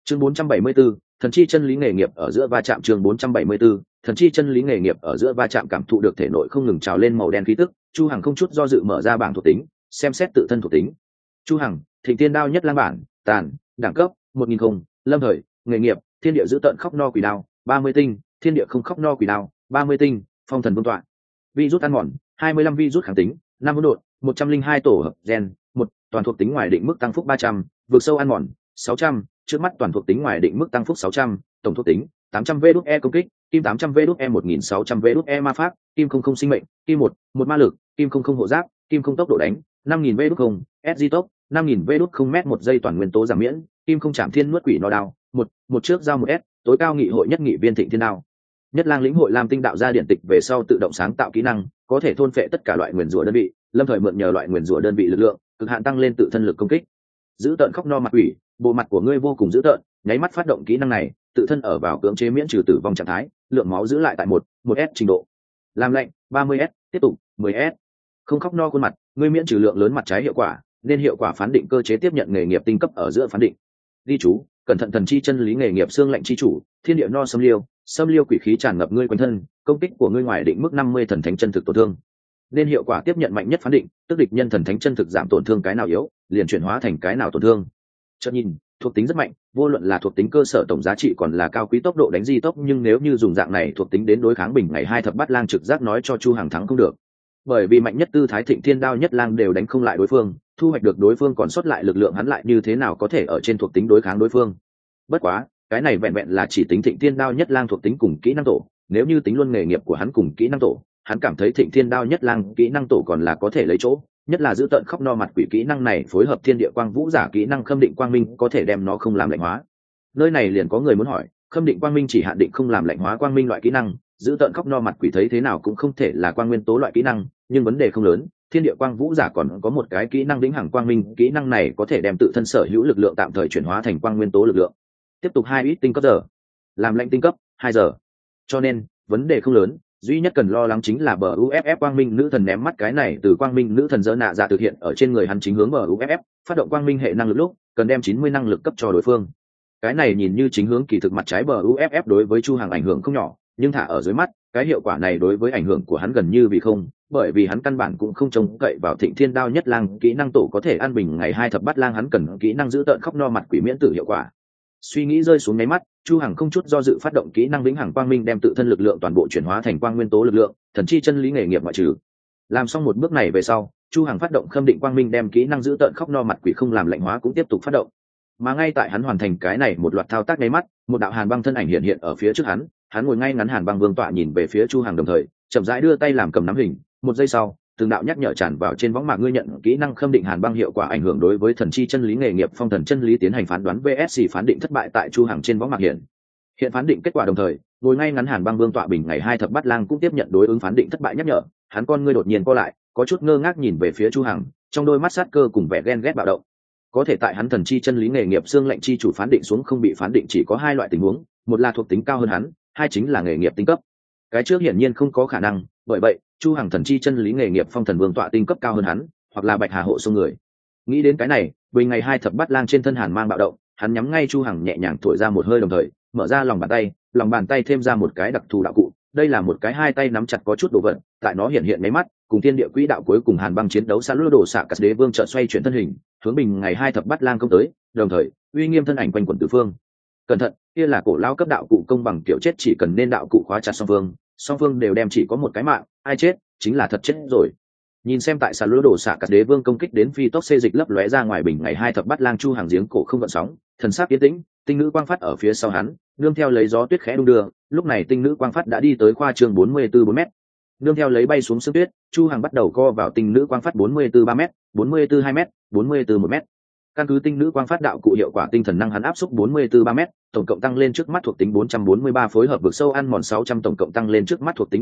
chương 474, thần chi chân lý nghề nghiệp ở giữa va chạm. chương 474, thần chi chân lý nghề nghiệp ở giữa va chạm. Cảm thụ được thể nội không ngừng trào lên màu đen khí tức, Chu Hằng không chút do dự mở ra bảng thuộc tính, xem xét tự thân thuộc tính. Chu Hằng, Thịnh Tiên Đao nhất lang bản, tàn, đẳng cấp 1000, lâm thời, nghề nghiệp, thiên địa giữ tận khóc no quỷ đao, 30 tinh, thiên địa không khóc no quỷ đao, 30 tinh, phong thần vương tọa. Virus ăn mòn, 25 virus kháng tính, 5 hỗn độn, 102 tổ hợp gen, 1, toàn thuộc tính ngoài định mức tăng phúc 300, vượt sâu ăn mòn 600, trước mắt toàn thuộc tính ngoài định mức tăng phúc 600, tổng thuộc tính 800 VE công kích, kim 800 VE 1600 VE ma pháp, kim 00 sinh mệnh, kim 1 ma lực, kim 00 hộ giáp, kim 0 tốc độ đánh, 5000 VE không, SG tốc, 5000 VE không mét 1 giây toàn nguyên tố giảm miễn, kim 0 chạm thiên nuốt quỷ no đao, một trước giao 1S, tối cao nghị hội nhất nghị viên thịnh thiên đao. Nhất lang lĩnh hội lam tinh đạo ra điện tịch về sau tự động sáng tạo kỹ năng, có thể thôn phệ tất cả loại nguyền rủa đơn vị, lâm thời mượn nhờ loại nguyền rủa đơn vị lực lượng, cực hạn tăng lên tự thân lực công kích. Giữ tợn khóc no mặt quỷ, bộ mặt của ngươi vô cùng dữ tợn, nháy mắt phát động kỹ năng này, tự thân ở vào cưỡng chế miễn trừ tử vong trạng thái, lượng máu giữ lại tại 1S trình độ. Làm lạnh 30S, tiếp tục 10S. Không khóc no khuôn mặt, ngươi miễn trừ lượng lớn mặt trái hiệu quả, nên hiệu quả phán định cơ chế tiếp nhận nghề nghiệp tinh cấp ở giữa phán định. Ghi chú, cẩn thận thần chi chân lý nghề nghiệp xương lạnh chi chủ, thiên địa no xâm liêu quỷ khí tràn ngập ngươi quanh thân, công kích của ngươi ngoài định mức 50 thần thánh chân thực tổn thương. Nên hiệu quả tiếp nhận mạnh nhất phán định, tức địch nhân thần thánh chân thực giảm tổn thương cái nào yếu, liền chuyển hóa thành cái nào tổn thương. Chợt nhìn, thuộc tính rất mạnh, vô luận là thuộc tính cơ sở tổng giá trị còn là cao quý tốc độ đánh di tốc, nhưng nếu như dùng dạng này thuộc tính đến đối kháng bình ngày hai thập bát lang trực giác nói cho Chu Hằng thắng không được. Bởi vì mạnh nhất tư thái thịnh thiên đao nhất lang đều đánh không lại đối phương, thu hoạch được đối phương còn sót lại lực lượng hắn lại như thế nào có thể ở trên thuộc tính đối kháng đối phương. Bất quá, cái này vẹn vẹn là chỉ tính thịnh thiên đao nhất lang thuộc tính cùng kỹ năng tổ, nếu như tính luôn nghề nghiệp của hắn cùng kỹ năng tổ, hắn cảm thấy thịnh thiên đao nhất lang kỹ năng tổ còn là có thể lấy chỗ, nhất là giữ tận khóc no mặt quỷ kỹ năng này phối hợp thiên địa quang vũ giả kỹ năng khâm định quang minh có thể đem nó không làm lạnh hóa. Nơi này liền có người muốn hỏi, khâm định quang minh chỉ hạn định không làm lạnh hóa quang minh loại kỹ năng, giữ tận khóc no mặt quỷ thấy thế nào cũng không thể là quang nguyên tố loại kỹ năng, nhưng vấn đề không lớn, thiên địa quang vũ giả còn có một cái kỹ năng vĩnh hằng quang minh, kỹ năng này có thể đem tự thân sở hữu lực lượng tạm thời chuyển hóa thành quang nguyên tố lực lượng. Tiếp tục 2 ít tinh cấp giờ, làm lạnh tinh cấp 2 giờ. Cho nên, vấn đề không lớn, duy nhất cần lo lắng chính là bờ uff quang minh nữ thần ném mắt cái này từ quang minh nữ thần dỡ nạ ra thực hiện ở trên người hắn chính hướng bờ uff phát động quang minh hệ năng lực lúc cần đem 90 năng lực cấp cho đối phương. Cái này nhìn như chính hướng kỳ thực mặt trái bờ uff đối với Chu Hằng ảnh hưởng không nhỏ, nhưng thả ở dưới mắt cái hiệu quả này đối với ảnh hưởng của hắn gần như vì không, bởi vì hắn căn bản cũng không trông cậy vào thịnh thiên đao nhất lang kỹ năng tổ có thể an bình ngày hai thập bát lang, hắn cần kỹ năng giữ tợn khóc no mặt quỷ miễn tử hiệu quả. Suy nghĩ rơi xuống nháy mắt, Chu Hằng không chút do dự phát động kỹ năng vĩnh hằng quang minh đem tự thân lực lượng toàn bộ chuyển hóa thành quang nguyên tố lực lượng, thần chi chân lý nghề nghiệp ngoại trừ. Làm xong một bước này về sau, Chu Hằng phát động khâm định quang minh đem kỹ năng giữ tợn khóc no mặt quỷ không làm lạnh hóa cũng tiếp tục phát động. Mà ngay tại hắn hoàn thành cái này một loạt thao tác nháy mắt, một đạo hàn băng thân ảnh hiện hiện ở phía trước hắn ngồi ngay ngắn hàn băng vương tọa nhìn về phía Chu Hằng đồng thời, chậm rãi đưa tay làm cầm nắm hình, một giây sau, từng đạo nhắc nhở tràn vào trên võng mạc, ngươi nhận kỹ năng khâm định hàn băng hiệu quả ảnh hưởng đối với thần chi chân lý nghề nghiệp phong thần chân lý tiến hành phán đoán vsc phán định thất bại tại Chu Hằng trên võng mạc hiện phán định kết quả đồng thời, ngồi ngay ngắn hàn băng vương tọa bình ngày hai thập bát lang cũng tiếp nhận đối ứng phán định thất bại nhắc nhở, hắn con ngươi đột nhiên co lại, có chút ngơ ngác nhìn về phía Chu Hằng, trong đôi mắt sát cơ cùng vẻ ghen ghét bạo động. Có thể tại hắn thần chi chân lý nghề nghiệp xương lệnh chi chủ phán định xuống không bị phán định chỉ có hai loại tình huống, một là thuộc tính cao hơn hắn, hai chính là nghề nghiệp tinh cấp. Cái trước hiển nhiên không có khả năng, bởi vậy Chu Hằng thần chi chân lý nghề nghiệp phong thần vương tọa tinh cấp cao hơn hắn, hoặc là bạch hà hộ sông người. Nghĩ đến cái này, bình ngày hai thập bát lang trên thân hàn mang bạo động, hắn nhắm ngay Chu Hằng nhẹ nhàng thổi ra một hơi đồng thời mở ra lòng bàn tay thêm ra một cái đặc thù đạo cụ. Đây là một cái hai tay nắm chặt có chút đồ vật, tại nó hiện hiện mấy mắt cùng thiên địa quỹ đạo cuối cùng hàn băng chiến đấu xa lúa đổ xạ cắt đế vương chợt xoay chuyển thân hình hướng bình ngày hai thập bát lang công tới, đồng thời uy nghiêm thân ảnh quanh quẩn tứ phương. Cẩn thận, kia là cổ lao cấp đạo cụ công bằng kiểu chết, chỉ cần nên đạo cụ khóa chặt song phương đều đem chỉ có một cái mạng, ai chết chính là thật chết rồi. Nhìn xem tại xà lúa đổ xạ cắt đế vương công kích đến phi tốc xê dịch lấp lóe ra ngoài bình ngày hai thập bát lang, Chu Hằng giếng cổ không gợn sóng, thần sắc yên tĩnh, tinh nữ quang phát ở phía sau hắn nương theo lấy gió tuyết khẽ đung đưa, lúc này tinh nữ quang phát đã đi tới khoa trương 44 4m, nương theo lấy bay xuống sương tuyết, Chu Hằng bắt đầu co vào tinh nữ quang phát 44 3m, 44 2m, 44 1m. Căn cứ tinh nữ quang phát đạo cụ hiệu quả tinh thần năng hắn áp xúc 44 3m, tổng cộng tăng lên trước mắt thuộc tính 443 phối hợp vực sâu ăn mòn 600 tổng cộng tăng lên trước mắt thuộc tính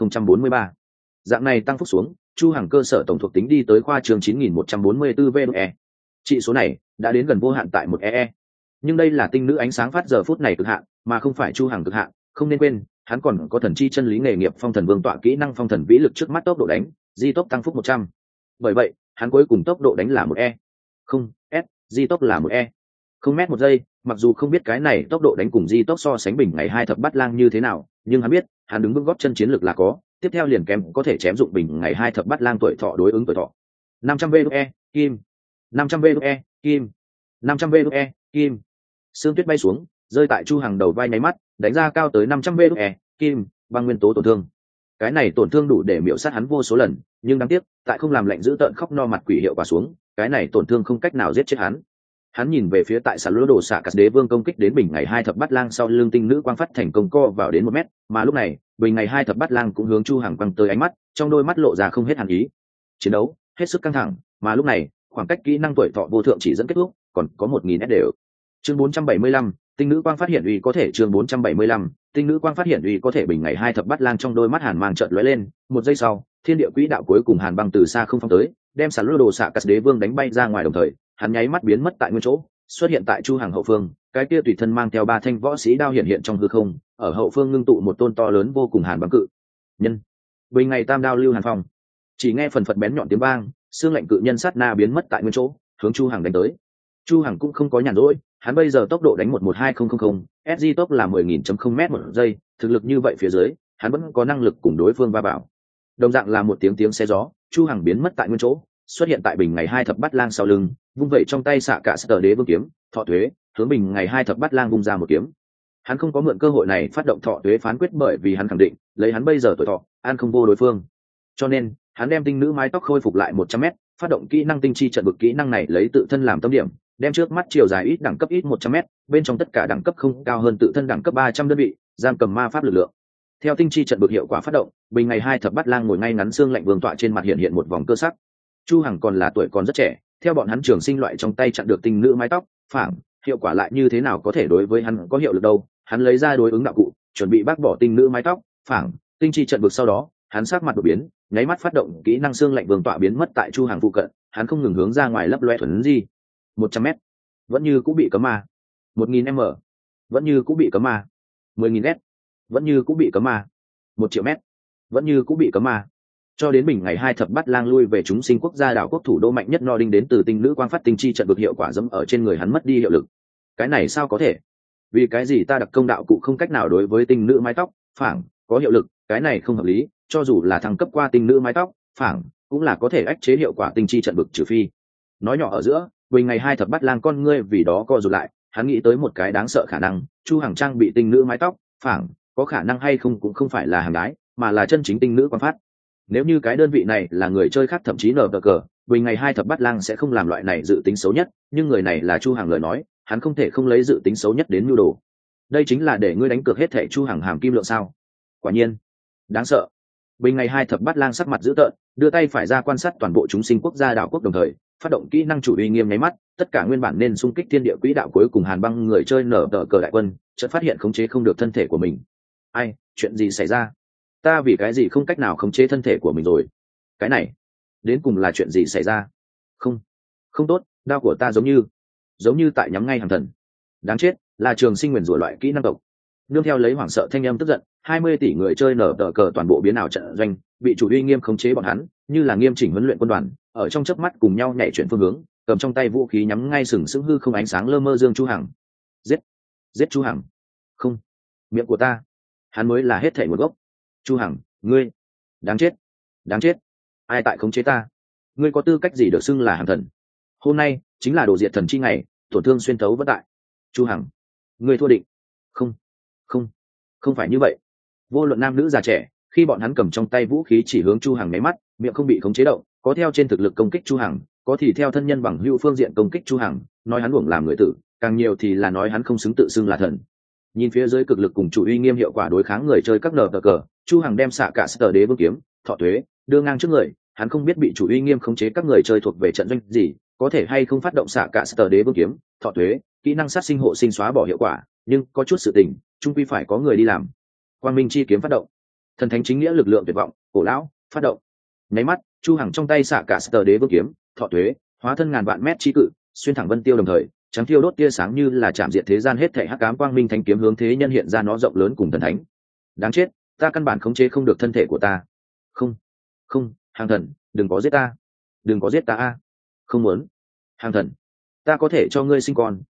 1043. Dạng này tăng phúc xuống, Chu Hằng cơ sở tổng thuộc tính đi tới khoa trương 9144 VE. Trị số này đã đến gần vô hạn tại một EE. Nhưng đây là tinh nữ ánh sáng phát giờ phút này cực hạn, mà không phải Chu Hằng cực hạn, không nên quên, hắn còn có thần chi chân lý nghề nghiệp phong thần vương tọa kỹ năng phong thần vĩ lực trước mắt tốc độ đánh, di tốc tăng phúc 100. Bởi vậy, hắn cuối cùng tốc độ đánh là một E. Không, S, di tốc là một E. không mét một giây. Mặc dù không biết cái này tốc độ đánh cùng di tốc so sánh bình ngày 2 thập bát lang như thế nào, nhưng hắn biết hắn đứng vững gót chân chiến lược là có, tiếp theo liền kém có thể chém dụng bình ngày 2 thập bát lang tuổi thọ đối ứng tuổi thọ. 500 VE kim, 500 VE kim, 500 VE kim. Sương tuyết bay xuống, rơi tại Chu Hằng đầu vai nháy mắt, đánh ra cao tới 500 VE kim băng nguyên tố tổn thương. Cái này tổn thương đủ để miểu sát hắn vô số lần, nhưng đáng tiếc tại không làm lạnh giữ tợn khóc no mặt quỷ hiệu quả xuống, cái này tổn thương không cách nào giết chết hắn. Hắn nhìn về phía tại sàn lúa đồ xạ cắt đế vương công kích đến bình ngày 2 thập bát lang sau lưng tinh nữ quang phát thành công co vào đến 1 mét, mà lúc này bình ngày 2 thập bát lang cũng hướng Chu Hằng quăng tới ánh mắt, trong đôi mắt lộ ra không hết hàn ý. Chiến đấu hết sức căng thẳng, mà lúc này khoảng cách kỹ năng tuổi thọ vô thượng chỉ dẫn kết thúc, còn có 1000 s đều. Chương 475, tinh nữ quang phát hiện uy có thể. Chương 475, tinh nữ quang phát hiện uy có thể. Bình ngày 2 thập bát lang trong đôi mắt hàn mang chợt lóe lên, một giây sau thiên địa quỹ đạo cuối cùng hàn băng từ xa không phong tới, đem sàn lúa đồ xạ cắt đế vương đánh bay ra ngoài, đồng thời hắn nháy mắt biến mất tại nguyên chỗ, xuất hiện tại Chu Hằng hậu phương. Cái kia tùy thân mang theo 3 thanh võ sĩ đao hiện trong hư không, ở hậu phương ngưng tụ một tôn to lớn vô cùng hàn băng cự nhân. Bình ngày tam đao lưu hàn phong, chỉ nghe phần phật bén nhọn tiếng vang, xương lạnh cự nhân sát na biến mất tại nguyên chỗ, hướng Chu Hằng đánh tới. Chu Hằng cũng không có nhàn rỗi, hắn bây giờ tốc độ đánh 112000, SG tốc là 10.000.0 m một giây, thực lực như vậy phía dưới, hắn vẫn có năng lực cùng đối phương va vào. Đồng dạng là một tiếng xé gió, Chu Hằng biến mất tại nguyên chỗ, xuất hiện tại bình ngày 2 thập bát lang sau lưng, vung vậy trong tay xạ cả sở đế vương kiếm, thọ thuế, hướng bình ngày 2 thập bát lang vung ra một kiếm. Hắn không có mượn cơ hội này phát động thọ thuế phán quyết, bởi vì hắn khẳng định, lấy hắn bây giờ tuổi thọ, an không vô đối phương. Cho nên, hắn đem tinh nữ mái tóc khôi phục lại 100 m, phát động kỹ năng tinh chi trận vực. Kỹ năng này lấy tự thân làm tâm điểm, đem trước mắt chiều dài ít đẳng cấp ít 100 m, bên trong tất cả đẳng cấp không cao hơn tự thân đẳng cấp 300 đơn vị, giam cầm ma pháp lực lượng. Theo tinh chi trận vực hiệu quả phát động, bình ngày 2 thập bát lang ngồi ngay ngắn xương lạnh vương tọa trên mặt hiện một vòng cơ sắc. Chu Hằng còn là tuổi còn rất trẻ, theo bọn hắn trường sinh loại trong tay chặn được tinh nữ mái tóc, phảng, hiệu quả lại như thế nào có thể đối với hắn có hiệu lực đâu. Hắn lấy ra đối ứng đạo cụ, chuẩn bị bác bỏ tinh nữ mái tóc, phảng, tinh chi trận vực. Sau đó, hắn sắc mặt đổi biến, nháy mắt phát động kỹ năng xương lạnh vương tọa biến mất tại Chu Hằng phụ cận. Hắn không ngừng hướng ra ngoài lấp loe thuần di. 100 m, vẫn như cũng bị cấm ma. 1000 m, vẫn như cũng bị cấm ma. 10.000 s, vẫn như cũng bị cấm ma. 1 triệu mét, vẫn như cũng bị cấm ma. Cho đến bình ngày 2 thập bát lang lui về chúng sinh quốc gia đảo quốc thủ đô mạnh nhất No Đinh đến từ tinh nữ quang phát tinh chi trận vực hiệu quả dẫm ở trên người hắn mất đi hiệu lực. Cái này sao có thể? Vì cái gì ta đặc công đạo cụ không cách nào đối với tinh nữ mái tóc, phảng, có hiệu lực? Cái này không hợp lý, cho dù là thăng cấp qua tinh nữ mái tóc, phảng, cũng là có thể ách chế hiệu quả tinh chi trận vực, trừ phi. Nói nhỏ ở giữa, bình ngày 2 thập bát lang con ngươi vì đó co rụt lại, hắn nghĩ tới một cái đáng sợ khả năng, Chu Hằng trang bị tinh nữ mái tóc, phảng, có khả năng hay không cũng không phải là hàng đái, mà là chân chính tinh nữ quang phát. Nếu như cái đơn vị này là người chơi khác, thậm chí nở cờ, bình ngày 2 thập bát lang sẽ không làm loại này dự tính xấu nhất, nhưng người này là Chu Hằng lời nói, hắn không thể không lấy dự tính xấu nhất đến mưu đồ. Đây chính là để ngươi đánh cược hết thảy Chu Hằng hàm kim lượng sao? Quả nhiên, đáng sợ. Bình ngày 2 thập bát lang sắc mặt dữ tợn, đưa tay phải ra quan sát toàn bộ chúng sinh quốc gia đảo quốc, đồng thời phát động kỹ năng chủ uy nghiêm nháy mắt, tất cả nguyên bản nên xung kích thiên địa quỹ đạo cuối cùng hàn băng người chơi nở cờ đại quân, chợt phát hiện khống chế không được thân thể của mình. Ai, chuyện gì xảy ra? Ta vì cái gì không cách nào khống chế thân thể của mình rồi? Cái này đến cùng là chuyện gì xảy ra? Không tốt, đao của ta giống như tại nhắm ngay hàng thần. Đáng chết, là trường sinh nguyền rủa loại kỹ năng độc. Nương theo lấy hoảng sợ thanh âm tức giận, 20 tỷ người chơi nở tờ cờ toàn bộ biến ảo trận doanh, bị chủ uy nghiêm khống chế bọn hắn, như là nghiêm chỉnh huấn luyện quân đoàn, ở trong chớp mắt cùng nhau nhảy chuyển phương hướng, cầm trong tay vũ khí nhắm ngay sừng sững hư không ánh sáng lơ mơ dương Chu Hằng. Giết Chu Hằng. Không, miệng của ta, hắn mới là hết thảy nguồn gốc. Chu Hằng, ngươi, đáng chết, ai tại khống chế ta? Ngươi có tư cách gì được xưng là hàng thần? Hôm nay chính là đồ diệt thần chi ngày, tổn thương xuyên thấu vất tại. Chu Hằng, ngươi thua định. Không phải như vậy. Vô luận nam nữ già trẻ, khi bọn hắn cầm trong tay vũ khí chỉ hướng Chu Hằng nháy mắt, miệng không bị khống chế động, có theo trên thực lực công kích Chu Hằng, có thì theo thân nhân bằng hữu phương diện công kích Chu Hằng, nói hắn uổng làm người tử, càng nhiều thì là nói hắn không xứng tự xưng là thần. Nhìn phía dưới cực lực cùng chủ uy nghiêm hiệu quả đối kháng người chơi các nở cờ, Chu Hằng đem xạ cả sở đế vương kiếm, thọ thuế, đưa ngang trước người, hắn không biết bị chủ uy nghiêm khống chế các người chơi thuộc về trận doanh gì, có thể hay không phát động xạ cả sở đế vương kiếm, thọ thuế, kỹ năng sát sinh hộ sinh xóa bỏ hiệu quả, nhưng có chút sự tình, chung quy phải có người đi làm. Quang minh chi kiếm phát động, thần thánh chính nghĩa lực lượng tuyệt vọng, cổ lão phát động. Nháy mắt, Chu Hằng trong tay xạ cả sở đế vương kiếm, thọ thuế, hóa thân ngàn vạn mét chi cự, xuyên thẳng vân tiêu, đồng thời trắng thiêu đốt tia sáng như là chạm diệt thế gian hết thảy hắc ám, quang minh thánh kiếm hướng thế nhân hiện ra nó rộng lớn cùng thần thánh. Đáng chết, ta căn bản khống chế không được thân thể của ta. Không, hàng thần, đừng có giết ta a. Không muốn. Hàng thần, ta có thể cho ngươi sinh con,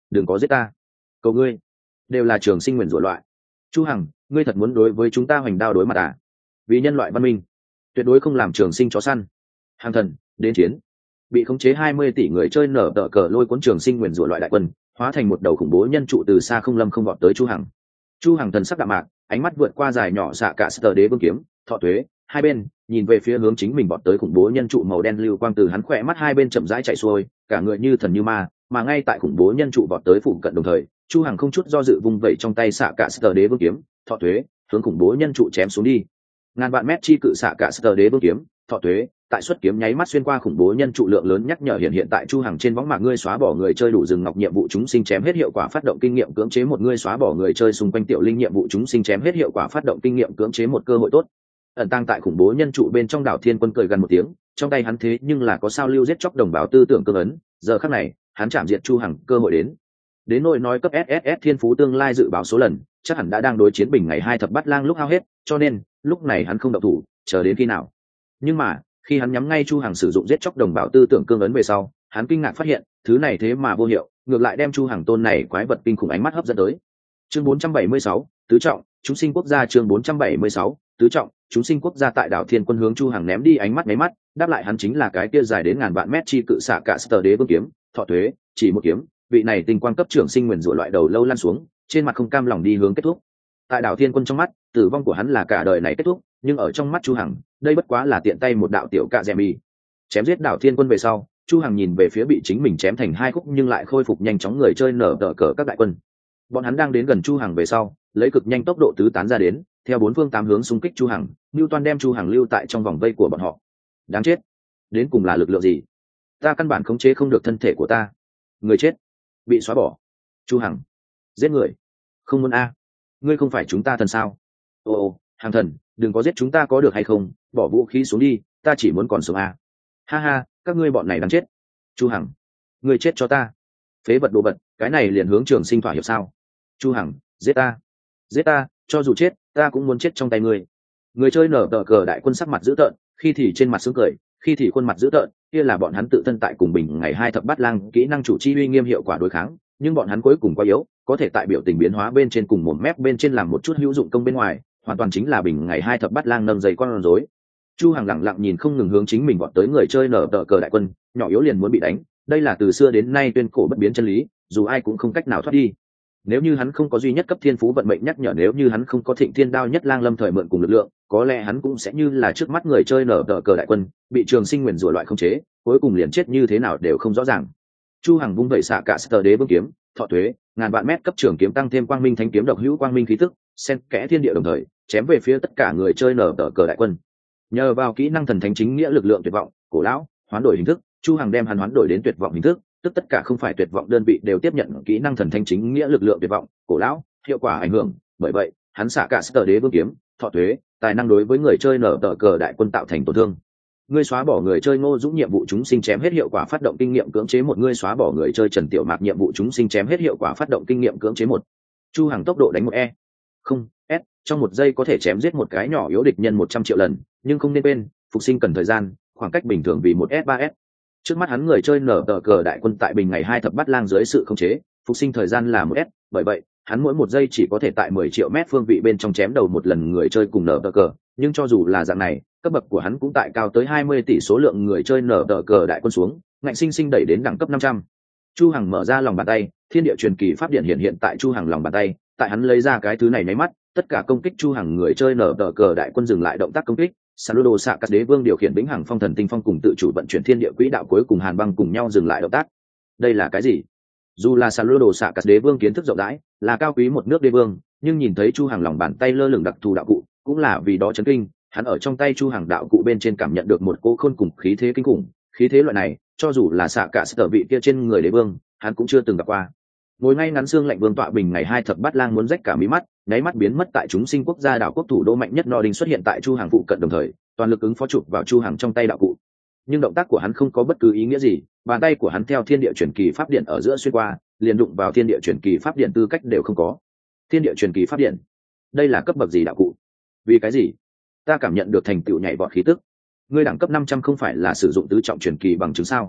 đừng có giết ta, cầu ngươi, đều là trường sinh nguyền rủa loại. Chu hằng, ngươi thật muốn đối với chúng ta hoành đao đối mặt à? Vì nhân loại văn minh, tuyệt đối không làm trường sinh chó săn. Hàng thần, đến chiến. Bị khống chế 20 tỷ người chơi nở tờ cờ lôi cuốn trường sinh nguyền rủa loại đại quân, hóa thành một đầu khủng bố nhân trụ từ xa không lâm không vọt tới Chu hằng. Chu hằng thần sắc đạm mạc, ánh mắt vượt qua dài nhỏ xạ cả Sở Đế Vương kiếm, thọ tuế, hai bên, nhìn về phía hướng chính mình vọt tới khủng bố nhân trụ màu đen lưu quang từ hắn khỏe mắt hai bên chậm rãi chạy xuôi, cả người như thần như ma, mà ngay tại khủng bố nhân trụ vọt tới phụ cận đồng thời, Chu hằng không chút do dự vung vẩy trong tay xạ cả Sở Đế Vương kiếm, thọ tuế, hướng khủng bố nhân trụ chém xuống đi. Ngàn vạn mét chi cự xạ cả Sở Đế Vương kiếm, thọ tuế, tại xuất kiếm nháy mắt xuyên qua khủng bố nhân trụ lượng lớn nhắc nhở hiện tại Chu hằng trên võng mạc ngươi xóa bỏ người chơi đủ rừng ngọc nhiệm vụ chúng sinh chém hết hiệu quả phát động kinh nghiệm cưỡng chế một ngươi xóa bỏ người chơi xung quanh tiểu linh nhiệm vụ chúng sinh chém hết hiệu quả phát động kinh nghiệm cưỡng chế một cơ hội tốt. Ẩn tàng tại khủng bố nhân trụ bên trong đảo Thiên Quân cười gần một tiếng, trong tay hắn thế nhưng là có sao lưu giết chóc đồng bào tư tưởng cương ấn, giờ khắc này, hắn chạm diệt Chu hằng cơ hội đến nỗi nói cấp SSS thiên phú tương lai dự báo số lần, chắc hẳn đã đang đối chiến bình ngày 2 thập bát lang lúc hao hết, cho nên, lúc này hắn không động thủ, chờ đến khi nào. Nhưng mà, khi hắn nhắm ngay Chu hằng sử dụng giết chóc đồng bào tư tưởng cương ấn về sau, hắn kinh ngạc phát hiện, thứ này thế mà vô hiệu, ngược lại đem Chu hằng tôn này quái vật kinh khủng ánh mắt hấp dẫn tới. Chương 476, tứ trọng, chúng sinh quốc gia chương 476, tứ trọng, chúng sinh quốc gia tại đảo Thiên Quân hướng Chu hằng ném đi ánh mắt mấy mắt, đáp lại hắn chính là cái kia dài đến ngàn vạn mét chi cự xạ cả Sở Đế Vương kiếm, thọ tuế, chỉ một kiếm, vị này tinh quang cấp trưởng sinh nguyền rủa loại đầu lâu lăn xuống, trên mặt không cam lòng đi hướng kết thúc. Tại đảo Thiên Quân trong mắt, tử vong của hắn là cả đời này kết thúc, nhưng ở trong mắt Chu hằng, đây bất quá là tiện tay một đạo tiểu cạ dè mì. Chém giết đảo Thiên Quân về sau, Chu hằng nhìn về phía bị chính mình chém thành hai khúc nhưng lại khôi phục nhanh chóng người chơi nở tờ cờ các đại quân. Bọn hắn đang đến gần Chu hằng về sau, lấy cực nhanh tốc độ tứ tán ra đến, theo bốn phương tám hướng xung kích Chu hằng, Newton đem Chu hằng lưu tại trong vòng vây của bọn họ. Đáng chết, đến cùng là lực lượng gì? Ta căn bản khống chế không được thân thể của ta. Người chết, bị xóa bỏ. Chu hằng, giết người. Không muốn a? Ngươi không phải chúng ta thần sao? Ô, hàng thần, đừng có giết chúng ta có được hay không, bỏ vũ khí xuống đi, ta chỉ muốn còn sống a. Ha ha, các ngươi bọn này đáng chết. Chu hằng, ngươi chết cho ta. Phế vật đồ vật, cái này liền hướng trường sinh thỏa hiệp sao? Chu hằng, giết ta, cho dù chết, ta cũng muốn chết trong tay ngươi. Người chơi nở tờ cờ đại quân sắc mặt dữ tợn, khi thì trên mặt sướng cười, khi thì khuôn mặt dữ tợn, kia là bọn hắn tự thân tại cùng bình ngày 2 thập bát lang kỹ năng chủ chi uy nghiêm hiệu quả đối kháng, nhưng bọn hắn cuối cùng quá yếu, có thể tại biểu tình biến hóa bên trên cùng một mép bên trên làm một chút hữu dụng công bên ngoài, hoàn toàn chính là bình ngày 2 thập bát lang nâng dày con rối. Chu hằng lặng lặng nhìn không ngừng hướng chính mình vọt tới người chơi nở tờ cờ đại quân, nhỏ yếu liền muốn bị đánh, đây là từ xưa đến nay tuyên cổ bất biến chân lý, dù ai cũng không cách nào thoát đi. Nếu như hắn không có duy nhất cấp thiên phú vận mệnh nhắc nhở, nếu như hắn không có thịnh thiên đao nhất lang lâm thời mượn cùng lực lượng, có lẽ hắn cũng sẽ như là trước mắt người chơi nở tờ cờ đại quân, bị trường sinh nguyền rủa loại không chế, cuối cùng liền chết như thế nào đều không rõ ràng. Chu hằng vung vẩy xạ cả Sở Đế Vương kiếm, thọ tuế, ngàn vạn mét cấp trường kiếm tăng thêm quang minh thánh kiếm độc hữu quang minh khí tức, xen kẽ thiên địa đồng thời, chém về phía tất cả người chơi nở tờ cờ đại quân. Nhờ vào kỹ năng thần thánh chính nghĩa lực lượng tuyệt vọng, cổ lão, hoán đổi hình thức, Chu hằng đem hắn hoán đổi đến tuyệt vọng hình thức, tức tất cả không phải tuyệt vọng đơn vị đều tiếp nhận kỹ năng thần thánh chính nghĩa lực lượng tuyệt vọng, cổ lão, hiệu quả ảnh hưởng, bởi vậy, hắn xạ cả Sở Đế Vương kiếm, thọ tuế, tài năng đối với người chơi nở tờ cờ đại quân tạo thành tổn thương. Ngươi xóa bỏ người chơi Ngô Dũng nhiệm vụ chúng sinh chém hết hiệu quả phát động kinh nghiệm cưỡng chế một ngươi xóa bỏ người chơi Trần Tiểu Mạc nhiệm vụ chúng sinh chém hết hiệu quả phát động kinh nghiệm cưỡng chế một. Chu hằng tốc độ đánh một không s trong một giây có thể chém giết một cái nhỏ yếu địch nhân 100 triệu lần, nhưng không nên quên, phục sinh cần thời gian, khoảng cách bình thường vì 1s3s. Trước mắt hắn người chơi nở tờ cờ đại quân tại bình ngày 2 thập bát lang dưới sự khống chế, phục sinh thời gian là 1s, bởi vậy, hắn mỗi một giây chỉ có thể tại 10 triệu mét phương vị bên trong chém đầu một lần người chơi cùng nở tờ cờ, nhưng cho dù là dạng này, cấp bậc của hắn cũng tại cao tới 20 tỷ số lượng người chơi nở tờ cờ đại quân xuống, ngạnh sinh sinh đẩy đến đẳng cấp 500. Chu hằng mở ra lòng bàn tay, thiên địa truyền kỳ pháp điện hiện tại Chu hằng lòng bàn tay, tại hắn lấy ra cái thứ này nháy mắt, tất cả công kích Chu hằng người chơi nở tờ cờ đại quân dừng lại động tác công kích. Saludo xạ các đế vương điều khiển vĩnh hằng phong thần tinh phong cùng tự chủ vận chuyển thiên địa quỹ đạo cuối cùng hàn băng cùng nhau dừng lại động tác. Đây là cái gì? Dù là Saludo xạ các đế vương kiến thức rộng rãi, là cao quý một nước đế vương, nhưng nhìn thấy Chu hằng lòng bàn tay lơ lửng đặc thù đạo cụ, cũng là vì đó chấn kinh. Hắn ở trong tay Chu hằng đạo cụ bên trên cảm nhận được một cỗ khôn cùng khí thế kinh khủng, khí thế loại này, cho dù là xạ cả sở vị kia trên người đế vương, hắn cũng chưa từng gặp qua. Ngồi ngay ngắn xương lạnh vương tọa bình ngày 2 thập bát lang muốn rách cả mí mắt, nháy mắt biến mất tại chúng sinh quốc gia đảo quốc thủ đô mạnh nhất Nọ Đình xuất hiện tại Chu hằng phụ cận đồng thời, toàn lực ứng phó chụp vào Chu hằng trong tay đạo cụ. Nhưng động tác của hắn không có bất cứ ý nghĩa gì, bàn tay của hắn theo thiên địa truyền kỳ pháp điện ở giữa xuyên qua, liền đụng vào thiên địa truyền kỳ pháp điện tư cách đều không có. Thiên địa truyền kỳ pháp điện, đây là cấp bậc gì đạo cụ? Vì cái gì? Ta cảm nhận được thành tựu nhảy vọt khí tức. Ngươi đẳng cấp 500 không phải là sử dụng tứ trọng truyền kỳ bằng chứng sao?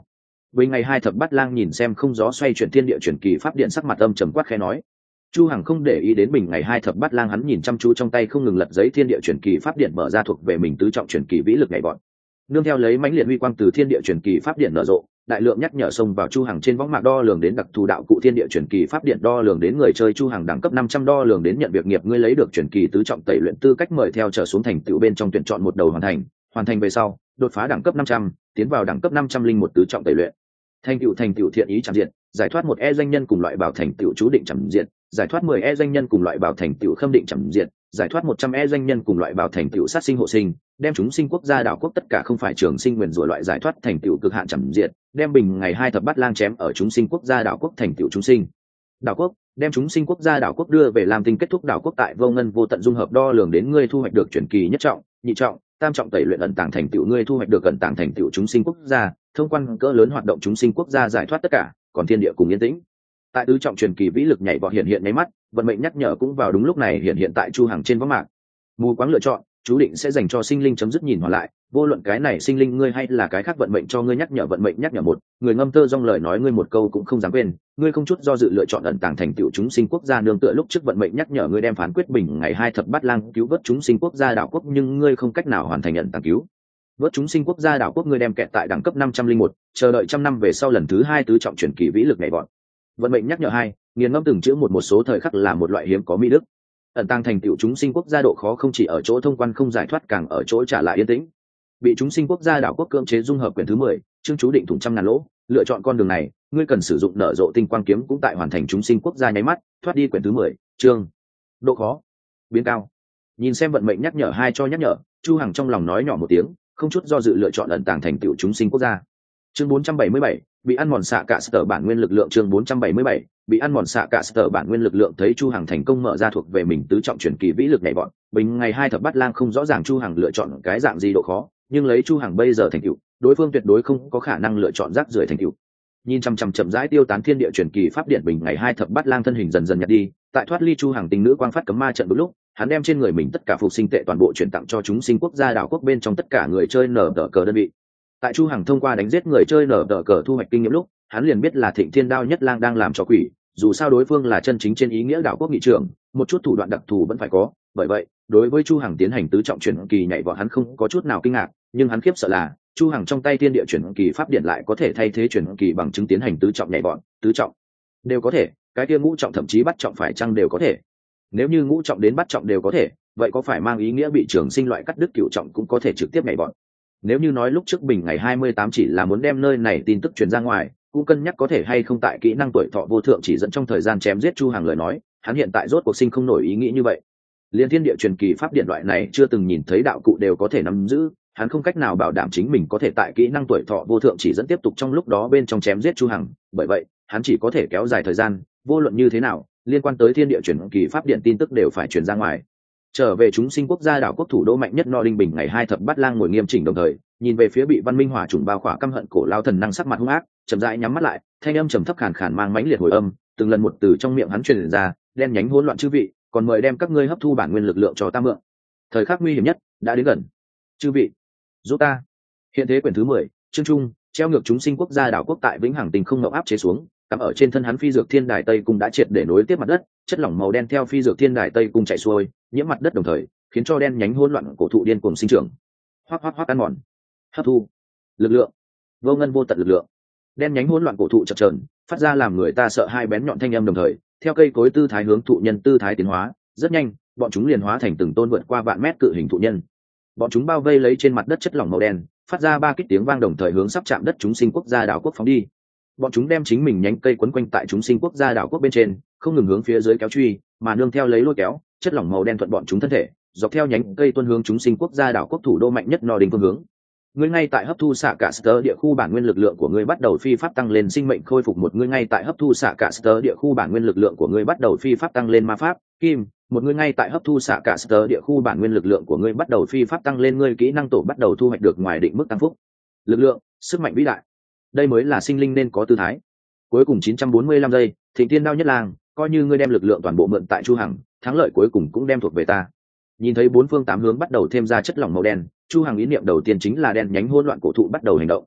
Bình ngày hai thập bát lang nhìn xem không gió xoay chuyển thiên địa chuyển kỳ pháp điện, sắc mặt âm trầm quát khẽ nói. Chu Hằng không để ý đến bình ngày hai thập bát lang, hắn nhìn chăm chú trong tay không ngừng lật giấy thiên địa chuyển kỳ pháp điện mở ra thuộc về mình tứ trọng chuyển kỳ vĩ lực nhảy vọt. Nương theo lấy mãnh liệt uy quang từ thiên địa chuyển kỳ pháp điện nở rộ, đại lượng nhắc nhở xông vào Chu Hằng trên võng mạc đo lường đến đặc thù đạo cụ thiên địa chuyển kỳ pháp điện, đo lường đến người chơi Chu Hằng đẳng cấp 500, đo lường đến nhận việc nghiệp ngươi lấy được chuyển kỳ tứ trọng tẩy luyện tư cách mời theo trở xuống thành tựu bên trong tuyển chọn một đầu hoàn thành về sau đột phá đẳng cấp 500, tiến vào đẳng cấp 501 tứ trọng tẩy luyện. Thành tựu thiện ý chẳng diện, giải thoát một danh nhân cùng loại bảo thành tựu chú định chẳng diện, giải thoát 10 danh nhân cùng loại bảo thành tựu khâm định chẳng diện, giải thoát 100 danh nhân cùng loại bảo thành tựu sát sinh hộ sinh, đem chúng sinh quốc gia đảo quốc tất cả không phải trường sinh nguyền rủa loại giải thoát thành tựu cực hạn chẳng diện, đem bình ngày hai thập bát lang chém ở chúng sinh quốc gia đảo quốc thành tựu chúng sinh đảo quốc, đem chúng sinh quốc gia đảo quốc đưa về làm tinh kết thúc đảo quốc tại vô ngân vô tận dung hợp, đo lường đến ngươi thu hoạch được chuyển kỳ nhất trọng, nhị trọng, tam trọng tẩy luyện ẩn tàng thành tựu ngươi thu hoạch được ẩn tàng thành tựu chúng sinh quốc gia, thông quan cỡ lớn hoạt động chúng sinh quốc gia giải thoát tất cả, còn thiên địa cùng yên tĩnh. Tại tứ trọng truyền kỳ vĩ lực nhảy vọt hiện nháy mắt, vận mệnh nhắc nhở cũng vào đúng lúc này hiện tại Chu Hằng trên võng mạc. Mù quáng lựa chọn, chú định sẽ dành cho sinh linh chấm dứt nhìn hoàn lại, vô luận cái này sinh linh ngươi hay là cái khác vận mệnh cho ngươi nhắc nhở, vận mệnh nhắc nhở một, người ngâm tơ dong lời nói ngươi một câu cũng không dám quên, ngươi không chút do dự lựa chọn ẩn tàng thành tựu chúng sinh quốc gia nương tựa lúc trước vận mệnh nhắc nhở ngươi đem phán quyết bình ngày hai thập bát lang cứu vớt chúng sinh quốc gia đảo quốc, nhưng ngươi không cách nào hoàn thành ẩn tàng cứu vớt chúng sinh quốc gia đảo quốc, ngươi đem kẹt tại đẳng cấp 501, chờ đợi trăm năm về sau lần thứ hai tứ trọng chuyển kỳ vĩ lực nhảy vọt. Vận mệnh nhắc nhở hai, nghiền ngẫm từng chữ một số thời khắc là một loại hiếm có mỹ đức. Ẩn tàng thành tựu chúng sinh quốc gia độ khó không chỉ ở chỗ thông quan không giải thoát, càng ở chỗ trả lại yên tĩnh. Bị chúng sinh quốc gia đảo quốc cưỡng chế dung hợp quyển thứ 10, chương chú định thủng trăm ngàn lỗ, lựa chọn con đường này, ngươi cần sử dụng nở rộ tinh quang kiếm cũng tại hoàn thành chúng sinh quốc gia nháy mắt, thoát đi quyển thứ 10, chương độ khó biến cao. Nhìn xem vận mệnh nhắc nhở hai cho nhắc nhở, Chu Hằng trong lòng nói nhỏ một tiếng, không chút do dự lựa chọn ẩn tàng thành tựu chúng sinh quốc gia. Chương 477, bị ăn mòn xạ cả sở bản nguyên lực lượng, chương 477, bị ăn mòn xạ cả sở bản nguyên lực lượng. Thấy Chu Hằng thành công mở ra thuộc về mình tứ trọng chuyển kỳ vĩ lực nhảy vọt, bình ngày hai thập bát lang không rõ ràng Chu Hằng lựa chọn cái dạng gì độ khó, nhưng lấy Chu Hằng bây giờ thành tựu, đối phương tuyệt đối không có khả năng lựa chọn rác rưởi thành tựu. Nhìn chăm rãi tiêu tán thiên địa chuyển kỳ pháp điện, bình ngày hai thập bát lang thân hình dần dần nhạt đi, tại thoát ly Chu Hằng tình nữ quang phát cấm ma trận đúng lúc, hắn đem trên người mình tất cả phục sinh tệ toàn bộ chuyển tặng cho chúng sinh quốc gia đảo quốc bên trong tất cả người chơi nở tờ cờ đơn vị. Tại Chu Hằng thông qua đánh giết người chơi nở tờ cờ thu hoạch kinh nghiệm lúc, hắn liền biết là Thịnh Thiên Đao Nhất Lang đang làm trò quỷ, dù sao đối phương là chân chính trên ý nghĩa đảo quốc nghị trưởng, một chút thủ đoạn đặc thù vẫn phải có, bởi vậy đối với Chu Hằng tiến hành tứ trọng chuyển kỳ nhảy vọt hắn không có chút nào kinh ngạc, nhưng hắn khiếp sợ là Chu Hằng trong tay thiên địa chuyển kỳ pháp điện lại có thể thay thế chuyển kỳ bằng chứng tiến hành tứ trọng nhảy vọt, tứ trọng đều có thể, cái kia ngũ trọng thậm chí bắt trọng phải chăng đều có thể. Nếu như ngũ trọng đến bắt trọng đều có thể, vậy có phải mang ý nghĩa bị trường sinh loại cắt đứt cửu trọng cũng có thể trực tiếp nhảy vọt? Nếu như nói lúc trước bình ngày 28 chỉ là muốn đem nơi này tin tức truyền ra ngoài, cũng cân nhắc có thể hay không tại kỹ năng tuổi thọ vô thượng chỉ dẫn trong thời gian chém giết Chu Hằng lời nói, hắn hiện tại rốt cuộc sinh không nổi ý nghĩ như vậy. Liên thiên địa truyền kỳ pháp điện loại này chưa từng nhìn thấy đạo cụ đều có thể nắm giữ, hắn không cách nào bảo đảm chính mình có thể tại kỹ năng tuổi thọ vô thượng chỉ dẫn tiếp tục trong lúc đó bên trong chém giết Chu Hằng, bởi vậy hắn chỉ có thể kéo dài thời gian, vô luận như thế nào, liên quan tới thiên địa truyền kỳ pháp điện tin tức đều phải truyền ra ngoài. Trở về chúng sinh quốc gia đảo quốc thủ đô mạnh nhất No Đinh Bình ngày hai thập bát lang ngồi nghiêm chỉnh đồng thời, nhìn về phía bị văn minh hỏa trùng bao khỏa căm hận cổ lao thần năng sắc mặt hung ác, chậm rãi nhắm mắt lại, thanh âm trầm thấp khàn khàn mang mãnh liệt hồi âm, từng lần một từ trong miệng hắn truyền ra, đen nhánh hỗn loạn chư vị, còn mời đem các ngươi hấp thu bản nguyên lực lượng cho ta mượn. Thời khắc nguy hiểm nhất đã đến gần. Chư vị, giúp ta. Hiện thế quyển thứ 10, chương trung, treo ngược chúng sinh quốc gia đảo quốc tại vĩnh hằng tình không ngậu áp chế xuống, cắm ở trên thân hắn phi dược thiên đài tây cung đã triệt để nối tiếp mặt đất, chất lỏng màu đen theo phi dược thiên đài tây cung chạy xuôi, nhiễm mặt đất đồng thời, khiến cho đen nhánh hỗn loạn cổ thụ điên cuồng sinh trưởng. Hoắc ăn mòn, hấp thu lực lượng, vô ngân vô tận lực lượng. Đen nhánh hỗn loạn cổ thụ chập chờn, phát ra làm người ta sợ hai bén nhọn thanh âm đồng thời, theo cây cối tư thái hướng thụ nhân tư thái tiến hóa, rất nhanh, bọn chúng liền hóa thành từng tôn vượt qua vạn mét cự hình thụ nhân. Bọn chúng bao vây lấy trên mặt đất chất lỏng màu đen, phát ra ba kích tiếng vang đồng thời hướng sắp chạm đất chúng sinh quốc gia đảo quốc phóng đi. Bọn chúng đem chính mình nhánh cây quấn quanh tại chúng sinh quốc gia đảo quốc bên trên, không ngừng hướng phía dưới kéo truy, mà nương theo lấy lôi kéo, chất lỏng màu đen thuận bọn chúng thân thể, dọc theo nhánh cây tuôn hướng chúng sinh quốc gia đảo quốc thủ đô mạnh nhất No Đinh phương hướng. Ngươi ngay tại hấp thu xạ cả sơ địa khu bản nguyên lực lượng của ngươi bắt đầu phi pháp tăng lên sinh mệnh khôi phục một, ngươi ngay tại hấp thu xạ cả sơ địa khu bản nguyên lực lượng của ngươi bắt đầu phi pháp tăng lên ma pháp kim một, ngươi ngay tại hấp thu xạ cả sơ địa khu bản nguyên lực lượng của ngươi bắt đầu phi pháp tăng lên ngươi kỹ năng tổ bắt đầu thu hoạch được ngoài định mức tăng phúc lực lượng sức mạnh vĩ đại. Đây mới là sinh linh nên có tư thái. Cuối cùng 945 giây, Thịnh Thiên Đao Nhất Lang, coi như ngươi đem lực lượng toàn bộ mượn tại Chu Hằng, thắng lợi cuối cùng cũng đem thuộc về ta. Nhìn thấy bốn phương tám hướng bắt đầu thêm ra chất lỏng màu đen, Chu Hằng ý niệm đầu tiên chính là đen nhánh hỗn loạn cổ thụ bắt đầu hành động.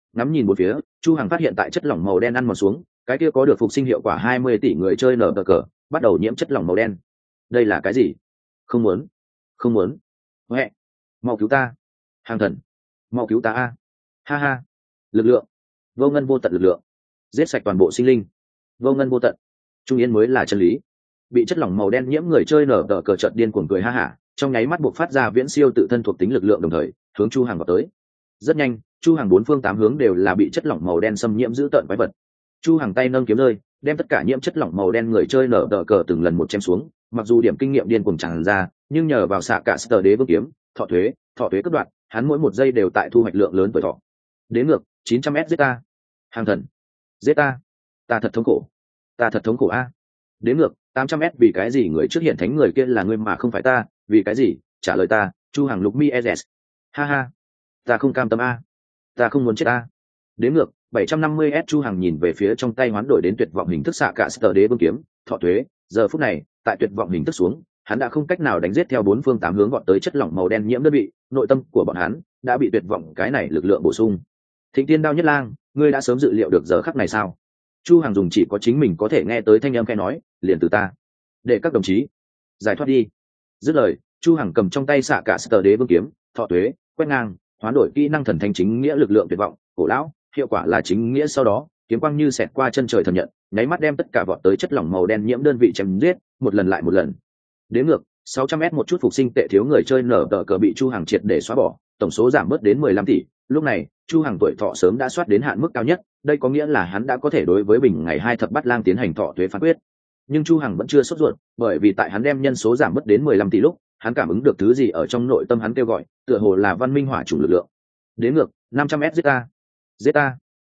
Ngắm nhìn một phía, Chu Hằng phát hiện tại chất lỏng màu đen ăn mòn xuống, cái kia có được phục sinh hiệu quả 20 tỷ người chơi nở cờ bắt đầu nhiễm chất lỏng màu đen. Đây là cái gì? Không muốn, không muốn. Huệ, mau cứu ta, Hàng thần, mau cứu ta a. Ha ha. Lực lượng, vô ngân vô tận lực lượng, giết sạch toàn bộ sinh linh, vô ngân vô tận. Trung yên mới là chân lý. Bị chất lỏng màu đen nhiễm người chơi nở cờ chợt điên cuồng cười ha hả, trong nháy mắt buộc phát ra viễn siêu tự thân thuộc tính lực lượng, đồng thời hướng Chu Hằng vào tới. Rất nhanh, Chu Hằng bốn phương tám hướng đều là bị chất lỏng màu đen xâm nhiễm dữ tợn quái vật. Chu Hằng tay nâng kiếm rơi, đem tất cả nhiễm chất lỏng màu đen người chơi nở cờ từng lần một chém xuống. Mặc dù điểm kinh nghiệm điên cuồng tràn ra, nhưng nhờ vào xạ cả Sở Đế Vương kiếm, thọ thuế cấp đoạn, hắn mỗi một giây đều tại thu hoạch lượng lớn tuổi thọ. Đến ngược 900m giết ta, Hàng thần, giết ta, ta thật thống khổ, ta thật thống khổ a. Đến ngược 800m, vì cái gì người trước hiện thánh người kia là ngươi mà không phải ta, vì cái gì? Trả lời ta, Chu Hằng lục mi es. Ha ha, ta không cam tâm a, ta không muốn chết a. Đến ngược 750s, Chu Hằng nhìn về phía trong tay hoán đổi đến tuyệt vọng hình thức xạ cả Sở Đế Vương kiếm, thọ thuế. Giờ phút này, tại tuyệt vọng hình thức xuống, hắn đã không cách nào đánh giết theo bốn phương tám hướng gọn tới chất lỏng màu đen nhiễm đơn vị, nội tâm của bọn hắn đã bị tuyệt vọng cái này lực lượng bổ sung. Thịnh Tiên Đao Nhất Lang, ngươi đã sớm dự liệu được giờ khắc này sao? Chu Hằng dùng chỉ có chính mình có thể nghe tới thanh âm khẽ nói, liền từ ta, để các đồng chí giải thoát đi. Dứt lời, Chu Hằng cầm trong tay xạ cả Sở Đế Vương kiếm, thọ thuế, quét ngang, hoán đổi kỹ năng thần thánh chính nghĩa lực lượng tuyệt vọng, cổ lão, hiệu quả là chính nghĩa. Sau đó, kiếm quang như xẹt qua chân trời thần nhận, nháy mắt đem tất cả vọt tới chất lỏng màu đen nhiễm đơn vị chém giết, một lần lại một lần. Đến ngược 600m, một chút phục sinh tệ thiếu người chơi nở cờ bị Chu Hằng triệt để xóa bỏ, tổng số giảm bớt đến 15 tỷ. Lúc này, Chu Hằng tuổi thọ sớm đã soát đến hạn mức cao nhất, đây có nghĩa là hắn đã có thể đối với bình ngày 2 thập bát lang tiến hành thọ thuế phán quyết. Nhưng Chu Hằng vẫn chưa sốt ruột, bởi vì tại hắn đem nhân số giảm bớt đến 15 tỷ lúc, hắn cảm ứng được thứ gì ở trong nội tâm hắn kêu gọi, tựa hồ là văn minh hỏa chủng lực lượng. Đến ngược 500m, giết ta,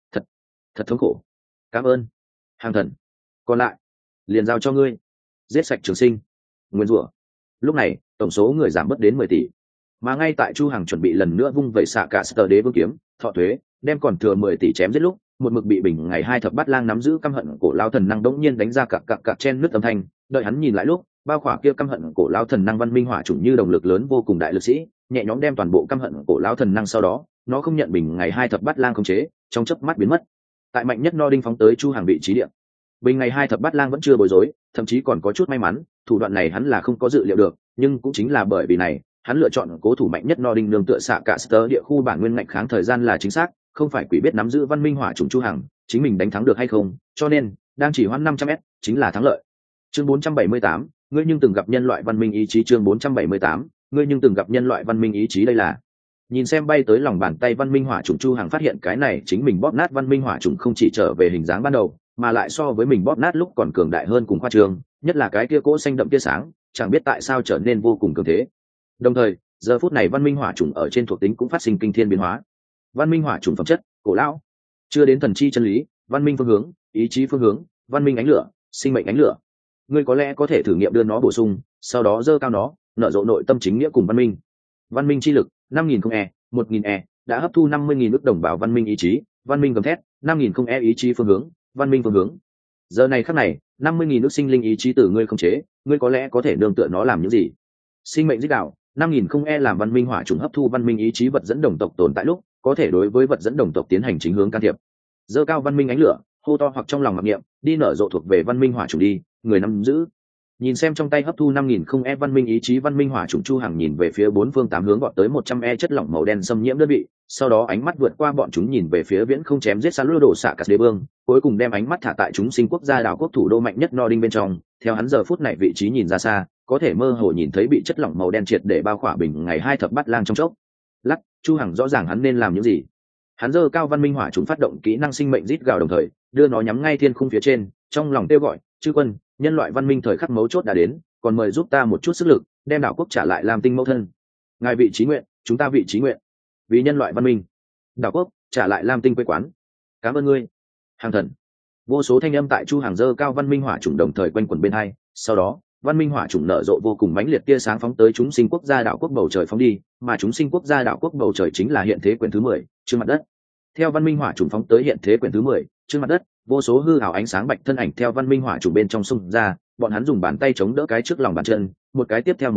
thật thống khổ. Cảm ơn, Hàng thần. Còn lại, liền giao cho ngươi. Giết sạch trường sinh, nguyên rủa. Lúc này, tổng số người giảm bớt đến 10 tỷ. Mà ngay tại Chu Hằng chuẩn bị lần nữa vung vẩy xạ cả Sở Đế Vương kiếm, thọ thuế, đem còn thừa 10 tỷ chém giết lúc, một mực bị bình ngày 2 thập bát lang nắm giữ căm hận cổ lao thần năng đống nhiên đánh ra cặc chen nứt âm thanh. Đợi hắn nhìn lại lúc, bao khỏa kia căm hận cổ lao thần năng văn minh hỏa chủng như động lực lớn vô cùng đại lực sĩ, nhẹ nhõm đem toàn bộ căm hận cổ lao thần năng, sau đó nó không nhận bình ngày 2 thập bát lang khống chế, trong chớp mắt biến mất. Tại mạnh nhất no đinh phóng tới Chu Hằng vị trí địa. Bình ngày 2 thập bát lang vẫn chưa bối rối, thậm chí còn có chút may mắn, thủ đoạn này hắn là không có dự liệu được, nhưng cũng chính là bởi vì này, hắn lựa chọn cố thủ mạnh nhất no đinh nương tựa xạ cả Sở địa khu bản nguyên ngạnh kháng thời gian là chính xác, không phải quỷ biết nắm giữ văn minh hỏa chủng Chu Hằng, chính mình đánh thắng được hay không, cho nên đang chỉ hoãn 500m chính là thắng lợi. Chương 478, ngươi nhưng từng gặp nhân loại văn minh ý chí. Chương 478, ngươi nhưng từng gặp nhân loại văn minh ý chí. Đây là nhìn xem bay tới lòng bàn tay văn minh hỏa chủng, Chu Hằng phát hiện cái này chính mình bóp nát văn minh hỏa chủng không chỉ trở về hình dáng ban đầu, mà lại so với mình bóp nát lúc còn cường đại hơn cùng khoa trương, nhất là cái kia cỗ xanh đậm tia sáng, chẳng biết tại sao trở nên vô cùng cường thế. Đồng thời, giờ phút này văn minh hỏa chủng ở trên thuộc tính cũng phát sinh kinh thiên biến hóa. Văn minh hỏa chủng phẩm chất, cổ lão, chưa đến thần chi chân lý, văn minh phương hướng, ý chí phương hướng, văn minh ánh lửa, sinh mệnh ánh lửa. Ngươi có lẽ có thể thử nghiệm đưa nó bổ sung, sau đó dơ cao nó, nở rộ nội tâm chính nghĩa cùng văn minh. Văn minh chi lực 5000 1000 đã hấp thu 50.000 ức đồng bào văn minh ý chí, văn minh gầm thét 5000 ý chí phương hướng, văn minh phương hướng. Giờ này khắc này, 50.000 ức sinh linh ý chí từ ngươi không chế, ngươi có lẽ có thể nương tựa nó làm những gì? Sinh mệnh dích đạo 5000 làm văn minh hỏa trùng hấp thu văn minh ý chí vật dẫn đồng tộc tồn tại lúc, có thể đối với vật dẫn đồng tộc tiến hành chính hướng can thiệp. Dơ cao văn minh ánh lửa, hô to hoặc trong lòng mặc niệm, đi nở rộ thuộc về văn minh hỏa trùng đi, người nắm giữ. Nhìn xem trong tay hấp thu 5000 văn minh ý chí văn minh hỏa trùng, Chu Hằng nhìn về phía bốn phương tám hướng gọn tới 100 chất lỏng màu đen xâm nhiễm đơn vị, sau đó ánh mắt vượt qua bọn chúng nhìn về phía viễn không chém giết xa lô đổ xạ cả đế vương, cuối cùng đem ánh mắt thả tại chúng sinh quốc gia đảo quốc thủ đô mạnh nhất no đinh bên trong. Theo hắn giờ phút này vị trí nhìn ra xa, có thể mơ hồ nhìn thấy bị chất lỏng màu đen triệt để bao khỏa bình ngày 2 thập bát lang trong chốc lát. Chu Hằng rõ ràng hắn nên làm những gì. Hắn giơ cao văn minh hỏa trùng phát động kỹ năng sinh mệnh rít gào, đồng thời đưa nó nhắm ngay thiên khung phía trên, trong lòng kêu gọi, chư quân, nhân loại văn minh thời khắc mấu chốt đã đến, còn mời giúp ta một chút sức lực, đem đảo quốc trả lại làm tinh mẫu thân. Ngài vị trí nguyện, chúng ta vị trí nguyện, vì nhân loại văn minh, đảo quốc trả lại lam tinh quê quán. Cảm ơn ngươi, Hàng thần. Vô số thanh âm tại Chu Hằng giơ cao văn minh hỏa trùng đồng thời quanh quẩn bên hai, sau đó văn minh hỏa trùng nở rộ vô cùng mãnh liệt tia sáng phóng tới chúng sinh quốc gia đảo quốc bầu trời phóng đi, mà chúng sinh quốc gia đảo quốc bầu trời chính là hiện thế quyển thứ 10, trên mặt đất. Theo văn minh hỏa trùng phóng tới hiện thế quyển thứ 10, trên mặt đất, vô số hư ảo ánh sáng bạch thân ảnh theo văn minh hỏa trùng bên trong xung ra, bọn hắn dùng bàn tay chống đỡ cái trước lòng bàn chân, một cái tiếp theo một cái,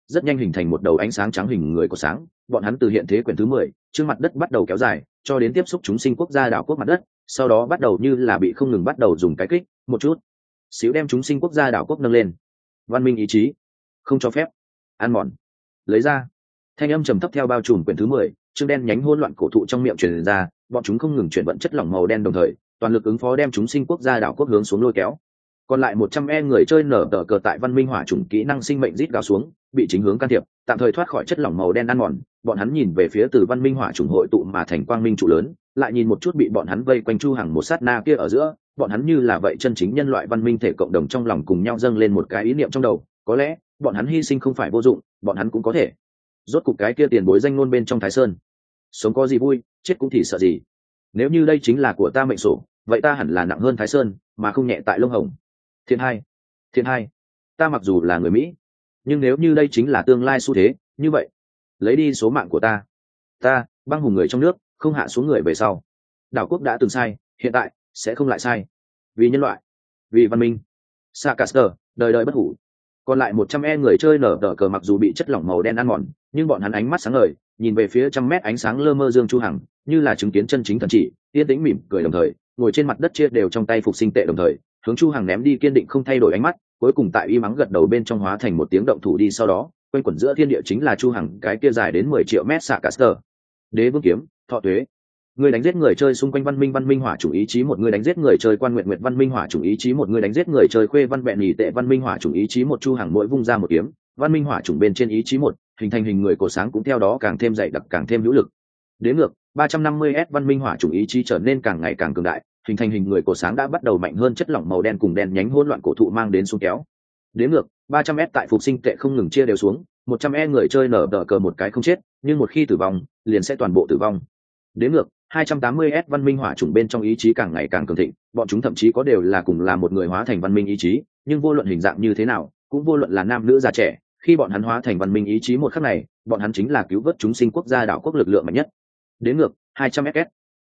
rất nhanh hình thành một đầu ánh sáng trắng hình người của sáng. Bọn hắn từ hiện thế quyển thứ 10, trước mặt đất bắt đầu kéo dài cho đến tiếp xúc chúng sinh quốc gia đảo quốc mặt đất, sau đó bắt đầu như là bị không ngừng bắt đầu dùng cái kích một chút xíu đem chúng sinh quốc gia đảo quốc nâng lên. Văn minh ý chí không cho phép ăn mòn, lấy ra. Thanh âm trầm thấp theo bao trùm quyển thứ 10, chương đen nhánh hỗn loạn cổ thụ trong miệng truyền ra, bọn chúng không ngừng chuyển vận chất lỏng màu đen, đồng thời toàn lực ứng phó đem chúng sinh quốc gia đảo quốc hướng xuống lôi kéo. Còn lại 100 người chơi nở tờ cờ tại văn minh hỏa chủng kỹ năng sinh mệnh rít gào xuống, bị chính hướng can thiệp, tạm thời thoát khỏi chất lỏng màu đen ăn mòn. Bọn hắn nhìn về phía từ văn minh hỏa chủng hội tụ mà thành quang minh trụ lớn, lại nhìn một chút bị bọn hắn vây quanh Chu Hằng một sát na kia ở giữa, bọn hắn như là vậy chân chính nhân loại văn minh thể cộng đồng trong lòng cùng nhau dâng lên một cái ý niệm trong đầu, có lẽ bọn hắn hy sinh không phải vô dụng, bọn hắn cũng có thể. Rốt cục cái kia tiền bối danh ngôn bên trong Thái Sơn, sống có gì vui, chết cũng thì sợ gì. Nếu như đây chính là của ta mệnh sổ, vậy ta hẳn là nặng hơn Thái Sơn, mà không nhẹ tại lông hồng. Thiên hai, ta mặc dù là người Mỹ, nhưng nếu như đây chính là tương lai xu thế, như vậy lấy đi số mạng của ta băng hùng người trong nước, không hạ xuống người về sau. Đảo quốc đã từng sai, hiện tại sẽ không lại sai. Vì nhân loại, vì văn minh. Sarkaster, đời đời bất hủ. Còn lại 100 người chơi nở tờ cờ mặc dù bị chất lỏng màu đen ăn mòn, nhưng bọn hắn ánh mắt sáng ngời, nhìn về phía 100 mét ánh sáng lơ mơ dương Chu Hằng, như là chứng kiến chân chính thần chỉ, yên tĩnh mỉm cười, đồng thời ngồi trên mặt đất chia đều trong tay phục sinh tệ, đồng thời hướng Chu Hằng ném đi kiên định không thay đổi ánh mắt, cuối cùng tại y mắng gật đầu bên trong hóa thành một tiếng động thủ đi, sau đó quanh quẩn giữa thiên địa chính là Chu Hằng cái kia dài đến 10 triệu mét Sarkaster. Đế vương kiếm, thọ tuế. Người đánh giết người chơi xung quanh văn minh hỏa chủng ý chí một, người đánh giết người chơi quan nguyện văn minh hỏa chủng ý chí một, người đánh giết người chơi khuê văn bẹn nhì tệ văn minh hỏa chủng ý chí một. Chu Hằng mỗi vung ra một kiếm, văn minh hỏa chủng bên trên ý chí một, hình thành hình người cổ sáng cũng theo đó càng thêm dày đặc, càng thêm hữu lực. Đến ngược 350s văn minh hỏa chủng ý chí trở nên càng ngày càng cường đại, hình thành hình người cổ sáng đã bắt đầu mạnh hơn chất lỏng màu đen cùng đen nhánh hỗn loạn cổ thụ mang đến xuống kéo. Đến ngược 300s tại phục sinh tệ không ngừng chia đều xuống, 100 người chơi nở đỡ cờ một cái không chết, nhưng một khi tử vong liền sẽ toàn bộ tử vong. Đến ngược 280s văn minh hỏa chủng bên trong ý chí càng ngày càng cường thịnh, bọn chúng thậm chí có đều là cùng là một người hóa thành văn minh ý chí, nhưng vô luận hình dạng như thế nào, cũng vô luận là nam nữ già trẻ, khi bọn hắn hóa thành văn minh ý chí một khắc này, bọn hắn chính là cứu vớt chúng sinh quốc gia đảo quốc lực lượng mạnh nhất. Đến ngược 200s,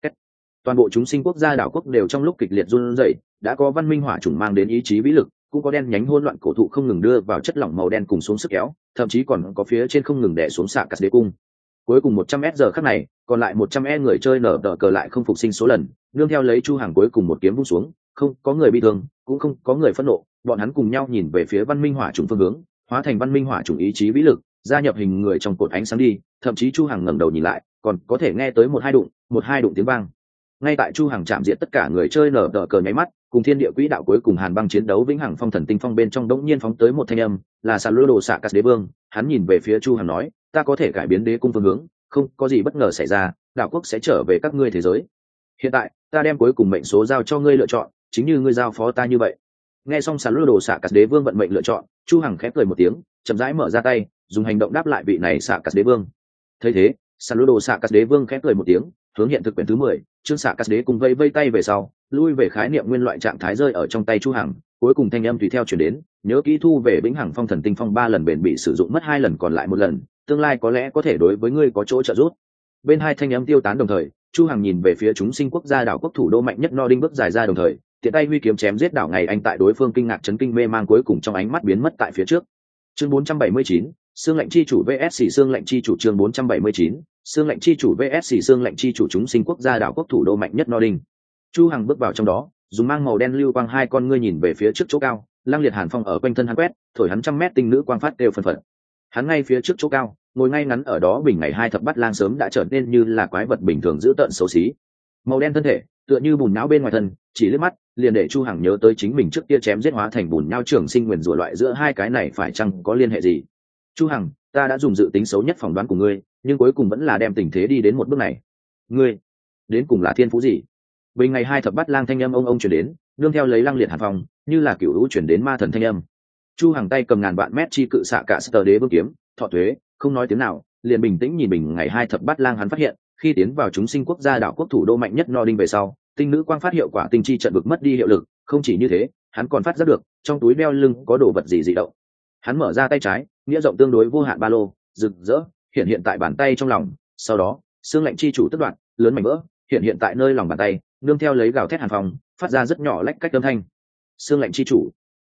toàn bộ chúng sinh quốc gia đảo quốc đều trong lúc kịch liệt run rẩy, đã có văn minh hỏa chủng mang đến ý chí vĩ lực, cũng có đen nhánh hỗn loạn cổ thụ không ngừng đưa vào chất lỏng màu đen cùng xuống sức kéo, thậm chí còn có phía trên không ngừng đè xuống xạ cắt đế cung. Cuối cùng 100s giờ khắc này, còn lại 100 người chơi nở tờ cờ lại không phục sinh số lần, nương theo lấy Chu Hằng cuối cùng một kiếm vung xuống, không có người bị thương, cũng không có người phẫn nộ, bọn hắn cùng nhau nhìn về phía văn minh hỏa chủng phương hướng, hóa thành văn minh hỏa chủng ý chí vĩ lực, gia nhập hình người trong cột ánh sáng đi, thậm chí Chu Hằng ngẩng đầu nhìn lại, còn có thể nghe tới một hai đụng tiếng vang. Ngay tại Chu Hằng chạm diện tất cả người chơi nở tờ cờ nháy mắt, cùng thiên địa quỹ đạo cuối cùng hàn băng chiến đấu vĩnh hằng phong thần tinh phong bên trong đống nhiên phóng tới một thanh âm, là Sà Lô Đồ Sạ Cát Đế Vương. Hắn nhìn về phía Chu Hằng nói, ta có thể cải biến đế cung phương hướng, không có gì bất ngờ xảy ra, đảo quốc sẽ trở về các ngươi thế giới. Hiện tại ta đem cuối cùng mệnh số giao cho ngươi lựa chọn, chính như ngươi giao phó ta như vậy. Nghe xong Sà Lô Đồ Sạ Cát Đế Vương vận mệnh lựa chọn, Chu Hằng khẽ cười một tiếng, chậm rãi mở ra tay, dùng hành động đáp lại vị này Sạ Cát Đế Vương. Thấy thế, Sà Lô Đồ Sạ Cát Đế Vương khẽ cười một tiếng, hướng hiện thực quyển thứ 10, chương Sạ Cát Đế cùng vây tay về sau, lui về khái niệm nguyên loại trạng thái rơi ở trong tay Chu Hằng, cuối cùng thanh âm tùy theo truyền đến, nhớ kỹ thu về vĩnh hằng phong thần tinh phong 3 lần bền bị sử dụng mất 2 lần còn lại 1 lần, tương lai có lẽ có thể đối với ngươi có chỗ trợ giúp. Bên hai thanh âm tiêu tán đồng thời, Chu Hằng nhìn về phía chúng sinh quốc gia đảo quốc thủ đô mạnh nhất Nordin bước dài ra, đồng thời tiện tay huy kiếm chém giết đảo ngày anh tại đối phương kinh ngạc chấn kinh mê mang cuối cùng trong ánh mắt biến mất tại phía trước. Chương 479, xương lệnh chi chủ VS xương lệnh chi chủ. Chương 479, xương lệnh chi chủ VS xương lệnh chi chủ. Chúng sinh quốc gia đảo quốc thủ đô mạnh nhất Nordin. Chu Hằng bước vào trong đó, dùng mang màu đen lưu quang hai con ngươi nhìn về phía trước chỗ cao, lăng liệt hàn phong ở quanh thân hắn quét, thổi hắn 100 mét tinh nữ quang phát đều phân phật. Hắn ngay phía trước chỗ cao, ngồi ngay ngắn ở đó bình ngày hai thập bát lang sớm đã trở nên như là quái vật bình thường dữ tợn xấu xí. Màu đen thân thể, tựa như bùn nhão bên ngoài thân, chỉ liếc mắt, liền để Chu Hằng nhớ tới chính mình trước kia chém giết hóa thành bùn nhão trường sinh nguyền rủa loại giữa hai cái này phải chăng có liên hệ gì? Chu Hằng, ta đã dùng dự tính xấu nhất phỏng đoán của ngươi, nhưng cuối cùng vẫn là đem tình thế đi đến một bước này. Ngươi, đến cùng là thiên phú gì? Bình ngày hai thập bát lang thanh âm ông truyền đến, nương theo lấy lăng liệt hàn phong, như là cửu lũ truyền đến ma thần thanh âm. Chu Hằng tay cầm ngàn vạn mét chi cự xạ cả Sơ Đế Vương kiếm, thọ thuế, không nói tiếng nào, liền bình tĩnh nhìn bình ngày hai thập bát lang. Hắn phát hiện, khi tiến vào chúng sinh quốc gia đảo quốc thủ đô mạnh nhất Nordin về sau, tinh nữ quang phát hiệu quả tinh chi trận vực mất đi hiệu lực, không chỉ như thế, hắn còn phát giác được trong túi đeo lưng có đồ vật gì dị động. Hắn mở ra tay trái, nghĩa rộng tương đối vô hạn ba lô, rực rỡ hiện tại bàn tay trong lòng, sau đó xương lạnh chi chủ tức đoạn lớn mảnh vỡ hiện tại nơi lòng bàn tay, nương theo lấy gào thét hàn phong, phát ra rất nhỏ lách cách âm thanh. Xương lạnh chi chủ,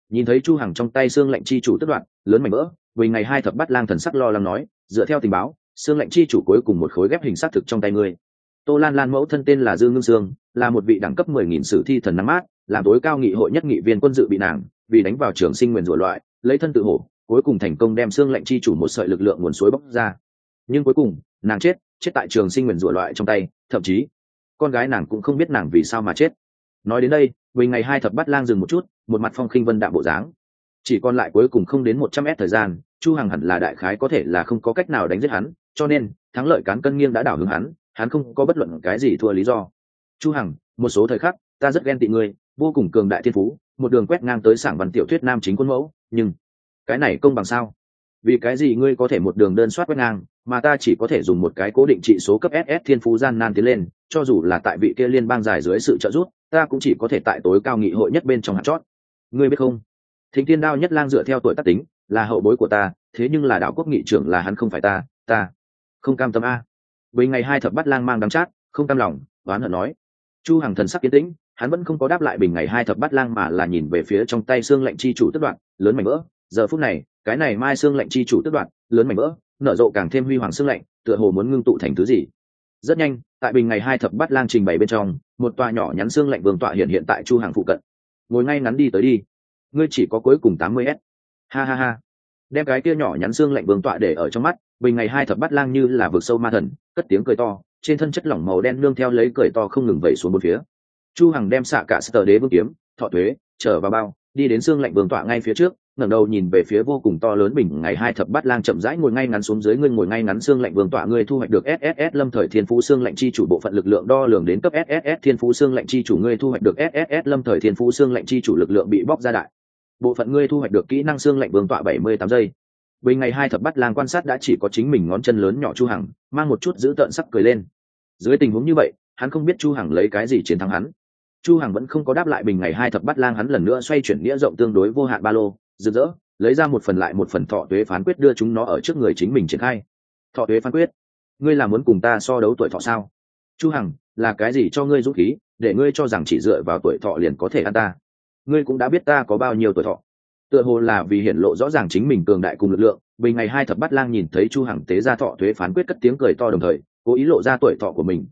Nhìn thấy chu hằng trong tay xương lệnh chi chủ tức đoạn lớn mảnh vỡ, vì ngày hai thập bát lang thần sắc lo lắng nói, dựa theo tình báo xương lệnh chi chủ cuối cùng một khối ghép hình xác thực trong tay ngươi. Tô Lan Lan mẫu thân tên là Dương Ngưng Sương, là một vị đẳng cấp 10.000 sử thi thần nắng mát, làm tối cao nghị hội nhất nghị viên quân dự bị nàng, vì đánh vào trường sinh nguyên rủa loại, lấy thân tự hổ, cuối cùng thành công đem xương lệnh chi chủ một sợi lực lượng nguồn suối bóc ra. Nhưng cuối cùng, nàng chết tại trường sinh nguyên rủa loại trong tay, thậm chí con gái nàng cũng không biết nàng vì sao mà chết. Nói đến đây, vì ngày hai thập bát lang dừng một chút, một mặt phong khinh vân đạm bộ dáng. Chỉ còn lại cuối cùng không đến 100 s thời gian, Chu Hằng hẳn là đại khái có thể là không có cách nào đánh giết hắn, cho nên thắng lợi cán cân nghiêng đã đảo hướng hắn không có bất luận cái gì thua lý do. Chu Hằng, một số thời khắc ta rất ghen tị ngươi, vô cùng cường đại thiên phú, một đường quét ngang tới sảng văn tiểu thuyết nam chính quân mẫu, nhưng cái này công bằng sao? Vì cái gì ngươi có thể một đường đơn soát quét ngang, mà ta chỉ có thể dùng một cái cố định trị số cấp SS thiên phú gian nan tiến lên, cho dù là tại vị kia liên bang dài dưới sự trợ giúp, ta cũng chỉ có thể tại tối cao nghị hội nhất bên trong hạt chót. Ngươi biết không? Thịnh Thiên Đao nhất lang dựa theo tuổi tác tính, là hậu bối của ta, thế nhưng là đạo quốc nghị trưởng là hắn không phải ta không cam tâm a. Với ngày hai thập bát lang mang đắng chát, không cam lòng, oán hận nói. Chu Hằng thần sắc kiên tĩnh, hắn vẫn không có đáp lại bình ngày hai thập bát lang mà là nhìn về phía trong tay xương lệnh chi chủ tức đoạn lớn mảnh vỡ. Giờ phút này, cái này mai xương lệnh chi chủ tức đoạn lớn mảnh vỡ, nở rộ càng thêm huy hoàng xương lệnh, tựa hồ muốn ngưng tụ thành thứ gì. Rất nhanh, tại bình ngày hai thập bát lang trình bày bên trong, một tòa nhỏ nhắn xương lệnh vương tọa hiện tại Chu Hằng phụ cận. Ngồi ngay ngắn đi tới đi. Ngươi chỉ có cuối cùng 80s. Ha ha ha. Đem cái kia nhỏ nhắn xương lệnh vương tọa để ở trong mắt, bình ngày hai thập bát lang như là vực sâu ma thần, cất tiếng cười to, trên thân chất lỏng màu đen nương theo lấy cười to không ngừng vẩy xuống bốn phía. Chu Hằng đem xạ cả Sở Đế vương kiếm, thọ thuế, trở vào bao, đi đến xương lệnh vương tọa ngay phía trước, ngẩng đầu nhìn về phía vô cùng to lớn bình ngày hai thập bát lang chậm rãi ngồi ngay ngắn xuống dưới. Ngươi ngồi ngay ngắn xương lệnh vương tọa, ngươi thu hoạch được SSS lâm thời thiên phú xương lệnh chi chủ bộ phận lực lượng đo lường đến cấp SSS thiên phú xương lệnh chi chủ, ngươi thu hoạch được SSS lâm thời thiên phú xương lệnh chi chủ lực lượng bị bóc ra đại. Bộ phận ngươi thu hoạch được kỹ năng xương lệnh vương tọa 78 giây. Bình ngày hai thập bát lang quan sát đã chỉ có chính mình ngón chân lớn nhỏ Chu Hằng, mang một chút giữ tợn sắc cười lên. Dưới tình huống như vậy, hắn không biết Chu Hằng lấy cái gì chiến thắng hắn. Chu Hằng vẫn không có đáp lại bình ngày hai thập bát lang, hắn lần nữa xoay chuyển nghĩa rộng tương đối vô hạn ba lô, rực rỡ, lấy ra một phần lại một phần thọ tuế phán quyết đưa chúng nó ở trước người chính mình triển khai. Thọ tuế phán quyết, ngươi là muốn cùng ta so đấu tuổi thọ sao? Chu Hằng, là cái gì cho ngươi dũng khí, để ngươi cho rằng chỉ dựa vào tuổi thọ liền có thể ăn ta? Ngươi cũng đã biết ta có bao nhiêu tuổi thọ. Tựa hồ là vì hiển lộ rõ ràng chính mình cường đại cùng lực lượng, bình ngày hai thập bát lang nhìn thấy Chu Hằng tế ra thọ tuế phán quyết cất tiếng cười to, đồng thời cố ý lộ ra tuổi thọ của mình,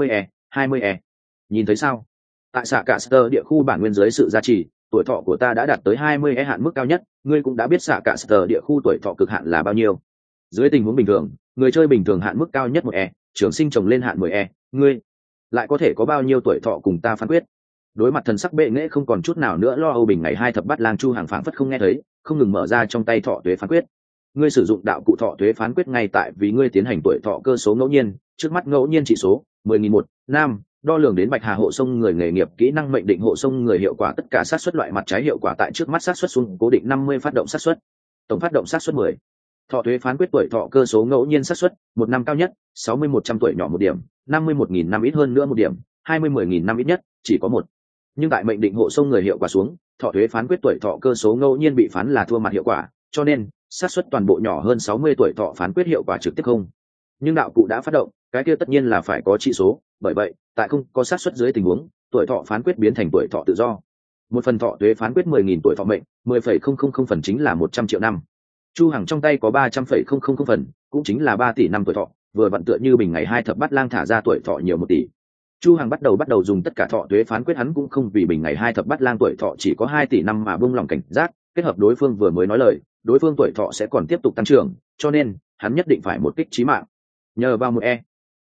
20e. Nhìn thấy sao? Tại xạ cả Sở địa khu bản nguyên dưới sự gia trì, tuổi thọ của ta đã đạt tới 20e hạn mức cao nhất, ngươi cũng đã biết xạ cả Sở địa khu tuổi thọ cực hạn là bao nhiêu. Dưới tình huống bình thường, người chơi bình thường hạn mức cao nhất 1e, trường sinh trồng lên hạn 10e, ngươi lại có thể có bao nhiêu tuổi thọ cùng ta phán quyết? Đối mặt thần sắc bệ nghệ không còn chút nào nữa lo âu, bình ngày hai thập bát lang Chu Hằng phảng phất không nghe thấy, không ngừng mở ra trong tay thọ tuế phán quyết. Ngươi sử dụng đạo cụ thọ tuế phán quyết ngay tại vì ngươi tiến hành tuổi thọ cơ số ngẫu nhiên, trước mắt ngẫu nhiên trị số 10.001 nam, đo lường đến Bạch Hà hộ sông người nghề nghiệp kỹ năng mệnh định hộ sông người hiệu quả tất cả xác suất loại mặt trái hiệu quả tại trước mắt xác suất xuống cố định 50 phát động xác suất, tổng phát động xác suất 10. Thọ tuế phán quyết tuổi thọ cơ số ngẫu nhiên xác suất, 1 năm cao nhất, 60-100 tuổi nhỏ 1 điểm, 50-1.000 năm ít hơn nữa 1 điểm, 20-10.000 năm ít nhất, chỉ có 1. Nhưng tại mệnh định hộ sông người hiệu quả xuống, thọ tuế phán quyết tuổi thọ cơ số ngẫu nhiên bị phán là thua mặt hiệu quả, cho nên xác suất toàn bộ nhỏ hơn 60 tuổi thọ phán quyết hiệu quả trực tiếp không. Nhưng đạo cụ đã phát động, cái kia tất nhiên là phải có trị số, bởi vậy tại không có xác suất dưới tình huống, tuổi thọ phán quyết biến thành tuổi thọ tự do. Một phần thọ tuế phán quyết 10.000 tuổi thọ mệnh, 10,000 phần chính là 100 triệu năm. Chu Hằng trong tay có 300,000 phần, cũng chính là 3 tỷ năm tuổi thọ, vừa vặn tựa như bình ngày hai thập bát lang thả ra tuổi thọ nhiều 1 tỷ. Chu Hằng bắt đầu dùng tất cả thọ tuế phán quyết, hắn cũng không vì bình ngày hai thập bát lang tuổi thọ chỉ có 2 tỷ năm mà buông lòng cảnh giác, kết hợp đối phương vừa mới nói lời, đối phương tuổi thọ sẽ còn tiếp tục tăng trưởng, cho nên hắn nhất định phải một kích chí mạng. Nhờ vào một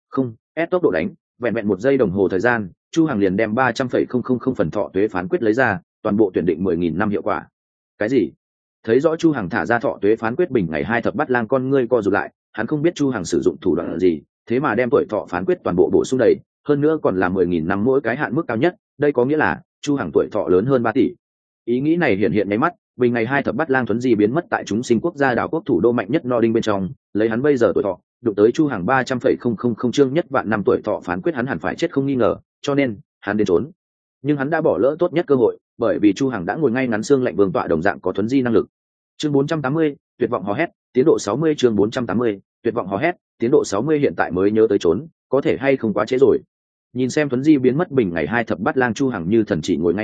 S tốc độ đánh, vẹn 1 giây đồng hồ thời gian, Chu Hằng liền đem 300,000 phần thọ tuế phán quyết lấy ra, toàn bộ tuyển định 10.000 năm hiệu quả. Cái gì? Thấy rõ Chu Hằng thả ra thọ tuế phán quyết, bình ngày hai thập bát lang con ngươi co rụt lại, hắn không biết Chu Hằng sử dụng thủ đoạn gì, thế mà đem tuổi thọ phán quyết toàn bộ bổ sung đầy, hơn nữa còn là 10.000 năm mỗi cái hạn mức cao nhất, đây có nghĩa là Chu Hằng tuổi thọ lớn hơn 3 tỷ. Ý nghĩ này hiện nháy mắt, bình ngày hai thập bát lang thuấn di biến mất tại chúng sinh quốc gia đảo quốc thủ đô mạnh nhất Nordin bên trong, lấy hắn bây giờ tuổi thọ, đụng tới Chu Hằng 300,000 chương nhất vạn năm tuổi thọ phán quyết hắn hẳn phải chết không nghi ngờ, cho nên hắn đến trốn. Nhưng hắn đã bỏ lỡ tốt nhất cơ hội, bởi vì Chu Hằng đã ngồi ngay ngắn xương lạnh vương tọa đồng dạng có thuấn di năng lực. Chương 480, tuyệt vọng hò hét, tiến độ 60. Chương 480, tuyệt vọng hò hét, tiến độ 60. Hiện tại mới nhớ tới trốn, có thể hay không quá trễ rồi. Nhìn xem thuấn di biến mất, bình ngày hai thập bát lang Chu Hằng như thần chỉ ngồi ngay ngắn,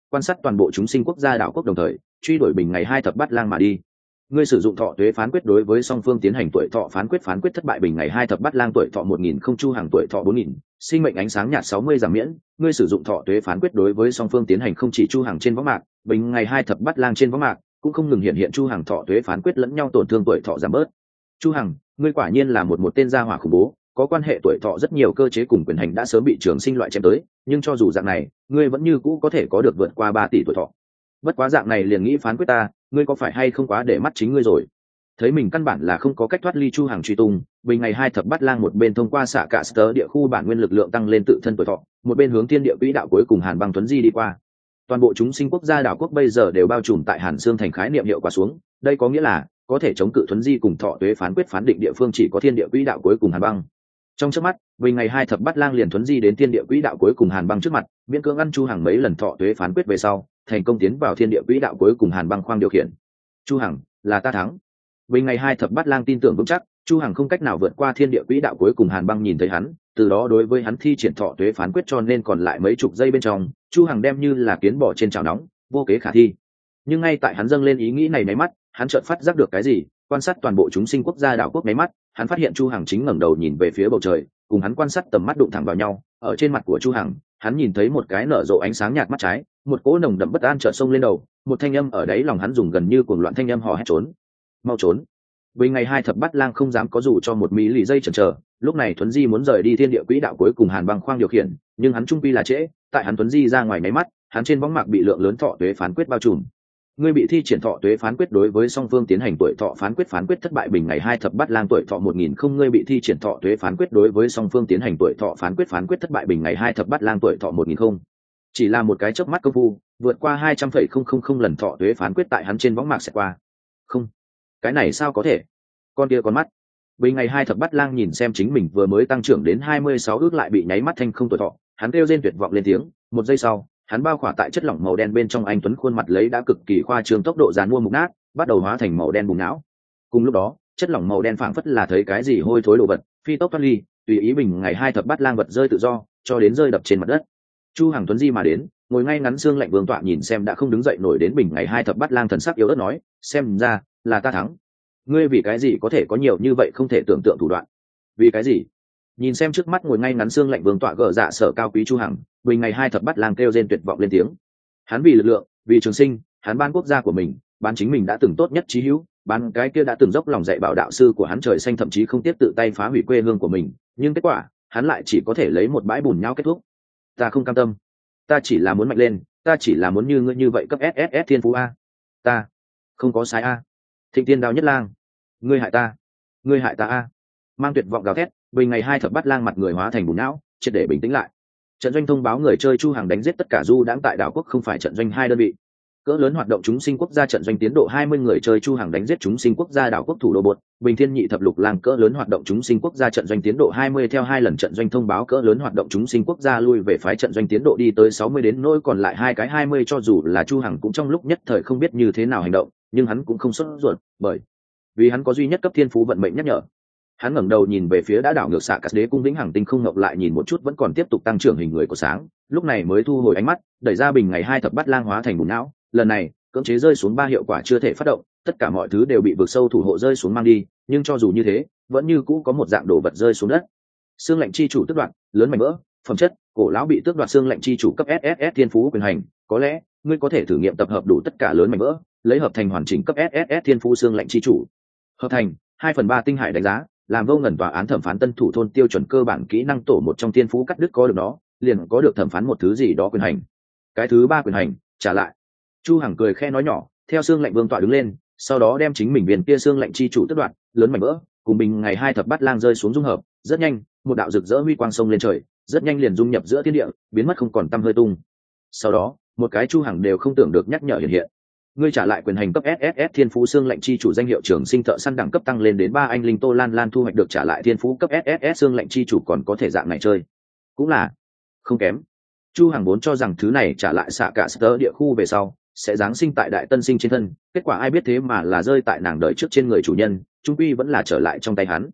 quan sát toàn bộ chúng sinh quốc gia đảo quốc đồng thời truy đuổi bình ngày 2 thập bát lang mà đi. Ngươi sử dụng thọ tuế phán quyết đối với song phương tiến hành tuổi thọ phán quyết thất bại bình ngày 2 thập bát lang tuổi thọ 1000 không chu hàng tuổi thọ 4000, sinh mệnh ánh sáng nhạt 60 giảm miễn. Ngươi sử dụng thọ tuế phán quyết đối với song phương tiến hành không chỉ chu hàng trên võng mạc, bình ngày 2 thập bát lang trên võng mạc cũng không ngừng hiện chu hàng thọ tuế phán quyết lẫn nhau tổn thương tuổi thọ giảm bớt. Chu Hằng, ngươi quả nhiên là một tên gia hỏa khủng bố, có quan hệ tuổi thọ rất nhiều cơ chế cùng quyền hành đã sớm bị trường sinh loại chém tới, nhưng cho dù dạng này, ngươi vẫn như cũ có thể có được vượt qua 3 tỷ tuổi thọ. Bất quá dạng này liền nghĩ phán quyết ta, ngươi có phải hay không quá để mắt chính ngươi rồi? Thấy mình căn bản là không có cách thoát ly Chu Hằng truy tung, bình ngày 2 thập bát lang một bên thông qua xạ cả sơ địa khu bản nguyên lực lượng tăng lên tự thân tuổi thọ, một bên hướng thiên địa quỹ đạo cuối cùng Hàn Băng Tuấn Di đi qua. Toàn bộ chúng sinh quốc gia đảo quốc bây giờ đều bao trùm tại Hàn Xương thành khái niệm hiệu quả xuống, đây có nghĩa là có thể chống cự Tuấn Di cùng thọ tuế phán quyết phán định địa phương chỉ có thiên địa quỹ đạo cuối cùng Hàn Băng. Trong chớp mắt, bình ngày 2 thập bát lang liền Tuấn Di đến thiên địa quỹ đạo cuối cùng Hàn Băng trước mặt, miễn cưỡng ăn Chu Hằng mấy lần thọ tuế phán quyết về sau, thành công tiến vào thiên địa quỹ đạo cuối cùng Hàn Băng khoang điều khiển. Chu Hằng, là ta thắng. Bình ngày 2 thập bát lang tin tưởng vững chắc, Chu Hằng không cách nào vượt qua thiên địa quỹ đạo cuối cùng Hàn Băng nhìn thấy hắn, từ đó đối với hắn thi triển thọ tuế phán quyết cho nên còn lại mấy chục giây bên trong, Chu Hằng đem như là kiến bò trên chảo nóng, vô kế khả thi. Nhưng ngay tại hắn dâng lên ý nghĩ này mấy mắt, hắn chợt phát giác được cái gì, quan sát toàn bộ chúng sinh quốc gia đảo quốc mấy mắt, hắn phát hiện Chu Hằng chính ngẩng đầu nhìn về phía bầu trời, cùng hắn quan sát tầm mắt đụng thẳng vào nhau, ở trên mặt của Chu Hằng, hắn nhìn thấy một cái nở rộ ánh sáng nhạt mắt trái, một cỗ nồng đậm bất an chợt xông lên đầu, một thanh âm ở đấy lòng hắn dùng gần như cuồng loạn thanh âm hò hét trốn, mau trốn. Bình ngày 2 thập bát lang không dám có dù cho một mỹ lì dây chần chờ, lúc này Tuấn Di muốn rời đi thiên địa quỹ đạo cuối cùng Hàn Băng khoang điều khiển, nhưng hắn trung quy là trễ, tại hắn Tuấn Di ra ngoài máy mắt, hắn trên võng mạc bị lượng lớn thọ tuế phán quyết bao trùm. Ngươi bị thi triển thọ tuế phán quyết đối với song phương tiến hành tuổi thọ phán quyết thất bại bình ngày 2 thập bát lang tuổi thọ 1000 không. Ngươi bị thi triển thọ tuế phán quyết đối với song phương tiến hành tuổi thọ phán quyết thất bại bình ngày 2 thập bát lang tuổi thọ 1000 không. Chỉ là một cái chớp mắt công phu, vượt qua 200,000 lần thọ tuế phán quyết tại hắn trên võng mạc sẽ qua. Không, cái này sao có thể? Con kia con mắt. Bình ngày 2 thập bát lang nhìn xem chính mình vừa mới tăng trưởng đến 26 ước lại bị nháy mắt thanh không tuổi thọ, hắn kêu rên tuyệt vọng lên tiếng, một giây sau, hắn bao khỏa tại chất lỏng màu đen bên trong anh tuấn khuôn mặt lấy đã cực kỳ khoa trương tốc độ dàn mua mục nát, bắt đầu hóa thành màu đen bùng não. Cùng lúc đó, chất lỏng màu đen phảng phất là thấy cái gì hôi thối đồ vật, phi tốc thoát ly, tùy ý bình ngày 2 thập bát lang vật rơi tự do, cho đến rơi đập trên mặt đất. Chu Hằng Tuấn Di mà đến, ngồi ngay ngắn xương lạnh vương tọa nhìn xem đã không đứng dậy nổi đến bình ngày 2 thập bát lang thần sắc yếu ớt nói, xem ra là ta thắng. Ngươi vì cái gì có thể có nhiều như vậy không thể tưởng tượng thủ đoạn? Vì cái gì? Nhìn xem trước mắt ngồi ngay ngắn xương lạnh vương tọa gở dạ sở cao quý Chu Hằng, bình ngày 2 thập bát lang kêu rên tuyệt vọng lên tiếng. Hắn vì lực lượng, vì trường sinh, hắn ban quốc gia của mình, ban chính mình đã từng tốt nhất chí hữu, ban cái kia đã từng dốc lòng dạy bảo đạo sư của hắn trời xanh thậm chí không tiếp tự tay phá hủy quê hương của mình, nhưng kết quả, hắn lại chỉ có thể lấy một bãi bùn nhau kết thúc. Ta không cam tâm, ta chỉ là muốn mạnh lên, ta chỉ là muốn như ngươi như vậy cấp SSS thiên phú a. Ta không có sai a. Thịnh Tiên Đao Nhất Lang, ngươi hại ta, ngươi hại ta a. Mang tuyệt vọng gào thét, bình ngày 2 thập bát lang mặt người hóa thành bùn não, triệt để bình tĩnh lại. Trận doanh thông báo người chơi Chu Hằng đánh giết tất cả du đãng tại đảo quốc không phải trận doanh 2 đơn vị. Cỡ lớn hoạt động chúng sinh quốc gia trận doanh tiến độ 20 người chơi Chu Hằng đánh giết chúng sinh quốc gia đảo quốc thủ đô bột, Bình Thiên Nhị thập lục lang cỡ lớn hoạt động chúng sinh quốc gia trận doanh tiến độ 20 theo 2 lần trận doanh thông báo cỡ lớn hoạt động chúng sinh quốc gia lui về phái trận doanh tiến độ đi tới 60 đến nỗi còn lại 2 cái 20 cho dù là Chu Hằng cũng trong lúc nhất thời không biết như thế nào hành động, nhưng hắn cũng không sốt ruột, bởi vì hắn có duy nhất cấp thiên phú vận mệnh nhắc nhở. Hắn ngẩng đầu nhìn về phía đã đảo ngược xạ cát đế cung vĩnh hằng tinh không ngọc lại nhìn một chút vẫn còn tiếp tục tăng trưởng hình người của sáng, lúc này mới thu hồi ánh mắt, đẩy ra bình ngày 2 thập bát lang hóa thành bùn não, lần này cưỡng chế rơi xuống 3 hiệu quả chưa thể phát động, tất cả mọi thứ đều bị vực sâu thủ hộ rơi xuống mang đi, nhưng cho dù như thế, vẫn như cũ có một dạng đồ vật rơi xuống đất. Xương lạnh chi chủ tước đoạt, lớn mảnh vỡ, phẩm chất, cổ lão bị tước đoạt xương lạnh chi chủ cấp SSS thiên phú quyền hành, có lẽ ngươi có thể thử nghiệm tập hợp đủ tất cả lớn mảnh vỡ, lấy hợp thành hoàn chỉnh cấp SSS thiên phú xương lạnh chi chủ. Hợp thành 2/3 tinh hải đánh giá, làm vô ngần tòa án thẩm phán tân thủ thôn tiêu chuẩn cơ bản kỹ năng tổ một trong thiên phú cắt đứt có được nó, liền có được thẩm phán một thứ gì đó quyền hành. Cái thứ 3 quyền hành, trả lại. Chu Hằng cười khẽ nói nhỏ, theo xương lạnh vương tọa đứng lên, sau đó đem chính mình viên kia xương lạnh chi chủ tước đoạt, lớn mảnh vỡ, cùng bình ngày 2 thập bát lang rơi xuống dung hợp, rất nhanh, một đạo rực rỡ huy quang sông lên trời, rất nhanh liền dung nhập giữa thiên địa, biến mất không còn tăm hơi tung. Sau đó, một cái Chu Hằng đều không tưởng được nhắc nhở hiện hiện. Ngươi trả lại quyền hành cấp SSS thiên phú xương lạnh chi chủ danh hiệu trường sinh thợ săn đẳng cấp tăng lên đến 3 anh linh Tô Lan Lan thu hoạch được trả lại thiên phú cấp SSS xương lạnh chi chủ còn có thể dạng này chơi. Cũng là không kém. Chu Hằng vốn cho rằng thứ này trả lại xạ cả sơ địa khu về sau sẽ giáng sinh tại đại tân sinh trên thân, kết quả ai biết thế mà là rơi tại nàng đợi trước trên người chủ nhân, chung quy vẫn là trở lại trong tay hắn.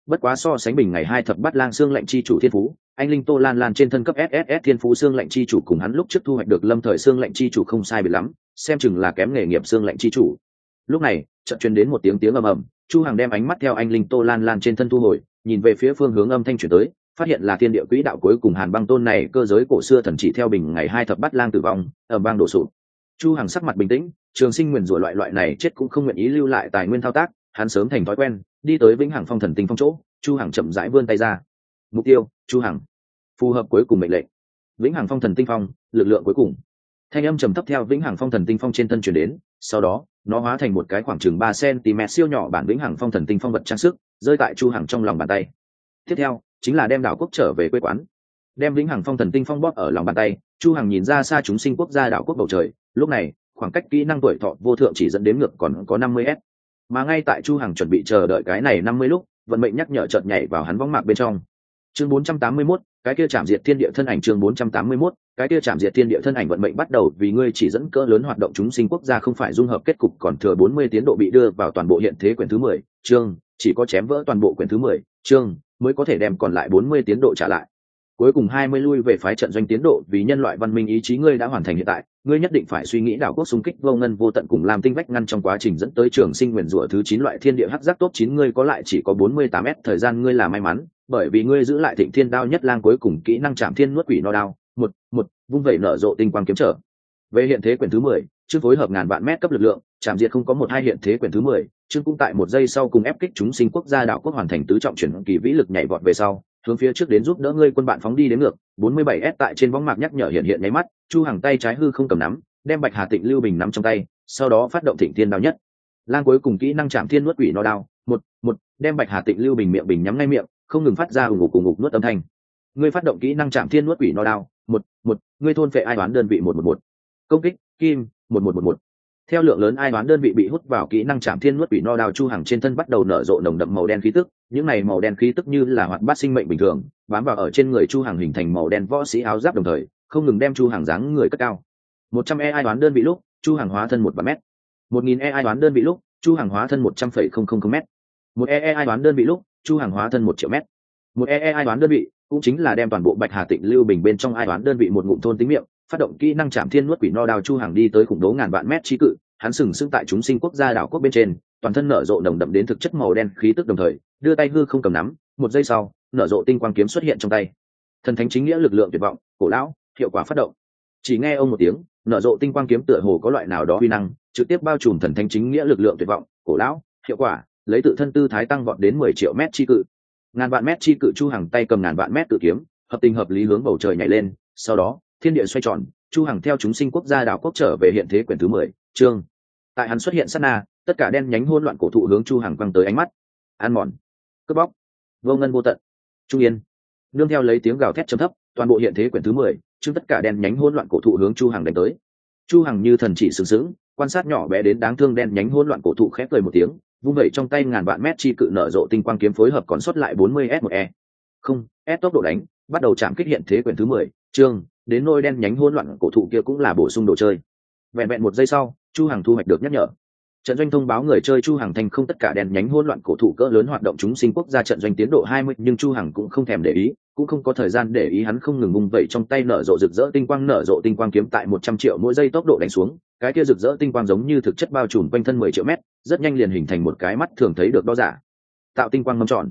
Bất quá so sánh bình ngày 2 thập bát lang xương lạnh chi chủ thiên phú, anh linh Tô Lan Lan trên thân cấp SSS thiên phú xương lạnh chi chủ cùng hắn lúc trước thu hoạch được lâm thời xương lạnh chi chủ không sai biệt lắm, xem chừng là kém nghề nghiệp xương lạnh chi chủ. Lúc này, chợt truyền đến một tiếng ầm ầm, Chu Hằng đem ánh mắt theo anh linh Tô Lan Lan trên thân thu hồi, nhìn về phía phương hướng âm thanh chuyển tới, phát hiện là thiên địa quỹ đạo cuối cùng Hàn Băng Tôn này cơ giới cổ xưa thần chỉ theo bình ngày 2 thập bát lang tử vong, ở bang đổ sụp. Chu Hằng sắc mặt bình tĩnh, Trường Sinh nguyền rủa loại này chết cũng không nguyện ý lưu lại tài nguyên thao tác, hắn sớm thành thói quen, đi tới Vĩnh Hằng Phong Thần Tinh Phong chỗ, Chu Hằng chậm rãi vươn tay ra. Mục tiêu, Chu Hằng. Phù hợp cuối cùng mệnh lệnh. Vĩnh Hằng Phong Thần Tinh Phong, lực lượng cuối cùng. Thanh âm trầm thấp theo Vĩnh Hằng Phong Thần Tinh Phong trên thân truyền đến, sau đó, nó hóa thành một cái khoảng chừng 3 cm siêu nhỏ bản Vĩnh Hằng Phong Thần Tinh Phong vật trang sức, rơi tại Chu Hằng trong lòng bàn tay. Tiếp theo, chính là đem đảo quốc trở về quê quán. Đem Vĩnh Hằng Phong Thần Tinh Phong bóp ở lòng bàn tay, Chu Hằng nhìn ra xa chúng sinh quốc gia đảo quốc bầu trời, lúc này, khoảng cách kỹ năng tuổi thọ vô thượng chỉ dẫn đến ngược còn có 50s. Mà ngay tại Chu Hằng chuẩn bị chờ đợi cái này 50 lúc, vận mệnh nhắc nhở chợt nhảy vào hắn võng mạc bên trong. Chương 481, cái kia chạm diệt thiên địa thân ảnh. Chương 481, cái kia chạm diệt thiên địa thân ảnh. Vận mệnh bắt đầu vì ngươi chỉ dẫn cỡ lớn hoạt động chúng sinh quốc gia không phải dung hợp kết cục còn thừa 40 tiến độ bị đưa vào toàn bộ hiện thế quyển thứ 10 chương, chỉ có chém vỡ toàn bộ quyển thứ 10 chương mới có thể đem còn lại 40 tiến độ trả lại. Cuối cùng 20 lui về phái trận doanh tiến độ vì nhân loại văn minh ý chí ngươi đã hoàn thành hiện tại, ngươi nhất định phải suy nghĩ đảo quốc xung kích vô ngân vô tận cùng làm tinh vách ngăn trong quá trình dẫn tới trường sinh nguyền rủa thứ 9 loại thiên địa hắc giác top 9 ngươi có lại chỉ có 48s thời gian ngươi là may mắn, bởi vì ngươi giữ lại Thịnh Thiên Đao nhất lang cuối cùng kỹ năng chạm thiên nuốt quỷ no đao, một vung vẩy nở rộ tinh quang kiếm trở. Về hiện thế quyển thứ 10, chương phối hợp ngàn vạn mét cấp lực lượng, chạm diệt không có một hai hiện thế quyển thứ 10, chương cũng tại một giây sau cùng ép kích chúng sinh quốc gia đảo quốc hoàn thành tứ trọng chuyển kỳ vĩ lực nhảy vọt về sau, hướng phía trước đến giúp đỡ ngươi quân bạn phóng đi đến ngược 47s tại trên võng mạc nhắc nhở hiện nháy mắt, Chu Hằng tay trái hư không cầm nắm, đem Bạch Hà Tịnh Lưu Bình nắm trong tay, sau đó phát động Thịnh Thiên Đao nhất lang cuối cùng kỹ năng chạm thiên nuốt quỷ no đao, một đem Bạch Hà Tịnh Lưu Bình miệng bình nhắm ngay miệng, không ngừng phát ra ùng ục nuốt âm thanh. Ngươi phát động kỹ năng chạm thiên nuốt quỷ no đao, một ngươi thôn phệ ai đoán đơn vị 111. Công kích kim 1111. Theo lượng lớn ai đoán đơn vị bị hút vào kỹ năng chạm thiên nuốt quỷ no đao, Chu Hằng trên thân bắt đầu nở rộ nồng đậm màu đen khí tức, những này màu đen khí tức như là hoạt bát sinh mệnh bình thường, bám vào ở trên người Chu Hằng hình thành màu đen võ sĩ áo giáp đồng thời, không ngừng đem Chu Hằng dáng người cất cao. 100 ai đoán đơn vị lúc, Chu Hằng hóa thân 1 mét. 1000 ai đoán đơn vị lúc, Chu Hằng hóa thân 100,000 mét. 1 ai đoán đơn vị lúc, Chu Hằng hóa thân 1 triệu mét. 1 ai đoán đơn vị cũng chính là đem toàn bộ Bạch Hà Tịnh Lưu Bình bên trong ai đoán đơn vị một ngụm thôn tính miệng, phát động kỹ năng chạm thiên nuốt quỷ no đao, Chu Hằng đi tới khủng bố ngàn vạn mét chi cự, hắn sừng sững tại chúng sinh quốc gia đảo quốc bên trên, toàn thân nở rộ nồng đậm đến thực chất màu đen khí tức đồng thời, đưa tay hư không cầm nắm, một giây sau, nở rộ tinh quang kiếm xuất hiện trong tay. Thần thánh chính nghĩa lực lượng tuyệt vọng, cổ lão, hiệu quả phát động. Chỉ nghe ông một tiếng, nở rộ tinh quang kiếm tựa hồ có loại nào đó uy năng, trực tiếp bao trùm thần thánh chính nghĩa lực lượng tuyệt vọng, cổ lão, hiệu quả, lấy tự thân tư thái tăng vọt đến 10 triệu mét chi cự. Ngàn vạn mét chi cự, Chu Hằng tay cầm ngàn vạn mét cự kiếm, hợp tình hợp lý hướng bầu trời nhảy lên, sau đó, thiên địa xoay tròn, Chu Hằng theo chúng sinh quốc gia đảo quốc trở về hiện thế quyển thứ 10 chương. Tại hắn xuất hiện sát na, tất cả đen nhánh hỗn loạn cổ thụ hướng Chu Hằng quăng tới ánh mắt. Ăn mòn, cướp bóc, vô ngân vô tận, trung yên. Nương theo lấy tiếng gào thét trầm thấp, toàn bộ hiện thế quyển thứ 10 chương tất cả đen nhánh hỗn loạn cổ thụ hướng Chu Hằng đánh tới. Chu Hằng như thần chỉ sừng sững, quan sát nhỏ bé đến đáng thương đen nhánh hỗn loạn cổ thụ khép cười một tiếng, vung vẩy trong tay ngàn vạn mét chi cự nở rộ tinh quang kiếm phối hợp còn sót lại 40s1e. Không, S tốc độ đánh, bắt đầu chạm kích hiện thế quyển thứ 10 chương, đến nôi đen nhánh hỗn loạn cổ thụ kia cũng là bổ sung đồ chơi. Vẹn một giây sau, Chu Hằng thu hoạch được nhắc nhở. Trận doanh thông báo người chơi Chu Hằng thành không tất cả đen nhánh hỗn loạn cổ thụ cỡ lớn hoạt động chúng sinh quốc gia trận doanh tiến độ 20, nhưng Chu Hằng cũng không thèm để ý, cũng không có thời gian để ý, hắn không ngừng vung vẩy trong tay nở rộ rực rỡ tinh quang, nở rộ tinh quang kiếm tại 100 triệu mỗi giây tốc độ đánh xuống, cái kia rực rỡ tinh quang giống như thực chất bao trùm quanh thân 10 triệu mét, rất nhanh liền hình thành một cái mắt thường thấy được đo giả. Tạo tinh quang mâm tròn.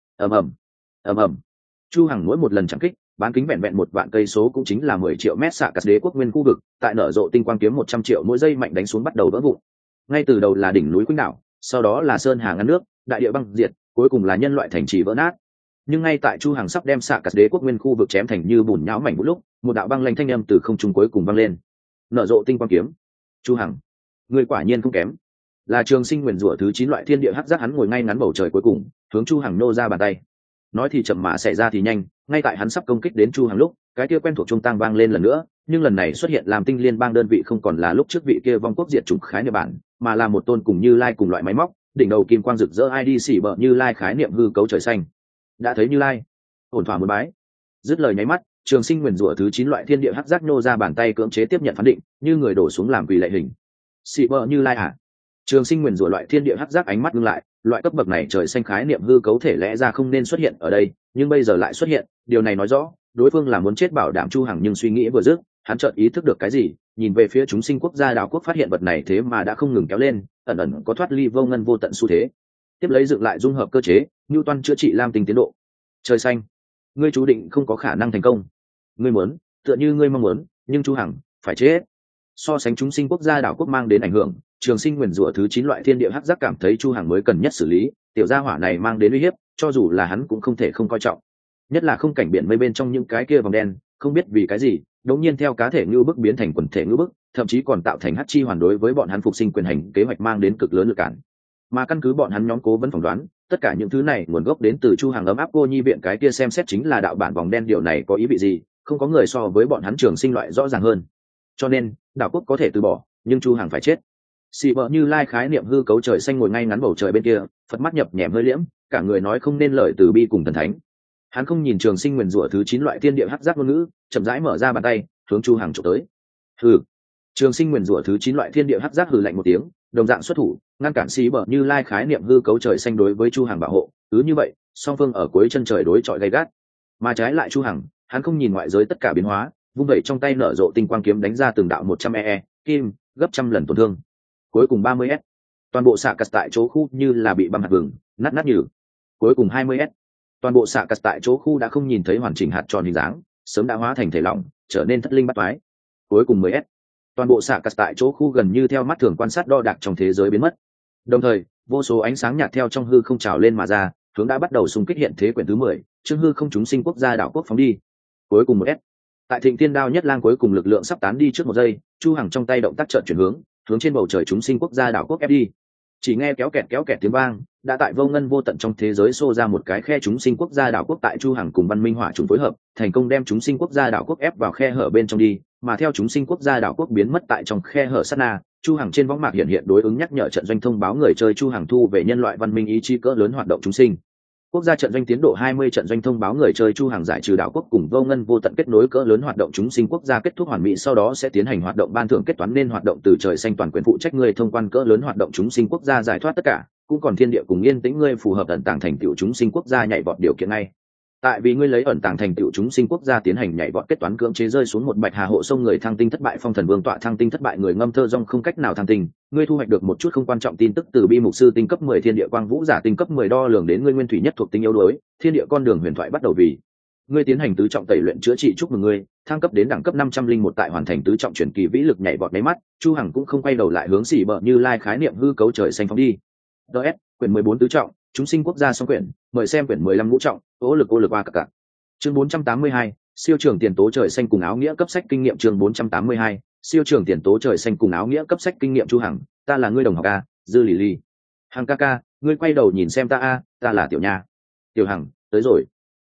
Ầm ầm. Chu Hằng mỗi một lần chạm kích, bán kính vẹn 1 vạn cây số cũng chính là 10 triệu mét xạ cả đế quốc nguyên khu vực, tại nở rộ tinh quang kiếm 100 triệu mỗi giây mạnh đánh xuống bắt đầu vỡ vụn. Ngay từ đầu là đỉnh núi Quýnh đảo, sau đó là sơn hà ngăn nước, đại địa băng diệt, cuối cùng là nhân loại thành trì vỡ nát. Nhưng ngay tại Chu Hằng sắp đem xạ cả đế quốc nguyên khu vực chém thành như bùn nhão mảnh vụn lúc, một đạo băng lanh thanh âm từ không trung cuối cùng vang lên. Nở rộ tinh quang kiếm. Chu Hằng, người quả nhiên không kém. Là Trường Sinh nguyền rủa thứ 9 loại thiên địa hắc giác, hắn ngồi ngay ngắn bầu trời cuối cùng, hướng Chu Hằng nô ra bàn tay. Nói thì chậm mà xảy ra thì nhanh, ngay tại hắn sắp công kích đến Chu Hằng lúc, cái kia quen thuộc trung tang vang lên lần nữa, nhưng lần này xuất hiện làm tinh liên bang đơn vị không còn là lúc trước vị kia vong quốc diệt chủng khái niệm bản, mà là một tôn cùng Như Lai cùng loại máy móc, đỉnh đầu kim quang rực rỡ ID xỉ bợ Như Lai khái niệm hư cấu trời xanh. Đã thấy Như Lai, ổn thỏa muốn bái. Dứt lời nháy mắt, Trường Sinh nguyền rủa thứ 9 loại thiên địa hắc giác nô ra bàn tay cưỡng chế tiếp nhận phán định, như người đổ xuống làm quỳ lạy hình. Xỉ bợ Như Lai à? Trường Sinh nguyền rủa loại thiên địa hắc giác ánh mắt ngưng lại, loại cấp bậc này trời xanh khái niệm hư cấu thể lẽ ra không nên xuất hiện ở đây, nhưng bây giờ lại xuất hiện, điều này nói rõ đối phương là muốn chết bảo đảm Chu Hằng. Nhưng suy nghĩ vừa dứt, hắn chợt ý thức được cái gì, nhìn về phía chúng sinh quốc gia đảo quốc, phát hiện vật này thế mà đã không ngừng kéo lên, ẩn ẩn có thoát ly vô ngân vô tận xu thế. Tiếp lấy dựng lại dung hợp cơ chế, Newton chữa trị lam tinh tiến độ. Trời xanh, ngươi chú định không có khả năng thành công. Ngươi muốn, tựa như ngươi mong muốn, nhưng Chu Hằng phải chết. So sánh chúng sinh quốc gia đảo quốc mang đến ảnh hưởng, Trường Sinh nguyền rủa thứ 9 loại thiên địa hắc giác cảm thấy Chu Hằng mới cần nhất xử lý, tiểu gia hỏa này mang đến uy hiếp, cho dù là hắn cũng không thể không coi trọng. Nhất là không cảnh biển mây bên trong những cái kia vòng đen, không biết vì cái gì, đột nhiên theo cá thể ngưu bức biến thành quần thể ngưu bức, thậm chí còn tạo thành hắc chi hoàn, đối với bọn hắn phục sinh quyền hành kế hoạch mang đến cực lớn lực cản. Mà căn cứ bọn hắn nhóm cố vấn phỏng đoán, tất cả những thứ này nguồn gốc đến từ Chu Hằng ấm áp cô nhi viện cái kia xem xét chính là đạo bản vòng đen. Điều này có ý vị gì? Không có người so với bọn hắn Trường Sinh loại rõ ràng hơn. Cho nên đảo quốc có thể từ bỏ, nhưng Chu Hằng phải chết. Xì bợ Như Lai khái niệm hư cấu trời xanh ngồi ngay ngắn bầu trời bên kia, Phật mắt nhập nhèm hơi liễm, cả người nói không nên lời từ bi cùng thần thánh. Hắn không nhìn Trường Sinh nguyền rủa thứ 9 loại thiên địa hắc giác ngôn ngữ, chậm rãi mở ra bàn tay, hướng Chu Hằng chụp tới. Hừ. Trường Sinh nguyền rủa thứ 9 loại thiên địa hắc giác hừ lạnh một tiếng, đồng dạng xuất thủ, ngăn cản xì bợ Như Lai khái niệm hư cấu trời xanh đối với Chu Hằng bảo hộ. Cứ như vậy, song phương ở cuối chân trời đối chọi gay gắt. Mà trái lại Chu Hằng, hắn không nhìn ngoại giới tất cả biến hóa, vung vẩy trong tay nở rộ tinh quang kiếm đánh ra từng đạo 100 kim, gấp trăm lần tổn thương. Cuối cùng 30s, toàn bộ xạ cắt tại chỗ khu như là bị băm hạt vừng, nát nát nhừ. Cuối cùng 20s, toàn bộ xạ cắt tại chỗ khu đã không nhìn thấy hoàn chỉnh hạt tròn hình dáng, sớm đã hóa thành thể lỏng, trở nên thất linh bát toái. Cuối cùng 10s, toàn bộ xạ cắt tại chỗ khu gần như theo mắt thường quan sát đo đạc trong thế giới biến mất. Đồng thời, vô số ánh sáng nhạt theo trong hư không trào lên mà ra, hướng đã bắt đầu xung kích hiện thế quyển thứ 10, chương hư không chúng sinh quốc gia đảo quốc phóng đi. Cuối cùng 1s, tại Thịnh Tiên Đao nhất lang cuối cùng lực lượng sắp tán đi trước một giây, Chu Hằng trong tay động tác chợt chuyển hướng trên bầu trời chúng sinh quốc gia đảo quốc ép đi. Chỉ nghe kéo kẹt tiếng vang, đã tại vô ngân vô tận trong thế giới xô ra một cái khe chúng sinh quốc gia đảo quốc. Tại Chu Hằng cùng Văn Minh Hỏa trùng phối hợp, thành công đem chúng sinh quốc gia đảo quốc ép vào khe hở bên trong đi. Mà theo chúng sinh quốc gia đảo quốc biến mất tại trong khe hở sát na, Chu Hằng trên võng mạc hiện đối ứng nhắc nhở trận doanh thông báo người chơi Chu Hằng thu về nhân loại văn minh ý chí cỡ lớn hoạt động chúng sinh quốc gia trận doanh tiến độ 20 trận doanh thông báo người chơi Chu Hằng giải trừ đảo quốc cùng vô ngân vô tận kết nối cỡ lớn hoạt động chúng sinh quốc gia kết thúc hoàn mỹ, sau đó sẽ tiến hành hoạt động ban thưởng kết toán nên hoạt động từ trời xanh toàn quyền phụ trách người thông quan cỡ lớn hoạt động chúng sinh quốc gia giải thoát tất cả, cũng còn thiên địa cùng yên tĩnh ngươi phù hợp ẩn tàng thành tựu chúng sinh quốc gia nhảy vọt điều kiện ngay. Tại vì ngươi lấy ẩn tàng thành tựu chúng sinh quốc gia tiến hành nhảy vọt kết toán cưỡng chế rơi xuống một bạch hà hộ sông người thăng tinh thất bại, phong thần vương tọa thăng tinh thất bại, người ngâm thơ rong không cách nào thăng tinh, ngươi thu hoạch được một chút không quan trọng tin tức từ bi mục sư tinh cấp 10 thiên địa quang vũ giả tinh cấp 10 đo lường đến ngươi nguyên thủy nhất thuộc tính yếu đuối, thiên địa con đường huyền thoại bắt đầu vì ngươi tiến hành tứ trọng tẩy luyện chữa trị, chúc mừng ngươi thăng cấp đến đẳng cấp 501. Tại hoàn thành tứ trọng chuyển kỳ vĩ lực nhảy vọt máy mắt, Chu Hằng cũng không quay đầu lại hướng xỉ bợ Như Lai khái niệm hư cấu trời xanh phóng đi. DS quyển 14 tứ trọng chúng sinh quốc gia xong quyển, mời xem quyển 15 ngũ trọng ô lực qua cả. Chương 482, siêu trường tiền tố trời xanh cùng áo nghĩa cấp sách kinh nghiệm. Chương 482, siêu trường tiền tố trời xanh cùng áo nghĩa cấp sách kinh nghiệm. Chu Hằng, ta là ngươi đồng học a, Dư Lì Lì. Hằng ca, ngươi quay đầu nhìn xem ta a, ta là Tiểu Nha. Tiểu Hằng, tới rồi.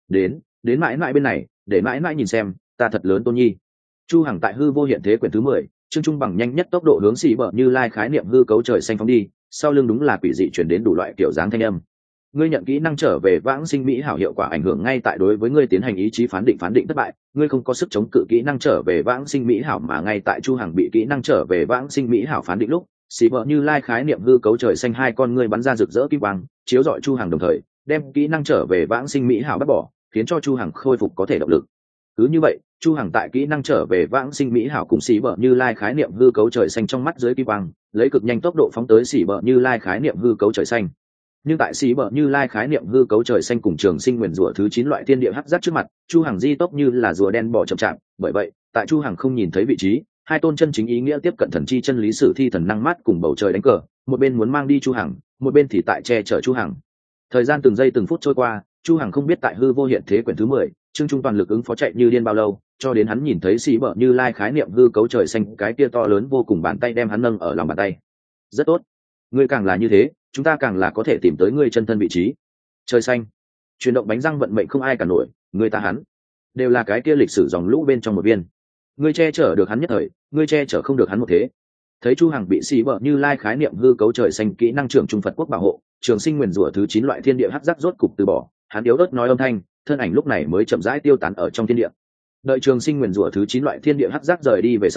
Đến mãi mãi bên này, để mãi mãi nhìn xem, ta thật lớn Tôn Nhi. Chu Hằng tại hư vô hiện thế quyển thứ 10, chương trung bằng nhanh nhất tốc độ hướng xỉ bợ Như Lai khái niệm hư cấu trời xanh phóng đi, sau lưng đúng là quỷ dị chuyển đến đủ loại kiểu dáng thanh âm. Ngươi nhận kỹ năng trở về vãng sinh mỹ hảo hiệu quả ảnh hưởng ngay tại đối với ngươi tiến hành ý chí phán định thất bại, ngươi không có sức chống cự kỹ năng trở về vãng sinh mỹ hảo. Mà ngay tại Chu Hằng bị kỹ năng trở về vãng sinh mỹ hảo phán định lúc, xì vợ Như Lai khái niệm hư cấu trời xanh hai con ngươi bắn ra rực rỡ kim quang, chiếu rọi Chu Hằng, đồng thời đem kỹ năng trở về vãng sinh mỹ hảo bắt bỏ, khiến cho Chu Hằng khôi phục có thể động lực. Cứ như vậy, Chu Hằng tại kỹ năng trở về vãng sinh mỹ hảo cùng xì vợ Như Lai khái niệm hư cấu trời xanh trong mắt dưới kim quang, lấy cực nhanh tốc độ phóng tới xì vợ Như Lai khái niệm hư cấu trời xanh. Nhưng tại xí bợ Như Lai khái niệm hư cấu trời xanh cùng Trường Sinh nguyền rủa thứ 9 loại thiên địa hắc giác trước mặt, Chu Hằng di tốc như là rùa đen bò chậm chạp, bởi vậy tại Chu Hằng không nhìn thấy vị trí, hai tôn chân chính ý nghĩa tiếp cận thần chi chân lý sử thi thần năng mát cùng bầu trời đánh cờ, một bên muốn mang đi Chu Hằng, một bên thì tại che chở Chu Hằng. Thời gian từng giây từng phút trôi qua, Chu Hằng không biết tại hư vô hiện thế quyển thứ 10, chương trung toàn lực ứng phó chạy như điên bao lâu, cho đến hắn nhìn thấy xí bợ Như Lai khái niệm hư cấu trời xanh cái kia to lớn vô cùng bàn tay đem hắn nâng ở lòng bàn tay. Rất tốt, ngươi càng là như thế, chúng ta càng là có thể tìm tới ngươi chân thân vị trí. Trời xanh, chuyển động bánh răng vận mệnh không ai cả nổi, ngươi ta hắn đều là cái kia lịch sử dòng lũ bên trong một viên. Ngươi che chở được hắn nhất thời, ngươi che chở không được hắn một thế. Thấy Chu Hằng bị xỉ bợ Như Lai khái niệm hư cấu trời xanh kỹ năng trưởng trung Phật quốc bảo hộ, Trường Sinh nguyền rủa thứ 9 loại thiên địa hắc giác rốt cục từ bỏ, hắn yếu ớt nói âm thanh, thân ảnh lúc này mới chậm rãi tiêu tán ở trong thiên địa. Đợi Trường Sinh nguyền rủa thứ 9 loại thiên địa hắc giác rời đi về sau,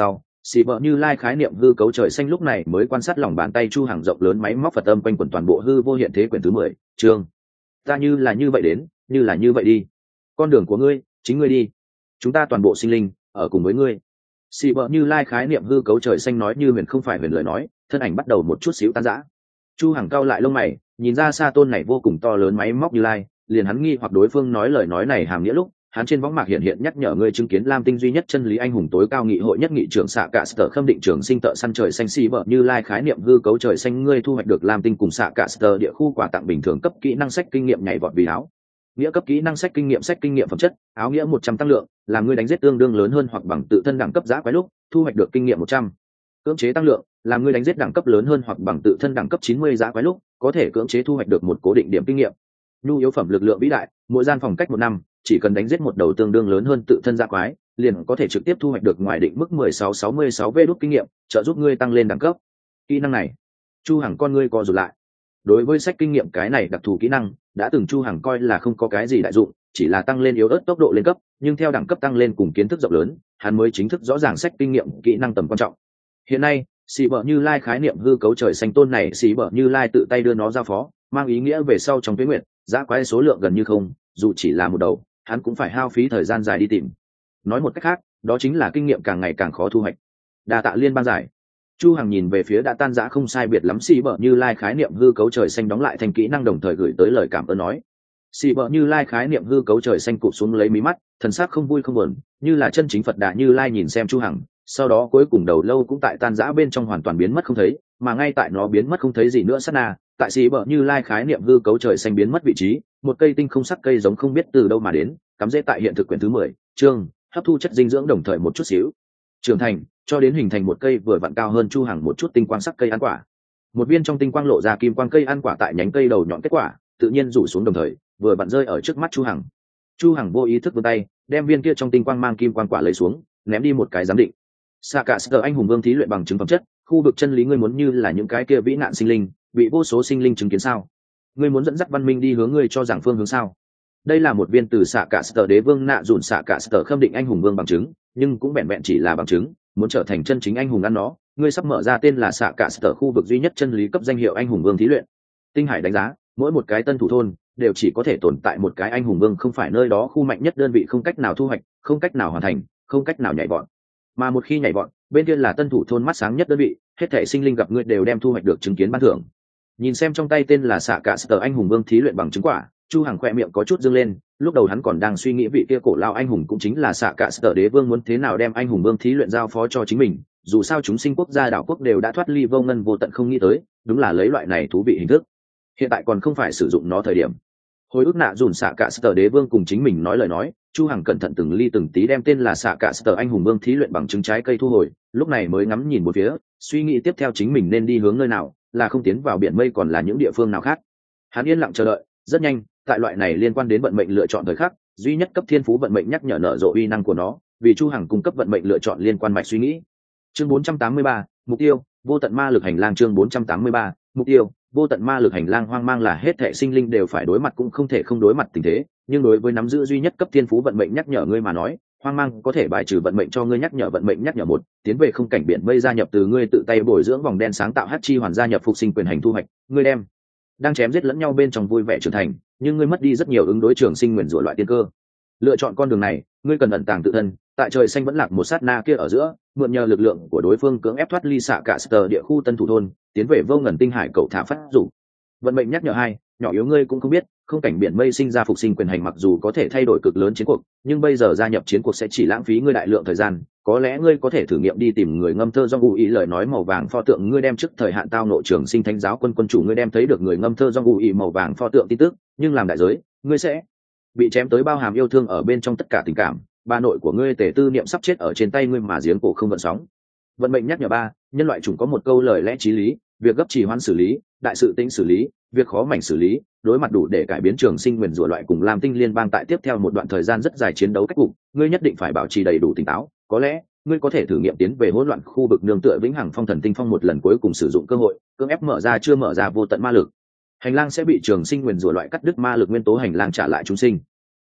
Xì bợ Như Lai khái niệm hư cấu trời xanh lúc này mới quan sát lòng bàn tay Chu Hằng rộng lớn máy móc Phật âm quanh quẩn toàn bộ hư vô hiện thế quyển thứ 10, chương. Ta như là như vậy đến, như là như vậy đi. Con đường của ngươi, chính ngươi đi. Chúng ta toàn bộ sinh linh, ở cùng với ngươi. Xì bợ Như Lai khái niệm hư cấu trời xanh nói như huyền không phải huyền lời nói, thân ảnh bắt đầu một chút xíu tan rã. Chu Hằng cau lại lông mày, nhìn ra xa tôn này vô cùng to lớn máy móc Như Lai, liền hắn nghi hoặc đối phương nói lời nói này hàm nghĩa lúc, hắn trên võng mạc hiện hiện nhắc nhở ngươi chứng kiến Lam Tinh duy nhất chân lý anh hùng tối cao nghị hội nhất nghị trưởng xạ cả sở khâm định trưởng sinh tợ săn trời xanh xì bợ Như Lai khái niệm hư cấu trời xanh ngươi thu hoạch được Lam Tinh cùng xạ cả sở địa khu quà tặng bình thường cấp kỹ năng sách kinh nghiệm nhảy vọt vì áo. Nghĩa cấp kỹ năng sách kinh nghiệm phẩm chất, áo nghĩa 100 tăng lượng, làm ngươi đánh giết tương đương lớn hơn hoặc bằng tự thân đẳng cấp giá quái lúc, thu hoạch được kinh nghiệm 100. Cưỡng chế tăng lượng, làm ngươi đánh giết đẳng cấp lớn hơn hoặc bằng tự thân đẳng cấp 90 giá quái lúc, có thể cưỡng chế thu hoạch được một cố định điểm kinh nghiệm. Nhu yếu phẩm lực lượng vĩ đại, mỗi gian phòng cách 1 năm, chỉ cần đánh giết một đầu tương đương lớn hơn tự thân giá quái, liền có thể trực tiếp thu hoạch được ngoài định mức 1666 V đút kinh nghiệm, trợ giúp ngươi tăng lên đẳng cấp. Kỹ năng này, Chu Hằng con ngươi co rụt lại. Đối với sách kinh nghiệm cái này đặc thù kỹ năng, đã từng Chu Hằng coi là không có cái gì đại dụng, chỉ là tăng lên yếu ớt tốc độ lên cấp, nhưng theo đẳng cấp tăng lên cùng kiến thức rộng lớn, hắn mới chính thức rõ ràng sách kinh nghiệm kỹ năng tầm quan trọng. Hiện nay, Xì bợ Như Lai khái niệm hư cấu trời xanh tôn này Xì bợ Như Lai tự tay đưa nó giao phó, mang ý nghĩa về sau trong tuyết nguyện, giá quái số lượng gần như không, dù chỉ là một đầu, hắn cũng phải hao phí thời gian dài đi tìm. Nói một cách khác, đó chính là kinh nghiệm càng ngày càng khó thu hoạch. Đa tạ liên ban giải. Chu Hằng nhìn về phía đã tan rã không sai biệt lắm Xì bợ Như Lai khái niệm hư cấu trời xanh đóng lại thành kỹ năng đồng thời gửi tới lời cảm ơn nói. Xì bợ Như Lai khái niệm hư cấu trời xanh cụp xuống lấy mí mắt, thần sắc không vui không buồn, như là chân chính Phật Đà Như Lai nhìn xem Chu Hằng, sau đó cuối cùng đầu lâu cũng tại tan rã bên trong hoàn toàn biến mất không thấy, mà ngay tại nó biến mất không thấy gì nữa sát na, tại Xì bợ Như Lai khái niệm hư cấu trời xanh biến mất vị trí, một cây tinh không sắc cây giống không biết từ đâu mà đến, cắm rễ tại hiện thực quyển thứ 10, chương, hấp thu chất dinh dưỡng đồng thời một chút xíu trưởng thành, cho đến hình thành một cây vừa vặn cao hơn Chu Hằng một chút tinh quang sắc cây ăn quả. Một viên trong tinh quang lộ ra kim quang cây ăn quả tại nhánh cây đầu nhọn kết quả, tự nhiên rủ xuống đồng thời, vừa vặn rơi ở trước mắt Chu Hằng. Chu Hằng vô ý thức vươn tay, đem viên kia trong tinh quang mang kim quang quả lấy xuống, ném đi một cái giám định. Xạ cả sở anh hùng vương thí luyện bằng chứng phẩm chất, khu vực chân lý ngươi muốn như là những cái kia vĩ nạn sinh linh, bị vô số sinh linh chứng kiến sao? Ngươi muốn dẫn dắt văn minh đi hướng ngươi cho rằng phương hướng sao? Đây là một viên từ xạ cả sở đế vương nạ dùn xạ cả sở khâm định anh hùng vương bằng chứng, nhưng cũng vẹn vẹn chỉ là bằng chứng, muốn trở thành chân chính anh hùng ăn nó, ngươi sắp mở ra tên là xạ cả sở khu vực duy nhất chân lý cấp danh hiệu anh hùng vương thí luyện. Tinh Hải đánh giá, mỗi một cái tân thủ thôn đều chỉ có thể tồn tại một cái anh hùng vương, không phải nơi đó khu mạnh nhất đơn vị không cách nào thu hoạch, không cách nào hoàn thành, không cách nào nhảy vọt. Mà một khi nhảy vọt, bên kia là tân thủ thôn mắt sáng nhất đơn vị, hết thảy sinh linh gặp ngươi đều đem thu hoạch được chứng kiến ban thưởng. Nhìn xem trong tay tên là xạ cả sở anh hùng vương thí luyện bằng chứng quả, Chu Hằng khỏe miệng có chút dương lên, lúc đầu hắn còn đang suy nghĩ vị kia cổ lao anh hùng cũng chính là xạ cả sở đế vương muốn thế nào đem anh hùng vương thí luyện giao phó cho chính mình, dù sao chúng sinh quốc gia đảo quốc đều đã thoát ly vô ngân vô tận không nghĩ tới, đúng là lấy loại này thú vị hình thức. Hiện tại còn không phải sử dụng nó thời điểm. Hồi ức nạ dùn xạ cả sở đế vương cùng chính mình nói lời nói, Chu Hằng cẩn thận từng ly từng tí đem tên là xạ cả sở anh hùng vương thí luyện bằng chứng trái cây thu hồi, lúc này mới ngắm nhìn một phía, suy nghĩ tiếp theo chính mình nên đi hướng nơi nào, là không tiến vào biển mây còn là những địa phương nào khác. Hắn yên lặng chờ đợi, rất nhanh, tại loại này liên quan đến vận mệnh lựa chọn thời khắc, duy nhất cấp thiên phú vận mệnh nhắc nhở nở rộ uy năng của nó, vì Chu Hằng cung cấp vận mệnh lựa chọn liên quan mạch suy nghĩ. Chương 483, mục tiêu, vô tận ma lực hành lang chương 483, mục tiêu, vô tận ma lực hành lang hoang mang là hết thảy sinh linh đều phải đối mặt cũng không thể không đối mặt tình thế, nhưng đối với nắm giữ duy nhất cấp thiên phú vận mệnh nhắc nhở ngươi mà nói, hoang mang có thể bài trừ vận mệnh cho ngươi nhắc nhở vận mệnh nhắc nhở một, tiến về không cảnh biển mây gia nhập từ ngươi tự tay bồi dưỡng vòng đen sáng tạo hắc chi hoàn gia nhập phục sinh quyền hành thu hoạch, ngươi đem đang chém giết lẫn nhau bên trong vui vẻ trưởng thành, nhưng ngươi mất đi rất nhiều ứng đối trường sinh nguyền rủa loại tiên cơ. Lựa chọn con đường này, ngươi cần ẩn tàng tự thân, tại trời xanh vẫn lạc một sát na kia ở giữa, mượn nhờ lực lượng của đối phương cưỡng ép thoát ly xạ cả sở địa khu tân thủ thôn, tiến về vô ngần tinh hải cầu thả phát rủ. Vận mệnh nhắc nhở hai, nhỏ yếu ngươi cũng không biết, không cảnh biển mây sinh ra phục sinh quyền hành mặc dù có thể thay đổi cực lớn chiến cuộc, nhưng bây giờ gia nhập chiến cuộc sẽ chỉ lãng phí ngươi đại lượng thời gian, có lẽ ngươi có thể thử nghiệm đi tìm người ngâm thơ do ngụ ý lời nói màu vàng pho tượng ngươi đem trước thời hạn tao nội trường sinh thánh giáo quân quân chủ ngươi đem thấy được người ngâm thơ do ngụ ý màu vàng pho tượng tin tức, nhưng làm đại giới, ngươi sẽ bị chém tới bao hàm yêu thương ở bên trong tất cả tình cảm, bà nội của ngươi tề tư niệm sắp chết ở trên tay ngươi mà giếng cổ không vận sóng. Vận mệnh nhắc nhở ba, nhân loại chủng có một câu lời lẽ chí lý, việc gấp trì hoãn xử lý, đại sự tĩnh xử lý, việc khó mảnh xử lý, đối mặt đủ để cải biến trường sinh nguyền rủa loại cùng Lam Tinh liên bang tại tiếp theo một đoạn thời gian rất dài chiến đấu cách cục, ngươi nhất định phải bảo trì đầy đủ tỉnh táo, có lẽ ngươi có thể thử nghiệm tiến về hỗn loạn khu vực nương tựa vĩnh hằng phong thần tinh phong một lần cuối cùng sử dụng cơ hội, cưỡng ép mở ra chưa mở ra vô tận ma lực. Hành lang sẽ bị trường sinh nguyền rủa loại cắt đứt ma lực nguyên tố hành lang trả lại chúng sinh.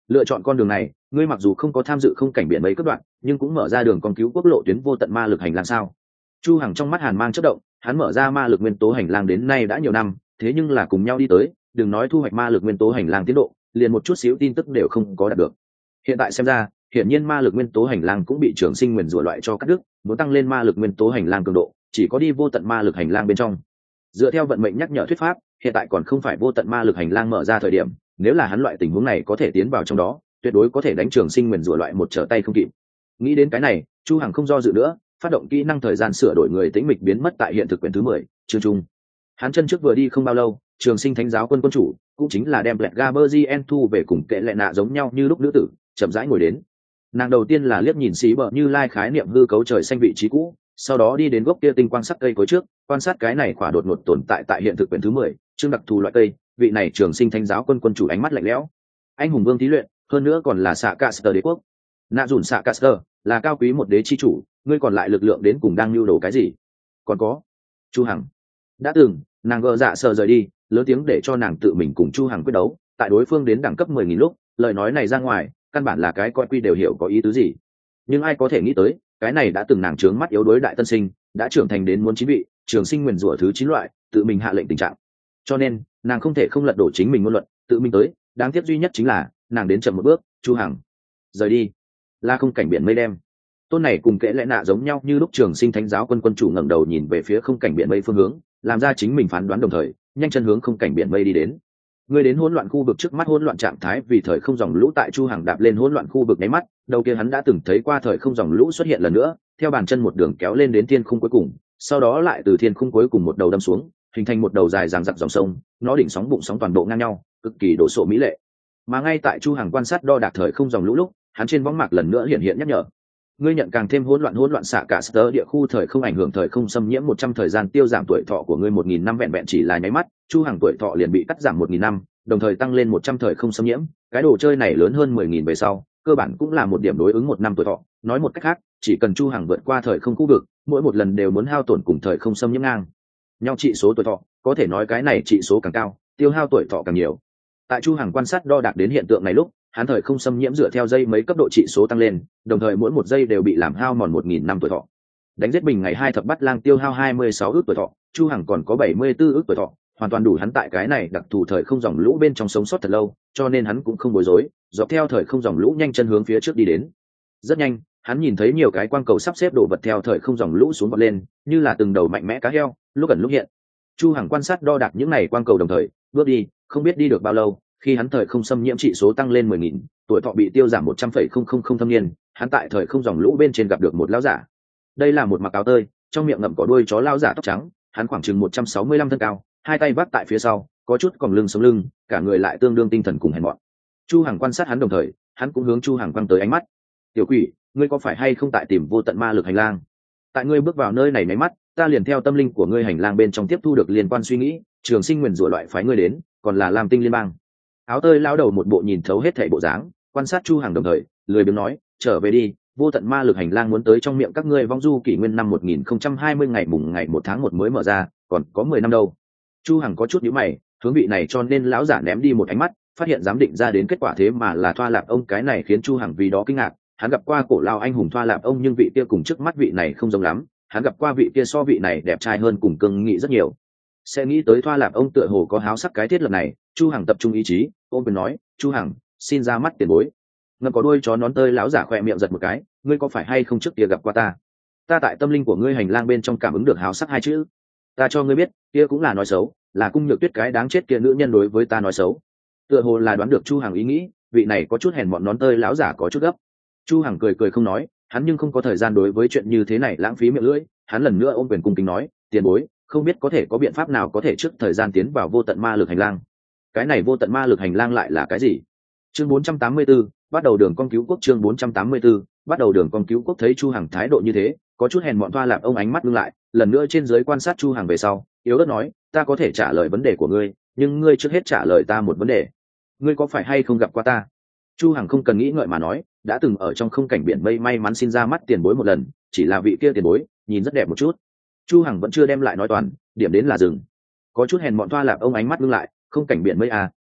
Lựa chọn con đường này, ngươi mặc dù không có tham dự không cảnh biển mây cấp đoạn, nhưng cũng mở ra đường con cứu quốc lộ tuyến vô tận ma lực hành lang sao? Chu Hằng trong mắt hàn mang chớp động, hắn mở ra ma lực nguyên tố hành lang đến nay đã nhiều năm, thế nhưng là cùng nhau đi tới, đừng nói thu hoạch ma lực nguyên tố hành lang tiến độ, liền một chút xíu tin tức đều không có đạt được. Hiện tại xem ra, hiển nhiên ma lực nguyên tố hành lang cũng bị trường sinh nguyền rủa loại cho cắt đứt, muốn tăng lên ma lực nguyên tố hành lang cường độ, chỉ có đi vô tận ma lực hành lang bên trong. Dựa theo vận mệnh nhắc nhở thuyết pháp, hiện tại còn không phải vô tận ma lực hành lang mở ra thời điểm, nếu là hắn loại tình huống này có thể tiến vào trong đó, tuyệt đối có thể đánh trường sinh nguyền rủa loại một trở tay không kịp. Nghĩ đến cái này, Chu Hằng không do dự nữa, phát động kỹ năng thời gian sửa đổi người tĩnh mịch biến mất tại hiện thực quyển thứ 10, chương trung. Hắn chân trước vừa đi không bao lâu, trường sinh thánh giáo quân quân chủ, cũng chính là đem Black Gaberzien thu về cùng kệ lệ nạ giống nhau như lúc nữ tử, chậm rãi ngồi đến. Nàng đầu tiên là liếc nhìn xí bờ như lai khái niệm hư cấu trời xanh vị trí cũ, sau đó đi đến gốc kia tinh quang sắc cây cối trước, quan sát cái này quả đột ngột tồn tại tại hiện thực quyển thứ 10, chương đặc thù loại cây, vị này trường sinh thánh giáo quân quân chủ ánh mắt lạnh lẽo. Anh hùng vương thí luyện, hơn nữa còn là xạ Caster đế quốc. Nạ dùn xạ Caster là cao quý một đế chi chủ, ngươi còn lại lực lượng đến cùng đang lưu đồ cái gì? Còn có Chu Hằng. Đã từng, nàng gờ dạ sợ rời đi, lớn tiếng để cho nàng tự mình cùng Chu Hằng quyết đấu, tại đối phương đến đẳng cấp 10.000 lúc, lời nói này ra ngoài, căn bản là cái coi quy đều hiểu có ý tứ gì. Nhưng ai có thể nghĩ tới, cái này đã từng nàng trướng mắt yếu đối đại tân sinh, đã trưởng thành đến muốn chín vị, trường sinh nguyền rủa thứ 9 loại, tự mình hạ lệnh tình trạng. Cho nên, nàng không thể không lật đổ chính mình ngôn luận, tự mình tới, đáng tiếc duy nhất chính là, nàng đến chậm một bước, Chu Hằng rời đi, là không cảnh biển mây đem. Tôn này cùng kệ lẽ nạ giống nhau như lúc trường sinh thánh giáo quân quân chủ ngẩng đầu nhìn về phía không cảnh biển mây phương hướng, làm ra chính mình phán đoán đồng thời, nhanh chân hướng không cảnh biển mây đi đến. Người đến hỗn loạn khu vực trước mắt hỗn loạn trạng thái vì thời không dòng lũ tại Chu Hằng đạp lên hỗn loạn khu vực nháy mắt, đầu kia hắn đã từng thấy qua thời không dòng lũ xuất hiện lần nữa, theo bàn chân một đường kéo lên đến thiên khung cuối cùng, sau đó lại từ thiên khung cuối cùng một đầu đâm xuống, hình thành một đầu dài dằng dặc dòng sông, nó đỉnh sóng bụng sóng toàn bộ ngang nhau, cực kỳ độ sộ mỹ lệ. Mà ngay tại Chu Hằng quan sát đo đạc thời không dòng lũ lúc, hắn trên võng mạc lần nữa hiện nhắc nhở. Ngươi nhận càng thêm hỗn loạn xạ cả sơ địa khu thời không ảnh hưởng thời không xâm nhiễm 100 thời gian tiêu giảm tuổi thọ của ngươi 1.000 năm vẹn vẹn chỉ là nháy mắt, Chu Hằng tuổi thọ liền bị cắt giảm 1.000 năm, đồng thời tăng lên 100 thời không xâm nhiễm, cái đồ chơi này lớn hơn 10.000 về sau, cơ bản cũng là một điểm đối ứng 1 năm tuổi thọ, nói một cách khác, chỉ cần Chu Hằng vượt qua thời không khu vực, mỗi một lần đều muốn hao tổn cùng thời không xâm nhiễm ngang nhau trị số tuổi thọ, có thể nói cái này trị số càng cao, tiêu hao tuổi thọ càng nhiều. Tại Chu Hằng quan sát đo đạc đến hiện tượng này lúc, hắn thời không xâm nhiễm dựa theo dây mấy cấp độ trị số tăng lên, đồng thời mỗi một giây đều bị làm hao mòn 1.000 năm tuổi thọ. Đánh giết bình ngày 2 thập bắt lang tiêu hao 26 ước tuổi thọ, Chu Hằng còn có 74 ước tuổi thọ, hoàn toàn đủ hắn tại cái này đặc thù thời không dòng lũ bên trong sống sót thật lâu, cho nên hắn cũng không bối rối, dọc theo thời không dòng lũ nhanh chân hướng phía trước đi đến. Rất nhanh, hắn nhìn thấy nhiều cái quang cầu sắp xếp đổ vật theo thời không dòng lũ xuống vọt lên, như là từng đầu mạnh mẽ cá heo, lúc ẩn lúc hiện. Chu Hằng quan sát đo đạc những này quang cầu đồng thời, bước đi, không biết đi được bao lâu, khi hắn thời không xâm nhiễm trị số tăng lên 10.000, tuổi thọ bị tiêu giảm 100,000 thâm niên, hắn tại thời không dòng lũ bên trên gặp được một lão giả. Đây là một mặc áo tơi, trong miệng ngậm cỏ đuôi chó lão giả tóc trắng, hắn khoảng chừng 165 thân cao, hai tay vác tại phía sau, có chút còng lưng sống lưng, cả người lại tương đương tinh thần cùng hèn mọn. Chu Hằng quan sát hắn đồng thời, hắn cũng hướng Chu Hằng quăng tới ánh mắt. "Tiểu quỷ, ngươi có phải hay không tại tìm vô tận ma lực hành lang? Tại ngươi bước vào nơi này nháy mắt, ta liền theo tâm linh của ngươi hành lang bên trong tiếp thu được liên quan suy nghĩ, trường sinh nguyền rủa loại phái ngươi đến, còn là Lam Tinh liên bang." Áo tơi lão đầu một bộ nhìn thấu hết thảy bộ dáng, quan sát Chu Hằng đồng thời, lười biếng nói, "Trở về đi, vô tận ma lực hành lang muốn tới trong miệng các ngươi vong du kỷ nguyên năm 1020 ngày mùng ngày 1 tháng 1 mới mở ra, còn có 10 năm đâu." Chu Hằng có chút nhíu mày, hướng vị này cho nên lão giả ném đi một ánh mắt, phát hiện giám định ra đến kết quả thế mà là Thoa Lạp ông, cái này khiến Chu Hằng vì đó kinh ngạc. Hắn gặp qua cổ lao anh hùng Thoa Lạp ông, nhưng vị kia cùng trước mắt vị này không giống lắm, hắn gặp qua vị kia so vị này đẹp trai hơn cùng cương nghị rất nhiều. Sẽ nghĩ tới Thoa Lạp ông tựa hồ có háo sắc cái thiết lập này, Chu Hằng tập trung ý chí, ôm quyền nói, "Chu Hằng, xin ra mắt tiền bối." Ngậm có đuôi chó nón tơi lão giả khẽ miệng giật một cái, "Ngươi có phải hay không trước kia gặp qua ta? Ta tại tâm linh của ngươi hành lang bên trong cảm ứng được háo sắc hai chữ. Ta cho ngươi biết, kia cũng là nói xấu, là Cung Nhược Tuyết cái đáng chết kia nữ nhân đối với ta nói xấu." Tựa hồ là đoán được Chu Hằng ý nghĩ, vị này có chút hèn mọn nón tơi lão giả có chút gấp. Chu Hằng cười cười không nói, hắn nhưng không có thời gian đối với chuyện như thế này lãng phí miệng lưỡi, hắn lần nữa ôm quyền cung kính nói, "Tiền bối, không biết có thể có biện pháp nào có thể trước thời gian tiến vào vô tận ma lực hành lang?" Cái này vô tận ma lực hành lang lại là cái gì? Chương 484, bắt đầu đường con cứu quốc. Chương 484, bắt đầu đường con cứu quốc. Thấy Chu Hằng thái độ như thế, có chút hèn mọn Thoa Lạp ông ánh mắt ngưng lại, lần nữa trên dưới quan sát Chu Hằng về sau, yếu ớt nói, "Ta có thể trả lời vấn đề của ngươi, nhưng ngươi trước hết trả lời ta một vấn đề. Ngươi có phải hay không gặp qua ta?" Chu Hằng không cần nghĩ ngợi mà nói, đã từng ở trong không cảnh biển mây may mắn xin ra mắt tiền bối một lần, chỉ là vị kia tiền bối nhìn rất đẹp một chút. Chu Hằng vẫn chưa đem lại nói toàn, điểm đến là dừng. Có chút hèn mọn Thoa Lạp ông ánh mắt ngưng lại, "Không cảnh biển mây à,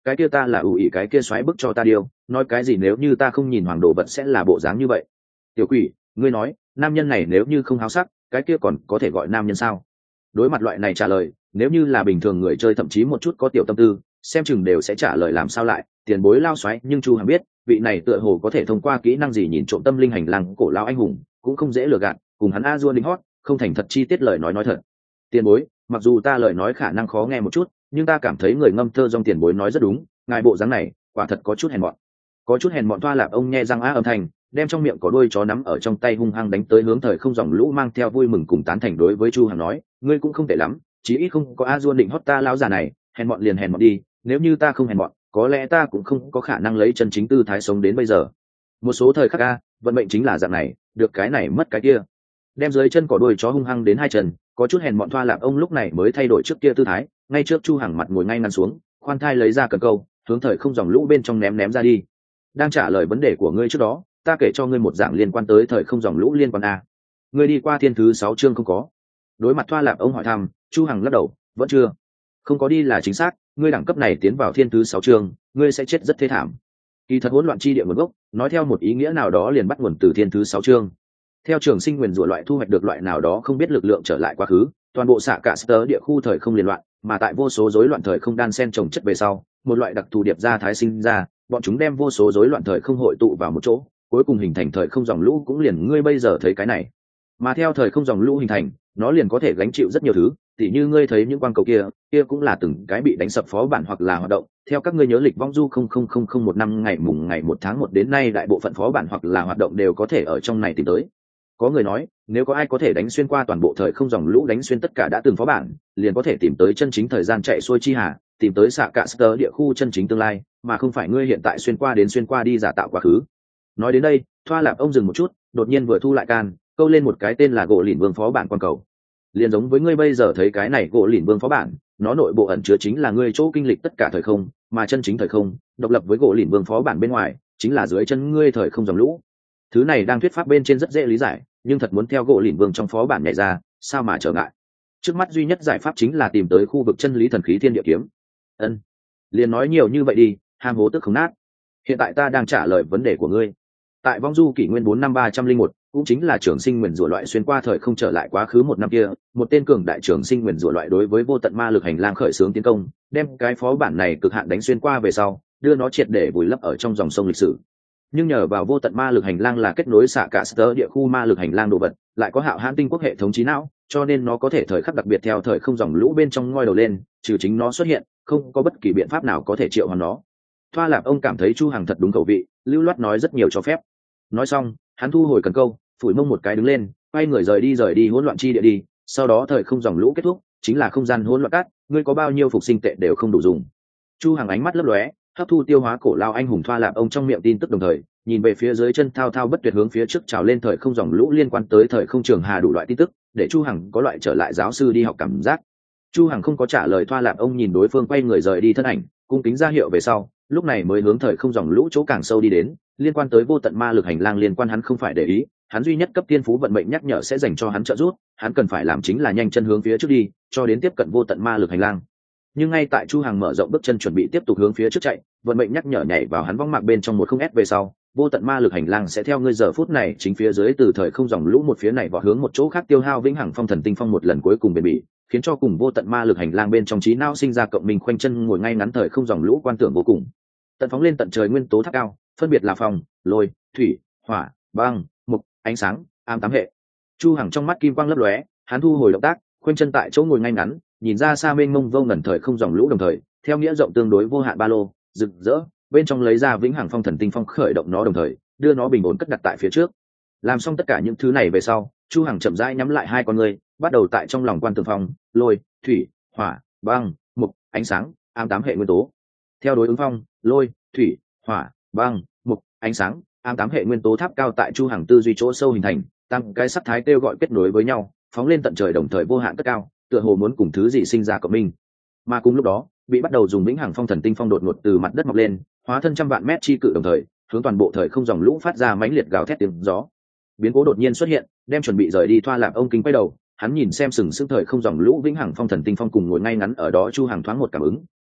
cái kia ta là ủ ỉ cái kia xoáy bức cho ta điêu, nói cái gì nếu như ta không nhìn hoàng đồ vật sẽ là bộ dáng như vậy. Tiểu quỷ, ngươi nói nam nhân này nếu như không háo sắc cái kia còn có thể gọi nam nhân sao? Đối mặt loại này trả lời, nếu như là bình thường người chơi thậm chí một chút có tiểu tâm tư xem chừng đều sẽ trả lời làm sao lại tiền bối lao xoáy, nhưng Chu Hằng biết vị này tựa hồ có thể thông qua kỹ năng gì nhìn trộm tâm linh hành lang cổ lao anh hùng, cũng không dễ lừa gạt, cùng hắn a dua lính hót không thành thật chi tiết lời nói thật. Tiền bối, mặc dù ta lời nói khả năng khó nghe một chút, nhưng ta cảm thấy người ngâm thơ dòng tiền bối nói rất đúng, ngài bộ dáng này quả thật có chút hèn mọn. Có chút hèn mọn Thoa Lạp ông nhe răng á âm thanh, đem trong miệng có đôi chó nắm ở trong tay hung hăng đánh tới hướng thời không dòng lũ, mang theo vui mừng cùng tán thành đối với Chu Hằng nói, ngươi cũng không tệ lắm, chí ít không có a dua định hót ta lão già này, hèn mọn liền hèn mọn đi, nếu như ta không hèn mọn có lẽ ta cũng không có khả năng lấy chân chính tư thái sống đến bây giờ. Một số thời khắc a, vận mệnh chính là dạng này, được cái này mất cái kia. Đem dưới chân cỏ đuôi chó hung hăng đến hai chân, có chút hèn mọn Thoa Lạp ông lúc này mới thay đổi trước kia tư thái, ngay trước Chu Hằng mặt ngồi ngay ngắn xuống, khoan thai lấy ra cần câu, hướng thời không dòng lũ bên trong ném ra đi. Đang trả lời vấn đề của ngươi trước đó, ta kể cho ngươi một dạng liên quan tới thời không dòng lũ liên quan a. Ngươi đi qua thiên thứ 6 chương không có? Đối mặt Thoa Lạp ông hỏi thăm, Chu Hằng lắc đầu, vẫn chưa. Không có đi là chính xác, ngươi đẳng cấp này tiến vào thiên thứ 6 chương, ngươi sẽ chết rất thê thảm. Kỳ thật hỗn loạn chi địa nguồn gốc, nói theo một ý nghĩa nào đó liền bắt nguồn từ thiên thứ 6 chương. Theo trường sinh nguyền rủa loại thu hoạch được loại nào đó không biết lực lượng trở lại quá khứ, toàn bộ xạ cả sơ địa khu thời không liên loạn, mà tại vô số rối loạn thời không đan xen chồng chất về sau, một loại đặc thù điệp ra thái sinh ra, bọn chúng đem vô số rối loạn thời không hội tụ vào một chỗ, cuối cùng hình thành thời không dòng lũ, cũng liền ngươi bây giờ thấy cái này. Mà theo thời không dòng lũ hình thành, nó liền có thể gánh chịu rất nhiều thứ, tỉ như ngươi thấy những quang cầu kia cũng là từng cái bị đánh sập phó bản hoặc là hoạt động. Theo các ngươi nhớ lịch vong du 000001 năm ngày mùng ngày 1 tháng 1 đến nay, đại bộ phận phó bản hoặc là hoạt động đều có thể ở trong này tìm tới. Có người nói, nếu có ai có thể đánh xuyên qua toàn bộ thời không dòng lũ, đánh xuyên tất cả đã từng phó bản, liền có thể tìm tới chân chính thời gian chạy xuôi chi hà, tìm tới xạ cả sơ địa khu chân chính tương lai, mà không phải ngươi hiện tại xuyên qua đi giả tạo quá khứ. Nói đến đây, Thoa Lạp ông dừng một chút, đột nhiên vừa thu lại can, câu lên một cái tên là gỗ lìn vương phó bản quan cầu. Liền giống với ngươi bây giờ thấy cái này gỗ lìn vương phó bản, nó nội bộ ẩn chứa chính là ngươi chỗ kinh lịch tất cả thời không, mà chân chính thời không độc lập với gỗ lìn vương phó bản bên ngoài, chính là dưới chân ngươi thời không dòng lũ. Thứ này đang thuyết pháp bên trên rất dễ lý giải, nhưng thật muốn theo gỗ lìn vương trong phó bản nhảy ra, sao mà trở ngại. Trước mắt duy nhất giải pháp chính là tìm tới khu vực chân lý thần khí thiên địa kiếm. Ân, liền nói nhiều như vậy đi, ham hố tức không nát. Hiện tại ta đang trả lời vấn đề của ngươi. Tại vong du kỷ nguyên 45301, cũng chính là trường sinh nguyền rủa loại xuyên qua thời không trở lại quá khứ một năm kia, một tên cường đại trường sinh nguyền rủa loại đối với vô tận ma lực hành lang khởi xướng tiến công, đem cái phó bản này cực hạn đánh xuyên qua về sau, đưa nó triệt để vùi lấp ở trong dòng sông lịch sử. Nhưng nhờ vào vô tận ma lực hành lang là kết nối xạ cả sơ địa khu ma lực hành lang đồ vật, lại có hạo hãn tinh quốc hệ thống trí não, cho nên nó có thể thời khắc đặc biệt theo thời không dòng lũ bên trong ngoi đầu lên, trừ chính nó xuất hiện, không có bất kỳ biện pháp nào có thể triệu hoán nó. Thoa Lạp ông cảm thấy Chu Hằng thật đúng khẩu vị, lưu loát nói rất nhiều cho phép. Nói xong, hắn thu hồi cần câu, phủi mông một cái đứng lên, quay người rời đi hỗn loạn chi địa đi. Sau đó thời không dòng lũ kết thúc, chính là không gian hỗn loạn cát, ngươi có bao nhiêu phục sinh tệ đều không đủ dùng. Chu Hằng ánh mắt lấp lóe, hấp thu tiêu hóa cổ lao anh hùng Thoa Lạp ông trong miệng tin tức, đồng thời nhìn về phía dưới chân thao thao bất tuyệt hướng phía trước trào lên thời không dòng lũ liên quan tới thời không trường hà đủ loại tin tức, để Chu Hằng có loại trở lại giáo sư đi học cảm giác. Chu Hằng không có trả lời Thoa Lạp ông, nhìn đối phương quay người rời đi thân ảnh, cung kính ra hiệu về sau, lúc này mới hướng thời không dòng lũ chỗ càng sâu đi đến. Liên quan tới vô tận ma lực hành lang liên quan hắn không phải để ý, hắn duy nhất cấp tiên phú vận mệnh nhắc nhở sẽ dành cho hắn trợ giúp, hắn cần phải làm chính là nhanh chân hướng phía trước đi, cho đến tiếp cận vô tận ma lực hành lang. Nhưng ngay tại Chu Hằng mở rộng bước chân chuẩn bị tiếp tục hướng phía trước chạy, vận mệnh nhắc nhở nhảy vào hắn võng mạc bên trong một không s về sau, vô tận ma lực hành lang sẽ theo ngươi giờ phút này chính phía dưới từ thời không dòng lũ một phía này vọt hướng một chỗ khác, tiêu hao vĩnh hằng phong thần tinh phong một lần cuối cùng bền bỉ, khiến cho cùng vô tận ma lực hành lang bên trong trí não sinh ra cộng minh, khoanh chân ngồi ngay ngắn thời không dòng lũ quan tưởng vô cùng. Tận phóng lên tận trời nguyên tố tháp cao, phân biệt là phong, lôi, thủy, hỏa, băng, mục, ánh sáng, ám tám hệ. Chu Hằng trong mắt kim quang lấp lóe, hắn thu hồi động tác, khoanh chân tại chỗ ngồi ngay ngắn, nhìn ra xa mênh mông vô ngần thời không dòng lũ, đồng thời theo nghĩa rộng tương đối vô hạn ba lô rực rỡ bên trong lấy ra vĩnh hằng phong thần tinh phong, khởi động nó, đồng thời đưa nó bình ổn cất đặt tại phía trước. Làm xong tất cả những thứ này về sau, Chu Hằng chậm rãi nhắm lại hai con ngươi, bắt đầu tại trong lòng quan tưởng phong, lôi, thủy, hỏa, băng, mục, ánh sáng, ám tám hệ nguyên tố. Theo đối ứng phong, lôi, thủy, hỏa, băng, mục, ánh sáng, ám tám hệ nguyên tố tháp cao tại Chu Hằng tư duy chỗ sâu hình thành, tăng cái sắc thái kêu gọi kết nối với nhau, phóng lên tận trời, đồng thời vô hạn cất cao, tựa hồ muốn cùng thứ gì sinh ra cộng minh. Mà cùng lúc đó, bị bắt đầu dùng vĩnh hằng phong thần tinh phong đột ngột từ mặt đất mọc lên, hóa thân trăm vạn mét chi cự, đồng thời hướng toàn bộ thời không dòng lũ phát ra mãnh liệt gào thét tiếng gió. Biến cố đột nhiên xuất hiện, đem chuẩn bị rời đi Thoa Lạp ông kính quay đầu, hắn nhìn xem sừng sững thời không dòng lũ vĩnh hằng phong thần tinh phong cùng ngồi ngay ngắn ở đó Chu Hằng, thoáng một cảm ứng,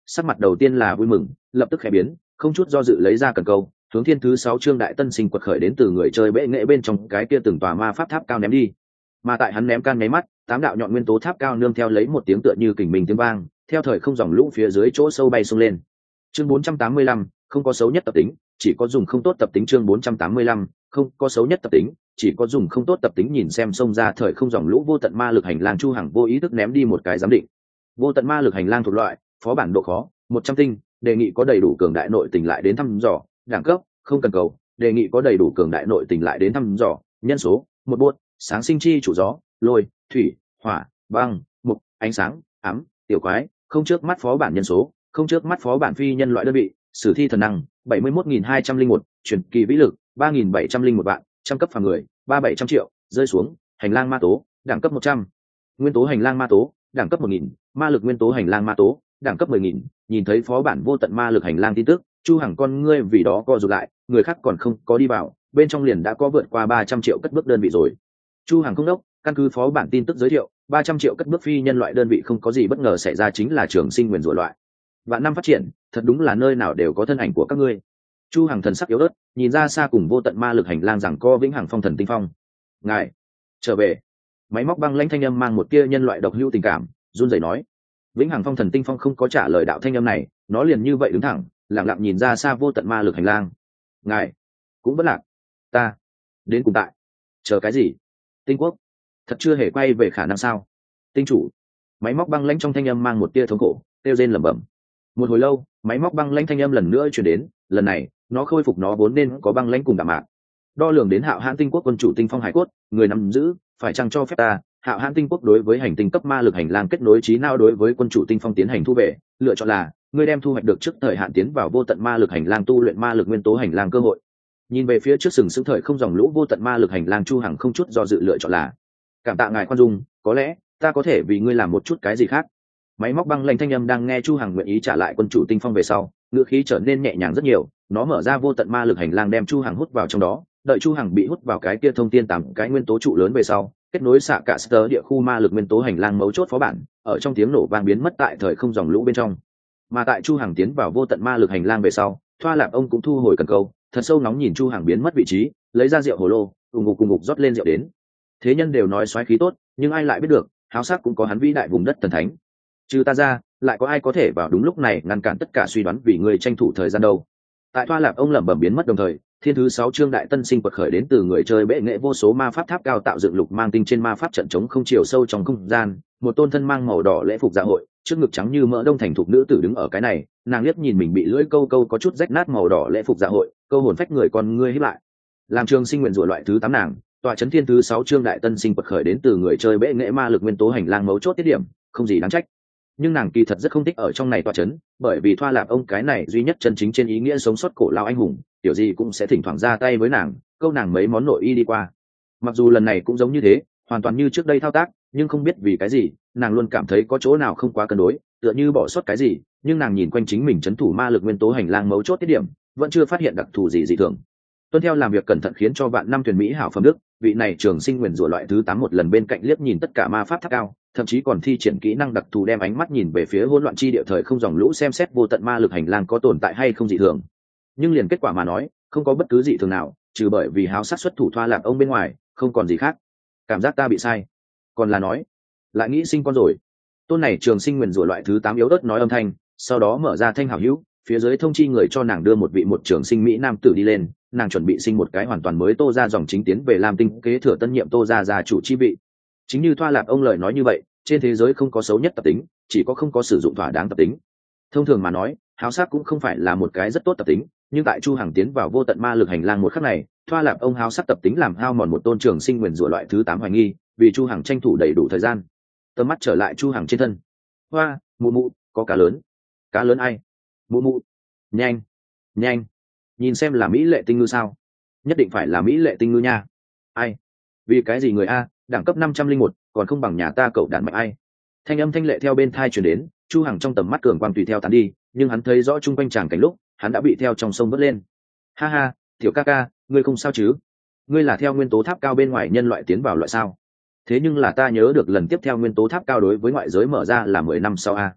sắc mặt đầu tiên là vui mừng, lập tức khẽ biến, không chút do dự lấy ra cần câu, hướng thiên thứ 6 chương đại tân sinh quật khởi đến từ người chơi bệ nghệ bên trong cái kia từng tòa ma pháp tháp cao ném đi. Mà tại hắn ném can nháy mắt, 8 đạo nhọn nguyên tố tháp cao nương theo lấy một tiếng tựa như kình mình tiếng vang, theo thời không dòng lũ phía dưới chỗ sâu bay xông lên. Chương 485, không có xấu nhất tập tính, chỉ có dùng không tốt tập tính. Chương 485, không có xấu nhất tập tính, chỉ có dùng không tốt tập tính. Nhìn xem xông ra thời không dòng lũ vô tận ma lực hành lang, Chu Hằng vô ý thức ném đi một cái giám định. Vô tận ma lực hành lang thuộc loại, phó bản độ khó 100 tinh, đề nghị có đầy đủ cường đại nội tình lại đến thăm dò, đẳng cấp không cần cầu, đề nghị có đầy đủ cường đại nội tình lại đến thăm dò, nhân số một buốt, sáng sinh chi chủ gió, lôi, thủy, hỏa, băng, mục, ánh sáng, ám, tiểu quái, không trước mắt phó bản nhân số, không trước mắt phó bản phi nhân loại đơn vị, sử thi thần năng 71.201, truyền kỳ vĩ lực 3.701 vạn, trăm cấp phàm người 3700 triệu, rơi xuống, hành lang ma tố, đẳng cấp 100, nguyên tố hành lang ma tố, đẳng cấp 1000, ma lực nguyên tố hành lang ma tố, đẳng cấp 10.000. Nhìn thấy phó bản vô tận ma lực hành lang tin tức, Chu Hằng con ngươi vì đó co rụt lại, người khác còn không có đi vào, bên trong liền đã có vượt qua 300 triệu cất bước đơn vị rồi. Chu Hằng không đốc, căn cứ phó bản tin tức giới thiệu, 300 triệu cất bước phi nhân loại đơn vị không có gì bất ngờ xảy ra, chính là trường sinh nguyên rủa loại. Vạn năm phát triển, thật đúng là nơi nào đều có thân ảnh của các ngươi. Chu Hằng thần sắc yếu ớt, nhìn ra xa cùng vô tận ma lực hành lang rằng co vĩnh hằng phong thần tinh phong. Ngài trở về. Máy móc băng lãnh thanh âm mang một tia nhân loại độc hữu tình cảm, run rẩy nói. Vĩnh hằng phong thần tinh phong không có trả lời đạo thanh âm này, nó liền như vậy đứng thẳng, lặng lặng nhìn ra xa vô tận ma lực hành lang. Ngài cũng vẫn lạc, ta đến cùng tại chờ cái gì? Tinh quốc thật chưa hề quay về khả năng sao? Tinh chủ. Máy móc băng lãnh trong thanh âm mang một tia thống khổ, kêu rên lẩm bẩm. Một hồi lâu, máy móc băng lãnh thanh âm lần nữa truyền đến, lần này nó khôi phục nó vốn nên có băng lãnh cùng đạm mạc. Đo lường đến Hạo Hãn tinh quốc quân chủ tinh phong hải cốt, người nắm giữ phải chăng cho phép ta Hạo Hãn tinh quốc đối với hành tinh cấp ma lực hành lang kết nối trí não đối với quân chủ tinh phong tiến hành thu về, lựa chọn là ngươi đem thu hoạch được trước thời hạn tiến vào vô tận ma lực hành lang tu luyện ma lực nguyên tố hành lang cơ hội. Nhìn về phía trước sừng sững thời không dòng lũ vô tận ma lực hành lang, Chu Hằng không chút do dự lựa chọn là cảm tạ ngài khoan dung, có lẽ ta có thể vì ngươi làm một chút cái gì khác. Máy móc băng lãnh thanh âm đang nghe Chu Hằng nguyện ý trả lại quân chủ tinh phong về sau, ngữ khí trở nên nhẹ nhàng rất nhiều, nó mở ra vô tận ma lực hành lang đem Chu Hằng hút vào trong đó, đợi Chu Hằng bị hút vào cái kia thông tiên 8 cái nguyên tố trụ lớn về sau, kết nối xạ cả sơ địa khu ma lực nguyên tố hành lang mấu chốt phó bản, ở trong tiếng nổ vang biến mất tại thời không dòng lũ bên trong. Mà tại Chu Hằng tiến vào vô tận ma lực hành lang về sau, Thoa Lạp ông cũng thu hồi cần câu, thật sâu nóng nhìn Chu Hằng biến mất vị trí, lấy ra rượu hồ lô, cùng ngục rót lên rượu đến. Thế nhân đều nói xoáy khí tốt, nhưng ai lại biết được, háo sắc cũng có hắn vĩ đại vùng đất thần thánh. Trừ ta ra, lại có ai có thể vào đúng lúc này ngăn cản tất cả suy đoán vì người tranh thủ thời gian đâu. Tại Thoa Lạp ông lẩm bẩm biến mất đồng thời, thiên thứ 6 chương đại tân sinh quật khởi đến từ người chơi bệ nghệ vô số ma pháp tháp cao tạo dựng lục mang tinh trên ma pháp trận chống không chiều sâu trong không gian, một tôn thân mang màu đỏ lễ phục dạ hội, trước ngực trắng như mỡ đông thành thục nữ tử đứng ở cái này, nàng liếc nhìn mình bị lưỡi câu có chút rách nát màu đỏ lễ phục dạ hội, câu hồn phách người con ngươi hít lại. Làm trường sinh nguyện rủa loại thứ 8 nàng, tọa chấn thiên thứ 6 chương đại tân sinh quật khởi đến từ người chơi bệ nghệ ma lực nguyên tố hành lang mấu chốt tiết điểm, không gì đáng trách. Nhưng nàng kỳ thật rất không thích ở trong này tọa chấn, bởi vì Thoa Lạp ông cái này duy nhất chân chính trên ý nghĩa sống sót cổ lao anh hùng, kiểu gì cũng sẽ thỉnh thoảng ra tay với nàng, câu nàng mấy món nội y đi qua. Mặc dù lần này cũng giống như thế, hoàn toàn như trước đây thao tác, nhưng không biết vì cái gì, nàng luôn cảm thấy có chỗ nào không quá cân đối, tựa như bỏ sót cái gì, nhưng nàng nhìn quanh chính mình trấn thủ ma lực nguyên tố hành lang mấu chốt tiết điểm, vẫn chưa phát hiện đặc thù gì dị thường. Tuân theo làm việc cẩn thận khiến cho vạn năm thuyền mỹ hảo phẩm đức, vị này trường sinh nguyền rủa loại thứ 8 một lần bên cạnh liếc nhìn tất cả ma pháp tháp cao, thậm chí còn thi triển kỹ năng đặc thù đem ánh mắt nhìn về phía hỗn loạn chi địa thời không dòng lũ xem xét vô tận ma lực hành lang có tồn tại hay không dị thường. Nhưng liền kết quả mà nói, không có bất cứ dị thường nào, trừ bởi vì háo sát xuất thủ Thoa Lạp ông bên ngoài, không còn gì khác. Cảm giác ta bị sai, còn là nói lại nghĩ sinh con rồi. Tôn này trường sinh nguyền rủa loại thứ 8 yếu ớt nói âm thanh, sau đó mở ra thanh hảo hữu, phía dưới thông chi người cho nàng đưa một vị một trường sinh mỹ nam tử đi lên, nàng chuẩn bị sinh một cái hoàn toàn mới Tô ra dòng chính tiến về Lam Tinh kế thừa tân nhiệm Tô ra gia chủ chi vị. Chính như Thoa Lạp ông lời nói như vậy, trên thế giới không có xấu nhất tập tính, chỉ có không có sử dụng thỏa đáng tập tính. Thông thường mà nói, háo sắc cũng không phải là một cái rất tốt tập tính, nhưng tại Chu Hằng tiến vào vô tận ma lực hành lang một khắc này, Thoa Lạp ông háo sắc tập tính làm hao mòn một tôn trường sinh nguyền rủa loại thứ 8 hoài nghi, vì Chu Hằng tranh thủ đầy đủ thời gian. Tầm mắt trở lại Chu Hằng trên thân. Hoa, mụ mụ, có cá lớn. Cá lớn ai? Mụ mụ. Nhanh, nhanh. Nhìn xem là mỹ lệ tinh ngư sao? Nhất định phải là mỹ lệ tinh ngư nha. Ai? Vì cái gì người a, đẳng cấp 501, còn không bằng nhà ta cậu đàn mạnh ai? Thanh âm thanh lệ theo bên thai truyền đến, Chu Hằng trong tầm mắt cường quang tùy theo tán đi, nhưng hắn thấy rõ chung quanh tràng cảnh lúc, hắn đã bị theo trong sông vớt lên. Ha ha, tiểu ca ca, ngươi không sao chứ? Ngươi là theo nguyên tố tháp cao bên ngoài nhân loại tiến vào loại sao? Thế nhưng là ta nhớ được lần tiếp theo nguyên tố tháp cao đối với ngoại giới mở ra là 10 năm sau a.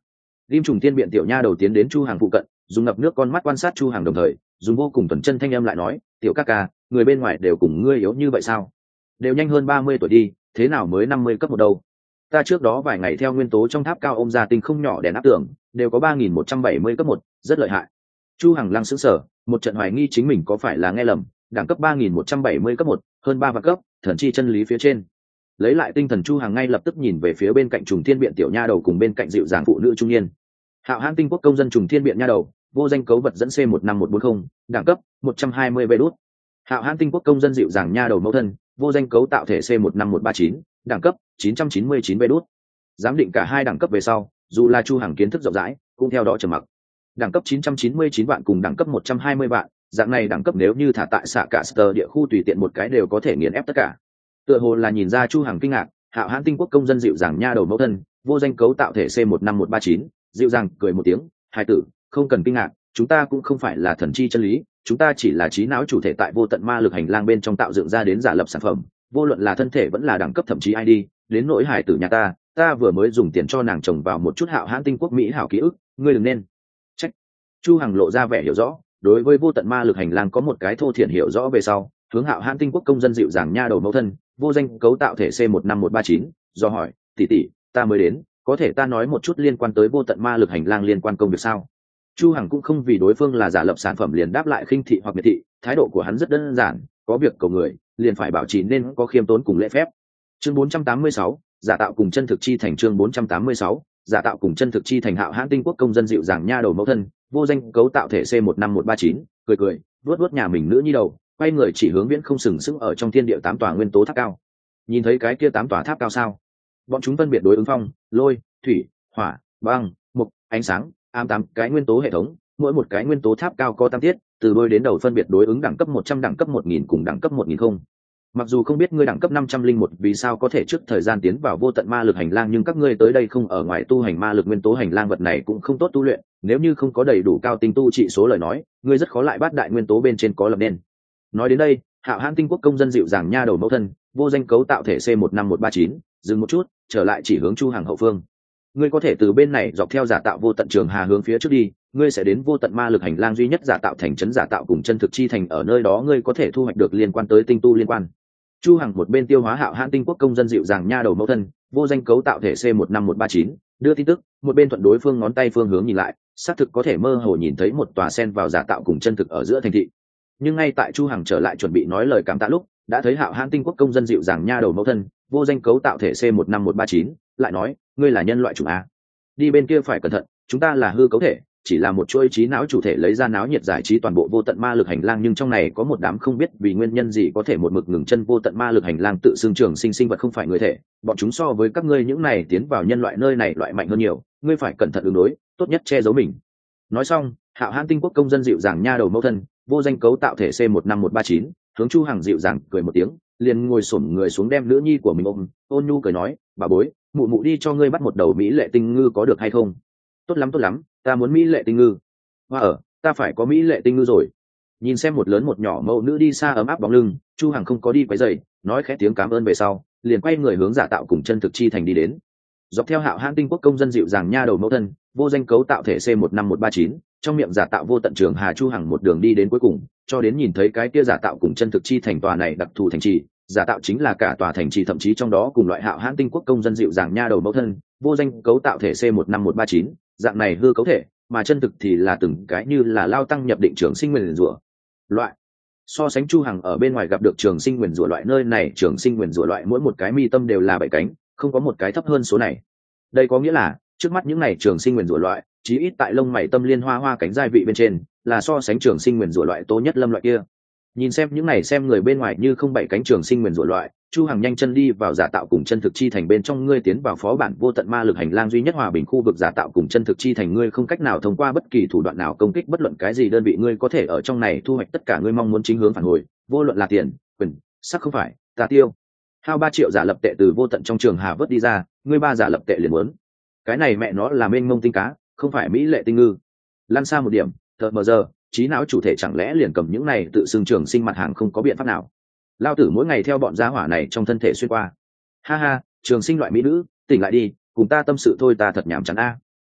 Lim trùng tiên biện tiểu nha đầu tiến đến Chu Hằng phụ cận, dùng ngập nước con mắt quan sát Chu Hằng đồng thời dùng vô cùng thuần chân thanh âm lại nói, tiểu ca ca, người bên ngoài đều cùng ngươi yếu như vậy sao? Đều nhanh hơn 30 tuổi đi, thế nào mới 50 cấp một đâu? Ta trước đó vài ngày theo nguyên tố trong tháp cao ôm ra tinh không nhỏ đèn áp tường, đều có 3170 cấp một, rất lợi hại. Chu Hằng lăng sững sờ, một trận hoài nghi chính mình có phải là nghe lầm, đẳng cấp 3170 cấp một, hơn 3 vạn cấp, thần chi chân lý phía trên. Lấy lại tinh thần, Chu Hằng ngay lập tức nhìn về phía bên cạnh trùng thiên biện tiểu nha đầu cùng bên cạnh dịu dàng phụ nữ trung niên. Hạo Hãn Tinh Quốc công dân trùng thiên biện nha đầu, vô danh cấu vật dẫn C15140, đẳng cấp 120 vé đút. Hạo Hãn Tinh Quốc công dân dịu dàng nha đầu mẫu thân, vô danh cấu tạo thể C15139, đẳng cấp 999 vé đút. Giám định cả hai đẳng cấp về sau, dù là Chu Hằng kiến thức rộng rãi, cũng theo đó trầm mặc. Đẳng cấp 999 vạn cùng đẳng cấp 120 vạn, dạng này đẳng cấp nếu như thả tại xạ cả Star địa khu tùy tiện một cái đều có thể nghiền ép tất cả. Tựa hồ là nhìn ra Chu Hằng kinh ngạc, Hạo Hãn Tinh Quốc công dân dịu dàng nha đầu mẫu thân, vô danh cấu tạo thể C15139, dịu dàng cười một tiếng, hai tử, không cần kinh ngạc, chúng ta cũng không phải là thần chi chân lý, chúng ta chỉ là trí não chủ thể tại vô tận ma lực hành lang bên trong tạo dựng ra đến giả lập sản phẩm, vô luận là thân thể vẫn là đẳng cấp thậm chí ID, đến nỗi hải tử nhà ta vừa mới dùng tiền cho nàng trồng vào một chút Hạo Hãn Tinh Quốc mỹ hảo ký ức, ngươi đừng nên trách. Chu Hằng lộ ra vẻ hiểu rõ, đối với vô tận ma lực hành lang có một cái thô thiển hiểu rõ về sau, hướng Hạo Hãn Tinh Quốc công dân dịu dàng nha đầu mẫu thân, vô danh cấu tạo thể C15139, do hỏi, tỷ tỷ, ta mới đến, có thể ta nói một chút liên quan tới vô tận ma lực hành lang liên quan công việc sao? Chu Hằng cũng không vì đối phương là giả lập sản phẩm liền đáp lại khinh thị hoặc miệt thị, thái độ của hắn rất đơn giản, có việc cầu người, liền phải bảo trì nên có khiêm tốn cùng lễ phép. Chương 486, giả tạo cùng chân thực chi thành. Chương 486, giả tạo cùng chân thực chi thành. Hạo Hãn Tinh Quốc công dân dịu dàng nha đầu mẫu thân, vô danh cấu tạo thể C15139, cười, vuốt nhà mình nữ nhi đầu, quay người chỉ hướng viễn không sừng sững ở trong thiên địa 8 tòa nguyên tố tháp cao. Nhìn thấy cái kia 8 tòa tháp cao sao? Bọn chúng phân biệt đối ứng phong, lôi, thủy, hỏa, băng, mục, ánh sáng, ám 8 cái nguyên tố hệ thống, mỗi một cái nguyên tố tháp cao có tam tiết, từ đôi đến đầu phân biệt đối ứng đẳng cấp 100, đẳng cấp 1000 cùng đẳng cấp 1000 không. Mặc dù không biết ngươi đẳng cấp 501 vì sao có thể trước thời gian tiến vào vô tận ma lực hành lang, nhưng các ngươi tới đây không ở ngoài tu hành ma lực nguyên tố hành lang, vật này cũng không tốt tu luyện, nếu như không có đầy đủ cao tinh tu trị số lời nói, ngươi rất khó lại bắt đại nguyên tố bên trên có lập nên. Nói đến đây, Hạo Hãn Tinh Quốc công dân dịu dàng nha đầu mẫu thân, vô danh cấu tạo thể C15139, dừng một chút, trở lại chỉ hướng Chu Hằng hậu phương. Ngươi có thể từ bên này dọc theo giả tạo vô tận trường hà hướng phía trước đi, ngươi sẽ đến vô tận ma lực hành lang duy nhất giả tạo thành trấn giả tạo cùng chân thực chi thành, ở nơi đó ngươi có thể thu hoạch được liên quan tới tinh tu liên quan. Chu Hằng một bên tiêu hóa Hạo Hãn Tinh Quốc công dân dịu dàng nha đầu mẫu thân, vô danh cấu tạo thể C15139, đưa tin tức, một bên thuận đối phương ngón tay phương hướng nhìn lại, xác thực có thể mơ hồ nhìn thấy một tòa sen vào giả tạo cùng chân thực ở giữa thành thị. Nhưng ngay tại Chu Hằng trở lại chuẩn bị nói lời cảm tạ lúc, đã thấy Hạo Hãn Tinh Quốc công dân dịu dàng nha đầu mẫu thân, vô danh cấu tạo thể C15139, lại nói, ngươi là nhân loại chủng a, đi bên kia phải cẩn thận, chúng ta là hư cấu thể, chỉ là một chuỗi trí não chủ thể lấy ra náo nhiệt giải trí toàn bộ vô tận ma lực hành lang, nhưng trong này có một đám không biết vì nguyên nhân gì có thể một mực ngừng chân vô tận ma lực hành lang tự xưng trường sinh vật không phải người thể, bọn chúng so với các ngươi những này tiến vào nhân loại nơi này loại mạnh hơn nhiều, ngươi phải cẩn thận ứng đối, tốt nhất che giấu mình. Nói xong, Hạo Hãn Tinh Quốc công dân dịu dàng nha đầu mẫu thân, vô danh cấu tạo thể C15139, hướng Chu Hằng dịu dàng cười một tiếng, liền ngồi xổm người xuống đem nữ nhi của mình ôm, ôn nhu cười nói, bà bối, mụ mụ đi cho ngươi bắt một đầu mỹ lệ tinh ngư có được hay không? Tốt lắm, ta muốn mỹ lệ tinh ngư. Hoa ta phải có mỹ lệ tinh ngư rồi. Nhìn xem một lớn một nhỏ mẫu nữ đi xa ấm áp bóng lưng, Chu Hằng không có đi quấy rầy, nói khẽ tiếng cảm ơn về sau, liền quay người hướng giả tạo cùng chân thực chi thành đi đến. Dọc theo Hạo Hãn Tinh Quốc công dân dịu dàng nha đầu mẫu thân, vô danh cấu tạo thể C15139, trong miệng giả tạo vô tận trường hà Chu Hằng một đường đi đến cuối cùng, cho đến nhìn thấy cái kia giả tạo cùng chân thực chi thành tòa này đặc thù thành trì, giả tạo chính là cả tòa thành trì, thậm chí trong đó cùng loại Hạo Hãn Tinh Quốc công dân dịu dàng nha đầu mẫu thân, vô danh cấu tạo thể C15139, dạng này hư cấu thể, mà chân thực thì là từng cái như là lao tăng nhập định trường sinh nguyền rủa loại. So sánh Chu Hằng ở bên ngoài gặp được trường sinh nguyền rủa loại, nơi này trường sinh nguyền rủa loại mỗi một cái mi tâm đều là 7 cánh, không có một cái thấp hơn số này. Đây có nghĩa là trước mắt những này trường sinh nguyền rủa loại, chí ít tại lông mày tâm liên hoa cánh giai vị bên trên, là so sánh trường sinh nguyền rủa loại tố nhất lâm loại kia. Nhìn xem những này xem người bên ngoài như không 7 cánh trường sinh nguyền rủa loại, Chu Hằng nhanh chân đi vào giả tạo cùng chân thực chi thành bên trong. Ngươi tiến vào phó bản vô tận ma lực hành lang duy nhất hòa bình khu vực giả tạo cùng chân thực chi thành, ngươi không cách nào thông qua bất kỳ thủ đoạn nào công kích bất luận cái gì đơn vị, ngươi có thể ở trong này thu hoạch tất cả ngươi mong muốn chính hướng phản hồi, vô luận là tiền, quyền, sắc không phải, tà tiêu. Hao 3 triệu giả lập tệ từ vô tận trong trường hà vớt đi ra, ngươi 3 giả lập tệ liền muốn. Cái này mẹ nó là mênh mông tinh cá, không phải mỹ lệ tinh ngư. Lăn xa một điểm, thợ mờ giờ, trí não chủ thể chẳng lẽ liền cầm những này tự xưng trường sinh mặt hàng không có biện pháp nào? Lao tử mỗi ngày theo bọn gia hỏa này trong thân thể xuyên qua. Ha ha, trường sinh loại mỹ nữ, tỉnh lại đi, cùng ta tâm sự thôi, ta thật nhảm chán a.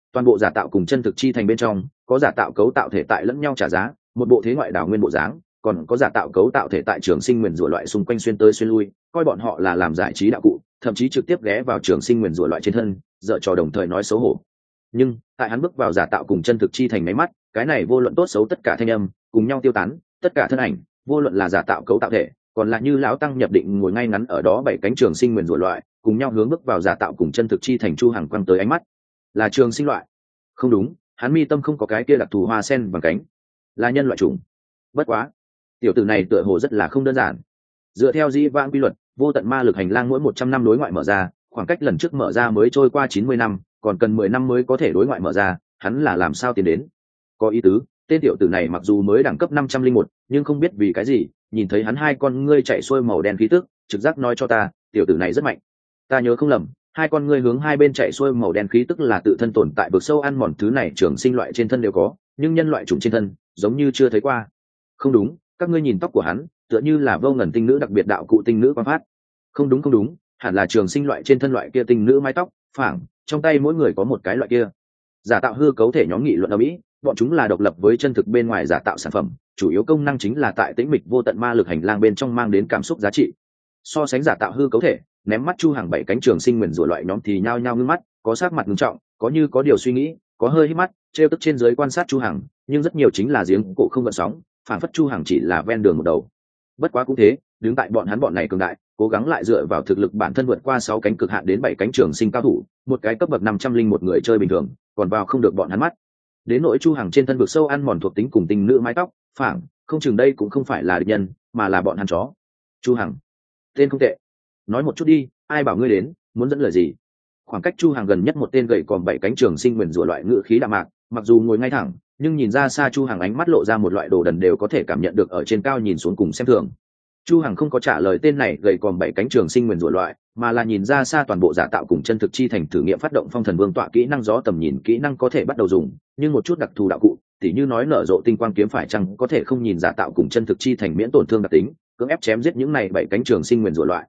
Toàn bộ giả tạo cùng chân thực chi thành bên trong có giả tạo cấu tạo thể tại lẫn nhau trả giá, một bộ thế ngoại đảo nguyên bộ dáng, còn có giả tạo cấu tạo thể tại trường sinh nguyền rủa loại xung quanh xuyên tới xuyên lui, coi bọn họ là làm giải trí đạo cụ, thậm chí trực tiếp ghé vào trường sinh nguyền rủa loại trên thân, dở trò đồng thời nói xấu hổ. Nhưng tại hắn bước vào giả tạo cùng chân thực chi thành máy mắt, cái này vô luận tốt xấu tất cả thanh âm cùng nhau tiêu tán, tất cả thân ảnh, vô luận là giả tạo cấu tạo thể, còn là như lão tăng nhập định ngồi ngay ngắn ở đó bảy cánh trường sinh nguyền rủa loại, cùng nhau hướng bước vào giả tạo cùng chân thực chi thành Chu Hằng quăng tới ánh mắt. Là trường sinh loại. Không đúng, hắn mi tâm không có cái kia đặc thù hoa sen bằng cánh, là nhân loại chủng. Bất quá, tiểu tử này tựa hồ rất là không đơn giản. Dựa theo dĩ vãng quy luật, vô tận ma lực hành lang mỗi 100 năm đối ngoại mở ra, khoảng cách lần trước mở ra mới trôi qua 90 năm, còn cần 10 năm mới có thể đối ngoại mở ra, hắn là làm sao tiến đến? Có ý tứ, tên tiểu tử này mặc dù mới đẳng cấp 501, nhưng không biết vì cái gì, nhìn thấy hắn hai con ngươi chạy xuôi màu đen khí tức, trực giác nói cho ta, tiểu tử này rất mạnh. Ta nhớ không lầm, hai con ngươi hướng hai bên chạy xuôi màu đen khí tức là tự thân tồn tại vực sâu ăn mòn thứ này trường sinh loại trên thân đều có, nhưng nhân loại chủng trên thân, giống như chưa thấy qua. Không đúng, các ngươi nhìn tóc của hắn, tựa như là vô ngần tinh nữ đặc biệt đạo cụ tinh nữ quan phát. Không đúng, hẳn là trường sinh loại trên thân loại kia tinh nữ mái tóc, phảng, trong tay mỗi người có một cái loại kia. Giả tạo hư cấu thể nhóm nghị luận ở Mỹ, bọn chúng là độc lập với chân thực bên ngoài giả tạo sản phẩm, chủ yếu công năng chính là tại tĩnh mịch vô tận ma lực hành lang bên trong mang đến cảm xúc giá trị. So sánh giả tạo hư cấu thể, ném mắt Chu Hằng bảy cánh trường sinh nguyền rủa loại nhóm thì nhao nhao ngưng mắt, có sắc mặt ngưng trọng, có như có điều suy nghĩ, có hơi hít mắt, trêu tức trên dưới quan sát Chu Hằng, nhưng rất nhiều chính là giếng cổ không gợn sóng, phản phất Chu Hằng chỉ là ven đường một đầu. Bất quá cũng thế, đứng tại bọn hắn bọn này cường đại, cố gắng lại dựa vào thực lực bản thân vượt qua 6 cánh cực hạn đến 7 cánh trường sinh cao thủ, một cái cấp bậc 501 người chơi bình thường, còn vào không được bọn hắn mắt. Đến nỗi Chu Hằng trên thân vực sâu ăn mòn thuộc tính cùng tình nữ mái tóc, phảng, không chừng đây cũng không phải là địch nhân, mà là bọn hắn chó. Chu Hằng, tên không tệ. Nói một chút đi, ai bảo ngươi đến, muốn dẫn lời gì? Khoảng cách Chu Hằng gần nhất một tên gậy còn 7 cánh trường sinh nguyền rủa loại ngữ khí đạm mạc, mặc dù ngồi ngay thẳng, nhưng nhìn ra xa Chu Hằng ánh mắt lộ ra một loại đồ đần đều có thể cảm nhận được ở trên cao nhìn xuống cùng xem thường. Chu Hằng không có trả lời tên này gầy còn 7 cánh trường sinh nguyền rủa loại, mà là nhìn ra xa toàn bộ giả tạo cùng chân thực chi thành thử nghiệm phát động phong thần vương tọa kỹ năng gió tầm nhìn kỹ năng có thể bắt đầu dùng, nhưng một chút đặc thù đạo cụ, tỉ như nói nở rộ tinh quang kiếm phải chăng có thể không nhìn giả tạo cùng chân thực chi thành miễn tổn thương đặc tính, cưỡng ép chém giết những này 7 cánh trường sinh nguyền rủa loại.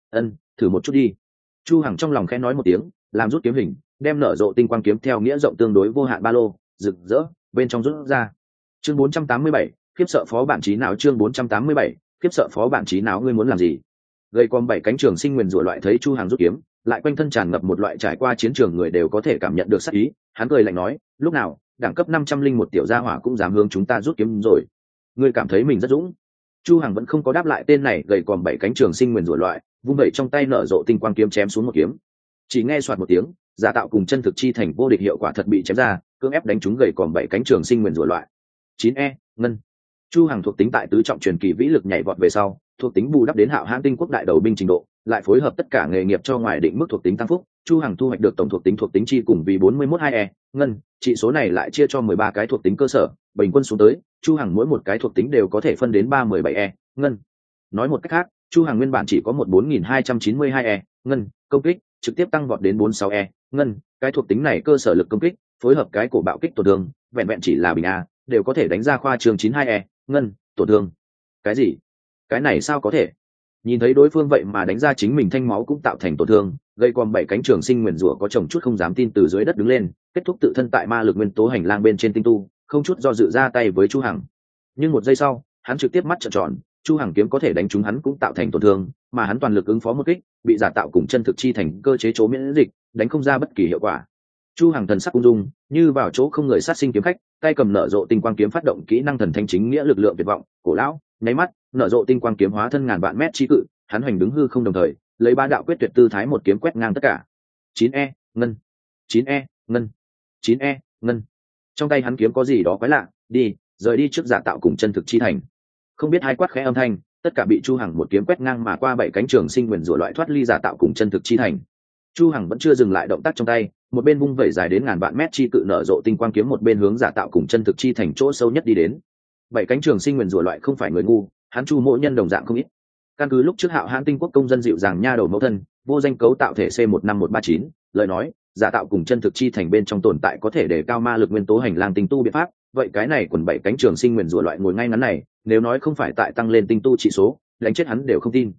Thử một chút đi. Chu Hằng trong lòng khẽ nói một tiếng, làm rút kiếm hình, đem nở rộ tinh quang kiếm theo nghĩa rộng tương đối vô hạn ba lô, rực rỡ, bên trong rút ra. Chương 487, khiếp sợ phó bản trí não. Chương 487, khiếp sợ phó bản trí não. Ngươi muốn làm gì? Gây con 7 cánh trường sinh nguyền rủa loại thấy Chu Hằng rút kiếm, lại quanh thân tràn ngập một loại trải qua chiến trường người đều có thể cảm nhận được sát ý, hắn cười lạnh nói, lúc nào, đẳng cấp 501 tiểu gia hỏa cũng dám hướng chúng ta rút kiếm rồi. Ngươi cảm thấy mình rất dũng. Chu Hằng vẫn không có đáp lại tên này gầy còn 7 cánh trường sinh nguyền rủa loại, vung vẩy trong tay nở rộ tinh quang kiếm chém xuống một kiếm. Chỉ nghe xoạt một tiếng, giả tạo cùng chân thực chi thành vô địch hiệu quả thật bị chém ra, cưỡng ép đánh trúng gầy còn 7 cánh trường sinh nguyền rủa loại. 9E, ngân. Chu Hằng thuộc tính tại tứ trọng truyền kỳ vĩ lực nhảy vọt về sau, thuộc tính bù đắp đến Hạo Hãn tinh quốc đại đầu binh trình độ, lại phối hợp tất cả nghề nghiệp cho ngoài định mức thuộc tính tăng phúc, Chu Hằng thu hoạch được tổng thuộc tính chi cùng vì 41-2E, ngân, trị số này lại chia cho 13 cái thuộc tính cơ sở, bình quân xuống tới, Chu Hằng mỗi một cái thuộc tính đều có thể phân đến 317E, ngân. Nói một cách khác, Chu Hằng nguyên bản chỉ có 4292E, ngân, công kích trực tiếp tăng vọt đến 46E, ngân, cái thuộc tính này cơ sở lực công kích, phối hợp cái cổ bạo kích tổn thương, vẹn vẹn chỉ là bình A, đều có thể đánh ra khoa trường 92E, ngân, tổn thương. Cái gì? Cái này sao có thể? Nhìn thấy đối phương vậy mà đánh ra chính mình thanh máu cũng tạo thành tổn thương, gây còn 7 cánh trường sinh nguyền rủa có chồng chút không dám tin từ dưới đất đứng lên, kết thúc tự thân tại ma lực nguyên tố hành lang bên trên tinh tu, không chút do dự ra tay với Chu Hằng. Nhưng một giây sau, hắn trực tiếp mắt trợn tròn, Chu Hằng kiếm có thể đánh trúng hắn cũng tạo thành tổn thương, mà hắn toàn lực ứng phó một kích, bị giả tạo cùng chân thực chi thành cơ chế chỗ miễn dịch, đánh không ra bất kỳ hiệu quả. Chu Hằng thần sắc ung dung, như vào chỗ không người sát sinh kiếm khách, tay cầm nở rộ tinh quang kiếm phát động kỹ năng thần thanh chính nghĩa lực lượng tuyệt vọng, cổ lão, nháy mắt, nở rộ tinh quang kiếm hóa thân ngàn vạn mét chi cự, hắn hoành đứng hư không đồng thời, lấy ba đạo quyết tuyệt tư thái một kiếm quét ngang tất cả. 9E, ngân. 9E, ngân. 9E, ngân. Trong tay hắn kiếm có gì đó quái lạ, đi, rời đi trước giả tạo cùng chân thực chi thành. Không biết hai quát khẽ âm thanh, tất cả bị Chu Hằng một kiếm quét ngang mà qua 7 cánh trường sinh nguyền rủa loại thoát ly giả tạo cùng chân thực chi thành. Chu Hằng vẫn chưa dừng lại động tác trong tay, một bên vung vẩy dài đến ngàn vạn mét chi cự nở rộ tinh quang kiếm một bên hướng giả tạo cùng chân thực chi thành chỗ sâu nhất đi đến. 7 cánh trường sinh nguyền rủa loại không phải người ngu, hắn Chu Mỗ Nhân đồng dạng không ít. Căn cứ lúc trước Hạo Hãn tinh quốc công dân dịu dàng nha đầu mẫu thân, vô danh cấu tạo thể C15139, lời nói, giả tạo cùng chân thực chi thành bên trong tồn tại có thể đề cao ma lực nguyên tố hành lang tinh tu biện pháp, vậy cái này quần 7 cánh trường sinh nguyền rủa loại ngồi ngay ngắn này, nếu nói không phải tại tăng lên tinh tu trị số, đánh chết hắn đều không tin.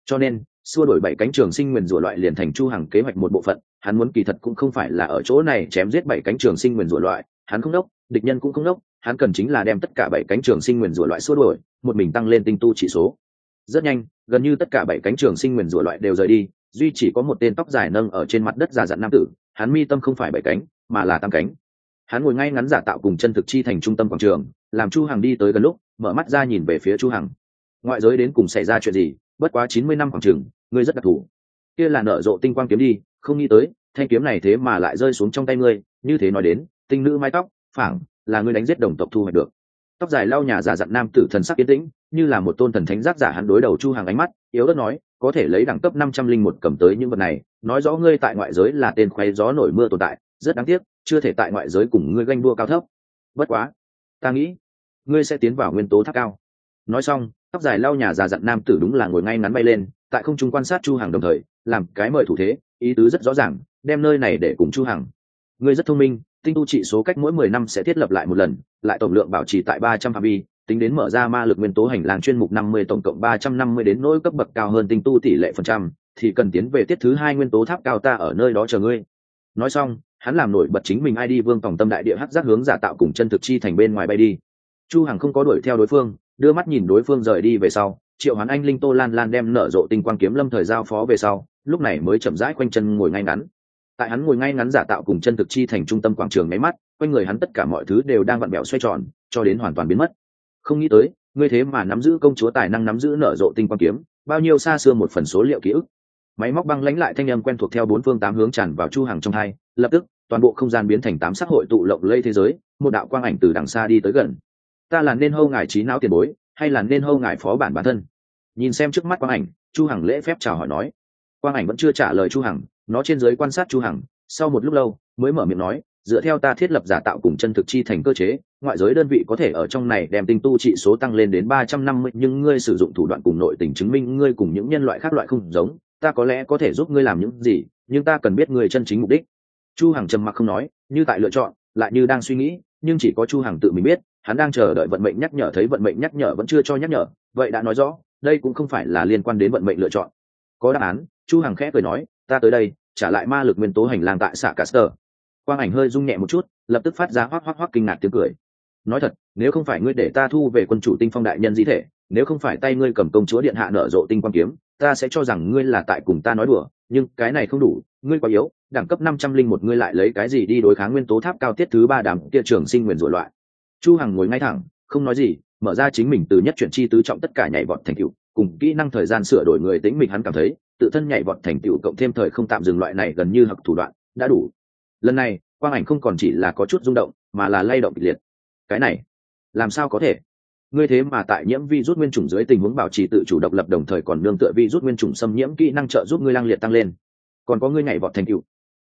Cho nên xua đổi 7 cánh trường sinh nguyền rủa loại liền thành Chu Hằng kế hoạch một bộ phận, hắn muốn kỳ thật cũng không phải là ở chỗ này chém giết 7 cánh trường sinh nguyền rủa loại, hắn không đốc, địch nhân cũng không đốc, hắn cần chính là đem tất cả 7 cánh trường sinh nguyền rủa loại xua đổi, một mình tăng lên tinh tu chỉ số. Rất nhanh, gần như tất cả 7 cánh trường sinh nguyền rủa loại đều rời đi, duy chỉ có một tên tóc dài nâng ở trên mặt đất già dặn nam tử, hắn mi tâm không phải 7 cánh, mà là 8 cánh. Hắn ngồi ngay ngắn giả tạo cùng chân thực chi thành trung tâm quảng trường, làm Chu Hằng đi tới gần lúc, mở mắt ra nhìn về phía Chu Hằng. Ngoại giới đến cùng xảy ra chuyện gì? Bất quá 90 năm quảng trường, ngươi rất đặc thù. Kia là nở rộ tinh quang kiếm đi, không nghĩ tới, thanh kiếm này thế mà lại rơi xuống trong tay ngươi, như thế nói đến, tinh nữ mái tóc, phảng là ngươi đánh giết đồng tộc thu hoạch được. Tóc dài lau nhà giả dặn nam tử thần sắc yên tĩnh, như là một tôn thần thánh giác giả, hắn đối đầu Chu Hằng ánh mắt yếu ớt nói, có thể lấy đẳng cấp 501 cầm tới những vật này, nói rõ ngươi tại ngoại giới là tên khoé gió nổi mưa tồn tại, rất đáng tiếc, chưa thể tại ngoại giới cùng ngươi ganh đua cao thấp. Bất quá, ta nghĩ, ngươi sẽ tiến vào nguyên tố tháp cao. Nói xong, tóc dài lau nhà già dặn nam tử đúng là ngồi ngay ngắn bay lên, tại không trung quan sát Chu Hằng đồng thời làm cái mời thủ thế, ý tứ rất rõ ràng, đem nơi này để cùng Chu Hằng. Ngươi rất thông minh, tinh tu trị số cách mỗi 10 năm sẽ thiết lập lại một lần, lại tổng lượng bảo trì tại 300 phạm vi, tính đến mở ra ma lực nguyên tố hành lang chuyên mục 50 tổng cộng 350 đến nỗi cấp bậc cao hơn tinh tu tỷ lệ phần trăm, thì cần tiến về tiết thứ 2 nguyên tố tháp cao, ta ở nơi đó chờ ngươi. Nói xong, hắn làm nổi bật chính mình ID Vương Tòng Tâm đại địa hắc giác hướng giả tạo cùng chân thực chi thành bên ngoài bay đi. Chu Hằng không có đuổi theo đối phương, đưa mắt nhìn đối phương rời đi về sau, triệu hoán anh linh Tô Lan Lan đem nở rộ tinh quang kiếm lâm thời giao phó về sau, lúc này mới chậm rãi quanh chân ngồi ngay ngắn. Tại hắn ngồi ngay ngắn giả tạo cùng chân thực chi thành trung tâm quảng trường máy mắt, quanh người hắn tất cả mọi thứ đều đang vặn bẹo xoay tròn, cho đến hoàn toàn biến mất. Không nghĩ tới, ngươi thế mà nắm giữ công chúa tài năng nắm giữ nở rộ tinh quang kiếm, bao nhiêu xa xưa một phần số liệu ký ức. Máy móc băng lãnh lại thanh âm quen thuộc theo bốn phương tám hướng tràn vào Chu Hằng trong tai, lập tức, toàn bộ không gian biến thành 8 sắc hội tụ lộng lẫy thế giới, một đạo quang ảnh từ đằng xa đi tới gần. Ta là nên hô ngài trí não tiền bối, hay là nên hô ngài phó bản bản thân? Nhìn xem trước mắt quang ảnh, Chu Hằng lễ phép chào hỏi nói. Quang ảnh vẫn chưa trả lời Chu Hằng, nó trên dưới quan sát Chu Hằng, sau một lúc lâu mới mở miệng nói, dựa theo ta thiết lập giả tạo cùng chân thực chi thành cơ chế, ngoại giới đơn vị có thể ở trong này đem tinh tu trị số tăng lên đến 350, nhưng ngươi sử dụng thủ đoạn cùng nội tình chứng minh ngươi cùng những nhân loại khác loại không giống, ta có lẽ có thể giúp ngươi làm những gì, nhưng ta cần biết ngươi chân chính mục đích. Chu Hằng trầm mặc không nói, như tại lựa chọn, lại như đang suy nghĩ, nhưng chỉ có Chu Hằng tự mình biết, hắn đang chờ đợi vận mệnh nhắc nhở, thấy vận mệnh nhắc nhở vẫn chưa cho nhắc nhở, vậy đã nói rõ, đây cũng không phải là liên quan đến vận mệnh lựa chọn. Có đáp án, Chu Hằng khẽ cười nói, ta tới đây, trả lại ma lực nguyên tố hành lang tại xạ Caster. Quang ảnh hơi rung nhẹ một chút, lập tức phát ra hoắc hoắc hoắc kinh ngạc tiếng cười. Nói thật, nếu không phải ngươi để ta thu về quân chủ tinh phong đại nhân di thể, nếu không phải tay ngươi cầm công chúa điện hạ nở rộ tinh quang kiếm, ta sẽ cho rằng ngươi là tại cùng ta nói đùa, nhưng cái này không đủ, ngươi quá yếu, đẳng cấp 501 ngươi lại lấy cái gì đi đối kháng nguyên tố tháp cao tiết thứ 3 đám kia trường sinh nguyên rủa loại. Chu Hằng ngồi ngay thẳng, không nói gì, mở ra chính mình từ nhất chuyển chi tứ trọng tất cả nhảy vọt thành tựu, cùng kỹ năng thời gian sửa đổi người tính mình, hắn cảm thấy, tự thân nhảy vọt thành tựu cộng thêm thời không tạm dừng loại này gần như học thủ đoạn, đã đủ. Lần này, quang ảnh không còn chỉ là có chút rung động, mà là lay động kịch liệt. Cái này, làm sao có thể? Ngươi thế mà tại nhiễm virus nguyên chủng dưới tình huống bảo trì tự chủ độc lập, đồng thời còn nương tựa virus nguyên chủng xâm nhiễm kỹ năng trợ giúp ngươi lang liệt tăng lên. Còn có ngươi nhảy vọt thành tựu.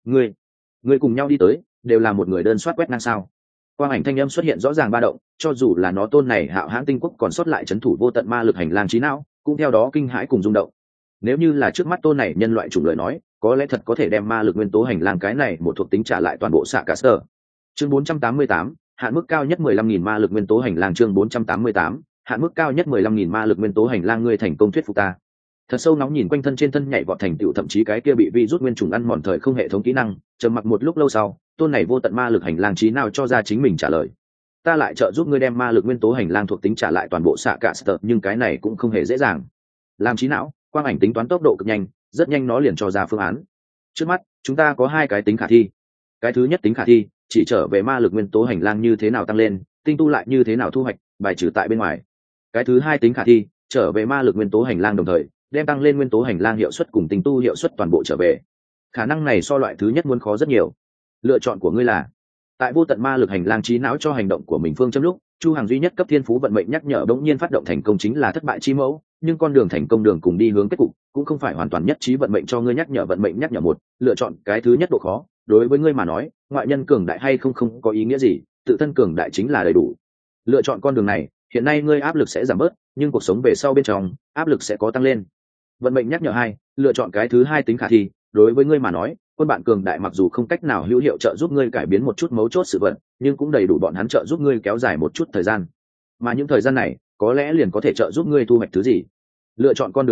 Ngươi cùng nhau đi tới, đều là một người đơn soát quét ngang sao? Quang ảnh thanh âm xuất hiện rõ ràng ba động, cho dù là nó tôn này hạo hãng tinh quốc còn sót lại trấn thủ vô tận ma lực hành lang trí não, cũng theo đó kinh hãi cùng rung động. Nếu như là trước mắt tôn này nhân loại chủng lời nói, có lẽ thật có thể đem ma lực nguyên tố hành lang cái này một thuộc tính trả lại toàn bộ xạ Caster. Chương 488, hạn mức cao nhất 15.000 ma lực nguyên tố hành lang. Chương 488, hạn mức cao nhất 15.000 ma lực nguyên tố hành lang. Ngươi thành công thuyết phục ta. Thật sâu nóng nhìn quanh thân trên thân nhảy vọt thành tựu, thậm chí cái kia bị virus nguyên trùng ăn mòn thời không hệ thống kỹ năng, trầm mặc một lúc lâu sau, tôn này vô tận ma lực hành lang trí nào cho ra chính mình trả lời. Ta lại trợ giúp ngươi đem ma lực nguyên tố hành lang thuộc tính trả lại toàn bộ xạ Caster, nhưng cái này cũng không hề dễ dàng. Làm trí não, quang ảnh tính toán tốc độ cực nhanh, rất nhanh nó liền cho ra phương án. Trước mắt, chúng ta có hai cái tính khả thi. Cái thứ nhất tính khả thi, chỉ trở về ma lực nguyên tố hành lang như thế nào tăng lên, tinh tu lại như thế nào thu hoạch, bài trừ tại bên ngoài. Cái thứ hai tính khả thi, trở về ma lực nguyên tố hành lang đồng thời đem tăng lên nguyên tố hành lang hiệu suất cùng tinh tu hiệu suất toàn bộ trở về. Khả năng này so loại thứ nhất muốn khó rất nhiều. Lựa chọn của ngươi là? Tại vô tận ma lực hành lang trí não cho hành động của mình phương châm lúc, Chu Hằng duy nhất cấp thiên phú vận mệnh nhắc nhở đống nhiên phát động thành công chính là thất bại chi mẫu, nhưng con đường thành công đường cùng đi hướng kết cục cũng không phải hoàn toàn nhất trí. Vận mệnh cho ngươi nhắc nhở, vận mệnh nhắc nhở một, lựa chọn cái thứ nhất độ khó. Đối với ngươi mà nói, ngoại nhân cường đại hay không có ý nghĩa gì, tự thân cường đại chính là đầy đủ. Lựa chọn con đường này, hiện nay ngươi áp lực sẽ giảm bớt, nhưng cuộc sống về sau bên trong áp lực sẽ có tăng lên. Vận mệnh nhắc nhở hai, lựa chọn cái thứ hai tính khả thi. Đối với ngươi mà nói, quân bạn cường đại mặc dù không cách nào hữu hiệu trợ giúp ngươi cải biến một chút mấu chốt sự vật, nhưng cũng đầy đủ bọn hắn trợ giúp ngươi kéo dài một chút thời gian, mà những thời gian này có lẽ liền có thể trợ giúp ngươi thu hoạch thứ gì. Lựa chọn con đường này,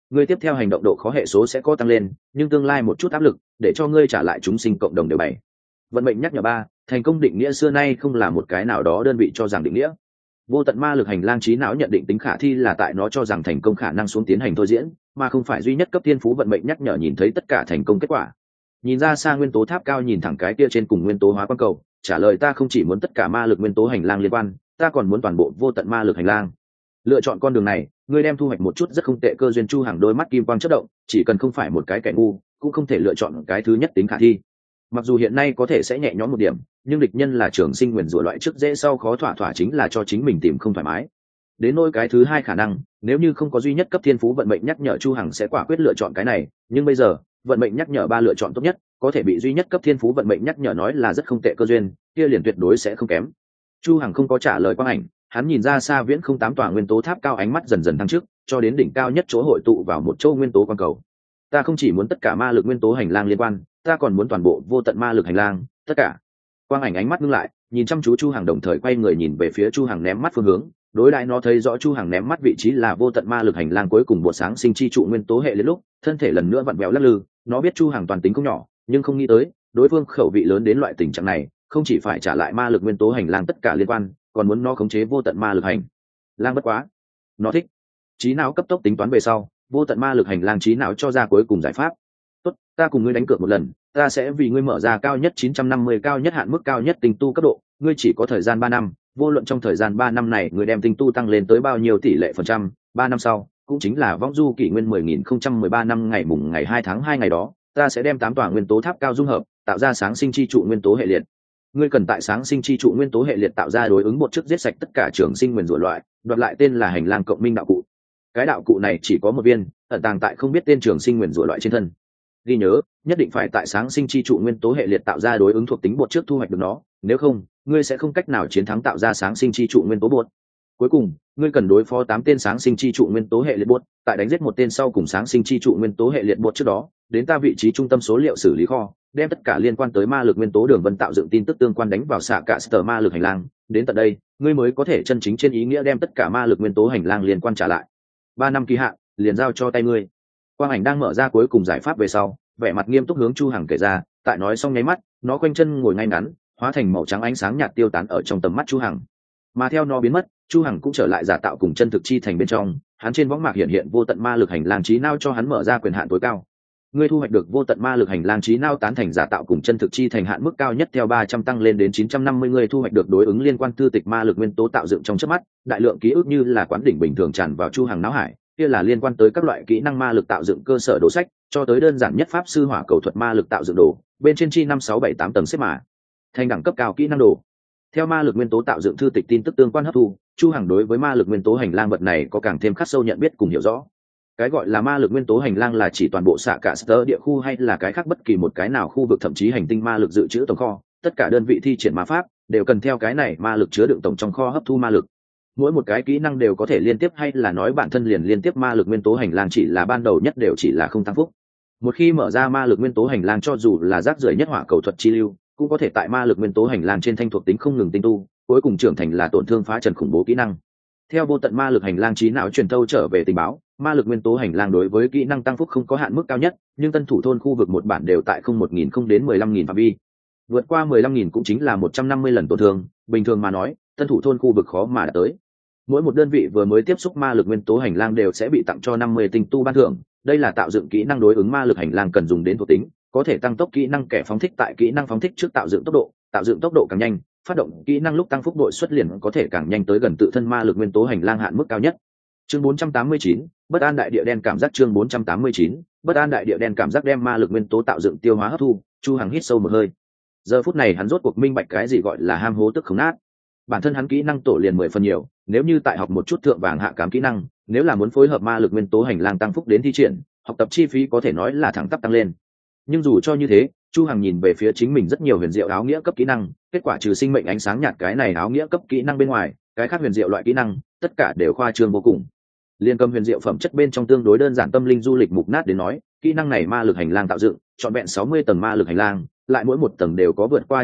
ngươi tiếp theo hành động độ khó hệ số sẽ có tăng lên, nhưng tương lai một chút áp lực để cho ngươi trả lại chúng sinh cộng đồng đều bảy. Vận mệnh nhắc nhở 3, thành công định nghĩa xưa nay không là một cái nào đó đơn vị cho rằng định nghĩa. Vô tận ma lực hành lang trí não nhận định tính khả thi là tại nó cho rằng thành công khả năng xuống tiến hành thôi diễn, mà không phải duy nhất cấp thiên phú vận mệnh nhắc nhở nhìn thấy tất cả thành công kết quả. Nhìn ra xa nguyên tố tháp cao nhìn thẳng cái kia trên cùng nguyên tố hóa quan cầu, trả lời ta không chỉ muốn tất cả ma lực nguyên tố hành lang liên quan, ta còn muốn toàn bộ vô tận ma lực hành lang. Lựa chọn con đường này, ngươi đem thu hoạch một chút rất không tệ cơ duyên. Chu Hằng đôi mắt kim quang chớp động, chỉ cần không phải một cái kẻ ngu, cũng không thể lựa chọn cái thứ nhất tính khả thi. Mặc dù hiện nay có thể sẽ nhẹ nhõm một điểm, nhưng địch nhân là trường sinh nguyền rủa loại trước dễ sau khó, thỏa thỏa chính là cho chính mình tìm không thoải mái. Đến nỗi cái thứ hai khả năng, nếu như không có duy nhất cấp thiên phú vận mệnh nhắc nhở, Chu Hằng sẽ quả quyết lựa chọn cái này, nhưng bây giờ vận mệnh nhắc nhở 3 lựa chọn tốt nhất, có thể bị duy nhất cấp thiên phú vận mệnh nhắc nhở nói là rất không tệ cơ duyên, kia liền tuyệt đối sẽ không kém. Chu Hằng không có trả lời Quang Ảnh, hắn nhìn ra xa viễn không 8 tòa nguyên tố tháp cao, ánh mắt dần dần thăng trước, cho đến đỉnh cao nhất chỗ hội tụ vào một châu nguyên tố quang cầu. Ta không chỉ muốn tất cả ma lực nguyên tố hành lang liên quan, ta còn muốn toàn bộ vô tận ma lực hành lang, tất cả. Quang Ảnh ánh mắt ngưng lại, nhìn chăm chú Chu Hằng, đồng thời quay người nhìn về phía Chu Hằng ném mắt phương hướng. Đối đãi nó thấy rõ Chu Hằng ném mắt vị trí là vô tận ma lực hành lang cuối cùng một sáng sinh chi trụ nguyên tố hệ liệt lúc, thân thể lần nữa vặn vẹo lắc lư. Nó biết Chu Hằng toàn tính không nhỏ, nhưng không nghĩ tới đối phương khẩu vị lớn đến loại tình trạng này, không chỉ phải trả lại ma lực nguyên tố hành lang tất cả liên quan, còn muốn nó khống chế vô tận ma lực hành lang. Bất quá nó thích. Trí não cấp tốc tính toán về sau, vô tận ma lực hành lang trí não cho ra cuối cùng giải pháp. Tốt, ta cùng ngươi đánh cược một lần, ta sẽ vì ngươi mở ra cao nhất 950 cao nhất hạn mức cao nhất tinh tu cấp độ, ngươi chỉ có thời gian 3 năm, vô luận trong thời gian 3 năm này ngươi đem tinh tu tăng lên tới bao nhiêu tỷ lệ phần trăm, 3 năm sau, cũng chính là vong du kỷ nguyên 10013 năm ngày mùng ngày 2 tháng 2 ngày đó, ta sẽ đem 8 tòa nguyên tố tháp cao dung hợp, tạo ra sáng sinh chi trụ nguyên tố hệ liệt. Ngươi cần tại sáng sinh chi trụ nguyên tố hệ liệt tạo ra đối ứng một chức giết sạch tất cả trường sinh nguyên rủa loại, đoạt lại tên là hành lang cộng minh đạo cụ. Cái đạo cụ này chỉ có một viên, ẩn tàng tại không biết tên trường sinh nguyên rủa loại trên thân. Ghi nhớ, nhất định phải tại sáng sinh chi trụ nguyên tố hệ liệt tạo ra đối ứng thuộc tính bột trước thu hoạch được nó, nếu không, ngươi sẽ không cách nào chiến thắng tạo ra sáng sinh chi trụ nguyên tố bột. Cuối cùng, ngươi cần đối phó 8 tên sáng sinh chi trụ nguyên tố hệ liệt bột, tại đánh giết một tên sau cùng sáng sinh chi trụ nguyên tố hệ liệt bột trước đó, đến ta vị trí trung tâm số liệu xử lý kho, đem tất cả liên quan tới ma lực nguyên tố đường vân tạo dựng tin tức tương quan đánh vào xạ cả sở ma lực hành lang, đến tận đây, ngươi mới có thể chân chính trên ý nghĩa đem tất cả ma lực nguyên tố hành lang liên quan trả lại. 3 năm kỳ hạn, liền giao cho tay ngươi. Quang Ảnh đang mở ra cuối cùng giải pháp về sau, vẻ mặt nghiêm túc hướng Chu Hằng kể ra, tại nói xong nháy mắt, nó quanh chân ngồi ngay ngắn, hóa thành màu trắng ánh sáng nhạt tiêu tán ở trong tầm mắt Chu Hằng. Mà theo nó biến mất, Chu Hằng cũng trở lại giả tạo cùng chân thực chi thành bên trong, hắn trên võng mạc hiện hiện vô tận ma lực hành lang trí não cho hắn mở ra quyền hạn tối cao. Ngươi thu hoạch được vô tận ma lực hành lang trí não tán thành giả tạo cùng chân thực chi thành hạn mức cao nhất theo 300 tăng lên đến 950. Ngươi thu hoạch được đối ứng liên quan thư tịch ma lực nguyên tố tạo dựng trong chớp mắt, đại lượng ký ức như là quán đỉnh bình thường tràn vào Chu Hằng não hải, kia là liên quan tới các loại kỹ năng ma lực tạo dựng cơ sở đồ sách, cho tới đơn giản nhất pháp sư hỏa cầu thuật ma lực tạo dựng đồ, bên trên chi 5 6 7 8 tầng xếp mà thành đẳng cấp cao kỹ năng đồ. Theo ma lực nguyên tố tạo dựng thư tịch tin tức tương quan hấp thu, Chu Hằng đối với ma lực nguyên tố hành lang vật này có càng thêm khắc sâu nhận biết cùng hiểu rõ. Cái gọi là ma lực nguyên tố hành lang là chỉ toàn bộ xạ cả sở địa khu hay là cái khác bất kỳ một cái nào khu vực, thậm chí hành tinh ma lực dự trữ tổng kho, tất cả đơn vị thi triển ma pháp đều cần theo cái này ma lực chứa đựng tổng trong kho hấp thu ma lực. Mỗi một cái kỹ năng đều có thể liên tiếp hay là nói bản thân liền liên tiếp ma lực nguyên tố hành lang, chỉ là ban đầu nhất đều chỉ là không tăng phúc. Một khi mở ra ma lực nguyên tố hành lang, cho dù là rác rưởi nhất hỏa cầu thuật chi lưu, cũng có thể tại ma lực nguyên tố hành lang trên thanh thuộc tính không ngừng tinh tu, cuối cùng trưởng thành là tổn thương phá trần khủng bố kỹ năng. Theo vô tận ma lực hành lang trí não truyền thâu trở về tình báo, ma lực nguyên tố hành lang đối với kỹ năng tăng phúc không có hạn mức cao nhất, nhưng tân thủ thôn khu vực một bản đều tại 1000 không đến 15000 phạm vi. Vượt qua 15000 cũng chính là 150 lần tổn thương, bình thường mà nói, tân thủ thôn khu vực khó mà đạt tới. Mỗi một đơn vị vừa mới tiếp xúc ma lực nguyên tố hành lang đều sẽ bị tặng cho 50 tinh tu ban thưởng, đây là tạo dựng kỹ năng đối ứng ma lực hành lang cần dùng đến thuộc tính, có thể tăng tốc kỹ năng kẻ phóng thích tại kỹ năng phóng thích trước tạo dựng tốc độ càng nhanh, phát động kỹ năng lúc tăng phúc đội xuất liền có thể càng nhanh tới gần tự thân ma lực nguyên tố hành lang hạn mức cao nhất. Chương 489, bất an đại địa đen cảm giác. Chương 489, bất an đại địa đen cảm giác đem ma lực nguyên tố tạo dựng tiêu hóa hấp thu. Chu Hằng hít sâu một hơi. Giờ phút này hắn rốt cuộc minh bạch cái gì gọi là ham hố tức không nát. Bản thân hắn kỹ năng tổ liền 10 phần nhiều, nếu như tại học một chút thượng vàng hạ cám kỹ năng, nếu là muốn phối hợp ma lực nguyên tố hành lang tăng phúc đến thi triển, học tập chi phí có thể nói là thẳng tắp tăng lên. Nhưng dù cho như thế, Chu Hằng nhìn về phía chính mình rất nhiều huyền diệu áo nghĩa cấp kỹ năng, kết quả trừ sinh mệnh ánh sáng nhạt cái này áo nghĩa cấp kỹ năng bên ngoài, cái khác huyền diệu loại kỹ năng, tất cả đều khoa trương vô cùng. Liên cầm huyền diệu phẩm chất bên trong tương đối đơn giản tâm linh du lịch mục nát đến nói, kỹ năng này ma lực hành lang tạo dựng, trọn vẹn 60 tầng ma lực hành lang, lại mỗi một tầng đều có vượt qua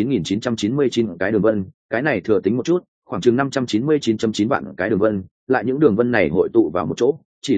99999 cái đường vân, cái này thừa tính một chút, khoảng chừng 599.9 vạn cái đường vân, lại những đường vân này hội tụ vào một chỗ, chỉ liếc mắt,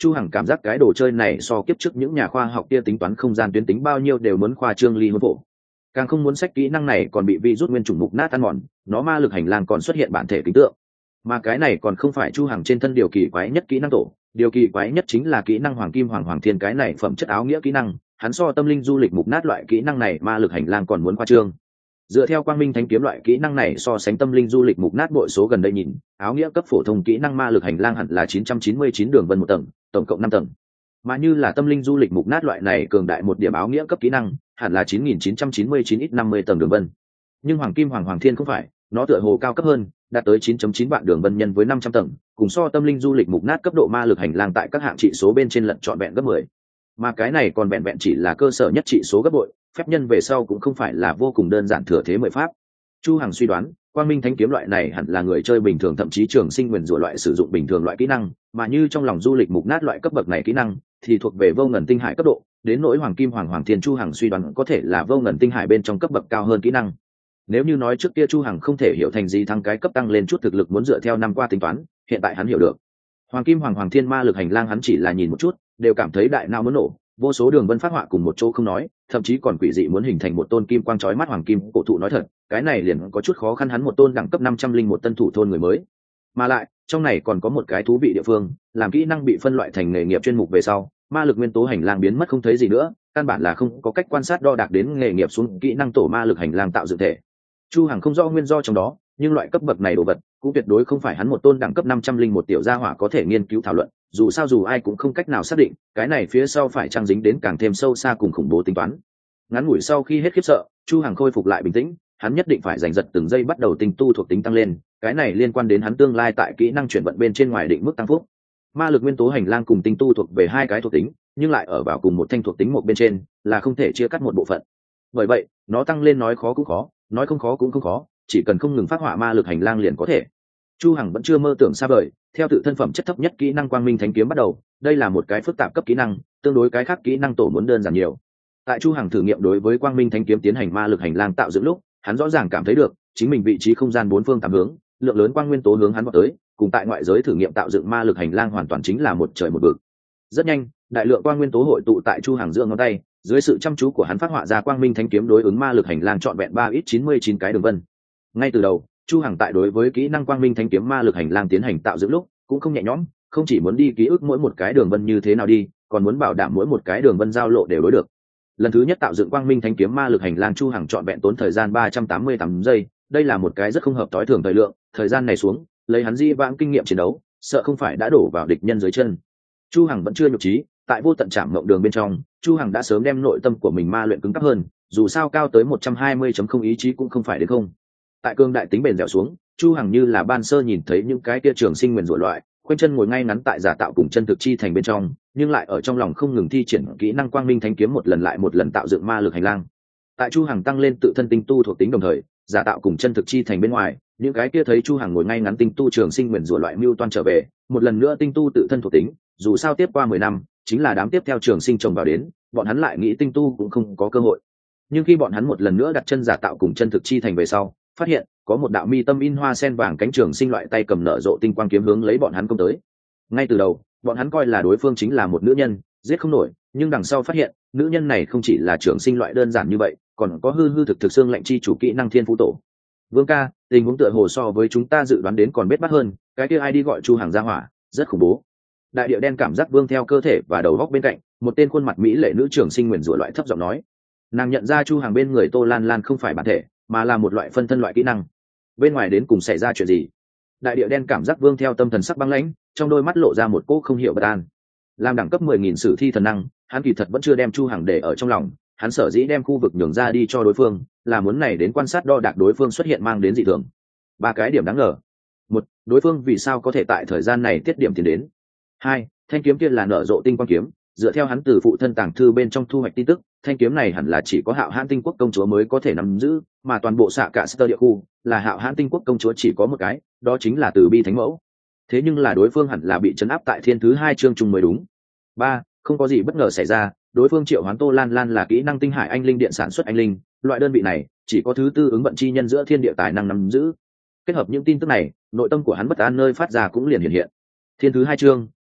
Chu Hằng cảm giác cái đồ chơi này so kiếp trước những nhà khoa học kia tính toán không gian tuyến tính bao nhiêu đều muốn khoa trương ly hôn phổ, càng không muốn sách kỹ năng này còn bị virus nguyên chủng mục nát ăn mòn, nó ma lực hành lang còn xuất hiện bản thể kính tượng, mà cái này còn không phải Chu Hằng trên thân điều kỳ quái nhất kỹ năng tổ, điều kỳ quái nhất chính là kỹ năng hoàng kim hoàng hoàng thiên, cái này phẩm chất áo nghĩa kỹ năng, hắn so tâm linh du lịch mục nát loại kỹ năng này ma lực hành lang còn muốn khoa trương. Dựa theo quang minh thánh kiếm loại kỹ năng này so sánh tâm linh du lịch mục nát bội số gần đây nhìn, áo nghĩa cấp phổ thông kỹ năng ma lực hành lang hẳn là 999 đường vân một tầng, tổng cộng 5 tầng. Mà như là tâm linh du lịch mục nát loại này cường đại một điểm áo nghĩa cấp kỹ năng, hẳn là 9999 ít 50 tầng đường vân. Nhưng hoàng kim hoàng hoàng thiên không phải, nó tựa hồ cao cấp hơn, đạt tới 9.9 vạn đường vân nhân với 500 tầng, cùng so tâm linh du lịch mục nát cấp độ ma lực hành lang tại các hạng trị số bên trên lận trọn vẹn gấp 10. Mà cái này còn vẹn vẹn chỉ là cơ sở nhất trị số gấp bội, phép nhân về sau cũng không phải là vô cùng đơn giản thừa thế 10 pháp. Chu Hằng suy đoán, quang minh thánh kiếm loại này hẳn là người chơi bình thường thậm chí trường sinh nguyền rủa loại sử dụng bình thường loại kỹ năng, mà như trong lòng du lịch mục nát loại cấp bậc này kỹ năng thì thuộc về vô ngần tinh hải cấp độ, đến nỗi hoàng kim hoàng hoàng thiên Chu Hằng suy đoán có thể là vô ngần tinh hải bên trong cấp bậc cao hơn kỹ năng. Nếu như nói trước kia Chu Hằng không thể hiểu thành gì thăng cái cấp tăng lên chút thực lực muốn dựa theo năm qua tính toán, hiện tại hắn hiểu được. Hoàng kim hoàng hoàng thiên ma lực hành lang hắn chỉ là nhìn một chút, đều cảm thấy đại não muốn nổ, vô số đường vân phát họa cùng một chỗ không nói, thậm chí còn quỷ dị muốn hình thành một tôn kim quang chói mắt hoàng kim cổ thụ, nói thật, cái này liền có chút khó khăn, hắn một tôn đẳng cấp 501 tân thủ thôn người mới. Mà lại, trong này còn có một cái thú vị địa phương, làm kỹ năng bị phân loại thành nghề nghiệp chuyên mục về sau, ma lực nguyên tố hành lang biến mất không thấy gì nữa, căn bản là không có cách quan sát đo đạc đến nghề nghiệp xuống kỹ năng tổ ma lực hành lang tạo dựng thể. Chu Hằng không rõ nguyên do trong đó, nhưng loại cấp bậc này đồ vật cũng tuyệt đối không phải hắn một tôn đẳng cấp 501 tiểu gia hỏa có thể nghiên cứu thảo luận, dù sao dù ai cũng không cách nào xác định cái này phía sau phải trang dính đến càng thêm sâu xa cùng khủng bố tính toán. Ngắn ngủi sau khi hết khiếp sợ, Chu Hằng khôi phục lại bình tĩnh, hắn nhất định phải giành giật từng giây bắt đầu tinh tu thuộc tính tăng lên, cái này liên quan đến hắn tương lai tại kỹ năng chuyển vận bên trên ngoài định mức tăng phúc. Ma lực nguyên tố hành lang cùng tinh tu thuộc về hai cái thuộc tính, nhưng lại ở vào cùng một thanh thuộc tính một bên trên, là không thể chia cắt một bộ phận. Bởi vậy, nó tăng lên nói khó cũng khó, nói không khó cũng không khó, chỉ cần không ngừng phát họa ma lực hành lang liền có thể. Chu Hằng vẫn chưa mơ tưởng xa vời, theo tự thân phẩm chất thấp nhất kỹ năng quang minh thánh kiếm bắt đầu, đây là một cái phức tạp cấp kỹ năng, tương đối cái khác kỹ năng tổ muốn đơn giản nhiều. Tại Chu Hằng thử nghiệm đối với quang minh thánh kiếm tiến hành ma lực hành lang tạo dựng lúc, hắn rõ ràng cảm thấy được chính mình vị trí không gian bốn phương tám hướng, lượng lớn quang nguyên tố hướng hắn vọt tới, cùng tại ngoại giới thử nghiệm tạo dựng ma lực hành lang hoàn toàn chính là một trời một vực. Rất nhanh, đại lượng quang nguyên tố hội tụ tại Chu Hằng giữa ngón tay, dưới sự chăm chú của hắn phát họa ra quang minh thánh kiếm đối ứng ma lực hành lang trọn vẹn 3x99 cái đường vân. Ngay từ đầu, Chu Hằng tại đối với kỹ năng quang minh thánh kiếm ma lực hành lang tiến hành tạo dựng lúc, cũng không nhẹ nhõm, không chỉ muốn đi ký ức mỗi một cái đường vân như thế nào đi, còn muốn bảo đảm mỗi một cái đường vân giao lộ đều đối được. Lần thứ nhất tạo dựng quang minh thánh kiếm ma lực hành lang, Chu Hằng trọn vẹn tốn thời gian 388 giây, đây là một cái rất không hợp tối thường thời lượng, thời gian này xuống, lấy hắn di vãng kinh nghiệm chiến đấu, sợ không phải đã đổ vào địch nhân dưới chân. Chu Hằng vẫn chưa nhục trí, tại vô tận trảm ngộng đường bên trong, Chu Hằng đã sớm đem nội tâm của mình ma luyện cứng cáp hơn, dù sao cao tới 120.0 ý chí cũng không phải đến không. Tại cương đại tính bền dẻo xuống, Chu Hằng như là ban sơ nhìn thấy những cái kia trường sinh nguyền rủa loại, khoanh chân ngồi ngay ngắn tại giả tạo cùng chân thực chi thành bên trong, nhưng lại ở trong lòng không ngừng thi triển kỹ năng quang minh thánh kiếm một lần lại một lần tạo dựng ma lực hành lang. Tại Chu Hằng tăng lên tự thân tinh tu thuộc tính đồng thời, giả tạo cùng chân thực chi thành bên ngoài, những cái kia thấy Chu Hằng ngồi ngay ngắn tinh tu trường sinh nguyền rủa loại mưu toan trở về, một lần nữa tinh tu tự thân thuộc tính, dù sao tiếp qua 10 năm, chính là đám tiếp theo trường sinh trồng vào đến, bọn hắn lại nghĩ tinh tu cũng không có cơ hội. Nhưng khi bọn hắn một lần nữa đặt chân giả tạo cùng chân thực chi thành về sau, phát hiện có một đạo mi tâm in hoa sen vàng cánh trường sinh loại tay cầm nở rộ tinh quang kiếm hướng lấy bọn hắn công tới. Ngay từ đầu, bọn hắn coi là đối phương chính là một nữ nhân, giết không nổi, nhưng đằng sau phát hiện, nữ nhân này không chỉ là trường sinh loại đơn giản như vậy, còn có hư hư thực thực xương lệnh chi chủ kỹ năng thiên phú tổ. Vương ca, tình huống tựa hồ so với chúng ta dự đoán đến còn bết bát hơn, cái kia ai đi gọi Chu Hàng ra hỏa, rất khủng bố. Đại địa đen cảm giác vương theo cơ thể và đầu góc bên cạnh, một tên khuôn mặt mỹ lệ nữ trường sinh nguyền rủa loại thấp giọng nói. Nàng nhận ra Chu Hàng bên người Tô Lan Lan không phải bản thể, mà là một loại phân thân loại kỹ năng. Bên ngoài đến cùng xảy ra chuyện gì? Đại địa đen cảm giác vương theo tâm thần sắc băng lãnh, trong đôi mắt lộ ra một cỗ không hiểu bất an. Làm đẳng cấp 10.000 sử thi thần năng, hắn kỳ thật vẫn chưa đem Chu Hàng để ở trong lòng, hắn sở dĩ đem khu vực nhường ra đi cho đối phương, là muốn này đến quan sát đo đạc đối phương xuất hiện mang đến dị thường. 3 cái điểm đáng ngờ. 1. Đối phương vì sao có thể tại thời gian này tiết điểm tiến đến. 2. Thanh kiếm kia là nở rộ tinh quang kiếm, dựa theo hắn từ phụ thân tàng thư bên trong thu hoạch tin tức, thanh kiếm này hẳn là chỉ có Hạo Hãn Tinh Quốc công chúa mới có thể nắm giữ, mà toàn bộ xạ cả Sơ địa khu là Hạo Hãn Tinh Quốc công chúa chỉ có một cái, đó chính là Từ Bi Thánh Mẫu. Thế nhưng là đối phương hẳn là bị trấn áp tại thiên thứ 2 chương trung mới đúng. 3. Không có gì bất ngờ xảy ra, đối phương triệu hoán Tô Lan Lan là kỹ năng tinh hải anh linh điện sản xuất anh linh, loại đơn vị này chỉ có thứ tư ứng vận chi nhân giữa thiên địa tài năng nắm giữ. Kết hợp những tin tức này, nội tâm của hắn bất an nơi phát ra cũng liền hiện hiện. Thiên thứ 2 chương,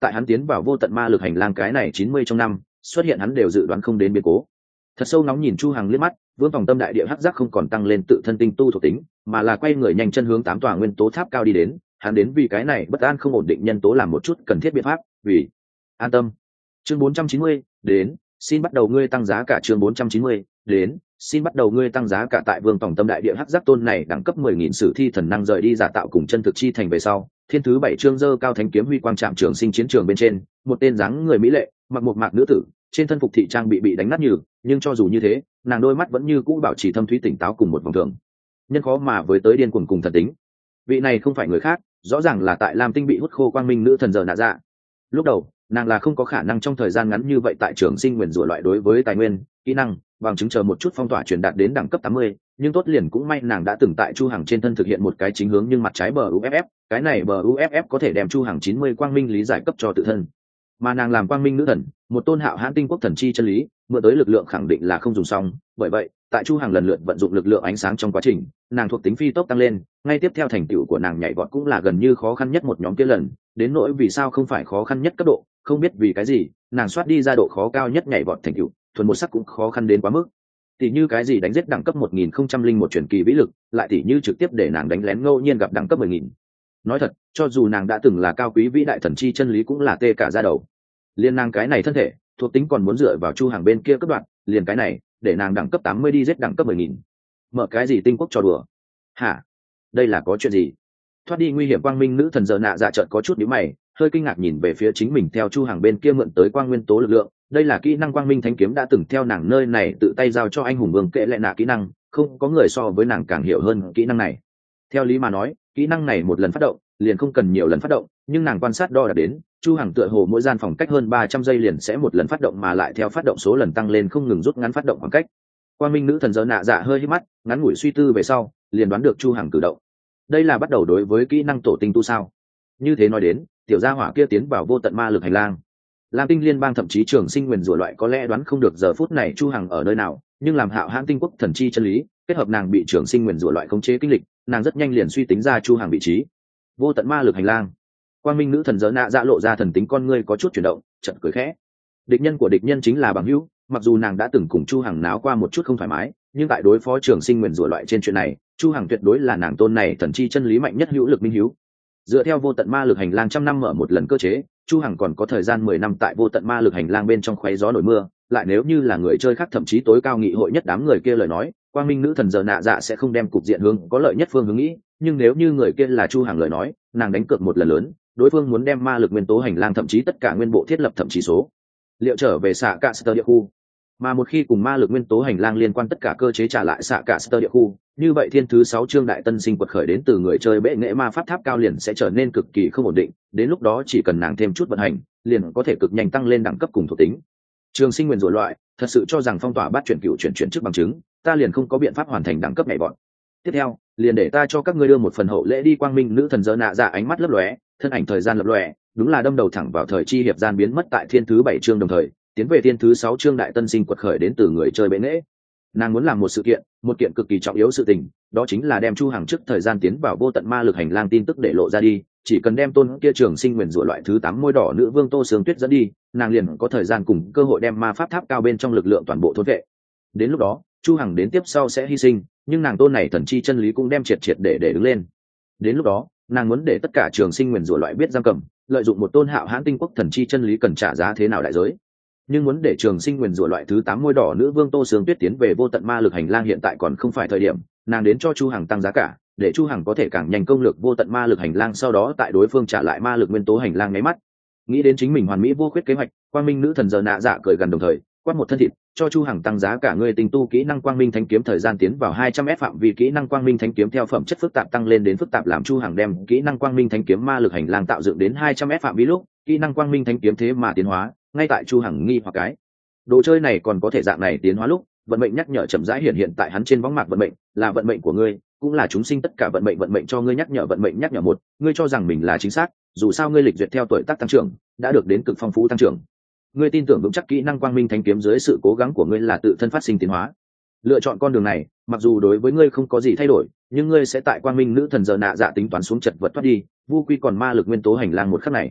tại hắn tiến vào vô tận ma lực hành lang cái này 90 trong năm xuất hiện hắn đều dự đoán không đến biến cố. Thật sâu nóng nhìn Chu Hằng liếc mắt, Vương Phòng Tâm đại địa hắc giác không còn tăng lên tự thân tinh tu thuộc tính, mà là quay người nhanh chân hướng 8 tòa nguyên tố tháp cao đi đến. Hắn đến vì cái này bất an không ổn định nhân tố làm một chút cần thiết biện pháp, vì an tâm. Chương 490, đến, xin bắt đầu ngươi tăng giá cả. Chương 490, đến, xin bắt đầu ngươi tăng giá cả. Tại Vương Phòng Tâm đại địa hắc giác tôn này đẳng cấp 10.000 sử thi thần năng rời đi giả tạo cùng chân thực chi thành về sau, thiên thứ 7 chương dơ cao thánh kiếm huy quang trạm trường sinh chiến trường bên trên, một tên dáng người mỹ lệ, mặc một mạc nữ tử, trên thân phục thị trang bị đánh nát nhừ, nhưng cho dù như thế, nàng đôi mắt vẫn như cũ bảo trì thâm thúy tỉnh táo cùng một vòng thường nhân khó mà với tới điên cuồng cùng thần tính. Vị này không phải người khác, rõ ràng là tại Lam Tinh bị hút khô quang minh nữ thần giờ nạ dạ. Lúc đầu nàng là không có khả năng trong thời gian ngắn như vậy tại trường sinh nguyền rủa loại đối với tài nguyên, kỹ năng, bằng chứng chờ một chút phong tỏa truyền đạt đến đẳng cấp 80, nhưng tốt liền cũng may nàng đã từng tại Chu Hằng trên thân thực hiện một cái chính hướng nhưng mặt trái bờ UFF, cái này bờ UFF có thể đem Chu Hằng 90 quang minh lý giải cấp cho tự thân. Mà nàng làm quang minh nữ thần, một tôn hạo hãn tinh quốc thần chi chân lý, mượn tới lực lượng khẳng định là không dùng xong, bởi vậy tại Chu Hằng lần lượt vận dụng lực lượng ánh sáng trong quá trình, nàng thuộc tính phi tốc tăng lên, ngay tiếp theo thành tựu của nàng nhảy vọt cũng là gần như khó khăn nhất một nhóm kia lần, đến nỗi vì sao không phải khó khăn nhất cấp độ, không biết vì cái gì, nàng soát đi ra độ khó cao nhất nhảy vọt thành tựu, thuần một sắc cũng khó khăn đến quá mức. Tỷ như cái gì đánh giết đẳng cấp 1001 truyền kỳ vĩ lực, lại tỷ như trực tiếp để nàng đánh lén ngẫu nhiên gặp đẳng cấp 10.000. Nói thật, cho dù nàng đã từng là cao quý vĩ đại thần chi chân lý cũng là tê cả da đầu. Liên nàng cái này thân thể, thuộc tính còn muốn dựa vào Chu Hàng bên kia cấp đoạn, liền cái này, để nàng đẳng cấp 80 đi giết đẳng cấp 10.000. Mở cái gì tinh quốc trò đùa? Hả? Đây là có chuyện gì? Thoát đi nguy hiểm quang minh nữ thần giờ nạ dạ chợt có chút nhíu mày, hơi kinh ngạc nhìn về phía chính mình theo Chu Hàng bên kia mượn tới quang nguyên tố lực lượng. Đây là kỹ năng quang minh thánh kiếm đã từng theo nàng nơi này tự tay giao cho anh hùng vương kệ lệ nạ kỹ năng, không có người so với nàng càng hiểu hơn kỹ năng này. Theo lý mà nói, kỹ năng này một lần phát động liền không cần nhiều lần phát động, nhưng nàng quan sát đo đạc đến Chu Hằng tựa hồ mỗi gian phòng cách hơn 300 giây liền sẽ một lần phát động, mà lại theo phát động số lần tăng lên không ngừng rút ngắn phát động khoảng cách. Quang minh nữ thần giờ nạ dạ hơi hít mắt, ngắn ngủi suy tư về sau liền đoán được Chu Hằng cử động. Đây là bắt đầu đối với kỹ năng tổ tinh tu sao? Như thế nói đến, tiểu gia hỏa kia tiến vào vô tận ma lực hành lang. Lam Tinh liên bang thậm chí trường sinh nguyền rủa loại có lẽ đoán không được giờ phút này Chu Hằng ở nơi nào, nhưng làm hạo hãn tinh quốc thần chi chân lý, kết hợp nàng bị trường sinh nguyền rủa loại khống chế kinh lịch, nàng rất nhanh liền suy tính ra Chu Hằng vị trí. Vô tận ma lực hành lang. Quang minh nữ thần giờ nạ dạ lộ ra thần tính con ngươi có chút chuyển động, chợt cười khẽ. Địch nhân của địch nhân chính là bằng hữu, mặc dù nàng đã từng cùng Chu Hằng náo qua một chút không thoải mái, nhưng tại đối phó trường sinh nguyền rủa loại trên chuyện này, Chu Hằng tuyệt đối là nàng tôn này thần chi chân lý mạnh nhất hữu lực minh hữu. Dựa theo vô tận ma lực hành lang trăm năm mở một lần cơ chế, Chu Hằng còn có thời gian 10 năm tại vô tận ma lực hành lang bên trong khoé gió nổi mưa, lại nếu như là người chơi khác thậm chí tối cao nghị hội nhất đám người kia lời nói, quang minh nữ thần giờ nạ dạ sẽ không đem cục diện hướng có lợi nhất phương hướng nghĩ, nhưng nếu như người kia là Chu Hằng lời nói, nàng đánh cược một lần lớn, đối phương muốn đem ma lực nguyên tố hành lang thậm chí tất cả nguyên bộ thiết lập thậm chí số liệu trở về xạ cả sơ địa khu, mà một khi cùng ma lực nguyên tố hành lang liên quan tất cả cơ chế trả lại xạ cả sơ địa khu, như vậy thiên thứ 6 chương đại tân sinh quật khởi đến từ người chơi bệ nghệ ma pháp tháp cao liền sẽ trở nên cực kỳ không ổn định, đến lúc đó chỉ cần nàng thêm chút vận hành liền có thể cực nhanh tăng lên đẳng cấp cùng thuộc tính. Trường sinh nguyên rủa loại thật sự cho rằng phong tỏa bắt chuyển cựu chuyển trước bằng chứng, ta liền không có biện pháp hoàn thành đẳng cấp nhảy vọt. Tiếp theo liền để ta cho các ngươi đưa một phần hậu lễ đi. Quang minh nữ thần giờ nạ dạ ánh mắt lấp lóe, thân ảnh thời gian lập lòe, đúng là đâm đầu thẳng vào thời chi hiệp gian biến mất tại thiên thứ 7 chương đồng thời tiến về thiên thứ 6 chương đại tân sinh quật khởi đến từ người chơi bệ nghệ. Nàng muốn làm một sự kiện, một kiện cực kỳ trọng yếu sự tình, đó chính là đem Chu Hằng trước thời gian tiến vào vô tận ma lực hành lang tin tức để lộ ra đi, chỉ cần đem tôn kia trường sinh nguyền rủa loại thứ 8 môi đỏ nữ vương Tô Sương Tuyết dẫn đi, nàng liền có thời gian cùng cơ hội đem ma pháp tháp cao bên trong lực lượng toàn bộ thôn vệ. Đến lúc đó, Chu Hằng đến tiếp sau sẽ hy sinh, nhưng nàng tôn này thần chi chân lý cũng đem triệt triệt để đứng lên. Đến lúc đó, nàng muốn để tất cả trường sinh nguyền rủa loại biết giam cầm, lợi dụng một tôn hạo hãn tinh quốc thần chi chân lý cần trả giá thế nào đại giới. Nhưng muốn để trường sinh nguyền rủa loại thứ 8 môi đỏ nữ vương Tô Sương Tuyết tiến về vô tận ma lực hành lang hiện tại còn không phải thời điểm, nàng đến cho Chu Hằng tăng giá cả, để Chu Hằng có thể càng nhanh công lược vô tận ma lực hành lang, sau đó tại đối phương trả lại ma lực nguyên tố hành lang nháy mắt. Nghĩ đến chính mình hoàn mỹ vô khuyết kế hoạch, quang minh nữ thần giờ nạ dạ cười gần đồng thời quát một thân thịt, cho Chu Hằng tăng giá cả. Người tinh tu kỹ năng quang minh thánh kiếm thời gian tiến vào 200m phạm vi kỹ năng quang minh thánh kiếm theo phẩm chất phức tạp tăng lên đến phức tạp, làm Chu Hằng đem kỹ năng quang minh thánh kiếm ma lực hành lang tạo dựng đến 200m phạm vi lúc, kỹ năng quang minh thánh kiếm thế mà tiến hóa, ngay tại Chu Hằng nghi hoặc cái đồ chơi này còn có thể dạng này tiến hóa lúc, vận mệnh nhắc nhở chậm rãi hiện tại hắn trên võng mạc. Vận mệnh là vận mệnh của ngươi, cũng là chúng sinh tất cả vận mệnh cho ngươi nhắc nhở. Vận mệnh nhắc nhở một, ngươi cho rằng mình là chính xác, dù sao ngươi lịch duyệt theo tuổi tác tăng trưởng đã được đến cực phong phú tăng trưởng. Ngươi tin tưởng vững chắc kỹ năng quang minh thánh kiếm dưới sự cố gắng của ngươi là tự thân phát sinh tiến hóa. Lựa chọn con đường này, mặc dù đối với ngươi không có gì thay đổi, nhưng ngươi sẽ tại quang minh nữ thần giờ nạ dạ tính toán xuống chật vật thoát đi, vu quy còn ma lực nguyên tố hành lang một khắc này.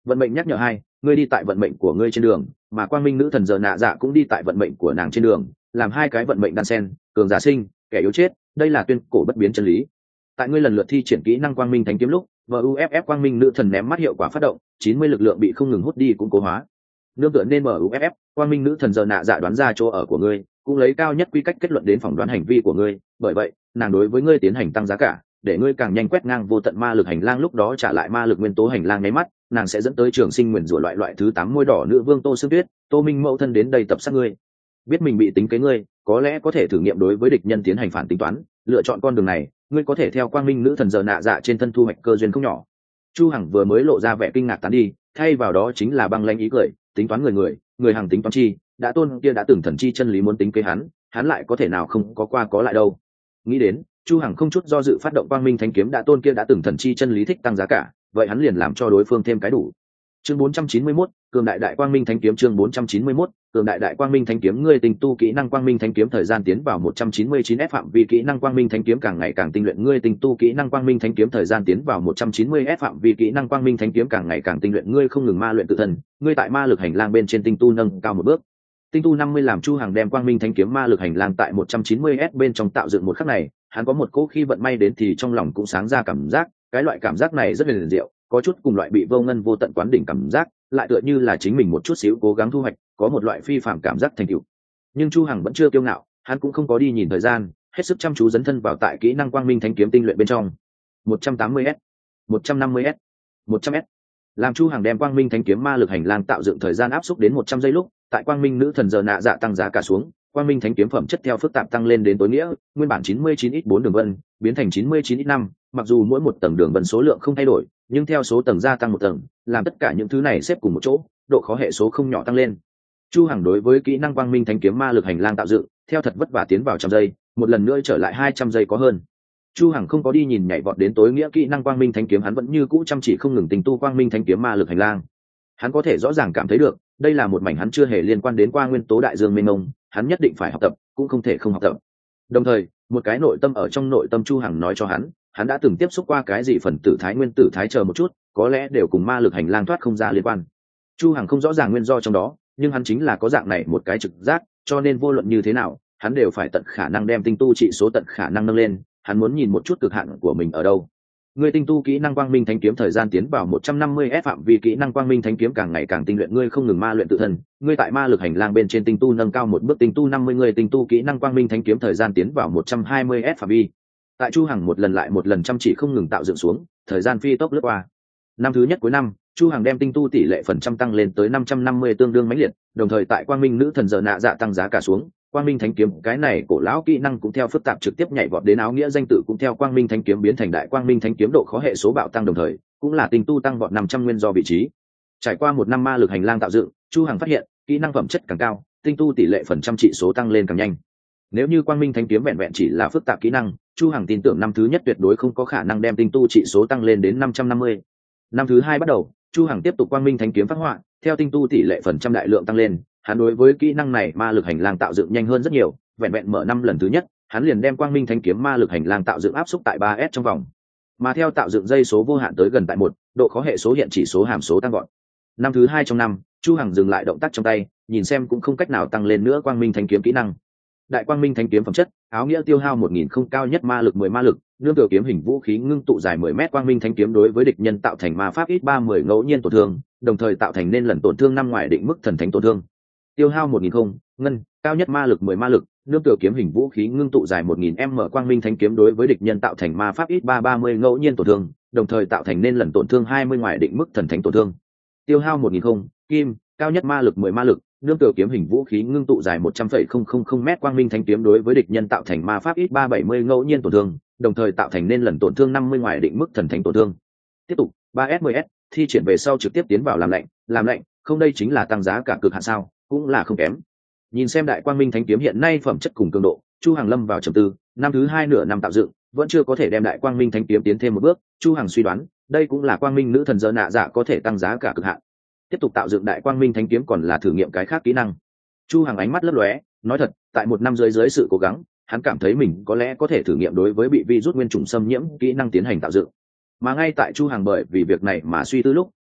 Vận mệnh nhắc nhở 2, ngươi đi tại vận mệnh của ngươi trên đường, mà quang minh nữ thần giờ nạ dạ cũng đi tại vận mệnh của nàng trên đường, làm hai cái vận mệnh đan sen, cường giả sinh, kẻ yếu chết, đây là tuyên cổ bất biến chân lý. Tại ngươi lần lượt thi triển kỹ năng quang minh thánh kiếm lúc, MUFF quang minh nữ thần ném mắt hiệu quả phát động, 90 lực lượng bị không ngừng hút đi cũng cố hóa. Nương tựa nên MUFF, quang minh nữ thần giờ nạ dạ đoán ra chỗ ở của ngươi, cũng lấy cao nhất quy cách kết luận đến phỏng đoán hành vi của ngươi, bởi vậy, nàng đối với ngươi tiến hành tăng giá cả, để ngươi càng nhanh quét ngang vô tận ma lực hành lang, lúc đó trả lại ma lực nguyên tố hành lang nháy mắt, nàng sẽ dẫn tới trường sinh nguyền rủa loại thứ 8 môi đỏ nữ vương Tô Sương Tuyết, Tô Minh mẫu thân đến đây tập sát ngươi. Biết mình bị tính kế ngươi, có lẽ có thể thử nghiệm đối với địch nhân tiến hành phản tính toán, lựa chọn con đường này, ngươi có thể theo quang minh nữ thần giờ nạ dạ trên thân thu hoạch cơ duyên không nhỏ. Chu Hằng vừa mới lộ ra vẻ kinh ngạc tán đi, thay vào đó chính là băng lãnh ý cười, tính toán người Hằng tính toán chi, đã tôn kia đã từng thần chi chân lý muốn tính kế hắn lại có thể nào không có qua có lại đâu. Nghĩ đến, Chu Hằng không chút do dự phát động quang minh thánh kiếm, đã tôn kia đã từng thần chi chân lý thích tăng giá cả, vậy hắn liền làm cho đối phương thêm cái đủ. Chương 491, cường đại quang minh thánh kiếm. Chương 491, cường đại quang minh thánh kiếm. Ngươi tinh tu kỹ năng quang minh thánh kiếm, thời gian tiến vào 199f, phạm vi kỹ năng quang minh thánh kiếm càng ngày càng tinh luyện. Ngươi tinh tu kỹ năng quang minh thánh kiếm, thời gian tiến vào 190f, phạm vi kỹ năng quang minh thánh kiếm càng ngày càng tinh luyện. Ngươi không ngừng ma luyện tự thân, ngươi tại ma lực hành lang bên trên tinh tu nâng cao một bước. Tinh tu 50 làm Chu Hằng đem quang minh thánh kiếm ma lực hành lang tại 190s bên trong tạo dựng một khắc này, hắn có một cỗ khi vận may đến thì trong lòng cũng sáng ra cảm giác, cái loại cảm giác này rất là liền diệu, có chút cùng loại bị vô ngân vô tận quán đỉnh cảm giác, lại tựa như là chính mình một chút xíu cố gắng thu hoạch, có một loại phi phàm cảm giác thành tựu. Nhưng Chu Hằng vẫn chưa kiêu ngạo, hắn cũng không có đi nhìn thời gian, hết sức chăm chú dấn thân vào tại kỹ năng quang minh thánh kiếm tinh luyện bên trong. 180s, 150s, 100s. Làm Chu Hằng đem quang minh thánh kiếm ma lực hành lang tạo dựng thời gian áp xúc đến 100 giây lúc, tại quang minh nữ thần giờ nạ dạ tăng giá cả xuống, quang minh thánh kiếm phẩm chất theo phức tạp tăng lên đến tối nghĩa, nguyên bản 99x4 đường vân biến thành 99x5, mặc dù mỗi một tầng đường vân số lượng không thay đổi, nhưng theo số tầng gia tăng một tầng, làm tất cả những thứ này xếp cùng một chỗ, độ khó hệ số không nhỏ tăng lên. Chu Hằng đối với kỹ năng quang minh thánh kiếm ma lực hành lang tạo dựng, theo thật vất vả tiến vào 100 giây, một lần nữa trở lại 200 giây có hơn. Chu Hằng không có đi nhìn nhảy vọt đến tối nghĩa kỹ năng quang minh thánh kiếm, hắn vẫn như cũ chăm chỉ không ngừng tình tu quang minh thánh kiếm ma lực hành lang. Hắn có thể rõ ràng cảm thấy được, đây là một mảnh hắn chưa hề liên quan đến qua nguyên tố đại dương mênh mông, hắn nhất định phải học tập, cũng không thể không học tập. Đồng thời, một cái nội tâm ở trong nội tâm Chu Hằng nói cho hắn đã từng tiếp xúc qua cái gì phần tử thái, nguyên tử thái, chờ một chút, có lẽ đều cùng ma lực hành lang thoát không ra liên quan. Chu Hằng không rõ ràng nguyên do trong đó, nhưng hắn chính là có dạng này một cái trực giác, cho nên vô luận như thế nào, hắn đều phải tận khả năng đem tinh tu trị số tận khả năng nâng lên, hắn muốn nhìn một chút cực hạn của mình ở đâu. Ngươi tinh tu kỹ năng quang minh thánh kiếm, thời gian tiến vào 150s, phạm vi kỹ năng quang minh thánh kiếm càng ngày càng tinh luyện. Ngươi không ngừng ma luyện tự thân, ngươi tại ma lực hành lang bên trên tinh tu nâng cao một bước. Tinh tu 50, ngươi tinh tu kỹ năng quang minh thánh kiếm, thời gian tiến vào 120s phạm vi. Tại Chu Hằng một lần lại một lần chăm chỉ không ngừng tạo dựng xuống, thời gian phi tốc lướt qua. Năm thứ nhất cuối năm, Chu Hằng đem tinh tu tỷ lệ phần trăm tăng lên tới 550, tương đương mãnh liệt, đồng thời tại quang minh nữ thần giờ nạ dạ tăng giá cả xuống, quang minh thánh kiếm cái này cổ lão kỹ năng cũng theo phức tạp trực tiếp nhảy vọt đến áo nghĩa danh tự cũng theo quang minh thánh kiếm biến thành đại quang minh thánh kiếm, độ khó hệ số bạo tăng, đồng thời cũng là tinh tu tăng vọt 500 nguyên do vị trí. Trải qua một năm ma lực hành lang tạo dựng, Chu Hằng phát hiện kỹ năng phẩm chất càng cao, tinh tu tỷ lệ phần trăm trị số tăng lên càng nhanh. Nếu như quang minh thánh kiếm vẹn vẹn chỉ là phức tạp kỹ năng, Chu Hằng tin tưởng năm thứ nhất tuyệt đối không có khả năng đem tinh tu trị số tăng lên đến 550. Năm thứ hai bắt đầu, Chu Hằng tiếp tục quang minh thánh kiếm phát họa, theo tinh tu tỷ lệ phần trăm đại lượng tăng lên, hắn đối với kỹ năng này ma lực hành lang tạo dựng nhanh hơn rất nhiều, vẹn vẹn mở năm lần thứ nhất, hắn liền đem quang minh thánh kiếm ma lực hành lang tạo dựng áp xúc tại 3S trong vòng. Mà theo tạo dựng dây số vô hạn tới gần tại 1, độ khó hệ số hiện chỉ số hàm số tăng vọt. Năm thứ hai trong năm, Chu Hằng dừng lại động tác trong tay, nhìn xem cũng không cách nào tăng lên nữa quang minh thánh kiếm kỹ năng. Đại quang minh thánh kiếm phẩm chất, áo nghĩa tiêu hao 1000 không, cao nhất ma lực 10 ma lực, nương tựa kiếm hình vũ khí ngưng tụ dài 10 mét. Quang minh thánh kiếm đối với địch nhân tạo thành ma pháp ít 30 ngẫu nhiên tổn thương, đồng thời tạo thành nên lần tổn thương năm ngoài định mức thần thánh tổn thương. Tiêu hao 1000 không, ngân, cao nhất ma lực 10 ma lực, nương tựa kiếm hình vũ khí ngưng tụ dài 1000m. Quang minh thánh kiếm đối với địch nhân tạo thành ma pháp ít 30 ngẫu nhiên tổn thương, đồng thời tạo thành nên lần tổn thương 20 ngoài định mức thần thánh tổn thương. Tiêu hao 1000 không, kim, cao nhất ma lực 10 ma lực, nương tựa kiếm hình vũ khí ngưng tụ dài 100,000m. Quang minh thánh kiếm đối với địch nhân tạo thành ma pháp ít 370 ngẫu nhiên tổn thương, đồng thời tạo thành nên lần tổn thương 50 ngoài định mức thần thánh tổn thương. Tiếp tục 3S10S, thi triển về sau trực tiếp tiến vào làm lạnh, không đây chính là tăng giá cả cực hạn sao, cũng là không kém. Nhìn xem đại quang minh thánh kiếm hiện nay phẩm chất cùng cường độ, Chu Hằng lâm vào trầm tư, năm thứ hai nửa năm tạo dựng, vẫn chưa có thể đem đại quang minh thánh kiếm tiến thêm một bước. Chu Hằng suy đoán, đây cũng là quang minh nữ thần giờ nạ dạ có thể tăng giá cả cực hạn. Tiếp tục tạo dựng đại quang minh thánh kiếm còn là thử nghiệm cái khác kỹ năng. Chu Hằng ánh mắt lấp lóe, nói thật, tại một năm dưới sự cố gắng, hắn cảm thấy mình có lẽ có thể thử nghiệm đối với bị virus nguyên trùng xâm nhiễm kỹ năng tiến hành tạo dựng. Mà ngay tại Chu Hằng bởi vì việc này mà suy tư lúc,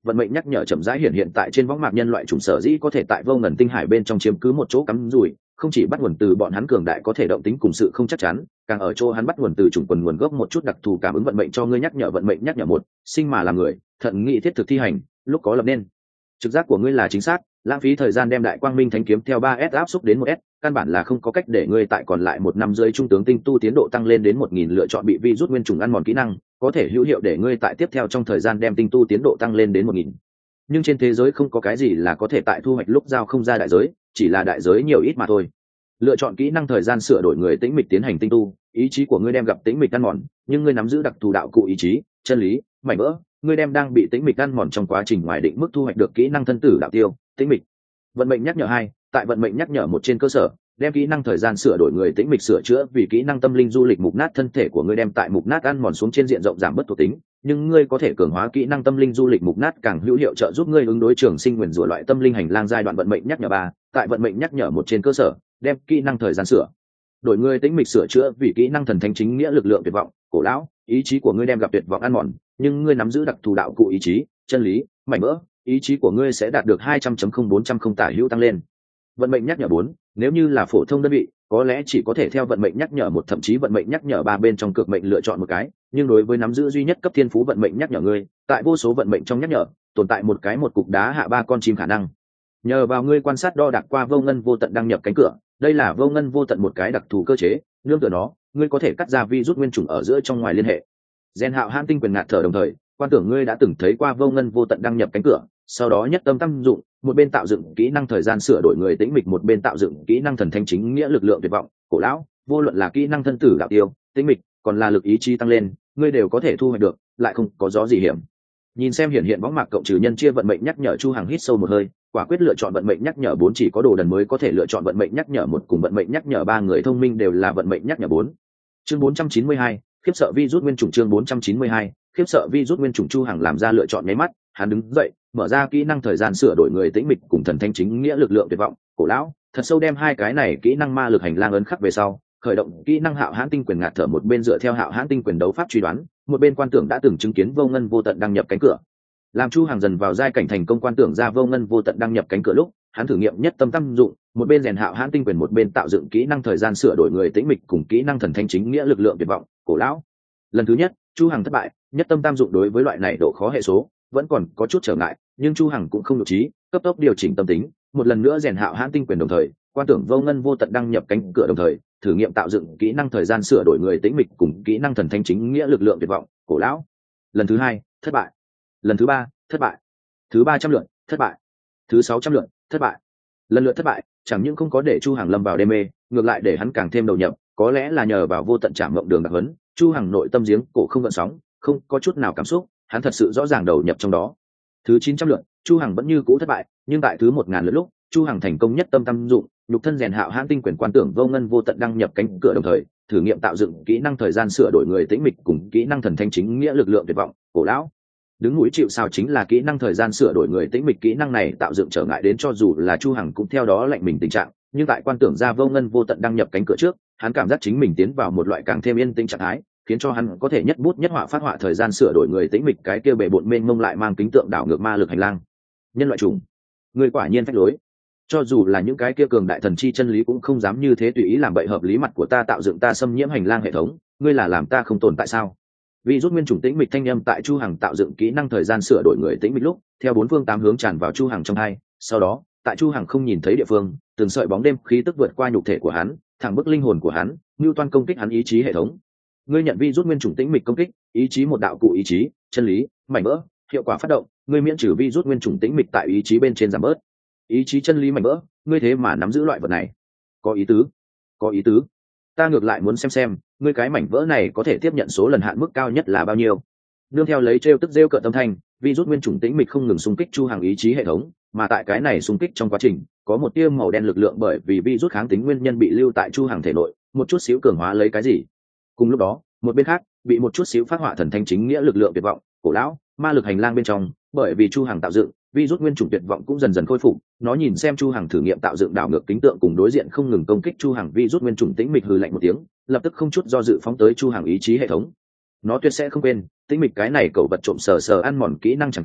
vận mệnh nhắc nhở chậm rãi hiện tại trên võng mạc nhân loại chủng sở dĩ có thể tại vô ngần tinh hải bên trong chiếm cứ một chỗ cắm rủi, không chỉ bắt nguồn từ bọn hắn cường đại có thể động tính cùng sự không chắc chắn, càng ở chỗ hắn bắt nguồn từ chủng quần nguồn gốc một chút đặc thù cảm ứng vận mệnh cho ngươi nhắc nhở vận mệnh nhắc nhở một, sinh mà làm người, thận nghị thiết thực thi hành, lúc có lập nên. Trực giác của ngươi là chính xác, lãng phí thời gian đem đại quang minh thánh kiếm theo 3S áp xúc đến 1S, căn bản là không có cách để ngươi tại còn lại 1 năm dưới trung tướng tinh tu tiến độ tăng lên đến 1000 lựa chọn bị virus nguyên trùng ăn mòn kỹ năng, có thể hữu hiệu để ngươi tại tiếp theo trong thời gian đem tinh tu tiến độ tăng lên đến 1000. Nhưng trên thế giới không có cái gì là có thể tại thu hoạch lúc giao không ra đại giới, chỉ là đại giới nhiều ít mà thôi. Lựa chọn kỹ năng thời gian sửa đổi người tĩnh mịch tiến hành tinh tu, ý chí của ngươi đem gặp tĩnh mịch ăn mòn, nhưng ngươi nắm giữ đặc thù đạo cụ ý chí, chân lý, mảnh vỡ, ngươi đem đang bị tĩnh mịch ăn mòn trong quá trình ngoài định mức thu hoạch được kỹ năng thân tử đạo tiêu, tĩnh mịch. Vận mệnh nhắc nhở 2, tại vận mệnh nhắc nhở 1 trên cơ sở, đem kỹ năng thời gian sửa đổi người tĩnh mịch sửa chữa vì kỹ năng tâm linh du lịch mục nát thân thể của ngươi đem tại mục nát ăn mòn xuống trên diện rộng giảm bất thuộc tính, nhưng ngươi có thể cường hóa kỹ năng tâm linh du lịch mục nát càng hữu hiệu trợ giúp ngươi ứng đối trường sinh nguyền rủa loại tâm linh hành lang giai đoạn vận mệnh nhắc nhở 3, tại vận mệnh nhắc nhở 1 trên cơ sở, đem kỹ năng thời gian sửa đổi ngươi tĩnh mịch sửa chữa vì kỹ năng thần thánh chính nghĩa lực lượng tuyệt vọng, cổ lão, ý chí của ngươi đem gặp tuyệt vọng ăn mòn, nhưng ngươi nắm giữ đặc thù đạo cụ ý chí, chân lý, mảnh vỡ, ý chí của ngươi sẽ đạt được 200.0400 tả hữu tăng lên. Vận mệnh nhắc nhở 4, nếu như là phổ thông đơn vị, có lẽ chỉ có thể theo vận mệnh nhắc nhở 1 thậm chí vận mệnh nhắc nhở 3 bên trong cược mệnh lựa chọn một cái, nhưng đối với nắm giữ duy nhất cấp thiên phú vận mệnh nhắc nhở ngươi, tại vô số vận mệnh trong nhắc nhở, tồn tại một cục đá hạ 3 con chim khả năng. Nhờ vào ngươi quan sát đo đạc qua vô ngân vô tận đăng nhập cánh cửa, đây là vô ngân vô tận một cái đặc thù cơ chế, nương tựa nó, ngươi có thể cắt ra virus nguyên chủng ở giữa trong ngoài liên hệ. Gen Hạo Hãn tinh quyền ngạt thở đồng thời, quan tưởng ngươi đã từng thấy qua vô ngân vô tận đăng nhập cánh cửa, sau đó nhất tâm tâm dụng, một bên tạo dựng kỹ năng thời gian sửa đổi người tĩnh mịch, một bên tạo dựng kỹ năng thần thánh chính nghĩa lực lượng tuyệt vọng, cổ lão, vô luận là kỹ năng thân tử đạo tiêu, tĩnh mịch, còn là lực ý chí tăng lên, ngươi đều có thể thu hoạch được, lại không có gió gì hiểm. Nhìn xem hiện võng mạc cộng trừ nhân chia vận mệnh nhắc nhở, Chu Hằng hít sâu một hơi, quả quyết lựa chọn vận mệnh nhắc nhở 4, chỉ có đồ đần mới có thể lựa chọn vận mệnh nhắc nhở 1 cùng vận mệnh nhắc nhở 3, người thông minh đều là vận mệnh nhắc nhở 4. Chương 492, khiếp sợ virus nguyên chủng. Chương 492, khiếp sợ virus nguyên chủng. Chu Hằng làm ra lựa chọn nháy mắt, hắn đứng dậy, mở ra kỹ năng thời gian sửa đổi người tĩnh mịch cùng thần thanh chính nghĩa lực lượng tuyệt vọng, cổ lão, thật sâu đem hai cái này kỹ năng ma lực hành lang ấn khắc về sau, khởi động kỹ năng Hạo Hãn tinh quyền ngạt thở, một bên dựa theo Hạo Hãn tinh quyền đấu pháp truy đoán, một bên quan tưởng đã từng chứng kiến vô ngân vô tận đăng nhập cánh cửa. Làm Chu Hằng dần vào giai cảnh thành công quan tưởng ra vô ngân vô tận đăng nhập cánh cửa lúc, hắn thử nghiệm nhất tâm tâm dụng, một bên rèn Hạo Hãn tinh quyền, một bên tạo dựng kỹ năng thời gian sửa đổi người tĩnh mịch cùng kỹ năng thần thanh chính nghĩa lực lượng tuyệt vọng, cổ lão. Lần thứ nhất, Chu Hằng thất bại, nhất tâm tam dụng đối với loại này độ khó hệ số vẫn còn có chút trở ngại, nhưng Chu Hằng cũng không nhục trí, cấp tốc điều chỉnh tâm tính, một lần nữa rèn Hạo Hãn tinh quyền đồng thời, quan tưởng vô ngân vô tận đăng nhập cánh cửa đồng thời, thử nghiệm tạo dựng kỹ năng thời gian sửa đổi người tĩnh mịch cùng kỹ năng thần thanh chính nghĩa lực lượng tuyệt vọng, cổ lão. Lần thứ 2, thất bại. Lần thứ 3, thất bại. Thứ 300 lượt, thất bại. Thứ 600 lượt, thất bại. Lần lượt thất bại, chẳng những không có để Chu Hằng lâm vào đê mê, ngược lại để hắn càng thêm đầu nhập, có lẽ là nhờ vào vô tận trảm mộng đường đặc huấn, Chu Hằng nội tâm giếng cổ không gợn sóng, không có chút nào cảm xúc, hắn thật sự rõ ràng đầu nhập trong đó. Thứ 900 lượt, Chu Hằng vẫn như cũ thất bại, nhưng tại thứ 1000 lượt lúc, Chu Hằng thành công nhất tâm tâm dụng, nhục thân rèn Hạo Hãn tinh quyền quan tưởng vô ngân vô tận đăng nhập cánh cửa đồng thời, thử nghiệm tạo dựng kỹ năng thời gian sửa đổi người tĩnh mịch cùng kỹ năng thần thanh chính nghĩa lực lượng tuyệt vọng, cổ lão. Đứng mũi chịu sào chính là kỹ năng thời gian sửa đổi người tĩnh mịch, kỹ năng này tạo dựng trở ngại đến cho dù là Chu Hằng cũng theo đó lạnh mình tình trạng, nhưng tại quan tưởng ra vô ngân vô tận đăng nhập cánh cửa trước, hắn cảm giác chính mình tiến vào một loại càng thêm yên tĩnh trạng thái, khiến cho hắn có thể nhất bút nhất họa phát họa thời gian sửa đổi người tĩnh mịch cái kia bề bộn mênh mông lại mang kính tượng đảo ngược ma lực hành lang. Nhân loại trùng, người quả nhiên phách lối. Cho dù là những cái kia cường đại thần chi chân lý cũng không dám như thế tùy ý làm bậy hợp lý mặt của ta, tạo dựng ta xâm nhiễm hành lang hệ thống, ngươi là làm ta không tồn tại sao? Vì rút nguyên chủng tĩnh mịch thanh âm tại Chu Hằng tạo dựng kỹ năng thời gian sửa đổi người tĩnh mịch lúc, theo bốn phương tám hướng tràn vào Chu Hằng trong hai, sau đó, tại Chu Hằng không nhìn thấy địa phương, từng sợi bóng đêm khí tức vượt qua nhục thể của hắn, thẳng bức linh hồn của hắn, nưu toan công kích hắn ý chí hệ thống. Ngươi nhận vi rút nguyên chủng tĩnh mịch công kích, ý chí một đạo cụ ý chí, chân lý, mảnh vỡ, hiệu quả phát động, ngươi miễn trừ vi rút nguyên chủng tĩnh mịch tại ý chí bên trên giảm bớt. Ý chí chân lý mảnh vỡ, ngươi thế mà nắm giữ loại vật này, có ý tứ, có ý tứ. Ta ngược lại muốn xem ngươi cái mảnh vỡ này có thể tiếp nhận số lần hạn mức cao nhất là bao nhiêu. Nương theo lấy trêu tức rêu cợt tâm thanh, vi rút nguyên chủng tĩnh mịch không ngừng xung kích Chu Hằng ý chí hệ thống, mà tại cái này xung kích trong quá trình, có một tia màu đen lực lượng bởi vì vi rút kháng tính nguyên nhân bị lưu tại Chu Hằng thể nội, một chút xíu cường hóa lấy cái gì. Cùng lúc đó, một bên khác, bị một chút xíu phát họa thần thanh chính nghĩa lực lượng tuyệt vọng, cổ lão, ma lực hành lang bên trong, bởi vì Chu Hằng tạo dựng, vi rút nguyên chủng tuyệt vọng cũng dần dần khôi phục, nó nhìn xem Chu Hằng thử nghiệm tạo dựng đảo ngược kính tượng cùng đối diện không ngừng công kích Chu Hằng vi rút nguyên chủng tĩnh mịch hừ lạnh một tiếng, lập tức không chút do dự phóng tới Chu Hằng ý chí hệ thống. Nó tuyệt sẽ không quên, tĩnh mịch cái này cẩu vật trộm sờ ăn mòn kỹ năng chẳng cảnh,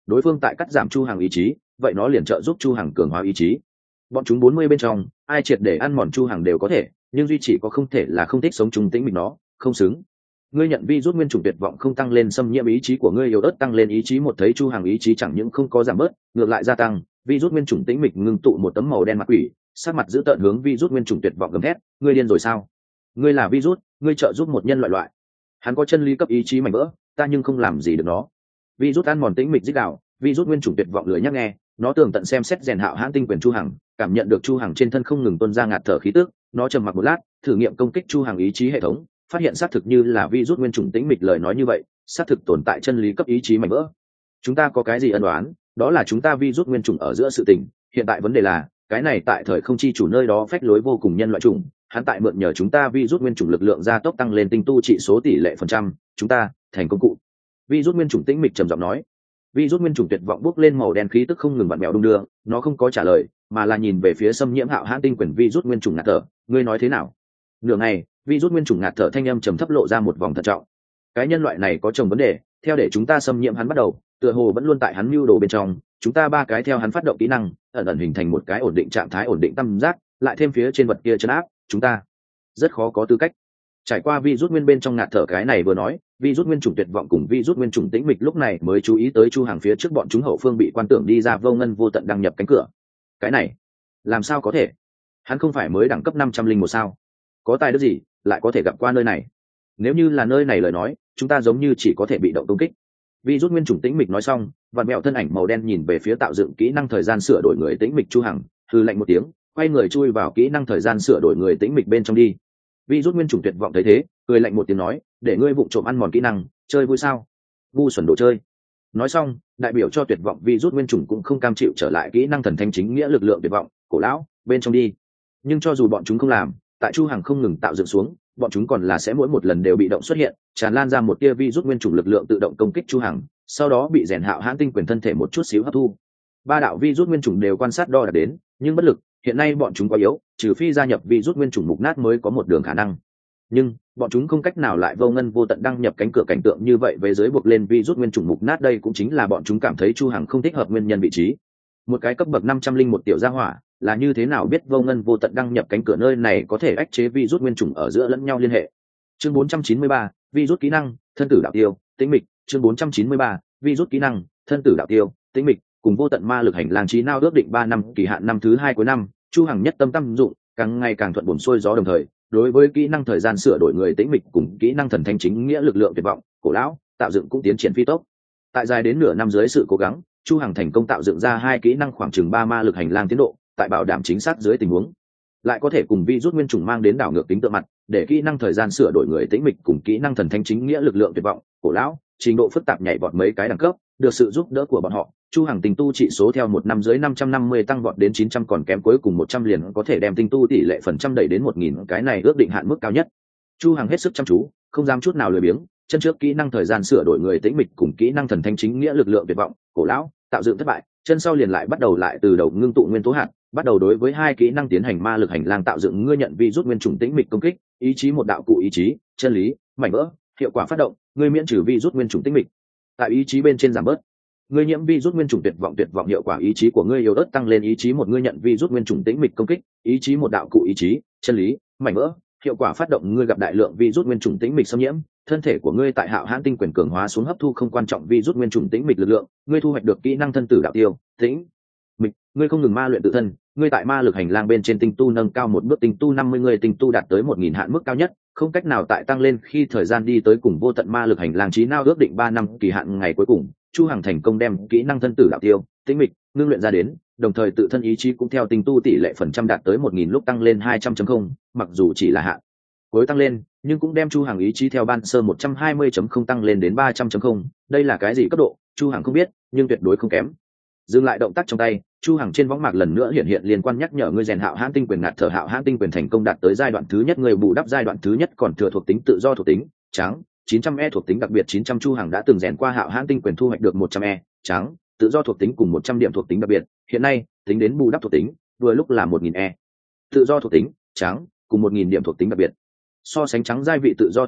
đối phương tại cắt giảm chu hằng ý chí, vậy nó liền trợ giúp chu hằng cường hóa ý chí. Bọn chúng 40 bên trong, ai triệt để ăn mòn chu hằng đều có thể, nhưng duy chỉ có không thể là không thích sống chung tĩnh mình nó, không xứng. Ngươi nhận vi rút nguyên chủng tuyệt vọng không tăng lên xâm nhiễm ý chí của ngươi yếu ớt tăng lên ý chí một thấy chu hằng ý chí chẳng những không có giảm bớt, ngược lại gia tăng. Vi rút nguyên chủng tĩnh mịch ngưng tụ một tấm màu đen mặt quỷ, sắc mặt giữ tợn hướng vi rút nguyên chủng tuyệt vọng gầm thét, ngươi điên rồi sao? Ngươi là vi rút, ngươi trợ giúp một nhân loại. Hắn có chân lý cấp ý chí mảnh vỡ, ta nhưng không làm gì được nó. Vi rút ăn mòn tĩnh mịch dích đạo, vi rút nguyên chủng tuyệt vọng lười nhắc nghe, nó tường tận xem xét rèn hạo hãn tinh quyền chu hằng, cảm nhận được chu hằng trên thân không ngừng tuôn ra ngạt thở khí tức, nó trầm mặc một lát, thử nghiệm công kích chu hằng ý chí hệ thống, phát hiện xác thực như là vi rút nguyên chủng tĩnh mịch lời nói như vậy, xác thực tồn tại chân lý cấp ý chí mảnh vỡ. Chúng ta có cái gì ân đoán, đó là chúng ta vi rút nguyên chủng ở giữa sự tình, hiện tại vấn đề là cái này tại thời không chi chủ nơi đó phách lối vô cùng nhân loại chủng, hắn tại mượn nhờ chúng ta vi rút nguyên chủng lực lượng gia tốc tăng lên tinh tu trị số tỷ lệ phần trăm, chúng ta thành công cụ. Vi rút nguyên chủng tĩnh mịch trầm giọng nói. Vi rút nguyên chủng tuyệt vọng bốc lên màu đen khí tức không ngừng vặn mèo đung đưa, nó không có trả lời, mà là nhìn về phía xâm nhiễm hạo hãn tinh quyền vi rút nguyên chủng ngạt thở, ngươi nói thế nào? Nửa ngày, vi rút nguyên chủng ngạt thở thanh âm trầm thấp lộ ra một vòng thận trọng. Cái nhân loại này có chồng vấn đề, theo để chúng ta xâm nhiễm hắn bắt đầu, tựa hồ vẫn luôn tại hắn mưu đồ bên trong, chúng ta ba cái theo hắn phát động kỹ năng, ẩn ẩn hình thành một cái ổn định trạng thái ổn định tâm giác, lại thêm phía trên vật kia trấn áp, chúng ta rất khó có tư cách. Trải qua vi rút nguyên bên trong ngạt thở cái này vừa nói, vi rút nguyên chủng tuyệt vọng cùng vi rút nguyên chủng tĩnh mịch lúc này mới chú ý tới chu hàng phía trước bọn chúng hậu phương bị quan tưởng đi ra vô ngân vô tận đăng nhập cánh cửa. Cái này làm sao có thể? Hắn không phải mới đẳng cấp 501 sao? Có tài đức gì lại có thể gặp qua nơi này? Nếu như là nơi này lời nói, chúng ta giống như chỉ có thể bị động công kích. Vi rút nguyên chủng tĩnh mịch nói xong, vặn mẹo thân ảnh màu đen nhìn về phía tạo dựng kỹ năng thời gian sửa đổi người tĩnh mịch chu hằng, hừ lạnh một tiếng, quay người chui vào kỹ năng thời gian sửa đổi người tĩnh mịch bên trong đi. Vi rút nguyên chủng tuyệt vọng thấy thế, cười lạnh một tiếng nói, để ngươi vụng trộm ăn mòn kỹ năng, chơi vui sao? Ngu xuẩn đồ chơi. Nói xong, đại biểu cho tuyệt vọng vi rút nguyên chủng cũng không cam chịu trở lại kỹ năng thần thanh chính nghĩa lực lượng tuyệt vọng, cổ lão, bên trong đi. Nhưng cho dù bọn chúng không làm, tại chu hàng không ngừng tạo dựng xuống, bọn chúng còn là sẽ mỗi một lần đều bị động xuất hiện, tràn lan ra một tia vi rút nguyên chủng lực lượng tự động công kích chu hàng, sau đó bị rèn hạo hãn tinh quyền thân thể một chút xíu hấp thu. Ba đạo vi rút nguyên chủng đều quan sát đo đạc đến, nhưng bất lực, hiện nay bọn chúng quá yếu, trừ phi gia nhập vi rút nguyên chủng mục nát mới có một đường khả năng. Nhưng bọn chúng không cách nào lại vô ngân vô tận đăng nhập cánh cửa cảnh tượng như vậy về dưới buộc lên vi rút nguyên chủng mục nát, đây cũng chính là bọn chúng cảm thấy chu hằng không thích hợp nguyên nhân vị trí. Một cái cấp bậc 501 tiểu gia hỏa là như thế nào biết vô ngân vô tận đăng nhập cánh cửa nơi này có thể ách chế vi rút nguyên chủng ở giữa lẫn nhau liên hệ. Chương 493, vi rút kỹ năng thân tử đạo tiêu tĩnh mịch. Chương 493, vi rút kỹ năng thân tử đạo tiêu tĩnh mịch. Cùng vô tận ma lực hành lang trí nào ước định 3 năm kỳ hạn năm thứ 2 cuối năm, chu hằng nhất tâm tâm dụng, càng ngày càng thuận buồm xuôi gió, đồng thời đối với kỹ năng thời gian sửa đổi người tĩnh mịch cùng kỹ năng thần thanh chính nghĩa lực lượng tuyệt vọng, cổ lão tạo dựng cũng tiến triển phi tốc. Tại dài đến nửa năm dưới sự cố gắng, chu hằng thành công tạo dựng ra 2 kỹ năng khoảng chừng 3 ma lực hành lang tiến độ, tại bảo đảm chính xác dưới tình huống lại có thể cùng vi rút nguyên chủng mang đến đảo ngược tính tượng mặt, để kỹ năng thời gian sửa đổi người tĩnh mịch cùng kỹ năng thần thanh chính nghĩa lực lượng tuyệt vọng, cổ lão trình độ phức tạp nhảy vọt mấy cái đẳng cấp, được sự giúp đỡ của bọn họ, chu hằng tinh tu trị số theo 1 năm dưới 550 tăng vọt đến 900, còn kém cuối cùng 100 liền có thể đem tinh tu tỷ lệ phần trăm đẩy đến 1000, cái này ước định hạn mức cao nhất. Chu hằng hết sức chăm chú, không dám chút nào lười biếng, chân trước kỹ năng thời gian sửa đổi người tĩnh mịch cùng kỹ năng thần thanh chính nghĩa lực lượng tuyệt vọng, cổ lão tạo dựng thất bại, chân sau liền lại bắt đầu lại từ đầu ngưng tụ nguyên tố hạt, bắt đầu đối với 2 kỹ năng tiến hành ma lực hành lang tạo dựng. Ngươi nhận vi rút nguyên chủng tĩnh mịch công kích, ý chí một đạo cụ ý chí, chân lý, mảnh vỡ, hiệu quả phát động, ngươi miễn trừ vi rút nguyên chủng tĩnh mịch. Tại ý chí bên trên giảm bớt. Ngươi nhiễm vi rút nguyên chủng tuyệt vọng hiệu quả ý chí của ngươi yếu ớt tăng lên ý chí một. Ngươi nhận vi rút nguyên chủng tĩnh mịch công kích, ý chí một đạo cụ ý chí, chân lý, mảnh vỡ, hiệu quả phát động. Ngươi gặp đại lượng vi rút nguyên chủng tĩnh mịch xâm nhiễm, thân thể của ngươi tại hạo hãn tinh quyền cường hóa xuống hấp thu không quan trọng vi rút nguyên chủng tĩnh mịch lực lượng. Ngươi thu hoạch được kỹ năng thân tử đạo tiêu tĩnh mịch. Ngươi không ngừng ma luyện tự thân, ngươi tại ma lực hành lang bên trên tinh tu nâng cao một bước, tinh tu 50, ngươi tinh tu đạt tới 1000 hạn mức cao nhất, không cách nào tại tăng lên khi thời gian đi tới cùng vô tận ma lực hành lang trí nào ước định 3 năm kỳ hạn ngày cuối cùng, chu hằng thành công đem kỹ năng thân tử đạo tiêu tĩnh mịch ngưng luyện ra đến, đồng thời tự thân ý chí cũng theo tinh tu tỷ lệ phần trăm đạt tới 1000 lúc tăng lên 200.0, mặc dù chỉ là hạn cuối tăng lên, nhưng cũng đem chu hằng ý chí theo ban sơ 120.0 tăng lên đến 300.0. Đây là cái gì cấp độ, chu hằng không biết, nhưng tuyệt đối không kém. Dừng lại động tác trong tay, chu hằng trên võng mạc lần nữa hiện liên quan nhắc nhở ngươi rèn hạo hãn tinh quyền ngạt thở hạo hãn tinh quyền thành công đạt tới giai đoạn thứ nhất, người bù đắp giai đoạn thứ nhất còn thừa thuộc tính tự do thuộc tính trắng 900e thuộc tính đặc biệt 900. Chu hằng đã từng rèn qua hạo hãn tinh quyền thu hoạch được 100e trắng tự do thuộc tính cùng 100 điểm thuộc tính đặc biệt, hiện nay tính đến bù đắp thuộc tính vừa lúc là 1000e tự do thuộc tính trắng cùng 1000 điểm thuộc tính đặc biệt. So sánh trắng giai vị tự do thuộc tính,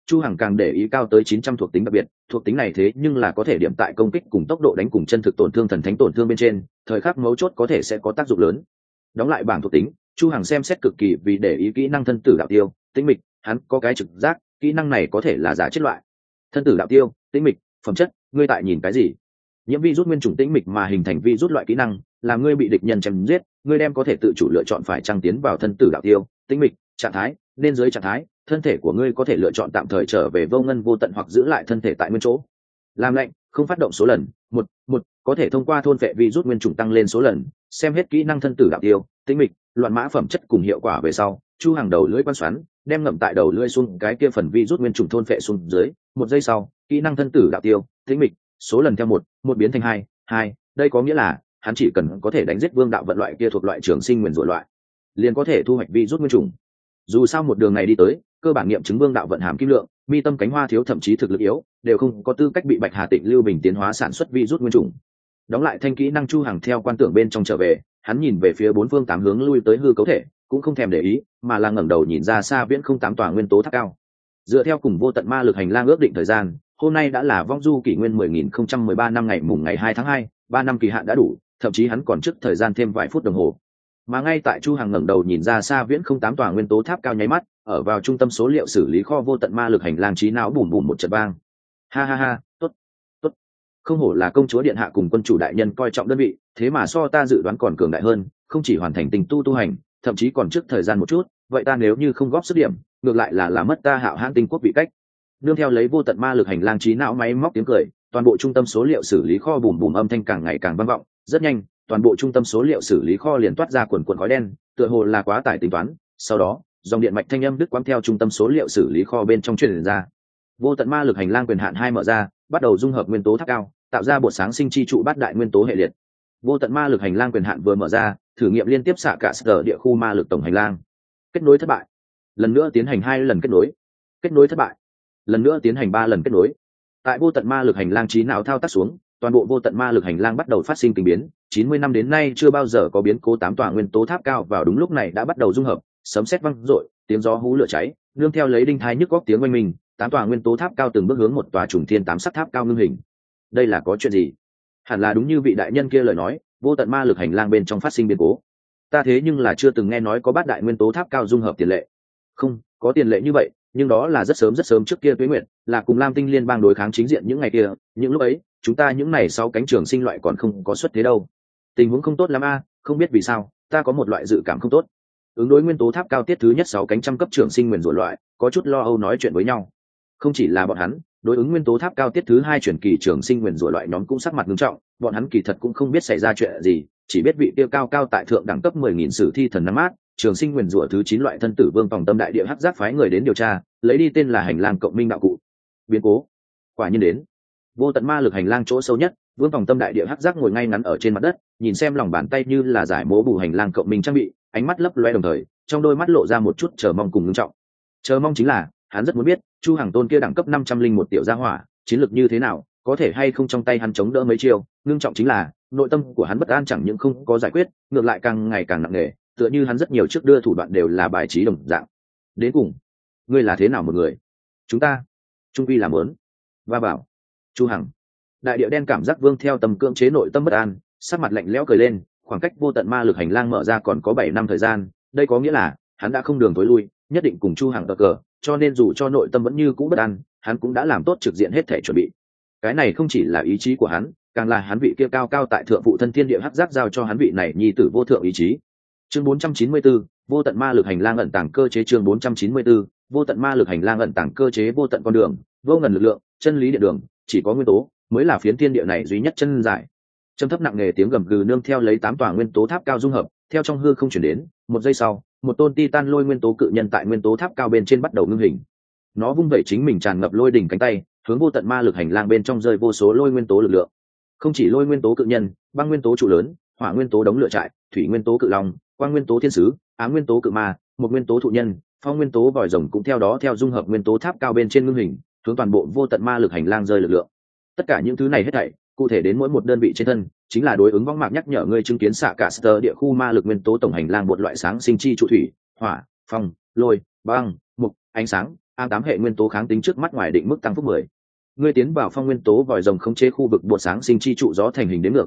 Chu Hằng càng để ý cao tới 900 thuộc tính đặc biệt, thuộc tính này thế nhưng là có thể điểm tại công kích cùng tốc độ đánh cùng chân thực tổn thương thần thánh tổn thương bên trên, thời khắc mấu chốt có thể sẽ có tác dụng lớn. Đóng lại bảng thuộc tính, Chu Hằng xem xét cực kỳ vì để ý kỹ năng thân tử đạo tiêu, tĩnh mịch, hắn có cái trực giác, kỹ năng này có thể là giả chết loại. Thân tử đạo tiêu, tĩnh mịch, phẩm chất, ngươi tại nhìn cái gì? Nhiễm virus nguyên chủng tĩnh mịch mà hình thành virus loại kỹ năng, là ngươi bị địch nhân chém giết, ngươi đem có thể tự chủ lựa chọn phải trang tiến vào thân tử đạo tiêu, tĩnh mịch, trạng thái, nên dưới trạng thái, thân thể của ngươi có thể lựa chọn tạm thời trở về vô ngân vô tận hoặc giữ lại thân thể tại nguyên chỗ. Làm lệnh, không phát động số lần, một, có thể thông qua thôn vệ virus nguyên chủng tăng lên số lần, xem hết kỹ năng thân tử đạo tiêu, tĩnh mịch, loạn mã phẩm chất cùng hiệu quả về sau, Chu Hàng đầu lưỡi quan xoắn, đem ngậm tại đầu lưỡi xuống cái kia phần virus nguyên chủng thôn vệ xuống dưới, một giây sau, kỹ năng thân tử đạo tiêu, tĩnh mịch, số lần theo một biến thành hai, đây có nghĩa là hắn chỉ cần có thể đánh giết vương đạo vận loại kia thuộc loại trường sinh nguyên rủa loại, liền có thể thu hoạch virus nguyên chủng. Dù sao một đường này đi tới, cơ bản nghiệm chứng vương đạo vận hàm kim lượng, mi tâm cánh hoa thiếu thậm chí thực lực yếu, đều không có tư cách bị Bạch Hà Tịnh Lưu Bình tiến hóa sản xuất virus nguyên chủng. Đóng lại thanh kỹ năng Chu Hằng theo quan tưởng bên trong trở về, hắn nhìn về phía bốn phương tám hướng lui tới hư cấu thể, cũng không thèm để ý, mà là ngẩng đầu nhìn ra xa viễn không tám tòa nguyên tố tháp cao. Dựa theo cùng vô tận ma lực hành lang ước định thời gian, hôm nay đã là vong du kỷ nguyên 10.013 năm ngày mùng ngày 2 tháng 2, 3 năm kỳ hạn đã đủ, thậm chí hắn còn trước thời gian thêm vài phút đồng hồ. Mà ngay tại Chu Hằng ngẩng đầu nhìn ra xa viễn không tám tòa nguyên tố tháp cao nháy mắt, ở vào trung tâm số liệu xử lý kho vô tận ma lực hành lang trí não bùm bùm một trận vang. Ha ha ha, tốt, tốt. Không hổ là công chúa điện hạ cùng quân chủ đại nhân coi trọng đơn vị, thế mà so ta dự đoán còn cường đại hơn, không chỉ hoàn thành tình tu hành, thậm chí còn trước thời gian một chút, vậy ta nếu như không góp sức điểm, ngược lại là mất ta Hạo Hãn tinh quốc vị cách. Nương theo lấy vô tận ma lực hành lang trí não máy móc tiếng cười, toàn bộ trung tâm số liệu xử lý kho bùm bùm âm thanh càng ngày càng vang vọng, rất nhanh, toàn bộ trung tâm số liệu xử lý kho liền toát ra quần quần khói đen, tựa hồ là quá tải tính toán. Sau đó, dòng điện mạch thanh âm đứt quãng theo trung tâm số liệu xử lý kho bên trong truyền ra. Vô tận ma lực hành lang quyền hạn 2 mở ra, bắt đầu dung hợp nguyên tố tháp cao, tạo ra bột sáng sinh chi trụ bát đại nguyên tố hệ liệt. Vô tận ma lực hành lang quyền hạn vừa mở ra, thử nghiệm liên tiếp xạ cả sở địa khu ma lực tổng hành lang. Kết nối thất bại. Lần nữa tiến hành 2 lần kết nối. Kết nối thất bại. Lần nữa tiến hành 3 lần kết nối. Tại vô tận ma lực hành lang trí não thao tác xuống, toàn bộ vô tận ma lực hành lang bắt đầu phát sinh tình biến. 90 năm đến nay chưa bao giờ có biến cố 8 tòa nguyên tố tháp cao vào đúng lúc này đã bắt đầu dung hợp, sấm sét vang rội, tiếng gió hú lửa cháy, nương theo lấy đinh thai nhức góc tiếng oanh minh, 8 tòa nguyên tố tháp cao từng bước hướng một tòa trùng thiên 8 sắc tháp cao ngưng hình. Đây là có chuyện gì? Hẳn là đúng như vị đại nhân kia lời nói, vô tận ma lực hành lang bên trong phát sinh biến cố. Ta thế nhưng là chưa từng nghe nói có bát đại nguyên tố tháp cao dung hợp tiền lệ. Không, có tiền lệ như vậy, nhưng đó là rất sớm trước kia Tuế Nguyệt, là cùng Lam Tinh liên bang đối kháng chính diện những ngày kia, những lúc ấy, chúng ta những này sau cánh trường sinh loại còn không có xuất thế đâu. Tình huống không tốt lắm a, không biết vì sao, ta có một loại dự cảm không tốt. Ứng đối nguyên tố tháp cao tiết thứ nhất 6 cánh trăm cấp trường sinh nguyên rủa loại, có chút lo âu nói chuyện với nhau. Không chỉ là bọn hắn, đối ứng nguyên tố tháp cao tiết thứ 2 truyền kỳ trường sinh nguyên rủa loại nhóm cũng sắc mặt nghiêm trọng, bọn hắn kỳ thật cũng không biết xảy ra chuyện gì, chỉ biết vị tiêu cao tại thượng đẳng cấp 10.000 sử thi thần nắm mát, trường sinh nguyên rủa thứ 9 loại thân tử vương phòng tâm đại địa hắc giác phái người đến điều tra, lấy đi tên là hành lang cộng minh đạo cụ. Biến cố quả nhiên đến. Vô tận ma lực hành lang chỗ sâu nhất, vương phòng tâm đại địa hắc giác ngồi ngay ngắn ở trên mặt đất, nhìn xem lòng bàn tay như là giải mố bù hành lang cộng minh trang bị, ánh mắt lấp loe đồng thời, trong đôi mắt lộ ra một chút chờ mong cùng ngưng trọng. Chờ mong chính là, hắn rất muốn biết, Chu Hằng Tôn kia đẳng cấp 501 tiểu gia hỏa, chiến lược như thế nào, có thể hay không trong tay hắn chống đỡ mấy chiêu. Ngưng trọng chính là, nội tâm của hắn bất an chẳng những không có giải quyết, ngược lại càng ngày càng nặng nề, tựa như hắn rất nhiều trước đưa thủ đoạn đều là bài trí đồng dạng. Đến cùng, ngươi là thế nào một người? Chúng ta, trung quy là muốn. Va bảo, Chu Hằng. Đại địa đen cảm giác vương theo tâm cưỡng chế nội tâm bất an, sắc mặt lạnh lẽo cười lên, khoảng cách vô tận ma lực hành lang mở ra còn có 7 năm thời gian, đây có nghĩa là hắn đã không đường tối lui, nhất định cùng Chu Hằng cờ, cho nên dù cho nội tâm vẫn như cũ bất an, hắn cũng đã làm tốt trực diện hết thể chuẩn bị. Cái này không chỉ là ý chí của hắn, càng là hắn vị kia cao tại thượng phụ thân thiên địa hắc giác giao cho hắn vị này nhi tử vô thượng ý chí. Chương 494, vô tận ma lực hành lang ẩn tàng cơ chế. Chương 494, vô tận ma lực hành lang ẩn tàng cơ chế. Vô tận con đường, vô ngần lực lượng, chân lý địa đường, chỉ có nguyên tố mới là phiến thiên địa này duy nhất chân giải. Trầm thấp nặng nề tiếng gầm gừ nương theo lấy 8 tòa nguyên tố tháp cao dung hợp, theo trong hư không chuyển đến. Một giây sau, một tôn titan lôi nguyên tố cự nhân tại nguyên tố tháp cao bên trên bắt đầu ngưng hình. Nó vung vẩy chính mình tràn ngập lôi đỉnh cánh tay, hướng vô tận ma lực hành lang bên trong rơi vô số lôi nguyên tố lực lượng. Không chỉ lôi nguyên tố cự nhân, băng nguyên tố trụ lớn, hỏa nguyên tố đống lửa trại, thủy nguyên tố cự long, quang nguyên tố thiên sứ, ám nguyên tố cự ma, một nguyên tố thụ nhân, phong nguyên tố vòi rồng cũng theo đó theo dung hợp nguyên tố tháp cao bên trên ngưng hình, hướng toàn bộ vô tận ma lực hành lang rơi lực lượng. Tất cả những thứ này hết thảy, cụ thể đến mỗi một đơn vị trên thân, chính là đối ứng võng mạc nhắc nhở ngươi chứng kiến xạ cả sơ địa khu ma lực nguyên tố tổng hành lang một loại sáng sinh chi trụ thủy, hỏa, phong, lôi, băng, mục, ánh sáng, A8 hệ nguyên tố kháng tính trước mắt ngoài định mức tăng phúc 10. Ngươi tiến vào phong nguyên tố vòi rồng khống chế khu vực bột sáng sinh chi trụ gió thành hình đến ngược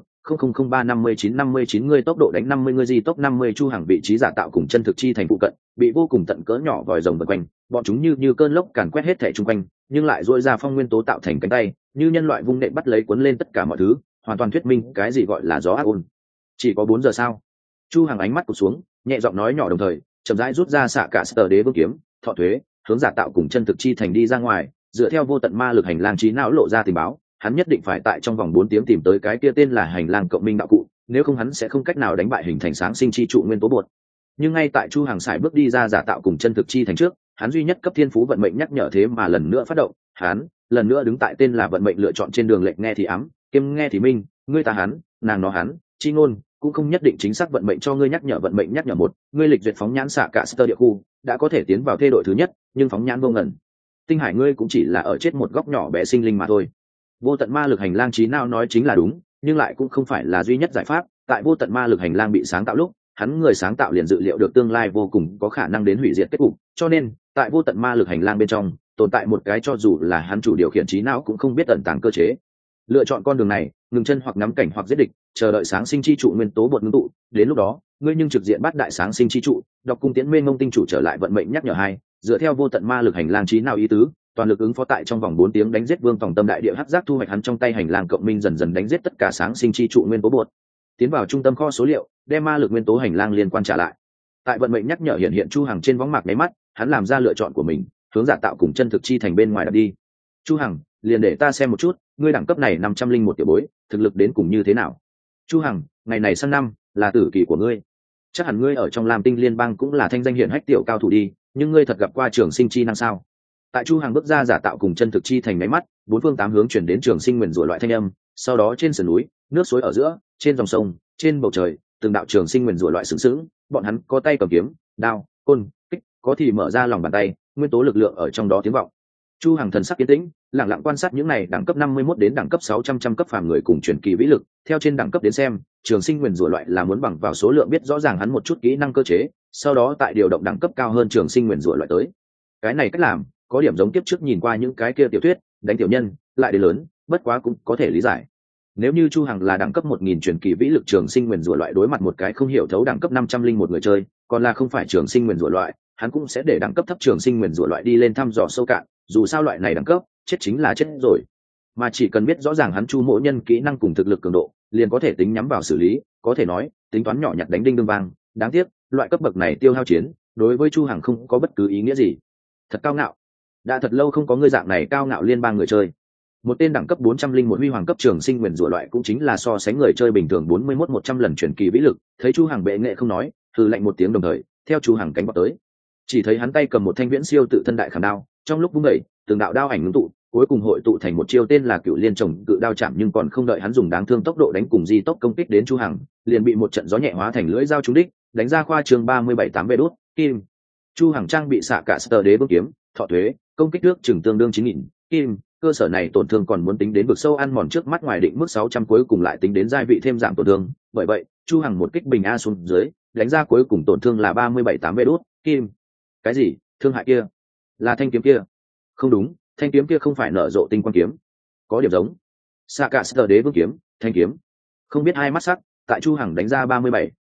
00035959 ngươi tốc độ đánh 50 ngươi di tốc 50 Chu Hằng vị trí giả tạo cùng chân thực chi thành phụ cận bị vô cùng tận cỡ nhỏ vòi rồng vần quanh, bọn chúng như cơn lốc càn quét hết thảy xung quanh, nhưng lại duỗi ra phong nguyên tố tạo thành cánh tay, như nhân loại vung nện bắt lấy cuốn lên tất cả mọi thứ, hoàn toàn thuyết minh cái gì gọi là gió ác ôn. Chỉ có 4 giờ sao? Chu Hằng ánh mắt cụp xuống, nhẹ giọng nói nhỏ đồng thời, chậm rãi rút ra xạ cả Sở Đế Vương kiếm, thọ thuế, hướng giả tạo cùng chân thực chi thành đi ra ngoài, dựa theo vô tận ma lực hành lang trí não lộ ra tình báo, hắn nhất định phải tại trong vòng 4 tiếng tìm tới cái kia tên là hành lang cộng minh đạo cụ, nếu không hắn sẽ không cách nào đánh bại hình thành sáng sinh chi trụ nguyên tố bột. Nhưng ngay tại Chu Hằng sải bước đi ra giả tạo cùng chân thực chi thành trước, hắn duy nhất cấp thiên phú vận mệnh nhắc nhở thế mà lần nữa phát động, hắn lần nữa đứng tại tên là vận mệnh lựa chọn trên đường lệch nghe thì ám, kiêm nghe thì minh, ngươi ta hắn, nàng nó hắn, chi ngôn cũng không nhất định chính xác vận mệnh cho ngươi nhắc nhở vận mệnh nhắc nhở một, ngươi lịch duyệt phóng nhãn xạ cả sơ địa khu, đã có thể tiến vào thê đội thứ nhất, nhưng phóng nhãn vô ngẩn. Tinh hải ngươi cũng chỉ là ở chết một góc nhỏ bé sinh linh mà thôi. Vô tận ma lực hành lang trí nào nói chính là đúng, nhưng lại cũng không phải là duy nhất giải pháp, tại vô tận ma lực hành lang bị sáng tạo lúc, hắn người sáng tạo liền dự liệu được tương lai vô cùng có khả năng đến hủy diệt kết cục, cho nên tại vô tận ma lực hành lang bên trong tồn tại một cái cho dù là hắn chủ điều khiển trí não cũng không biết ẩn tàng cơ chế. Lựa chọn con đường này, ngừng chân hoặc nắm cảnh hoặc giết địch, chờ đợi sáng sinh chi trụ nguyên tố bột ngưng tụ, đến lúc đó ngươi nhưng trực diện bắt đại sáng sinh chi trụ, đọc cung tiễn mênh mông tinh chủ trở lại vận mệnh nhắc nhở hai, dựa theo vô tận ma lực hành lang trí nào ý tứ, toàn lực ứng phó tại trong vòng 4 tiếng đánh giết vương tổng tâm đại địa hắc giác thu hoạch hắn trong tay hành lang cộng minh dần dần đánh giết tất cả sáng sinh chi trụ nguyên tố bột, tiến vào trung tâm kho số liệu, đem ma lực nguyên tố hành lang liên quan trả lại. Tại vận mệnh nhắc nhở hiện hiện Chu Hằng trên võng mạc nháy mắt, hắn làm ra lựa chọn của mình, hướng giả tạo cùng chân thực chi thành bên ngoài đặt đi. Chu Hằng, liền để ta xem một chút, ngươi đẳng cấp này 501 tiểu bối, thực lực đến cùng như thế nào. Chu Hằng, ngày này sang năm là tử kỳ của ngươi, chắc hẳn ngươi ở trong Lam Tinh liên bang cũng là thanh danh hiển hách tiểu cao thủ đi, nhưng ngươi thật gặp qua trường sinh chi năng sao? Tại Chu Hằng bước ra giả tạo cùng chân thực chi thành nháy mắt, bốn phương tám hướng chuyển đến trường sinh nguyền rủa loại thanh âm, sau đó trên sườn núi, nước suối ở giữa, trên dòng sông, trên bầu trời, từng đạo trường sinh nguyền rủa loại sướng sướng, bọn hắn có tay cầm kiếm, đao, côn, kích, có thì mở ra lòng bàn tay, nguyên tố lực lượng ở trong đó tiếng vọng. Chu Hằng thần sắc yên tĩnh, lặng lặng quan sát những này đẳng cấp 51 đến đẳng cấp 600 trăm cấp phàm người cùng truyền kỳ vĩ lực, theo trên đẳng cấp đến xem, trường sinh nguyền rủa loại là muốn bằng vào số lượng biết rõ ràng hắn một chút kỹ năng cơ chế, sau đó tại điều động đẳng cấp cao hơn trường sinh nguyền rủa loại tới. Cái này cách làm, có điểm giống kiếp trước nhìn qua những cái kia tiểu thuyết, đánh tiểu nhân, lại đến lớn, bất quá cũng có thể lý giải. Nếu như Chu Hằng là đẳng cấp 1000 truyền kỳ vĩ lực trường sinh nguyền rủa loại đối mặt một cái không hiểu thấu đẳng cấp 501 người chơi, còn là không phải trường sinh nguyền rủa loại, hắn cũng sẽ để đẳng cấp thấp trường sinh nguyền rủa loại đi lên thăm dò sâu cạn, dù sao loại này đẳng cấp, chết chính là chết rồi. Mà chỉ cần biết rõ ràng hắn Chu Mỗ Nhân kỹ năng cùng thực lực cường độ, liền có thể tính nhắm vào xử lý, có thể nói, tính toán nhỏ nhặt đánh đinh đương vang, đáng tiếc, loại cấp bậc này tiêu hao chiến, đối với Chu Hằng không có bất cứ ý nghĩa gì. Thật cao ngạo. Đã thật lâu không có ngươi dạng này cao ngạo liên bang người chơi. Một tên đẳng cấp 401 huy hoàng cấp trường sinh nguyền rủa loại cũng chính là so sánh người chơi bình thường 41-100 lần chuyển kỳ vĩ lực, thấy Chu Hằng bệ nghệ không nói, hừ lạnh một tiếng đồng thời, theo Chu Hằng cánh vọt tới. Chỉ thấy hắn tay cầm một thanh viễn siêu tự thân đại khảm đao, trong lúc vung đẩy, từng đạo đao ảnh ngưng tụ, cuối cùng hội tụ thành một chiêu tên là Cựu Liên Chồng Cự Đao Chạm, nhưng còn không đợi hắn dùng đáng thương tốc độ đánh cùng di tốc công kích đến Chu Hằng, liền bị một trận gió nhẹ hóa thành lưỡi dao trúng đích, đánh ra khoa trường 37-8 bê đốt, kim. Chu Hằng trang bị xạ cả Sở Đế Vương kiếm, thọ thuế, công kích nước chừng tương đương 9000 kim, cơ sở này tổn thương còn muốn tính đến vực sâu ăn mòn trước mắt ngoài định mức 600 cuối cùng lại tính đến giai vị thêm giảm tổn thương, bởi vậy, Chu Hằng một kích bình a xuống dưới, đánh ra cuối cùng tổn thương là 37-8 bê đốt, kim. Cái gì? Thương hại kia? Là thanh kiếm kia? Không đúng, thanh kiếm kia không phải nở rộ tinh quang kiếm, có điểm giống. Xạ cả Sở Đế Vương kiếm, thanh kiếm. Không biết hai mắt sắc, tại Chu Hằng đánh ra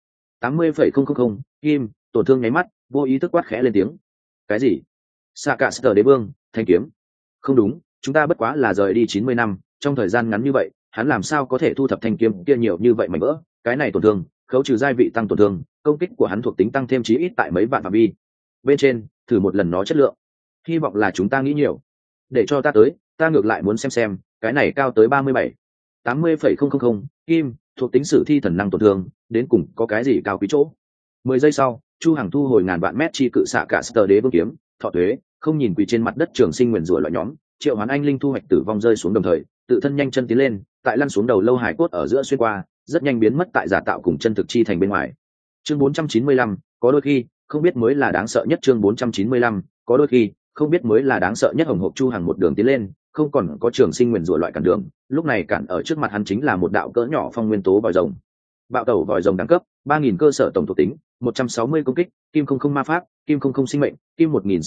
80,000 kim, tổn thương nháy mắt, vô ý thức quát khẽ lên tiếng. Cái gì? Xạ cả Sở Đế Vương, thanh kiếm. Không đúng, chúng ta bất quá là rời đi 90 năm, trong thời gian ngắn như vậy, hắn làm sao có thể thu thập thanh kiếm kia nhiều như vậy mảnh vỡ? Cái này tổn thương, khấu trừ giai vị tăng tổn thương, công kích của hắn thuộc tính tăng thêm chí ít tại mấy vạn phạm vi. Bên trên, thử một lần nó chất lượng. Hy vọng là chúng ta nghĩ nhiều. Để cho ta tới, ta ngược lại muốn xem, cái này cao tới 80,000 kim, thuộc tính sử thi thần năng tổn thương, đến cùng có cái gì cao quý chỗ. 10 giây sau, Chu Hằng thu hồi ngàn vạn mét chi cự xạ cả Sở Đế Vương kiếm, thọ thuế, không nhìn quỳ trên mặt đất trường sinh nguyền rủa loại nhóm, triệu hoán anh linh thu hoạch tử vong rơi xuống đồng thời, tự thân nhanh chân tiến lên, tại lăn xuống đầu lâu hải cốt ở giữa xuyên qua, rất nhanh biến mất tại giả tạo cùng chân thực chi thành bên ngoài. Chương 495, có đôi khi, không biết mới là đáng sợ nhất. Chương 495, có đôi khi, không biết mới là đáng sợ nhất. Hồng hộc Chu Hằng một đường tiến lên, không còn có trường sinh nguyền rủa loại cản đường, lúc này cản ở trước mặt hắn chính là một đạo cỡ nhỏ phong nguyên tố vòi rồng. Bạo tẩu vòi rồng đẳng cấp 3000 cơ sở tổng thuộc tính, 160 công kích, kim không không ma pháp, kim không không sinh mệnh, kim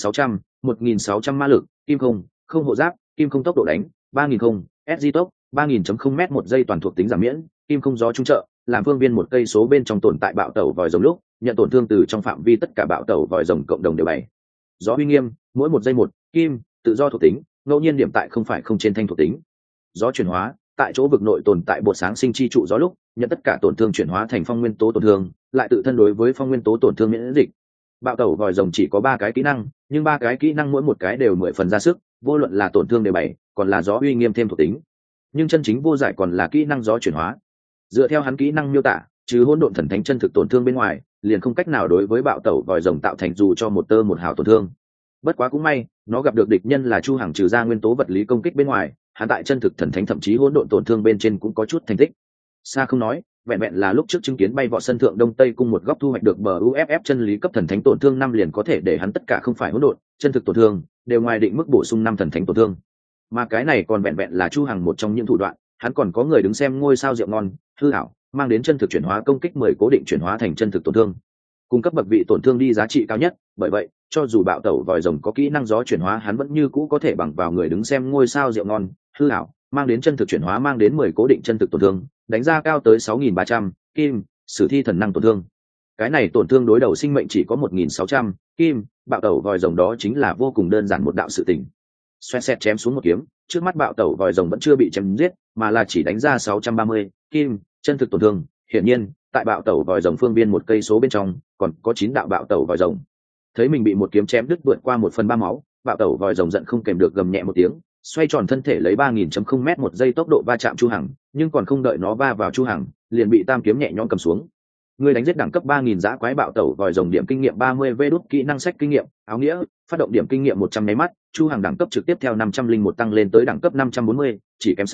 1600 ma lực, kim không hộ giáp, kim không tốc độ đánh, 3000 SG tốc, 3000.0 m một giây toàn thuộc tính giảm miễn, kim không gió trung trợ, làm phương viên một cây số bên trong tồn tại bạo tẩu vòi rồng lúc nhận tổn thương từ trong phạm vi tất cả bạo tẩu vòi rồng cộng đồng đều bảy. Gió uy nghiêm, mỗi một giây một, kim, tự do thuộc tính, ngẫu nhiên điểm tại không phải không trên thanh thuộc tính. Gió chuyển hóa, tại chỗ vực nội tồn tại bột sáng sinh chi trụ gió lúc nhận tất cả tổn thương chuyển hóa thành phong nguyên tố tổn thương, lại tự thân đối với phong nguyên tố tổn thương miễn dịch. Bạo tẩu vòi rồng chỉ có 3 cái kỹ năng, nhưng 3 cái kỹ năng mỗi một cái đều 10 phần ra sức, vô luận là tổn thương đều 7, còn là gió uy nghiêm thêm thuộc tính. Nhưng chân chính vô giải còn là kỹ năng gió chuyển hóa. Dựa theo hắn kỹ năng miêu tả, trừ hỗn độn thần thánh chân thực tổn thương bên ngoài, liền không cách nào đối với bạo tẩu vòi rồng tạo thành dù cho một tơ một hào tổn thương. Bất quá cũng may, nó gặp được địch nhân là Chu Hằng, trừ ra nguyên tố vật lý công kích bên ngoài, hắn tại chân thực thần thánh thậm chí hỗn độn tổn thương bên trên cũng có chút thành tích. Xa không nói, vẹn vẹn là lúc trước chứng kiến bay vọt sân thượng đông tây cung một góc thu hoạch được bờ UFF chân lý cấp thần thánh tổn thương 5 liền có thể để hắn tất cả không phải hỗn độn, chân thực tổn thương đều ngoài định mức bổ sung 5 thần thánh tổn thương. Mà cái này còn vẹn vẹn là Chu Hằng một trong những thủ đoạn, hắn còn có người đứng xem ngôi sao rượu ngon, hư ảo, mang đến chân thực chuyển hóa công kích 10 cố định chuyển hóa thành chân thực tổn thương. Cung cấp bậc vị tổn thương đi giá trị cao nhất, bởi vậy, cho dù bạo tẩu vòi rồng có kỹ năng gió chuyển hóa hắn vẫn như cũ có thể bằng vào người đứng xem ngôi sao rượu ngon, hư ảo, mang đến chân thực chuyển hóa mang đến 10 cố định chân thực tổn thương, đánh ra cao tới 6300 kim, sử thi thần năng tổn thương. Cái này tổn thương đối đầu sinh mệnh chỉ có 1600 kim, bạo tẩu vòi rồng đó chính là vô cùng đơn giản một đạo sự tình. Xoẹt xẹt chém xuống một kiếm, trước mắt bạo tẩu vòi rồng vẫn chưa bị chém giết, mà là chỉ đánh ra 630 kim, chân thực tổn thương. Hiển nhiên, tại bạo tẩu vòi rồng phương biên một cây số bên trong, còn có 9 đạo bạo tẩu vòi rồng. Thấy mình bị một kiếm chém đứt vượt qua 1/3 máu, bạo tẩu vòi rồng giận không kèm được gầm nhẹ một tiếng, xoay tròn thân thể lấy 3000.0 m một giây tốc độ va chạm Chu Hằng, nhưng còn không đợi nó va vào Chu Hằng, liền bị tam kiếm nhẹ nhõm cầm xuống. Người đánh giết đẳng cấp 3000 dã quái bạo tẩu vòi rồng điểm kinh nghiệm 30 v đút kỹ năng sách kinh nghiệm, áo nghĩa, phát động điểm kinh nghiệm 100 nháy mắt, Chu Hằng đẳng cấp trực tiếp theo 501 tăng lên tới đẳng cấp 540, chỉ kém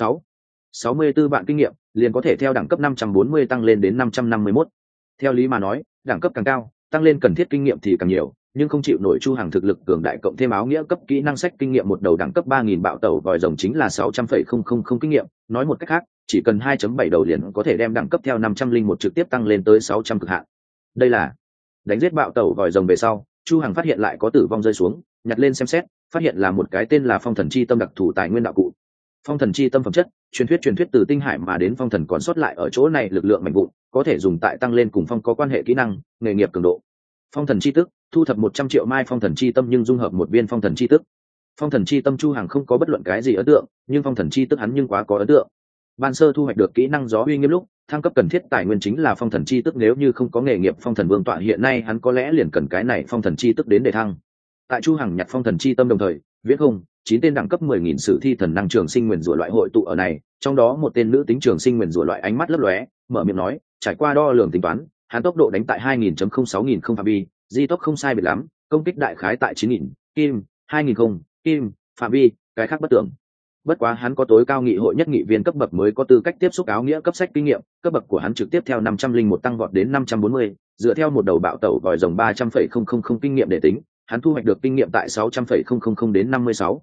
64 vạn kinh nghiệm, liền có thể theo đẳng cấp 540 tăng lên đến 551. Theo lý mà nói, đẳng cấp càng cao, tăng lên cần thiết kinh nghiệm thì càng nhiều, nhưng không chịu nổi Chu Hằng thực lực cường đại cộng thêm áo nghĩa cấp kỹ năng sách kinh nghiệm một đầu đẳng cấp 3000 bạo tẩu vòi rồng chính là 600,000 kinh nghiệm, nói một cách khác, chỉ cần 2.7 đầu liền có thể đem đẳng cấp theo 501 trực tiếp tăng lên tới 600 cực hạn. Đây là đánh giết bạo tẩu vòi rồng về sau, Chu Hằng phát hiện lại có tử vong rơi xuống, nhặt lên xem xét, phát hiện là một cái tên là Phong Thần Chi Tâm đặc thù tài nguyên đạo cụ. Phong Thần Chi Tâm phẩm chất, truyền thuyết từ tinh hải mà đến phong thần còn sót lại ở chỗ này lực lượng mạnh vụn, có thể dùng tại tăng lên cùng phong có quan hệ kỹ năng, nghề nghiệp cường độ. Phong Thần Chi Tức, thu thập 100 triệu mai Phong Thần Chi Tâm nhưng dung hợp một viên Phong Thần Chi Tức. Phong Thần Chi Tâm Chu Hằng không có bất luận cái gì ấn tượng, nhưng Phong Thần Chi Tức hắn nhưng quá có ấn tượng. Ban sơ thu hoạch được kỹ năng gió uy nghiêm lúc, thăng cấp cần thiết tài nguyên chính là Phong Thần Chi Tức, nếu như không có nghề nghiệp Phong Thần Vương tọa hiện nay hắn có lẽ liền cần cái này Phong Thần Chi Tức đến để thăng. Tại Chu Hằng nhặt Phong Thần Chi Tâm đồng thời, viễn không 9 tên đẳng cấp 10.000 sử thi thần năng trường sinh nguyền rủa loại hội tụ ở này, trong đó một tên nữ tính trường sinh nguyền rủa loại ánh mắt lấp lóe, mở miệng nói, trải qua đo lường tính toán, hắn tốc độ đánh tại 2000.06 không phạm vi, di tốc không sai biệt lắm, công kích đại khái tại 9000 kim, 2000 kim, phạm vi, cái khác bất tưởng. Bất quá hắn có tối cao nghị hội nhất nghị viên cấp bậc mới có tư cách tiếp xúc áo nghĩa cấp sách kinh nghiệm, cấp bậc của hắn trực tiếp theo 501 tăng vọt đến 540, dựa theo một đầu bạo tẩu vòi rồng 300,000 kinh nghiệm để tính, hắn thu hoạch được kinh nghiệm tại 600,000 đến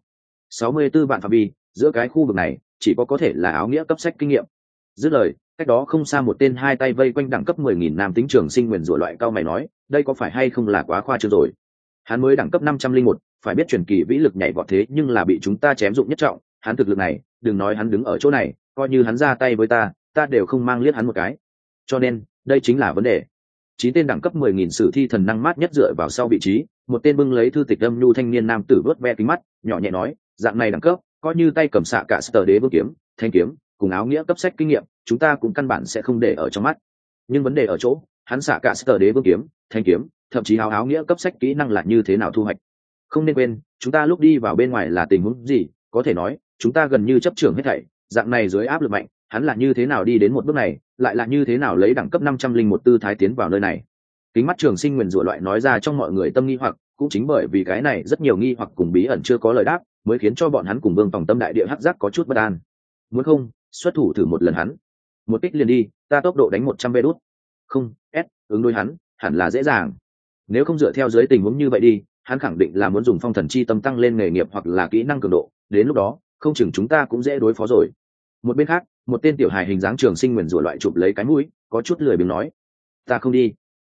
64 vạn phạm vi, giữa cái khu vực này chỉ có thể là áo nghĩa cấp sách kinh nghiệm. Dứt lời, cách đó không xa một tên hai tay vây quanh đẳng cấp 10.000 nam tính trường sinh nguyền rủa loại cao mày nói, đây có phải hay không là quá khoa trương rồi. Hắn mới đẳng cấp 501, phải biết truyền kỳ vĩ lực nhảy vọt thế nhưng là bị chúng ta chém dụng nhất trọng, hắn thực lực này, đừng nói hắn đứng ở chỗ này, coi như hắn ra tay với ta đều không mang liếc hắn một cái. Cho nên, đây chính là vấn đề. 9 tên đẳng cấp 10.000 sử thi thần năng mát nhất dựa vào sau vị trí, một tên bưng lấy thư tịch âm nhu thanh niên nam tử vớt ve kính mắt, nhỏ nhẹ nói, dạng này đẳng cấp, coi như tay cầm xạ cả Sở Đế Vương kiếm, thanh kiếm, cùng áo nghĩa cấp sách kinh nghiệm, chúng ta cũng căn bản sẽ không để ở trong mắt. Nhưng vấn đề ở chỗ, hắn xạ cả Sở Đế Vương kiếm, thanh kiếm, thậm chí áo nghĩa cấp sách kỹ năng là như thế nào thu hoạch. Không nên quên, chúng ta lúc đi vào bên ngoài là tình huống gì, có thể nói, chúng ta gần như chấp trưởng hết thảy, dạng này dưới áp lực mạnh, hắn là như thế nào đi đến một bước này, lại là như thế nào lấy đẳng cấp 501 tư thái tiến vào nơi này. Kính mắt trường sinh nguyền rủa loại nói ra trong mọi người tâm nghi hoặc, cũng chính bởi vì cái này rất nhiều nghi hoặc cùng bí ẩn chưa có lời đáp, mới khiến cho bọn hắn cùng Vương Tòng Tâm đại địa hắc giác có chút bất an. Muốn không, xuất thủ thử một lần hắn. Một kích liền đi, ta tốc độ đánh 100 vê đút. Không, ứng đối hắn, hẳn là dễ dàng. Nếu không dựa theo dưới tình huống như vậy đi, hắn khẳng định là muốn dùng Phong Thần Chi Tâm tăng lên nghề nghiệp hoặc là kỹ năng cường độ, đến lúc đó, không chừng chúng ta cũng dễ đối phó rồi. Một bên khác, một tên tiểu hài hình dáng trường sinh nguyền rủa loại chụp lấy cái mũi, có chút lười biếng nói, ta không đi.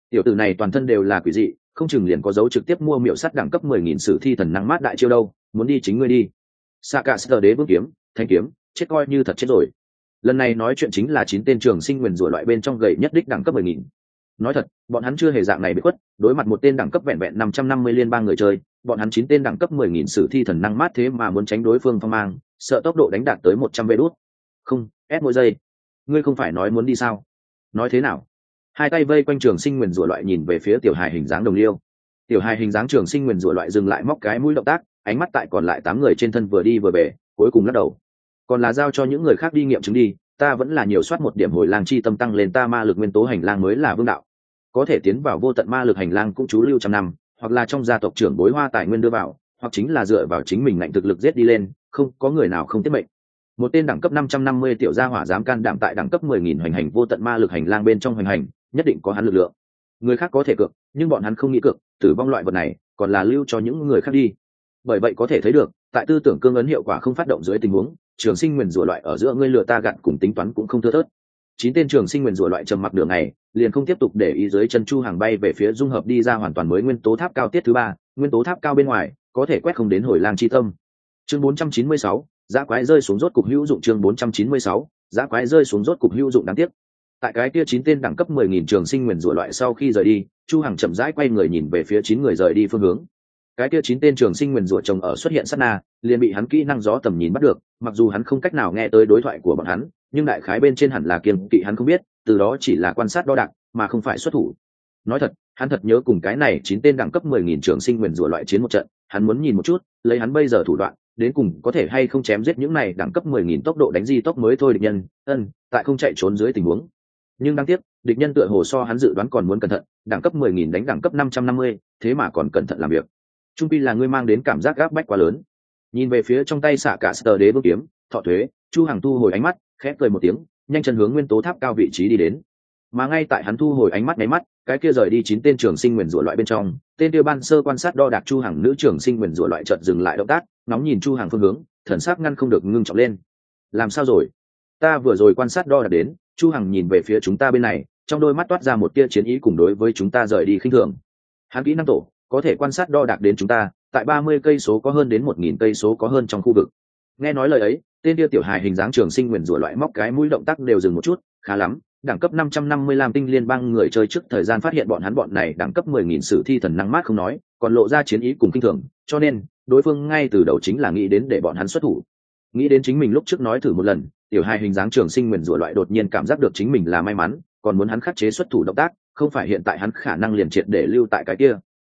Tiểu tử này toàn thân đều là quỷ dị, không chừng liền có dấu trực tiếp mua miệu sắt đẳng cấp 10.000 sử thi thần năng mát đại chiêu đâu, muốn đi chính ngươi đi. Xạ cả sờ đế vương kiếm, thanh kiếm, chết coi như thật chết rồi. Lần này nói chuyện chính là 9 tên trường sinh nguyền rủa loại bên trong gầy nhất đích đẳng cấp 10.000. Nói thật, bọn hắn chưa hề dạng này bị khuất, đối mặt một tên đẳng cấp vẹn vẹn 550 liên bang người chơi, bọn hắn 9 tên đẳng cấp 10.000 sử thi thần năng mát thế mà muốn tránh đối phương phong mang, sợ tốc độ đánh đạt tới 100 vđ. Không, ép mỗi giây. Ngươi không phải nói muốn đi sao? Nói thế nào? Hai tay vây quanh trường sinh nguyền rủa loại nhìn về phía tiểu hài hình dáng đồng liêu. Tiểu hài hình dáng trường sinh nguyền rủa loại dừng lại móc cái mũi động tác, ánh mắt tại còn lại 8 người trên thân vừa đi vừa về, cuối cùng lắc đầu. Còn là giao cho những người khác đi nghiệm chứng đi, ta vẫn là nhiều soát một điểm hồi lang chi tâm tăng lên ta ma lực nguyên tố hành lang mới là vương đạo. Có thể tiến vào vô tận ma lực hành lang cũng chú lưu trăm năm, hoặc là trong gia tộc trưởng bối hoa tài nguyên đưa vào, hoặc chính là dựa vào chính mình ngạnh thực lực giết đi lên, không có người nào không tiết mệnh. Một tên đẳng cấp 550 tiểu gia hỏa dám can đảm tại đẳng cấp 10.000 hoành hành vô tận ma lực hành lang bên trong hoành hành, nhất định có hắn lực lượng. Người khác có thể cược, nhưng bọn hắn không nghĩ cược, tử vong loại vật này còn là lưu cho những người khác đi. Bởi vậy có thể thấy được, tại tư tưởng cương ấn hiệu quả không phát động dưới tình huống, trường sinh nguyền rủa loại ở giữa ngươi lừa ta gạt cùng tính toán cũng không thưa thớt. 9 tên trường sinh nguyền rủa loại trầm mặc đường này, liền không tiếp tục để ý dưới chân Chu Hàng bay về phía dung hợp đi ra hoàn toàn mới nguyên tố tháp cao tiết thứ 3, nguyên tố tháp cao bên ngoài, có thể quét không đến hồi lang chi tâm. Chương 496, dã quái rơi xuống rốt cục hữu dụng. Chương 496, dã quái rơi xuống rốt cục hữu dụng đáng tiếc. Tại cái kia 9 tên đẳng cấp 10.000 trường sinh nguyền rủa loại sau khi rời đi, Chu Hằng chậm rãi quay người nhìn về phía 9 người rời đi phương hướng. Cái kia 9 tên trường sinh nguyền rủa chồng ở xuất hiện sát na, liền bị hắn kỹ năng gió tầm nhìn bắt được, mặc dù hắn không cách nào nghe tới đối thoại của bọn hắn, nhưng đại khái bên trên hẳn là kiêng kỵ hắn không biết, từ đó chỉ là quan sát đo đạc, mà không phải xuất thủ. Nói thật, hắn thật nhớ cùng cái này 9 tên đẳng cấp 10.000 trường sinh nguyền rủa loại chiến một trận, hắn muốn nhìn một chút, lấy hắn bây giờ thủ đoạn, đến cùng có thể hay không chém giết những này đẳng cấp 10.000 tốc độ đánh di tốc mới thôi địch nhân, tại không chạy trốn dưới tình huống. Nhưng đáng tiếc, địch nhân tựa hồ so hắn dự đoán còn muốn cẩn thận, đẳng cấp 10.000 đánh đẳng cấp 550, thế mà còn cẩn thận làm việc. Trung pi là ngươi mang đến cảm giác gáp bách quá lớn. Nhìn về phía trong tay xạ cả sờ đế vương kiếm, thọ thuế, Chu Hằng thu hồi ánh mắt, khẽ cười một tiếng, nhanh chân hướng nguyên tố tháp cao vị trí đi đến. Mà ngay tại hắn thu hồi ánh mắt nháy mắt, cái kia rời đi 9 tên trường sinh nguyền rủa loại bên trong, tên kia ban sơ quan sát đo đạc Chu Hằng nữ trường sinh nguyền rủa loại chợt dừng lại động tác, nóng nhìn Chu Hằng phương hướng, thần sắc ngăn không được ngưng trọng lên. Làm sao rồi? Ta vừa rồi quan sát đo đạc đến, Chu Hằng nhìn về phía chúng ta bên này, trong đôi mắt toát ra một tia chiến ý cùng đối với chúng ta rời đi khinh thường. Hắn kỹ năng tổ có thể quan sát đo đạc đến chúng ta, tại 30 cây số có hơn đến 1.000 cây số có hơn trong khu vực. Nghe nói lời ấy, tên kia tiểu hài hình dáng trường sinh nguyền rủa loại móc cái mũi động tác đều dừng một chút, khá lắm, đẳng cấp 550 lam tinh liên bang người chơi trước thời gian phát hiện bọn này đẳng cấp 10.000 sử thi thần năng mát không nói, còn lộ ra chiến ý cùng kinh thường, cho nên đối phương ngay từ đầu chính là nghĩ đến để bọn hắn xuất thủ. Nghĩ đến chính mình lúc trước nói thử một lần, tiểu hài hình dáng trường sinh nguyền rủa loại đột nhiên cảm giác được chính mình là may mắn, còn muốn hắn khắc chế xuất thủ động tác, không phải hiện tại hắn khả năng liền triệt để lưu tại cái kia.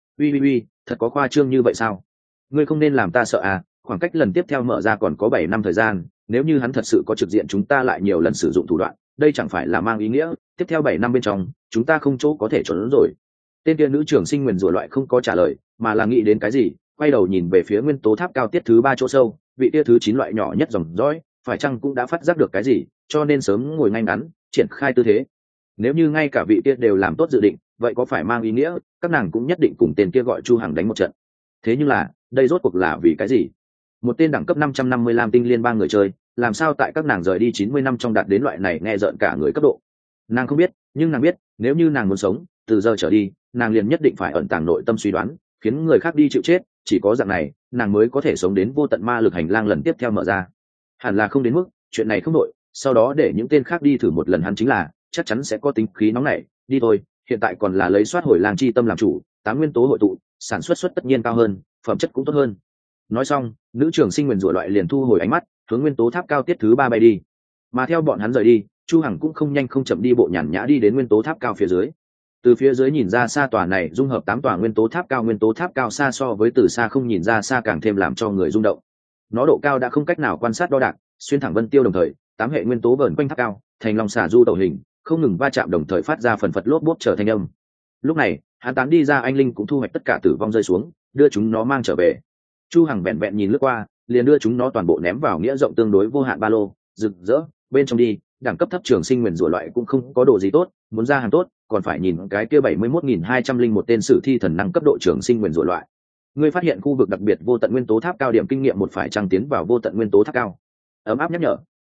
Uy, thật có khoa trương như vậy sao? Ngươi không nên làm ta sợ à, khoảng cách lần tiếp theo mở ra còn có 7 năm thời gian, nếu như hắn thật sự có trực diện chúng ta lại nhiều lần sử dụng thủ đoạn, đây chẳng phải là mang ý nghĩa tiếp theo 7 năm bên trong chúng ta không chỗ có thể trốn rồi. Tên kia nữ trưởng sinh nguyền rủa loại không có trả lời, mà là nghĩ đến cái gì, quay đầu nhìn về phía nguyên tố tháp cao tiết thứ 3 chỗ sâu, vị tia thứ 9 loại nhỏ nhất dòng dõi, phải chăng cũng đã phát giác được cái gì, cho nên sớm ngồi ngay ngắn, triển khai tư thế. Nếu như ngay cả vị tia đều làm tốt dự định, vậy có phải mang ý nghĩa các nàng cũng nhất định cùng tên kia gọi Chu Hằng đánh một trận? Thế nhưng là, đây rốt cuộc là vì cái gì? Một tên đẳng cấp 550 lam tinh liên bang người chơi, làm sao tại các nàng rời đi 90 năm trong đạt đến loại này nghe rợn cả người cấp độ? Nàng không biết, nhưng nàng biết, nếu như nàng muốn sống, từ giờ trở đi, nàng liền nhất định phải ẩn tàng nội tâm suy đoán, khiến người khác đi chịu chết, chỉ có dạng này, nàng mới có thể sống đến vô tận ma lực hành lang lần tiếp theo mở ra. Hẳn là không đến mức, chuyện này không đội, sau đó để những tên khác đi thử một lần hắn chính là, chắc chắn sẽ có tính khí nóng nảy, đi thôi, hiện tại còn là lấy soát hồi lang chi tâm làm chủ, 8 nguyên tố hội tụ, sản xuất tất nhiên cao hơn, phẩm chất cũng tốt hơn. Nói xong, nữ trưởng sinh nguyền rủa loại liền thu hồi ánh mắt, hướng nguyên tố tháp cao tiết thứ 3 bay đi. Mà theo bọn hắn rời đi, Chu Hằng cũng không nhanh không chậm đi bộ nhàn nhã đi đến nguyên tố tháp cao phía dưới. Từ phía dưới nhìn ra xa, tòa này dung hợp 8 tòa nguyên tố tháp cao xa so với từ xa không nhìn ra xa càng thêm làm cho người rung động. Nó độ cao đã không cách nào quan sát đo đạc, xuyên thẳng vân tiêu đồng thời, 8 hệ nguyên tố vờn quanh tháp cao, thành lòng xả du tẩu hình, không ngừng va chạm đồng thời phát ra phần phật lốp bốp trở thành âm. Lúc này, hắn tán đi ra anh linh cũng thu hoạch tất cả tử vong rơi xuống, đưa chúng nó mang trở về. Chu Hằng vẹn vẹn nhìn lướt qua, liền đưa chúng nó toàn bộ ném vào nghĩa rộng tương đối vô hạn ba lô, rực rỡ, bên trong đi, đẳng cấp thấp trường sinh nguyền rủa loại cũng không có đồ gì tốt, muốn ra hàng tốt, còn phải nhìn cái kia 71.201 tên sử thi thần năng cấp độ trường sinh nguyền rủa loại. Ngươi phát hiện khu vực đặc biệt vô tận nguyên tố tháp cao điểm kinh nghiệm một phải trăng tiến vào vô tận nguyên tố tháp cao. Ấm áp nhắc nhở,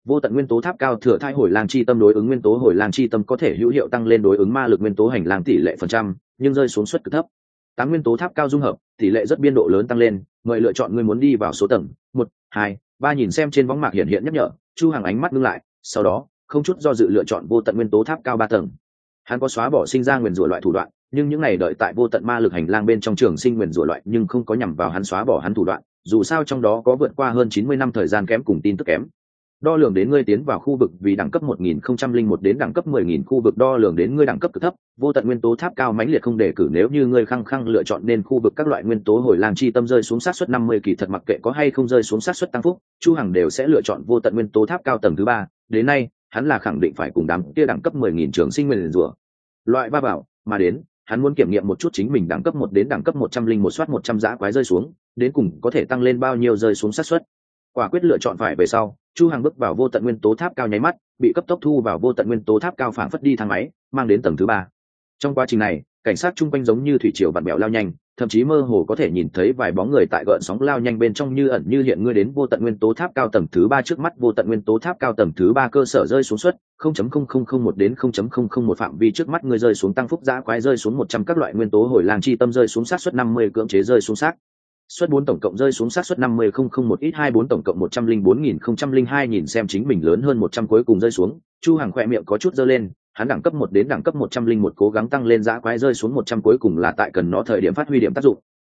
Vô tận nguyên tố tháp cao thừa thai hồi lang chi tâm đối ứng nguyên tố hồi lang chi tâm có thể hữu hiệu tăng lên đối ứng ma lực nguyên tố hành lang tỷ lệ phần trăm, nhưng rơi xuống suất cực thấp. 8 nguyên tố tháp cao dung hợp, tỷ lệ rất biên độ lớn tăng lên, mời lựa chọn ngươi muốn đi vào số tầng 1, 2, 3 nhìn xem trên võng mạc hiện nhắc nhở, Chu Hằng ánh mắt ngưng lại, sau đó, không chút do dự lựa chọn vô tận nguyên tố tháp cao 3 tầng. Hắn có xóa bỏ sinh ra nguyên rủa loại thủ đoạn, nhưng những này đợi tại vô tận ma lực hành lang bên trong trường sinh nguyên rủa loại nhưng không có nhằm vào hắn xóa bỏ hắn thủ đoạn, dù sao trong đó có vượt qua hơn 90 năm thời gian kém cùng tin tức kém. Đo lường đến ngươi tiến vào khu vực vì đẳng cấp 1001 đến đẳng cấp 10.000 khu vực đo lường đến ngươi đẳng cấp cực thấp, vô tận nguyên tố tháp cao mãnh liệt không đề cử nếu như ngươi khăng khăng lựa chọn nên khu vực các loại nguyên tố hồi lang chi tâm rơi xuống sát suất 50 kỳ thật mặc kệ có hay không rơi xuống sát suất tăng phúc, Chu Hằng đều sẽ lựa chọn vô tận nguyên tố tháp cao tầng thứ 3, đến nay, hắn là khẳng định phải cùng đám kia đẳng cấp 10.000 trường sinh nguyên rủa. Loại ba bảo, mà đến, hắn muốn kiểm nghiệm một chút chính mình đẳng cấp 1 đến đẳng cấp 101 soát 100 dã quái rơi xuống, đến cùng có thể tăng lên bao nhiêu rơi xuống sát suất. Quả quyết lựa chọn phải về sau, Chu Hằng bước vào vô tận nguyên tố tháp cao nháy mắt, bị cấp tốc thu vào vô tận nguyên tố tháp cao phảng phất đi thang máy, mang đến tầng thứ 3. Trong quá trình này, cảnh sát chung quanh giống như thủy triều vặn bèo lao nhanh, thậm chí mơ hồ có thể nhìn thấy vài bóng người tại gợn sóng lao nhanh bên trong như ẩn như hiện. Ngươi đến vô tận nguyên tố tháp cao tầng thứ 3 trước mắt vô tận nguyên tố tháp cao tầng thứ 3 cơ sở rơi xuống suất 0.0001 đến 0.001 phạm vi trước mắt ngươi rơi xuống tăng phúc dã quái rơi xuống 100 các loại nguyên tố hồi lang chi tâm rơi xuống sát suất 50 cưỡng chế rơi xuống sát suất 4 tổng cộng rơi xuống sát suất 50.001 ít 24 tổng cộng 104.002 nhìn xem chính mình lớn hơn 100 cuối cùng rơi xuống, Chu Hằng khỏe miệng có chút giơ lên, hắn đẳng cấp 1 đến đẳng cấp 101 cố gắng tăng lên dã quái rơi xuống 100 cuối cùng là tại cần nó thời điểm phát huy điểm tác dụng.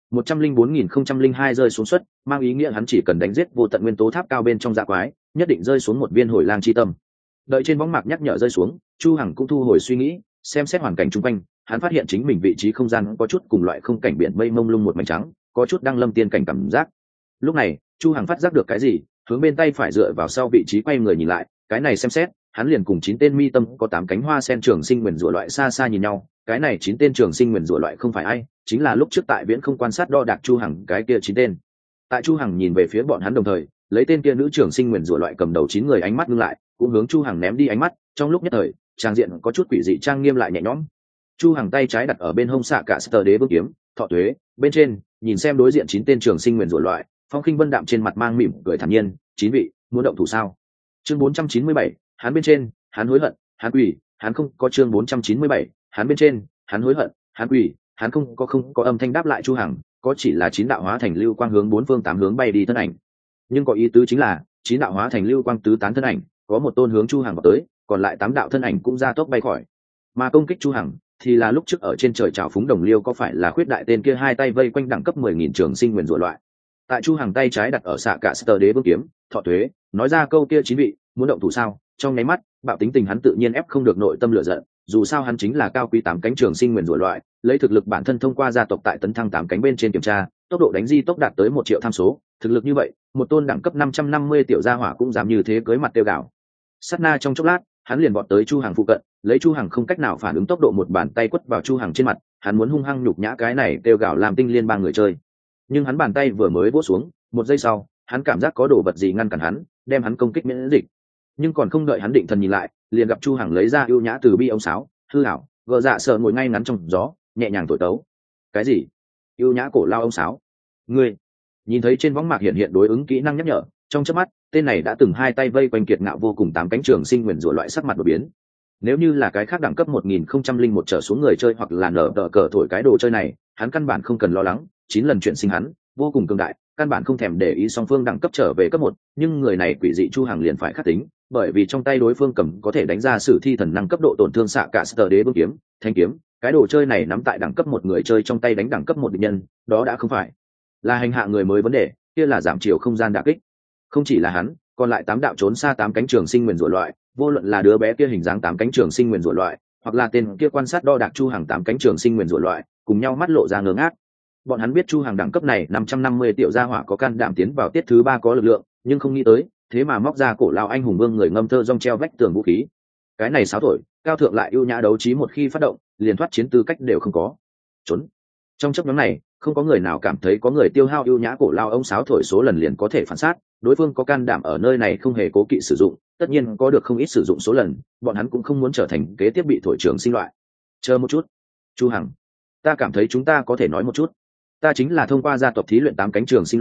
104.002 rơi xuống suất, mang ý nghĩa hắn chỉ cần đánh giết vô tận nguyên tố tháp cao bên trong dã quái, nhất định rơi xuống một viên hồi lang chi tâm. Đợi trên võng mạc nhắc nhở rơi xuống, Chu Hằng cũng thu hồi suy nghĩ, xem xét hoàn cảnh xung quanh, hắn phát hiện chính mình vị trí không gian có chút cùng loại không cảnh biển mây mông lung một mảnh trắng, có chút đang lâm tiên cảnh cảm giác. Lúc này, Chu Hằng phát giác được cái gì, hướng bên tay phải dựa vào sau vị trí quay người nhìn lại, cái này xem xét, hắn liền cùng 9 tên mi tâm có 8 cánh hoa sen trường sinh nguyên rủa loại xa xa nhìn nhau, cái này 9 tên trường sinh nguyên rủa loại không phải ai, chính là lúc trước tại viễn không quan sát đo đạc Chu Hằng cái kia 9 tên. Tại Chu Hằng nhìn về phía bọn hắn đồng thời, lấy tên kia nữ trường sinh nguyên rủa loại cầm đầu 9 người ánh mắt ngưng lại, cũng hướng Chu Hằng ném đi ánh mắt, trong lúc nhất thời, trang diện có chút quỷ dị trang nghiêm lại nhẹ nhõm. Chu Hằng tay trái đặt ở bên hông xạ cả Sơ Đế vương kiếm, thọ tuế, bên trên, nhìn xem đối diện 9 tên trường sinh nguyên rủa loại, Phong Khinh Vân đạm trên mặt mang mỉm cười thản nhiên, 9 vị, muốn động thủ sao? Chương 497, hắn bên trên, hắn hối hận, hắn quỷ, hắn không có chương 497, hắn bên trên, hắn hối hận, hắn quỷ, hắn không có âm thanh đáp lại Chu Hằng, có chỉ là 9 đạo hóa thành lưu quang hướng 4 phương 8 hướng bay đi thân ảnh. Nhưng có ý tứ chính là, 9 đạo hóa thành lưu quang tứ tán thân ảnh, có một tôn hướng Chu Hằng vào tới, còn lại 8 đạo thân ảnh cũng ra tốc bay khỏi. Mà công kích Chu Hằng thì là lúc trước ở trên trời trào phúng đồng liêu có phải là khuyết đại tên kia hai tay vây quanh đẳng cấp 10.000 trường sinh nguyên rủa loại. Tại Chu Hằng tay trái đặt ở xạ cả Sơ Đế vương kiếm, thọ tuế, nói ra câu kia 9 vị, muốn động thủ sao? Trong nháy mắt, bạo tính tình hắn tự nhiên ép không được nội tâm lửa giận, dù sao hắn chính là cao quý 8 cánh trường sinh nguyên rủa loại, lấy thực lực bản thân thông qua gia tộc tại tấn thăng 8 cánh bên trên kiểm tra, tốc độ đánh di tốc đạt tới 1 triệu tham số, thực lực như vậy, một tôn đẳng cấp 550 tiểu gia hỏa cũng dám như thế cưới mặt tiêu gạo. Sát na trong chốc lát, hắn liền vọt tới Chu Hằng phụ cận, lấy Chu Hằng không cách nào phản ứng tốc độ một bàn tay quất vào Chu Hằng trên mặt, hắn muốn hung hăng nhục nhã cái này tiêu gạo làm tinh liên bang người chơi. Nhưng hắn bàn tay vừa mới vỗ xuống, một giây sau, hắn cảm giác có đồ vật gì ngăn cản hắn, đem hắn công kích miễn dịch. Nhưng còn không đợi hắn định thần nhìn lại, liền gặp Chu Hằng lấy ra ưu nhã từ bi ông sáo, hư ảo, gờ dạ sợ ngồi ngay ngắn trong gió, nhẹ nhàng thổi tấu. Cái gì? Ưu nhã cổ lao ông sáo? Ngươi? Nhìn thấy trên võng mạc hiện đối ứng kỹ năng nhắc nhở, trong chớp mắt, tên này đã từng hai tay vây quanh kiệt ngạo vô cùng 8 cánh trường sinh nguyên rủa loại sắc mặt đổi biến. Nếu như là cái khác đẳng cấp 1001 trở xuống người chơi hoặc là nở tờ cờ thổi cái đồ chơi này, hắn căn bản không cần lo lắng, 9 lần chuyển sinh hắn, vô cùng cường đại, căn bản không thèm để ý song phương đẳng cấp trở về cấp 1, nhưng người này quỷ dị Chu Hằng liền phải khắc tính, bởi vì trong tay đối phương cầm có thể đánh ra sử thi thần năng cấp độ tổn thương xạ cả Sơ Đế vương kiếm, thanh kiếm, cái đồ chơi này nắm tại đẳng cấp 1 người chơi trong tay đánh đẳng cấp 1 địch nhân, đó đã không phải là hành hạ người mới vấn đề, kia là giảm chiều không gian đả kích. Không chỉ là hắn, còn lại 8 đạo trốn xa 8 cánh trường sinh nguyên rủa loại, vô luận là đứa bé kia hình dáng 8 cánh trường sinh nguyên rủa loại, hoặc là tên kia quan sát đo đạc Chu Hằng 8 cánh trường sinh nguyên rủa loại, cùng nhau mắt lộ ra ngơ ngác. Bọn hắn biết Chu Hằng đẳng cấp này 550 tiểu gia hỏa có can đảm tiến vào tiết thứ 3 có lực lượng, nhưng không nghĩ tới, thế mà móc ra cổ lao anh hùng vương người ngâm thơ rong treo vách tường vũ khí. Cái này xáo thổi, cao thượng lại ưu nhã đấu trí một khi phát động, liền thoát chiến tư cách đều không có. Trốn. Trong chốc ngắn này, không có người nào cảm thấy có người tiêu hao ưu nhã cổ lao ông sáo thổi số lần liền có thể phản sát, đối phương có can đảm ở nơi này không hề cố kỵ sử dụng, tất nhiên có được không ít sử dụng số lần, bọn hắn cũng không muốn trở thành kế tiếp bị thổi trường sinh loại. Chờ một chút, Chu Hằng, ta cảm thấy chúng ta có thể nói một chút. Ta chính là thông qua gia tộc thí luyện 8 cánh trường sinh loại,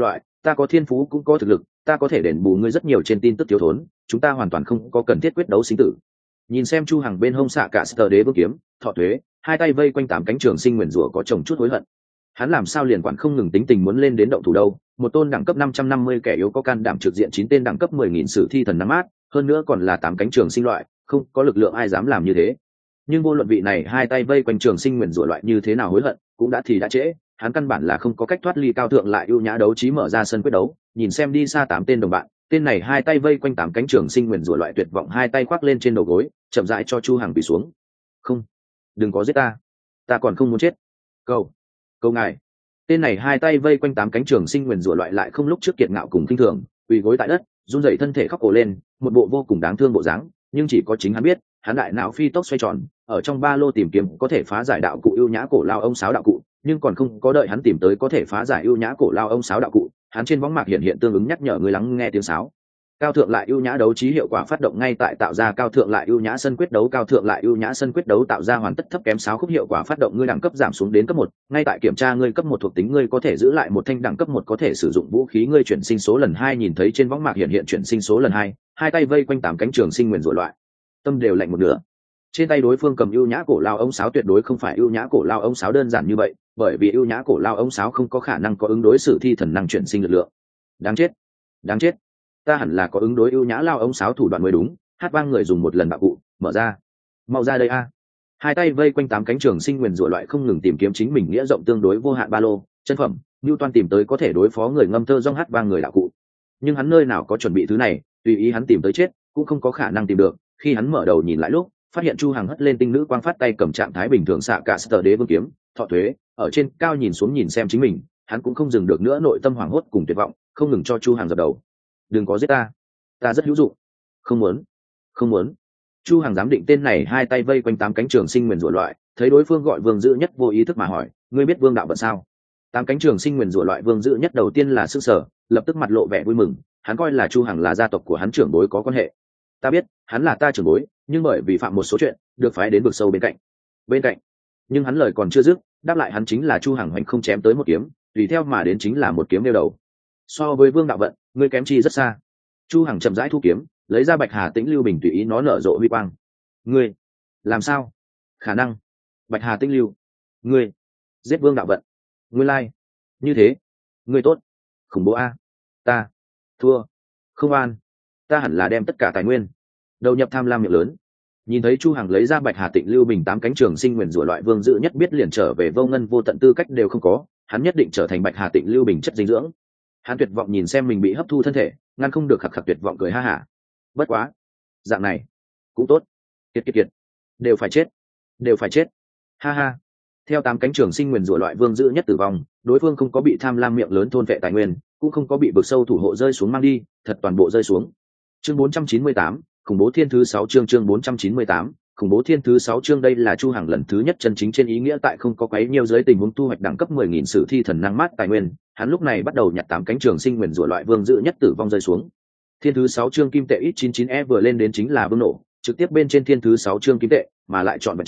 ta có thiên phú cũng có thực lực, ta có thể đền bù ngươi rất nhiều trên tin tức thiếu thốn, chúng ta hoàn toàn không có cần thiết quyết đấu sinh tử. Nhìn xem Chu Hằng bên hông xạ cả sờ đế vương kiếm, thọ thuế, hai tay vây quanh tám cánh trường sinh nguyền rủa có chồng chút hối hận. Hắn làm sao liền quản không ngừng tính tình muốn lên đến động thủ đâu, một tôn đẳng cấp 550 kẻ yếu có can đảm trực diện 9 tên đẳng cấp 10.000 sử thi thần nắm mát, hơn nữa còn là tám cánh trường sinh loại, không có lực lượng ai dám làm như thế. Nhưng vô luận vị này hai tay vây quanh trường sinh nguyền rủa loại như thế nào hối hận, cũng đã thì đã trễ, hắn căn bản là không có cách thoát ly cao thượng lại ưu nhã đấu trí mở ra sân quyết đấu, nhìn xem đi xa tám tên đồng bạn, tên này hai tay vây quanh tám cánh trường sinh nguyền rủa loại tuyệt vọng hai tay khoác lên trên đầu gối, chậm rãi cho Chu Hằng quỳ xuống. Không, đừng có giết ta còn không muốn chết. Câu ngài. Tên này hai tay vây quanh tám cánh trường sinh nguyền rủa loại lại không lúc trước kiệt ngạo cùng kinh thường, quỳ gối tại đất, run rẩy thân thể khóc ồ lên, một bộ vô cùng đáng thương bộ dáng, nhưng chỉ có chính hắn biết, hắn đại não phi tốc xoay tròn, ở trong ba lô tìm kiếm có thể phá giải đạo cụ ưu nhã cổ lao ông sáo đạo cụ, nhưng còn không có đợi hắn tìm tới có thể phá giải ưu nhã cổ lao ông sáo đạo cụ, hắn trên võng mạc hiện tương ứng nhắc nhở người lắng nghe tiếng sáo. Cao thượng lại ưu nhã đấu trí hiệu quả phát động ngay tại tạo ra cao thượng lại ưu nhã sân quyết đấu, cao thượng lại ưu nhã sân quyết đấu tạo ra hoàn tất thấp kém sáo khúc hiệu quả phát động ngươi đẳng cấp giảm xuống đến cấp 1, ngay tại kiểm tra ngươi cấp 1 thuộc tính ngươi có thể giữ lại một thanh đẳng cấp 1 có thể sử dụng vũ khí ngươi chuyển sinh số lần 2 nhìn thấy trên võng mạc hiện chuyển sinh số lần 2, hai tay vây quanh tám cánh trường sinh nguyền rủa loại. Tâm đều lạnh một nửa. Trên tay đối phương cầm ưu nhã cổ lao ông sáo tuyệt đối không phải ưu nhã cổ lao ông sáo đơn giản như vậy, bởi vì ưu nhã cổ lao ông sáo không có khả năng có ứng đối sử thi thần năng chuyển sinh lực lượng. Đáng chết, ta hẳn là có ứng đối ưu nhã lao ông sáo thủ đoạn mới đúng. Hát vang người dùng một lần bạo cụ mở ra, mau ra đây a. Hai tay vây quanh tám cánh trường sinh nguyền rủa loại không ngừng tìm kiếm chính mình nghĩa rộng tương đối vô hạn ba lô chân phẩm, Newton tìm tới có thể đối phó người ngâm thơ rong hát vang người đạo cụ, nhưng hắn nơi nào có chuẩn bị thứ này, tùy ý hắn tìm tới chết cũng không có khả năng tìm được. Khi hắn mở đầu nhìn lại lúc phát hiện Chu Hằng hất lên tinh nữ quang phát tay cầm trạng thái bình thường xạ cả sờ đế vương kiếm, thọ thuế, ở trên cao nhìn xuống nhìn xem chính mình, hắn cũng không dừng được nữa nội tâm hoảng hốt cùng tuyệt vọng, không ngừng cho Chu Hằng dập đầu. Đừng có giết ta rất hữu dụng. Không muốn. Chu Hằng giám định tên này hai tay vây quanh tám cánh trường sinh nguyền rủa loại, thấy đối phương gọi Vương Dữ Nhất vô ý thức mà hỏi, ngươi biết Vương đạo vận sao? Tám cánh trường sinh nguyền rủa loại Vương Dữ Nhất đầu tiên là sửng sở, lập tức mặt lộ vẻ vui mừng, hắn coi là Chu Hằng là gia tộc của hắn trưởng bối có quan hệ. Ta biết, hắn là ta trưởng bối, nhưng bởi vì phạm một số chuyện, được phái đến vực sâu bên cạnh. Nhưng hắn lời còn chưa dứt, đáp lại hắn chính là Chu Hằng hoành không chém tới một kiếm, tùy theo mà đến chính là một kiếm đeo đầu. So với Vương đạo vận, ngươi kém chi rất xa. Chu Hằng chậm rãi thu kiếm, lấy ra Bạch Hà Tĩnh Lưu Bình tùy ý nó nở rộ huy quang. Ngươi làm sao? Khả năng. Bạch Hà Tĩnh Lưu, ngươi giết Vương đạo vận. Ngươi lai như thế, ngươi tốt. Khủng bố a. Ta thua. Không an. Ta hẳn là đem tất cả tài nguyên đầu nhập tham lam miệng lớn. Nhìn thấy Chu Hằng lấy ra Bạch Hà Tịnh Lưu Bình tám cánh trường sinh nguyền rủa loại Vương Dữ Nhất biết liền trở về vô ngân vô tận tư cách đều không có, hắn nhất định trở thành Bạch Hà Tịnh Lưu Bình chất dinh dưỡng. Hắn tuyệt vọng nhìn xem mình bị hấp thu thân thể, ngăn không được khạc khạc tuyệt vọng cười ha hả. Bất quá, dạng này cũng tốt. Kiệt, đều phải chết. Ha ha. Theo tám cánh trường sinh nguyền rủa loại Vương Dữ Nhất tử vong, đối phương không có bị tham lam miệng lớn thôn vệ tài nguyên, cũng không có bị vực sâu thủ hộ rơi xuống mang đi, thật toàn bộ rơi xuống. Chương 498, khủng bố thiên thứ 6 chương 498, khủng bố thiên thứ 6 chương đây là Chu Hằng lần thứ nhất chân chính trên ý nghĩa tại không có quấy nhiều giới tình huống thu hoạch đẳng cấp 10.000 sử thi thần năng mát tài nguyên, hắn lúc này bắt đầu nhặt tám cánh trường sinh nguyền rủa loại Vương Dữ Nhất tử vong rơi xuống. Thiên thứ 6 chương kim tệ ít 99e vừa lên đến chính là vương nổ, trực tiếp bên trên thiên thứ 6 chương kim tệ, mà lại chọn vào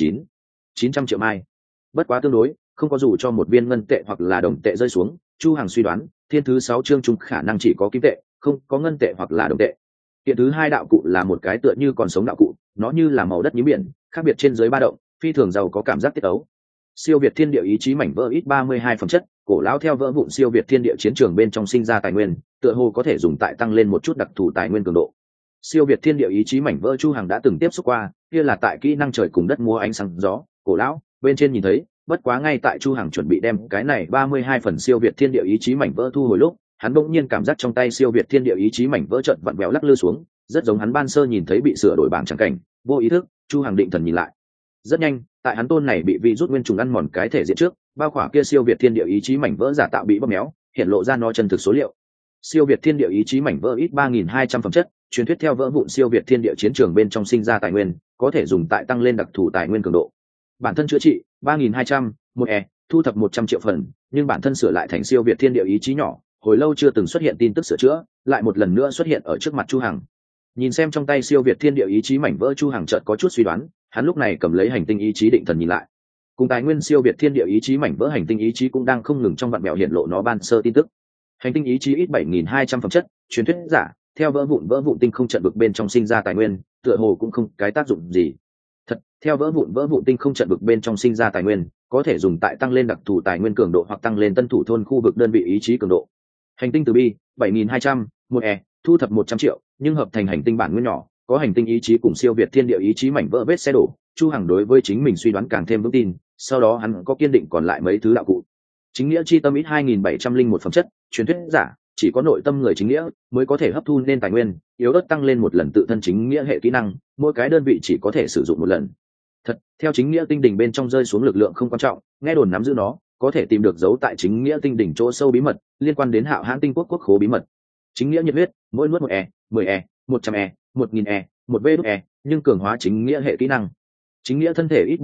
900 triệu mai. Bất quá tương đối, không có dù cho một viên ngân tệ hoặc là đồng tệ rơi xuống, Chu Hằng suy đoán, thiên thứ 6 chương chung khả năng chỉ có kim tệ, không có ngân tệ hoặc là đồng tệ. Kiện thứ hai đạo cụ là một cái tựa như còn sống đạo cụ, nó như là màu đất nhím biển, khác biệt trên dưới ba động, phi thường giàu có cảm giác tiết tấu. Siêu việt thiên địa ý chí mảnh vỡ ít 32 phẩm chất, cổ lão theo vỡ vụn siêu việt thiên địa chiến trường bên trong sinh ra tài nguyên, tựa hồ có thể dùng tại tăng lên một chút đặc thù tài nguyên cường độ. Siêu việt thiên địa ý chí mảnh vỡ Chu Hằng đã từng tiếp xúc qua, kia là tại kỹ năng trời cùng đất múa ánh sáng gió, cổ lão bên trên nhìn thấy, bất quá ngay tại Chu Hằng chuẩn bị đem cái này 32 phần siêu việt thiên địa ý chí mảnh vỡ thu hồi lúc, hắn bỗng nhiên cảm giác trong tay siêu việt thiên địa ý chí mảnh vỡ chợt vặn vẹo lắc lư xuống, rất giống hắn ban sơ nhìn thấy bị sửa đổi bảng chẳng cảnh, vô ý thức, Chu Hằng định thần nhìn lại. Rất nhanh, tại hắn tôn này bị virus nguyên trùng ăn mòn cái thể diện trước, bao khỏa kia siêu việt thiên địa ý chí mảnh vỡ giả tạo bị bóp méo, hiện lộ ra nó chân thực số liệu. Siêu việt thiên địa ý chí mảnh vỡ ít 3200 phẩm chất, truyền thuyết theo vỡ vụn siêu việt thiên địa chiến trường bên trong sinh ra tài nguyên, có thể dùng tại tăng lên đặc thù tài nguyên cường độ. Bản thân chữa trị 3200, một thu thập 100 triệu phần, nhưng bản thân sửa lại thành siêu việt thiên địa ý chí nhỏ, hồi lâu chưa từng xuất hiện tin tức sửa chữa, lại một lần nữa xuất hiện ở trước mặt Chu Hằng. Nhìn xem trong tay siêu việt thiên địa ý chí mảnh vỡ, Chu Hằng chợt có chút suy đoán, hắn lúc này cầm lấy hành tinh ý chí định thần nhìn lại. Cùng tài nguyên siêu việt thiên địa ý chí mảnh vỡ hành tinh ý chí cũng đang không ngừng trong vạn mèo hiện lộ nó ban sơ tin tức. Hành tinh ý chí ít 7.200 phẩm chất, truyền thuyết giả, theo vỡ vụn tinh không trận vực bên trong sinh ra tài nguyên, tựa hồ cũng không cái tác dụng gì. Thật, theo vỡ vụn tinh không trận vực bên trong sinh ra tài nguyên, có thể dùng tại tăng lên đặc thù tài nguyên cường độ hoặc tăng lên tân thủ thôn khu vực đơn vị ý chí cường độ. Hành tinh từ bi 7.200, 1E, thu thập 100 triệu, nhưng hợp thành hành tinh bản nguyên nhỏ, có hành tinh ý chí cùng siêu việt thiên địa ý chí mảnh vỡ vết xe đổ. Chu Hằng đối với chính mình suy đoán càng thêm vững tin, sau đó hắn có kiên định còn lại mấy thứ đạo cụ. Chính nghĩa chi tâm ít 2.701 phẩm chất, truyền thuyết giả, chỉ có nội tâm người chính nghĩa mới có thể hấp thu nên tài nguyên, yếu ớt tăng lên một lần tự thân chính nghĩa hệ kỹ năng, mỗi cái đơn vị chỉ có thể sử dụng một lần. Thật, theo chính nghĩa tinh đỉnh bên trong rơi xuống lực lượng không quan trọng, nghe đồn nắm giữ nó, có thể tìm được dấu tại chính nghĩa tinh đỉnh chỗ sâu bí mật, liên quan đến Hạo Hãn tinh quốc quốc khố bí mật. Chính nghĩa nhiệt huyết, mỗi nuốt 1E, 10E, 100E, 1000E, 1V, nhưng cường hóa chính nghĩa hệ kỹ năng. Chính nghĩa thân thể ít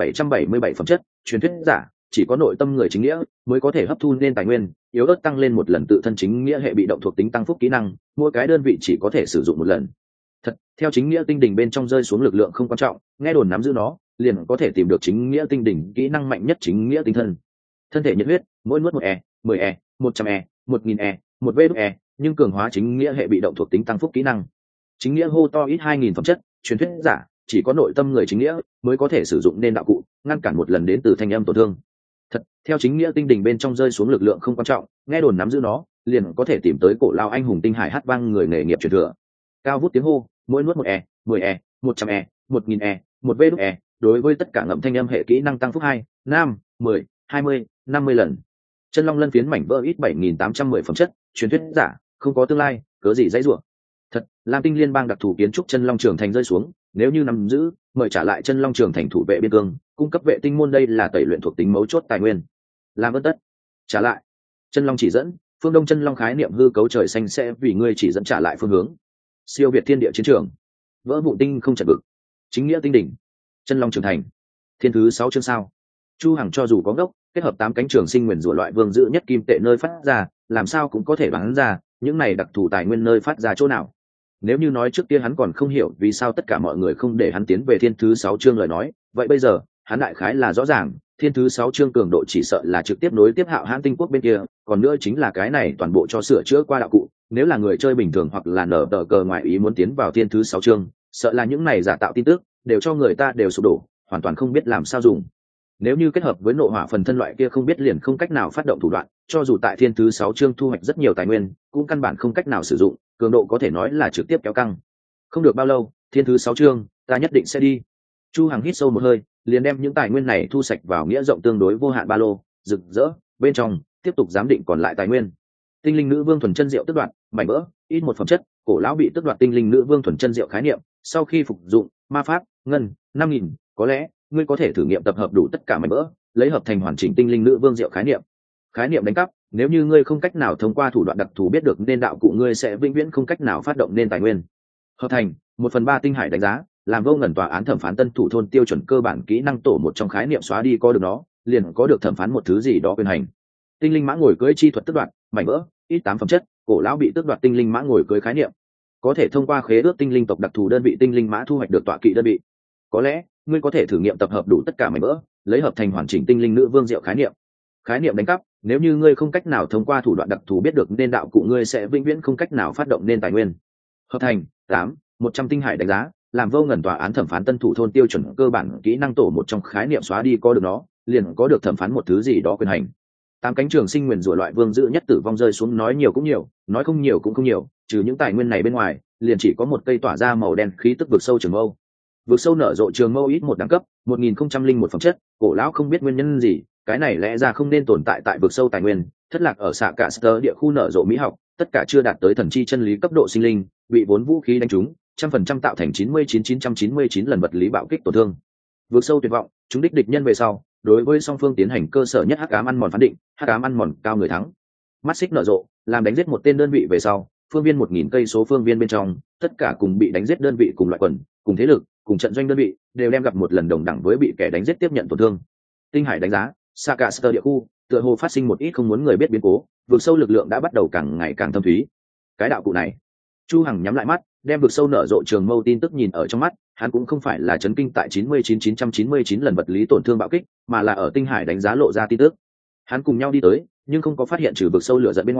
7.777 phẩm chất, truyền thuyết giả, chỉ có nội tâm người chính nghĩa mới có thể hấp thu nên tài nguyên, yếu ớt tăng lên một lần tự thân chính nghĩa hệ bị động thuộc tính tăng phúc kỹ năng, mỗi cái đơn vị chỉ có thể sử dụng một lần. Thật, theo chính nghĩa tinh đỉnh bên trong rơi xuống lực lượng không quan trọng, nghe đồn nắm giữ nó, liền có thể tìm được chính nghĩa tinh đỉnh kỹ năng mạnh nhất chính nghĩa tinh thân. Thân thể nhiệt huyết, mỗi nuốt 1E, 10E, 100E, 1000E, 1V, nhưng cường hóa chính nghĩa hệ bị động thuộc tính tăng phúc kỹ năng. Chính nghĩa hô to ít 2.000 phẩm chất, truyền thuyết giả, chỉ có nội tâm người chính nghĩa mới có thể sử dụng nên đạo cụ, ngăn cản một lần đến từ thanh âm tổn thương. Thật, theo chính nghĩa tinh đỉnh bên trong rơi xuống lực lượng không quan trọng, nghe đồn nắm giữ nó, liền có thể tìm tới cổ lao anh hùng tinh hải hát vang người nghề nghiệp truyền thừa. Cao vút tiếng hô, mỗi nuốt 1E, 10E, 100E, 1000E, 1V, đối với tất cả ngậm thanh âm hệ kỹ năng tăng phúc 2, 5, 10, 20, 50 lần. Chân long lân phiến mảnh vỡ ít 7.810 phẩm chất, truyền thuyết giả, không có tương lai, cớ gì dãy rủa. Thật, Lam Tinh liên bang đặc thù kiến trúc chân long trường thành rơi xuống, nếu như nắm giữ, mời trả lại chân long trường thành thủ vệ biên cương, cung cấp vệ tinh môn, đây là tẩy luyện thuộc tính mấu chốt tài nguyên. Làm ơn tất trả lại. Chân long chỉ dẫn, phương đông chân long khái niệm hư cấu trời xanh sẽ vì ngươi chỉ dẫn trả lại phương hướng. Siêu việt thiên địa chiến trường, vỡ vụn tinh không trận vực, chính nghĩa tinh đỉnh, chân long trường thành, thiên thứ 6 chương sao. Chu Hằng cho dù có ngốc, kết hợp 8 cánh trường sinh nguyền rủa loại vương giữ nhất kim tệ nơi phát ra, làm sao cũng có thể đoán ra những này đặc thù tài nguyên nơi phát ra chỗ nào. Nếu như nói trước kia hắn còn không hiểu vì sao tất cả mọi người không để hắn tiến về thiên thứ 6 chương lời nói, vậy bây giờ hắn đại khái là rõ ràng, thiên thứ 6 chương cường độ chỉ sợ là trực tiếp nối tiếp Hạo Hãn tinh quốc bên kia, còn nữa chính là cái này toàn bộ cho sửa chữa qua đạo cụ, nếu là người chơi bình thường hoặc là nở tờ cờ ngoại ý muốn tiến vào thiên thứ 6 chương, sợ là những này giả tạo tin tức đều cho người ta đều sụp đổ, hoàn toàn không biết làm sao dùng. Nếu như kết hợp với nộ hỏa phần thân loại kia không biết liền không cách nào phát động thủ đoạn, cho dù tại thiên thứ 6 chương thu hoạch rất nhiều tài nguyên, cũng căn bản không cách nào sử dụng, cường độ có thể nói là trực tiếp kéo căng. Không được bao lâu, thiên thứ 6 chương, ta nhất định sẽ đi. Chu Hằng hít sâu một hơi, liền đem những tài nguyên này thu sạch vào nghĩa rộng tương đối vô hạn ba lô, rực rỡ, bên trong tiếp tục giám định còn lại tài nguyên. Tinh linh nữ vương thuần chân rượu tước đoạt, mảnh vỡ, ít 1 phẩm chất, cổ lão bị tước đoạt tinh linh nữ vương thuần chân rượu khái niệm, sau khi phục dụng, ma pháp, ngân, 5000, có lẽ ngươi có thể thử nghiệm tập hợp đủ tất cả mảnh vỡ, lấy hợp thành hoàn chỉnh tinh linh nữ vương rượu khái niệm. Khái niệm đánh cắp, nếu như ngươi không cách nào thông qua thủ đoạn đặc thù biết được nên đạo cụ, ngươi sẽ vĩnh viễn không cách nào phát động nên tài nguyên. Hợp thành 1/3 tinh hải đánh giá, làm vô ngần tòa án thẩm phán tân thủ thôn tiêu chuẩn cơ bản kỹ năng tổ một trong khái niệm xóa đi có được nó, liền có được thẩm phán một thứ gì đó quyền hành. Tinh linh mã ngồi cưỡi chi thuật tước đoạt, mảnh vỡ, ít 8 phẩm chất, cổ lão bị tước đoạt tinh linh mã ngồi cưỡi khái niệm, có thể thông qua khế ước tinh linh tộc đặc thù đơn vị tinh linh mã thu hoạch được tọa kỵ đơn vị. Có lẽ ngươi có thể thử nghiệm tập hợp đủ tất cả mảnh vỡ, lấy hợp thành hoàn chỉnh tinh linh nữ vương diệu khái niệm. Khái niệm đánh cắp, nếu như ngươi không cách nào thông qua thủ đoạn đặc thù biết được nên đạo cụ, ngươi sẽ vĩnh viễn không cách nào phát động nên tài nguyên. Hợp thành 100 tinh hải đánh giá, làm vô ngần tòa án thẩm phán tân thủ thôn tiêu chuẩn cơ bản kỹ năng tổ một trong khái niệm xóa đi có được nó, liền có được thẩm phán một thứ gì đó quyền hành. 8 cánh trường sinh nguyền rủa loại vương giữ nhất tử vong rơi xuống, nói nhiều cũng nhiều, nói không nhiều cũng không nhiều, trừ những tài nguyên này bên ngoài, liền chỉ có một cây tỏa ra màu đen khí tức vực sâu trường mâu. Vực sâu nở rộ trường mâu ít 1 đẳng cấp, 1001 phẩm chất, cổ lão không biết nguyên nhân gì, cái này lẽ ra không nên tồn tại tại vực sâu tài nguyên, thất lạc ở xạ cả sơ địa khu nở rộ mỹ học, tất cả chưa đạt tới thần chi chân lý cấp độ sinh linh, bị vốn vũ khí đánh trúng, 100% tạo thành 99.999 lần vật lý bạo kích tổn thương. Vực sâu tuyệt vọng, chúng đích địch nhân về sau, đối với song phương tiến hành cơ sở nhất hắc ám ăn mòn phán định, hắc ám ăn mòn cao người thắng. Mắt xích nở rộ, làm đánh giết một tên đơn vị về sau, phương viên 1000 cây số phương viên bên trong, tất cả cùng bị đánh giết đơn vị cùng loại quần, cùng thế lực, cùng trận doanh đơn vị, đều đem gặp một lần đồng đẳng với bị kẻ đánh giết tiếp nhận tổn thương. Tinh hải đánh giá, Sakaster địa khu, tựa hồ phát sinh một ít không muốn người biết biến cố, vực sâu lực lượng đã bắt đầu càng ngày càng thâm thúy. Cái đạo cụ này, Chu Hằng nhắm lại mắt, đem vực sâu nở rộ trường mâu tin tức nhìn ở trong mắt, hắn cũng không phải là chấn kinh tại 99.999 lần vật lý tổn thương bạo kích, mà là ở tinh hải đánh giá lộ ra tin tức. Hắn cùng nhau đi tới, nhưng không có phát hiện trừ vực sâu lửa giận bên ngoài,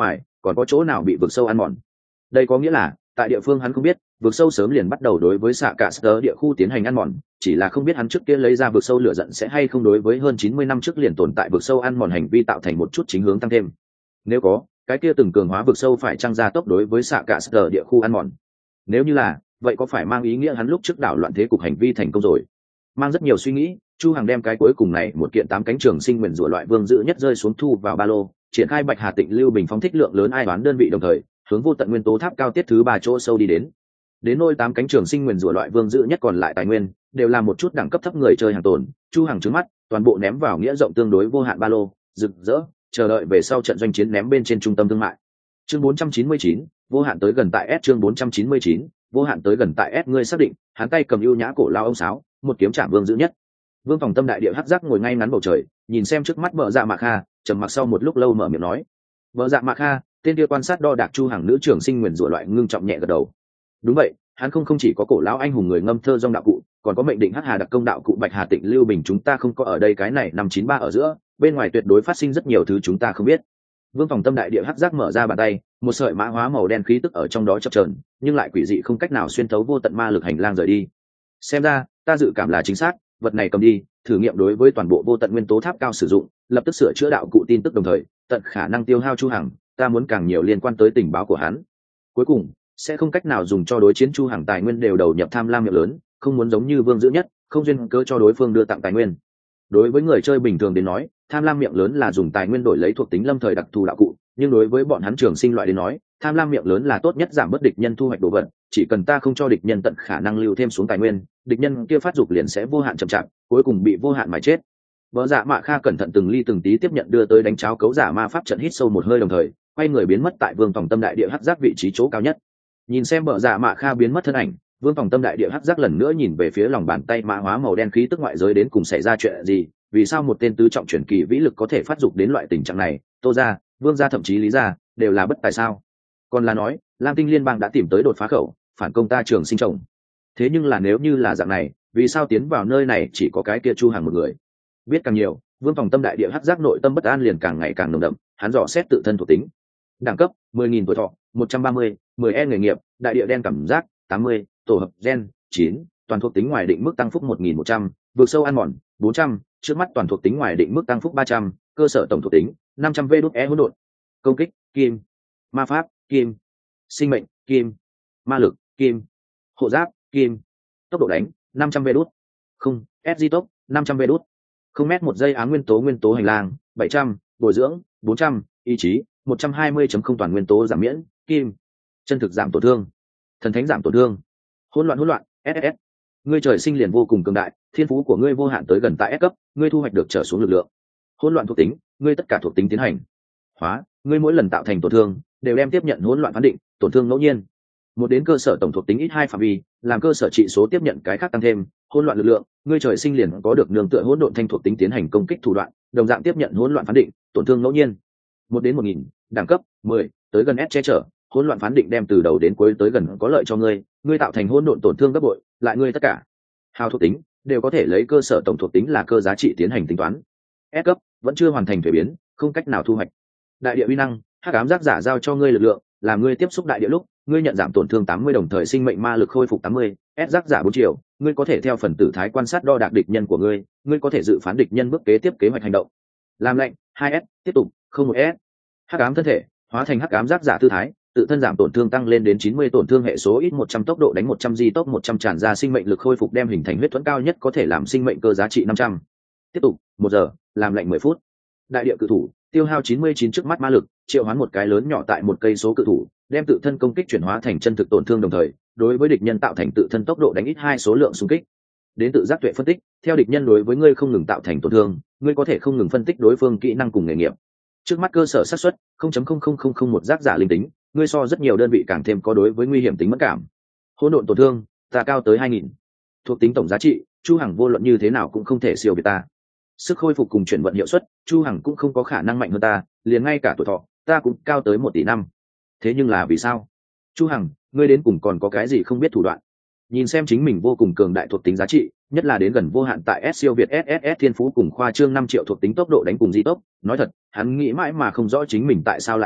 còn có chỗ nào bị vực sâu ăn mòn. Đây có nghĩa là tại địa phương hắn không biết, vực sâu sớm liền bắt đầu đối với xạ cả sơ địa khu tiến hành ăn mòn, chỉ là không biết hắn trước kia lấy ra vực sâu lửa giận sẽ hay không đối với hơn 90 năm trước liền tồn tại vực sâu ăn mòn hành vi tạo thành một chút chính hướng tăng thêm. Nếu có, cái kia từng cường hóa vực sâu phải trang ra tốc đối với xạ cả sơ địa khu ăn mòn. Nếu như là, vậy có phải mang ý nghĩa hắn lúc trước đảo loạn thế cục hành vi thành công rồi? Mang rất nhiều suy nghĩ, Chu Hằng đem cái cuối cùng này một kiện 8 cánh trường sinh nguyền rủa loại vương dự nhất rơi xuống thu vào ba lô, triển khai Bạch Hà Tịnh Lưu Bình phóng thích lượng lớn ai đoán đơn vị đồng thời hướng vô tận nguyên tố tháp cao tiết thứ 3 chỗ sâu đi đến. Đến nôi 8 cánh trường sinh nguyền rủa loại vương dự nhất còn lại tài nguyên, đều là một chút đẳng cấp thấp người chơi hàng tồn, Chu Hằng trừng mắt, toàn bộ ném vào nghĩa rộng tương đối vô hạn ba lô, rực rỡ, chờ đợi về sau trận doanh chiến ném bên trên trung tâm thương mại. Chương 499, vô hạn tới gần tại S chương 499, vô hạn tới gần tại S ngươi xác định, hắn tay cầm ưu nhã cổ lao ông sáo, một kiếm chạm vương dự nhất. Vương Phòng Tâm đại địa hắc giác ngồi ngay ngắn bầu trời, nhìn xem trước mắt Bợ Dạ Mạ Kha, trầm mặc sau một lúc lâu mở miệng nói: "Bợ Dạ Mạ Kha, tên kia quan sát đo đạc Chu Hằng nữ trưởng sinh nguyền rủa loại ngưng trọng nhẹ gật đầu. Đúng vậy, hắn không chỉ có cổ lão anh hùng người ngâm thơ dòng đạo cụ, còn có mệnh định hắc hà đặc công đạo cụ Bạch Hà Tịnh Lưu Bình chúng ta không có ở đây cái này 593 ở giữa, bên ngoài tuyệt đối phát sinh rất nhiều thứ chúng ta không biết." Vương Phòng Tâm đại địa hắc giác mở ra bàn tay, một sợi mã hóa màu đen khí tức ở trong đó chập chờn, nhưng lại quỷ dị không cách nào xuyên thấu vô tận ma lực hành lang rời đi. Xem ra, ta dự cảm là chính xác, vật này cầm đi, thử nghiệm đối với toàn bộ vô tận nguyên tố tháp cao sử dụng, lập tức sửa chữa đạo cụ tin tức đồng thời, tận khả năng tiêu hao Chu Hằng, ta muốn càng nhiều liên quan tới tình báo của hắn. Cuối cùng, sẽ không cách nào dùng cho đối chiến Chu Hằng tài nguyên đều đầu nhập tham lam miệng lớn, không muốn giống như Vương Dữ Nhất, không duyên cớ cho đối phương đưa tặng tài nguyên. Đối với người chơi bình thường đến nói, tham lam miệng lớn là dùng tài nguyên đổi lấy thuộc tính lâm thời đặc thù đạo cụ, nhưng đối với bọn hắn trường sinh loại đến nói, tham lam miệng lớn là tốt nhất giảm bớt địch nhân thu hoạch đồ vật, chỉ cần ta không cho địch nhân tận khả năng lưu thêm xuống tài nguyên, địch nhân kia phát dục liền sẽ vô hạn chậm chạp, cuối cùng bị vô hạn mà chết. Bợ Dạ Mạ Kha cẩn thận từng ly từng tí tiếp nhận đưa tới đánh cháo cấu giả ma pháp trận, hít sâu một hơi đồng thời, quay người biến mất tại Vương Phòng Tâm đại địa hắc giác vị trí chỗ cao nhất. Nhìn xem Bợ Dạ Mạ Kha biến mất thân ảnh, Vương Phòng Tâm đại địa hắc giác lần nữa nhìn về phía lòng bàn tay mã hóa màu đen khí tức ngoại giới đến cùng xảy ra chuyện gì, vì sao một tên tứ trọng truyền kỳ vĩ lực có thể phát dục đến loại tình trạng này, Tô gia, Vương gia thậm chí Lý gia đều là bất tài sao? Còn là nói, Lam Tinh Liên bang đã tìm tới đột phá khẩu, phản công ta trường sinh chồng. Thế nhưng là nếu như là dạng này, vì sao tiến vào nơi này chỉ có cái kia Chu Hằng một người? Biết càng nhiều, Vương Phòng Tâm đại địa hắc giác nội tâm bất an liền càng ngày càng nồng đậm, hắn dò xét tự thân thuộc tính. Đẳng cấp 10.000 tuổi thọ 130, 10E nghề nghiệp, đại địa đen cảm giác 80, tổ hợp gen 9, toàn thuộc tính ngoài định mức tăng phúc 1.100, vượt sâu ăn mòn 400, trước mắt toàn thuộc tính ngoài định mức tăng phúc 300, cơ sở tổng thuộc tính 500 V/E hỗn độn. Công kích kim, ma pháp kim, sinh mệnh kim, ma lực kim, hộ giáp kim, tốc độ đánh 500 V/. Không, SG tốc 500 V/. Không mét một giây áng nguyên tố hành lang 700, bồi dưỡng 400, ý chí 120.0 toàn nguyên tố giảm miễn kim, chân thực giảm tổn thương, thần thánh giảm tổn thương, hỗn loạn SS. Ngươi trời sinh liền vô cùng cường đại, thiên phú của ngươi vô hạn tới gần tại S cấp, ngươi thu hoạch được trở xuống lực lượng. Hỗn loạn thuộc tính, ngươi tất cả thuộc tính tiến hành hóa, ngươi mỗi lần tạo thành tổn thương đều đem tiếp nhận hỗn loạn phán định, tổn thương ngẫu nhiên. Một đến cơ sở tổng thuộc tính ít 2 phạm vi, làm cơ sở trị số tiếp nhận cái khác tăng thêm, hỗn loạn lực lượng, ngươi trời sinh liền có được nương tựa hỗn độn thanh thuộc tính tiến hành công kích thủ đoạn, đồng dạng tiếp nhận hỗn loạn phán định, tổn thương ngẫu nhiên. 1 đến 1000, đẳng cấp 10, tới gần S che chở, hỗn loạn phán định đem từ đầu đến cuối tới gần có lợi cho ngươi, ngươi tạo thành hỗn độn tổn thương gấp bội, lại ngươi tất cả hào thuộc tính đều có thể lấy cơ sở tổng thuộc tính là cơ giá trị tiến hành tính toán. S cấp vẫn chưa hoàn thành thuế biến, không cách nào thu hoạch. Đại địa uy năng, hắc ám giác giả giao cho ngươi lực lượng, làm ngươi tiếp xúc đại địa lúc, ngươi nhận giảm tổn thương 80 đồng thời sinh mệnh ma lực khôi phục 80. S giác giả 4 triệu, ngươi có thể theo phần tử thái quan sát đo đạc địch nhân của ngươi, ngươi có thể dự phán địch nhân bước kế tiếp kế hoạch hành động. Làm lệnh 2S, tiếp tục, không 1S. Hắc ám thân thể, hóa thành hắc ám giác giả tư thái, tự thân giảm tổn thương tăng lên đến 90 tổn thương hệ số ít 100 tốc độ đánh 100 di tốc 100 tràn ra sinh mệnh lực khôi phục đem hình thành huyết thuẫn cao nhất có thể làm sinh mệnh cơ giá trị 500. Tiếp tục, 1 giờ, làm lệnh 10 phút. Đại địa cự thủ, tiêu hao 99 trước mắt ma lực, triệu hoán một cái lớn nhỏ tại một cây số cự thủ, đem tự thân công kích chuyển hóa thành chân thực tổn thương đồng thời, đối với địch nhân tạo thành tự thân tốc độ đánh ít 2 số lượng xung kích. Đến tự giác tuệ phân tích, theo địch nhân đối với ngươi không ngừng tạo thành tổn thương, ngươi có thể không ngừng phân tích đối phương kỹ năng cùng nghề nghiệp. Trước mắt cơ sở xác suất 0.00001 giác giả linh tính, ngươi so rất nhiều đơn vị càng thêm có đối với nguy hiểm tính mẫn cảm. Hỗn độn tổn thương, ta cao tới 2000. Thuộc tính tổng giá trị, Chu Hằng vô luận như thế nào cũng không thể siêu việt ta. Sức khôi phục cùng chuyển vận hiệu suất, Chu Hằng cũng không có khả năng mạnh hơn ta, liền ngay cả tuổi thọ, ta cũng cao tới 1 tỷ năm. Thế nhưng là vì sao? Chu Hằng, ngươi đến cùng còn có cái gì không biết thủ đoạn? Nhìn xem chính mình vô cùng cường đại thuộc tính giá trị, nhất là đến gần vô hạn tại S siêu việt SSS thiên phú cùng khoa trương 5 triệu thuộc tính tốc độ đánh cùng di tốc, nói thật, hắn nghĩ mãi mà không rõ chính mình tại sao lại thua,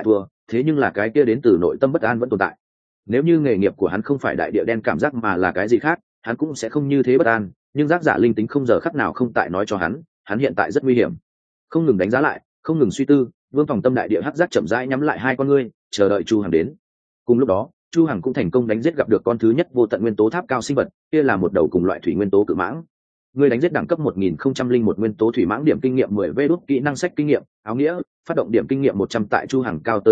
thế nhưng là cái kia đến từ nội tâm bất an vẫn tồn tại. Nếu như nghề nghiệp của hắn không phải đại địa đen cảm giác mà là cái gì khác, hắn cũng sẽ không như thế bất an, nhưng giác giả linh tính không giờ khắc nào không tại nói cho hắn hiện tại rất nguy hiểm. Không ngừng đánh giá lại, không ngừng suy tư, Vương Phòng Tâm đại địa hắc giác chậm rãi nhắm lại hai con ngươi, chờ đợi Chu Hằng đến. Cùng lúc đó, Chu Hằng cũng thành công đánh giết gặp được con thứ nhất vô tận nguyên tố tháp cao sinh vật, kia là một đầu cùng loại thủy nguyên tố cự mãng. Ngươi đánh giết đẳng cấp 1001 nguyên tố thủy mãng, điểm kinh nghiệm 10 vê đút, kỹ năng sách kinh nghiệm, áo nghĩa, phát động điểm kinh nghiệm 100 tại Chu Hằng cao tới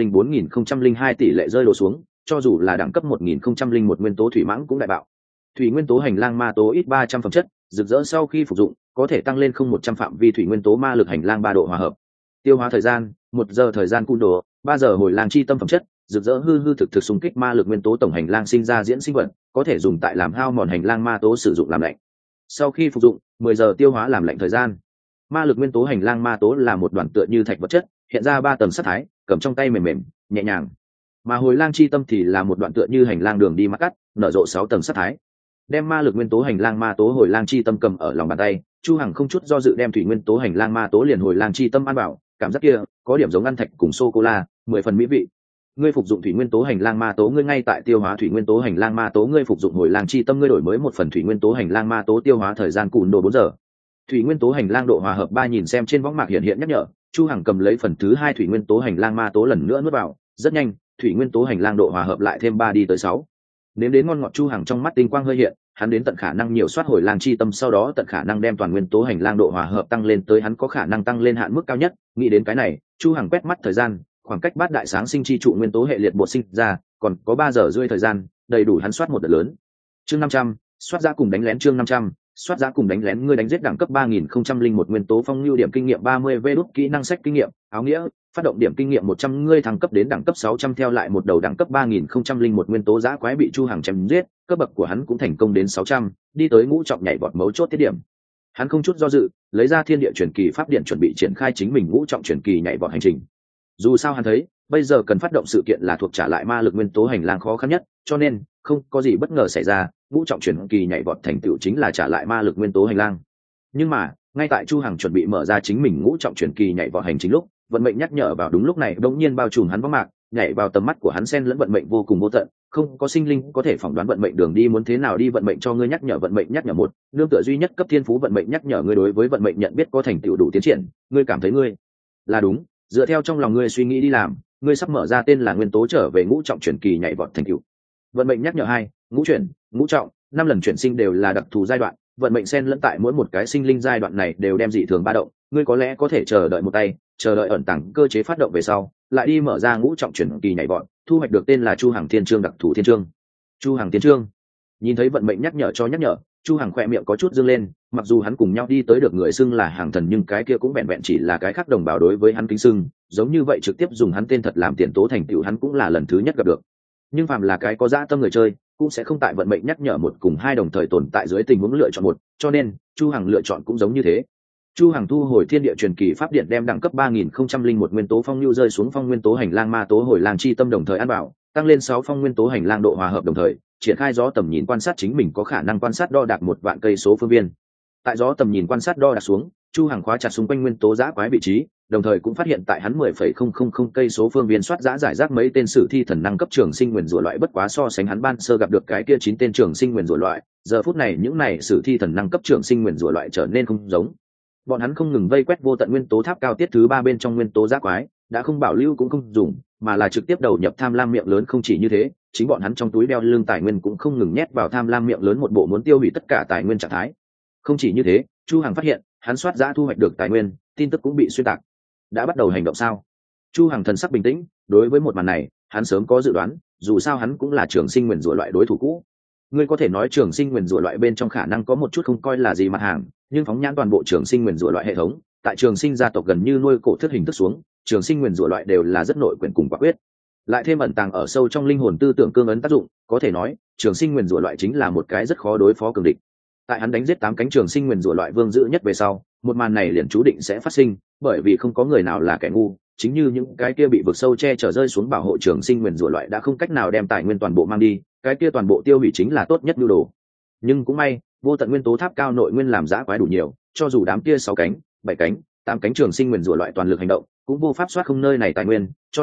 104.002 tỷ lệ rơi đổ xuống, cho dù là đẳng cấp 1001 nguyên tố thủy mãng cũng đại bạo. Thủy nguyên tố hành lang ma tố ít 300 phẩm chất, rực rỡ sau khi phục dụng, có thể tăng lên không 100 phạm vi thủy nguyên tố ma lực hành lang 3 độ hòa hợp. Tiêu hóa thời gian, 1 giờ thời gian cung đồ, 3 giờ hồi lang chi tâm phẩm chất, rực rỡ hư thực xung kích ma lực nguyên tố tổng hành lang sinh ra diễn sinh vật, có thể dùng tại làm hao mòn hành lang ma tố sử dụng làm lạnh. Sau khi phục dụng, 10 giờ tiêu hóa làm lạnh thời gian. Ma lực nguyên tố hành lang ma tố là một đoàn tựa như thạch vật chất, hiện ra 3 tầng sắc thái, cầm trong tay mềm mềm, nhẹ nhàng. Mà hồi lang chi tâm thì là một đoạn tựa như hành lang đường đi mắt cắt, nở rộ 6 tầng sắc thái. Đem ma lực nguyên tố hành lang ma tố hồi lang chi tâm cầm ở lòng bàn tay, Chu Hằng không chút do dự đem thủy nguyên tố hành lang ma tố liền hồi lang chi tâm ăn vào, cảm giác kia có điểm giống ăn thạch cùng sô cô la, 10 phần mỹ vị. Ngươi phục dụng thủy nguyên tố hành lang ma tố, ngươi ngay tại tiêu hóa thủy nguyên tố hành lang ma tố, ngươi phục dụng hồi lang chi tâm, ngươi đổi mới 1 phần thủy nguyên tố hành lang ma tố, tiêu hóa thời gian cùn đồ 4 giờ. Thủy nguyên tố hành lang độ hòa hợp 3, nhìn xem trên võng mạc hiện nhắc nhở, Chu Hằng cầm lấy phần thứ 2 thủy nguyên tố hành lang ma tố lần nữa nuốt vào, rất nhanh, thủy nguyên tố hành lang độ hòa hợp lại thêm 3 đi tới 6. Nếm đến ngon ngọt, Chu Hằng trong mắt tinh quang hơi hiện, hắn đến tận khả năng nhiều soát hồi lang chi tâm, sau đó tận khả năng đem toàn nguyên tố hành lang độ hòa hợp tăng lên tới hắn có khả năng tăng lên hạn mức cao nhất. Nghĩ đến cái này, Chu Hằng quét mắt thời gian, khoảng cách bát đại sáng sinh chi trụ nguyên tố hệ liệt bột sinh ra còn có 3 giờ rưỡi thời gian, đầy đủ hắn soát một đợt lớn. Chương 500, soát giá cùng đánh lén. Chương 500, soát giá cùng đánh lén. Ngươi đánh giết đẳng cấp 3001 nguyên tố phong lưu, điểm kinh nghiệm 30 vê đút, kỹ năng sách kinh nghiệm, áo nghĩa, phát động điểm kinh nghiệm 100, ngươi thăng cấp đến đẳng cấp 600. Theo lại một đầu đẳng cấp 3001 nguyên tố dã quái bị Chu Hằng chém giết, cấp bậc của hắn cũng thành công đến 600, đi tới ngũ trọng nhảy vọt mấu chốt tiết điểm. Hắn không chút do dự, lấy ra thiên địa truyền kỳ pháp điện chuẩn bị triển khai chính mình ngũ trọng truyền kỳ nhảy vọt hành trình. Dù sao hắn thấy, bây giờ cần phát động sự kiện là thuộc trả lại ma lực nguyên tố hành lang khó khăn nhất, cho nên không có gì bất ngờ xảy ra, ngũ trọng truyền kỳ nhảy vọt thành tựu chính là trả lại ma lực nguyên tố hành lang. Nhưng mà, ngay tại Chu Hằng chuẩn bị mở ra chính mình ngũ trọng truyền kỳ nhảy vọt hành trình lúc, vận mệnh nhắc nhở vào đúng lúc này đột nhiên bao trùm hắn võng mạc, nhảy vào tầm mắt của hắn, xen lẫn vận mệnh vô cùng vô tận, không có sinh linh có thể phỏng đoán vận mệnh đường đi muốn thế nào đi. Vận mệnh cho ngươi nhắc nhở, vận mệnh nhắc nhở một, nương tựa duy nhất cấp thiên phú. Vận mệnh nhắc nhở ngươi đối với vận mệnh nhận biết có thành tựu đủ tiến triển, ngươi cảm thấy ngươi là đúng, dựa theo trong lòng ngươi suy nghĩ đi làm, ngươi sắp mở ra tên là nguyên tố trở về ngũ trọng chuyển kỳ nhảy vọt thành tựu. Vận mệnh nhắc nhở 2, ngũ chuyển, ngũ trọng, 5 lần chuyển sinh đều là đặc thù giai đoạn, vận mệnh xen lẫn tại mỗi một cái sinh linh giai đoạn này đều đem dị thường ba động, ngươi có lẽ có thể chờ đợi một tay, chờ đợi ẩn tàng cơ chế phát động về sau, lại đi mở ra ngũ trọng chuyển kỳ nhảy vọt, thu hoạch được tên là Chu Hằng Thiên Chương đặc thù thiên chương. Chu Hằng Thiên Chương. Nhìn thấy vận mệnh nhắc nhở cho nhắc nhở, Chu Hằng khỏe miệng có chút dương lên, mặc dù hắn cùng nhau đi tới được người xưng là hàng thần, nhưng cái kia cũng vẹn vẹn chỉ là cái khác đồng bào đối với hắn kính xưng, giống như vậy trực tiếp dùng hắn tên thật làm tiền tố thành tựu hắn cũng là lần thứ nhất gặp được. Nhưng phàm là cái có dã tâm người chơi, cũng sẽ không tại vận mệnh nhắc nhở 1 cùng 2 đồng thời tồn tại dưới tình huống lựa chọn một, cho nên Chu Hằng lựa chọn cũng giống như thế. Chu Hằng thu hồi thiên địa truyền kỳ pháp điện, đem đẳng cấp 3001 nguyên tố phong lưu rơi xuống phong nguyên tố hành lang ma tố hồi lang chi tâm đồng thời ăn bảo, tăng lên 6 phong nguyên tố hành lang độ hòa hợp, đồng thời triển khai gió tầm nhìn quan sát chính mình có khả năng quan sát đo đạc 1 vạn cây số phương viên. Tại gió tầm nhìn quan sát đo đạc xuống, Chu Hằng khóa chặt xung quanh nguyên tố dã quái vị trí, đồng thời cũng phát hiện tại hắn 10,000 cây số phương viên soát dã giải rác mấy tên sử thi thần năng cấp trường sinh nguyên rủa loại, bất quá so sánh hắn ban sơ gặp được cái kia 9 tên trường sinh nguyên rủa loại, giờ phút này những này sử thi thần năng cấp trường sinh nguyên rủa loại trở nên không giống. Bọn hắn không ngừng vây quét vô tận nguyên tố tháp cao tiết thứ 3 bên trong nguyên tố dã quái, đã không bảo lưu cũng không dùng, mà là trực tiếp đầu nhập tham lam miệng lớn. Không chỉ như thế, chính bọn hắn trong túi đeo lưng tài nguyên cũng không ngừng nhét vào tham lam miệng lớn, một bộ muốn tiêu hủy tất cả tài nguyên trạng thái. Không chỉ như thế, Chu Hằng phát hiện, hắn soát dã thu hoạch được tài nguyên, tin tức cũng bị xuyên tạc. Đã bắt đầu hành động sao? Chu Hằng thần sắc bình tĩnh, đối với một màn này, hắn sớm có dự đoán, dù sao hắn cũng là trường sinh nguyên rủa loại đối thủ cũ. Ngươi có thể nói trường sinh nguyên rủa loại bên trong khả năng có một chút không coi là gì mặt hàng, nhưng phóng nhãn toàn bộ trường sinh nguyên rủa loại hệ thống, tại trường sinh gia tộc gần như nuôi cổ thức hình thức xuống, trường sinh nguyên rủa loại đều là rất nội quyển cùng quả quyết. Lại thêm ẩn tàng ở sâu trong linh hồn tư tưởng cương ấn tác dụng, có thể nói, trường sinh nguyên rủa loại chính là một cái rất khó đối phó cường địch. Tại hắn đánh giết 8 cánh trường sinh nguyên rủa loại vương dữ nhất về sau, một màn này liền chú định sẽ phát sinh, bởi vì không có người nào là kẻ ngu, chính như những cái kia bị vực sâu che chở rơi xuống bảo hộ trường sinh nguyên rủa loại đã không cách nào đem tài nguyên toàn bộ mang đi, cái kia toàn bộ tiêu hủy chính là tốt nhất nhu đồ. Nhưng cũng may, vô tận nguyên tố tháp cao nội nguyên làm dã quái đủ nhiều, cho dù đám kia 6 cánh, 7 cánh, 8 cánh trường sinh nguyên rủa loại toàn lực hành động, cũng vô pháp soát không nơi này tài nguyên, cho nên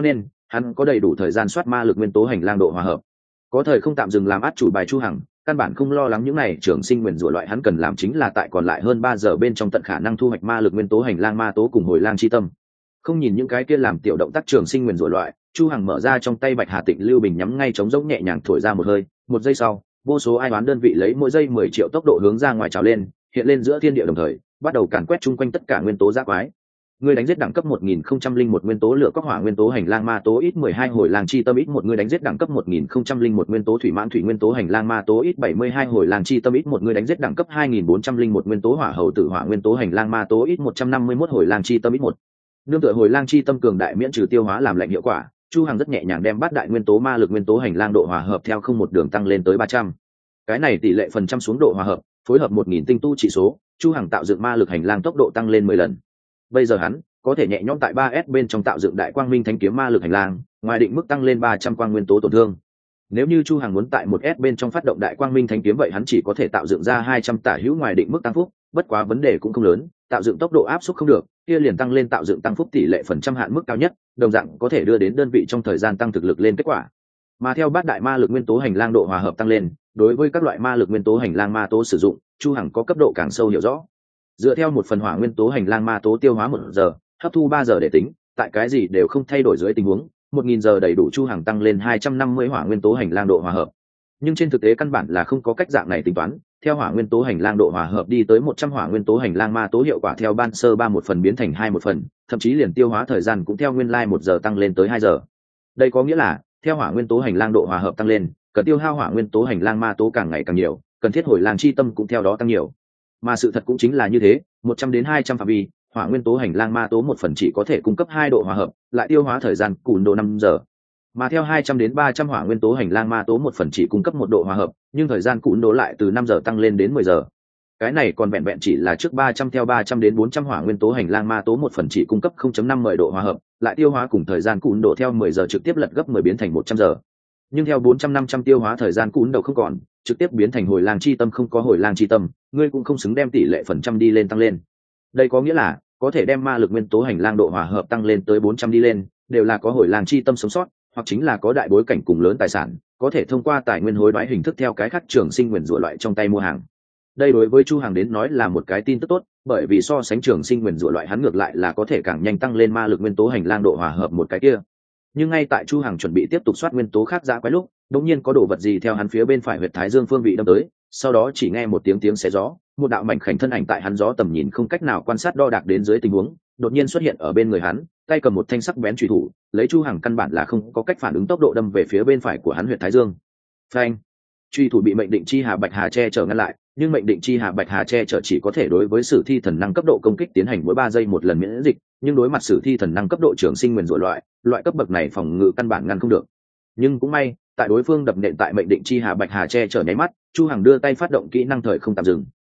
hắn có đầy đủ thời gian soát ma lực nguyên tố hành lang độ hòa hợp, có thời không tạm dừng làm át chủ bài Chu Hằng căn bản không lo lắng những này trường sinh nguyền rủa loại, hắn cần làm chính là tại còn lại hơn 3 giờ bên trong tận khả năng thu hoạch ma lực nguyên tố hành lang ma tố cùng hồi lang chi tâm. Không nhìn những cái kia làm tiểu động tác trường sinh nguyền rủa loại, Chu Hằng mở ra trong tay Bạch Hà Tịnh Lưu Bình nhắm ngay trống rỗng nhẹ nhàng thổi ra một hơi, một giây sau, vô số ai đoán đơn vị lấy mỗi giây 10 triệu tốc độ hướng ra ngoài trào lên, hiện lên giữa thiên địa đồng thời, bắt đầu càn quét chung quanh tất cả nguyên tố giáp quái. Người đánh giết đẳng cấp 1001 nguyên tố lửa cốc hỏa nguyên tố hành lang ma tố ít 12 hồi lang chi tâm ít 1 người đánh giết đẳng cấp 1001 nguyên tố thủy mãn thủy nguyên tố hành lang ma tố ít 72 hồi lang chi tâm ít 1 người đánh giết đẳng cấp 2401 nguyên tố hỏa hầu tử hỏa nguyên tố hành lang ma tố ít 151 hồi lang chi tâm ít 1. Nương tựa hồi lang chi tâm cường đại miễn trừ tiêu hóa làm lạnh hiệu quả, Chu Hằng rất nhẹ nhàng đem bát đại nguyên tố ma lực nguyên tố hành lang độ hòa hợp theo không một đường tăng lên tới 300. Cái này tỷ lệ phần trăm xuống độ hòa hợp, phối hợp 1000 tinh tu trị số, Chu Hằng tạo dựng ma lực hành lang tốc độ tăng lên 10 lần. Bây giờ hắn có thể nhẹ nhõm tại 3S bên trong tạo dựng đại quang minh thánh kiếm ma lực hành lang, ngoài định mức tăng lên 300 quang nguyên tố tổn thương. Nếu như Chu Hằng muốn tại 1S bên trong phát động đại quang minh thánh kiếm vậy hắn chỉ có thể tạo dựng ra 200 tả hữu ngoài định mức tăng phúc, bất quá vấn đề cũng không lớn, tạo dựng tốc độ áp suất không được, kia liền tăng lên tạo dựng tăng phúc tỷ lệ phần trăm hạn mức cao nhất, đồng dạng có thể đưa đến đơn vị trong thời gian tăng thực lực lên kết quả. Mà theo bát đại ma lực nguyên tố hành lang độ hòa hợp tăng lên, đối với các loại ma lực nguyên tố hành lang ma tố sử dụng, Chu Hằng có cấp độ càng sâu hiểu rõ. Dựa theo một phần hỏa nguyên tố hành lang ma tố tiêu hóa 1 giờ, hấp thu 3 giờ để tính, tại cái gì đều không thay đổi dưới tình huống, 1000 giờ đầy đủ Chu Hằng tăng lên 250 hỏa nguyên tố hành lang độ hòa hợp. Nhưng trên thực tế căn bản là không có cách dạng này tính toán, theo hỏa nguyên tố hành lang độ hòa hợp đi tới 100 hỏa nguyên tố hành lang ma tố hiệu quả theo ban sơ 3/1 biến thành 2/1, thậm chí liền tiêu hóa thời gian cũng theo nguyên lai 1 giờ tăng lên tới 2 giờ. Đây có nghĩa là, theo hỏa nguyên tố hành lang độ hòa hợp tăng lên, cần tiêu hao hỏa nguyên tố hành lang ma tố càng ngày càng nhiều, cần thiết hồi lang chi tâm cũng theo đó tăng nhiều. Mà sự thật cũng chính là như thế, 100 đến 200 phạm vi, hỏa nguyên tố hành lang ma tố 1 phần chỉ có thể cung cấp 2 độ hòa hợp, lại tiêu hóa thời gian cùn độ 5 giờ. Mà theo 200 đến 300 hỏa nguyên tố hành lang ma tố 1 phần chỉ cung cấp 1 độ hòa hợp, nhưng thời gian cùn độ lại từ 5 giờ tăng lên đến 10 giờ. Cái này còn vẹn vẹn chỉ là trước 300 theo 300 đến 400 hỏa nguyên tố hành lang ma tố 1 phần chỉ cung cấp 0.50 độ hòa hợp, lại tiêu hóa cùng thời gian cùn độ theo 10 giờ trực tiếp lật gấp 10 biến thành 100 giờ. Nhưng theo 400-500 tiêu hóa thời gian cùn độ không còn, trực tiếp biến thành hồi lang chi tâm không có hồi lang chi tâm, ngươi cũng không xứng đem tỷ lệ phần trăm đi lên tăng lên. Đây có nghĩa là có thể đem ma lực nguyên tố hành lang độ hòa hợp tăng lên tới 400 đi lên, đều là có hồi lang chi tâm sống sót, hoặc chính là có đại bối cảnh cùng lớn tài sản, có thể thông qua tài nguyên hối đoái hình thức theo cái khác trường sinh nguyên rủa loại trong tay mua hàng. Đây đối với Chu Hằng đến nói là một cái tin tức tốt, bởi vì so sánh trường sinh nguyên rủa loại hắn ngược lại là có thể càng nhanh tăng lên ma lực nguyên tố hành lang độ hòa hợp một cái kia. Nhưng ngay tại Chu Hằng chuẩn bị tiếp tục soát nguyên tố khác dã quái lúc, đột nhiên có đồ vật gì theo hắn phía bên phải huyệt thái dương phương vị đâm tới, sau đó chỉ nghe một tiếng xé gió, một đạo mảnh khảnh thân ảnh tại hắn gió tầm nhìn không cách nào quan sát đo đạc đến dưới tình huống, đột nhiên xuất hiện ở bên người hắn, tay cầm một thanh sắc bén chùy thủ, lấy Chu Hằng căn bản là không có cách phản ứng tốc độ đâm về phía bên phải của hắn huyệt thái dương. Phanh! Chùy thủ bị mệnh định chi hà bạch hà che chở ngăn lại, nhưng mệnh định chi hà bạch hà che chở chỉ có thể đối với sử thi thần năng cấp độ công kích tiến hành mỗi 3 giây một lần miễn dịch, nhưng đối mặt sử thi thần năng cấp độ trường sinh nguyên rủa loại cấp bậc này phòng ngự căn bản ngăn không được. Nhưng cũng may, tại đối phương đập nện tại mệnh định chi hà bạch hà che chở nháy mắt, Chu Hằng đưa tay phát động kỹ năng thời không tạm dừng.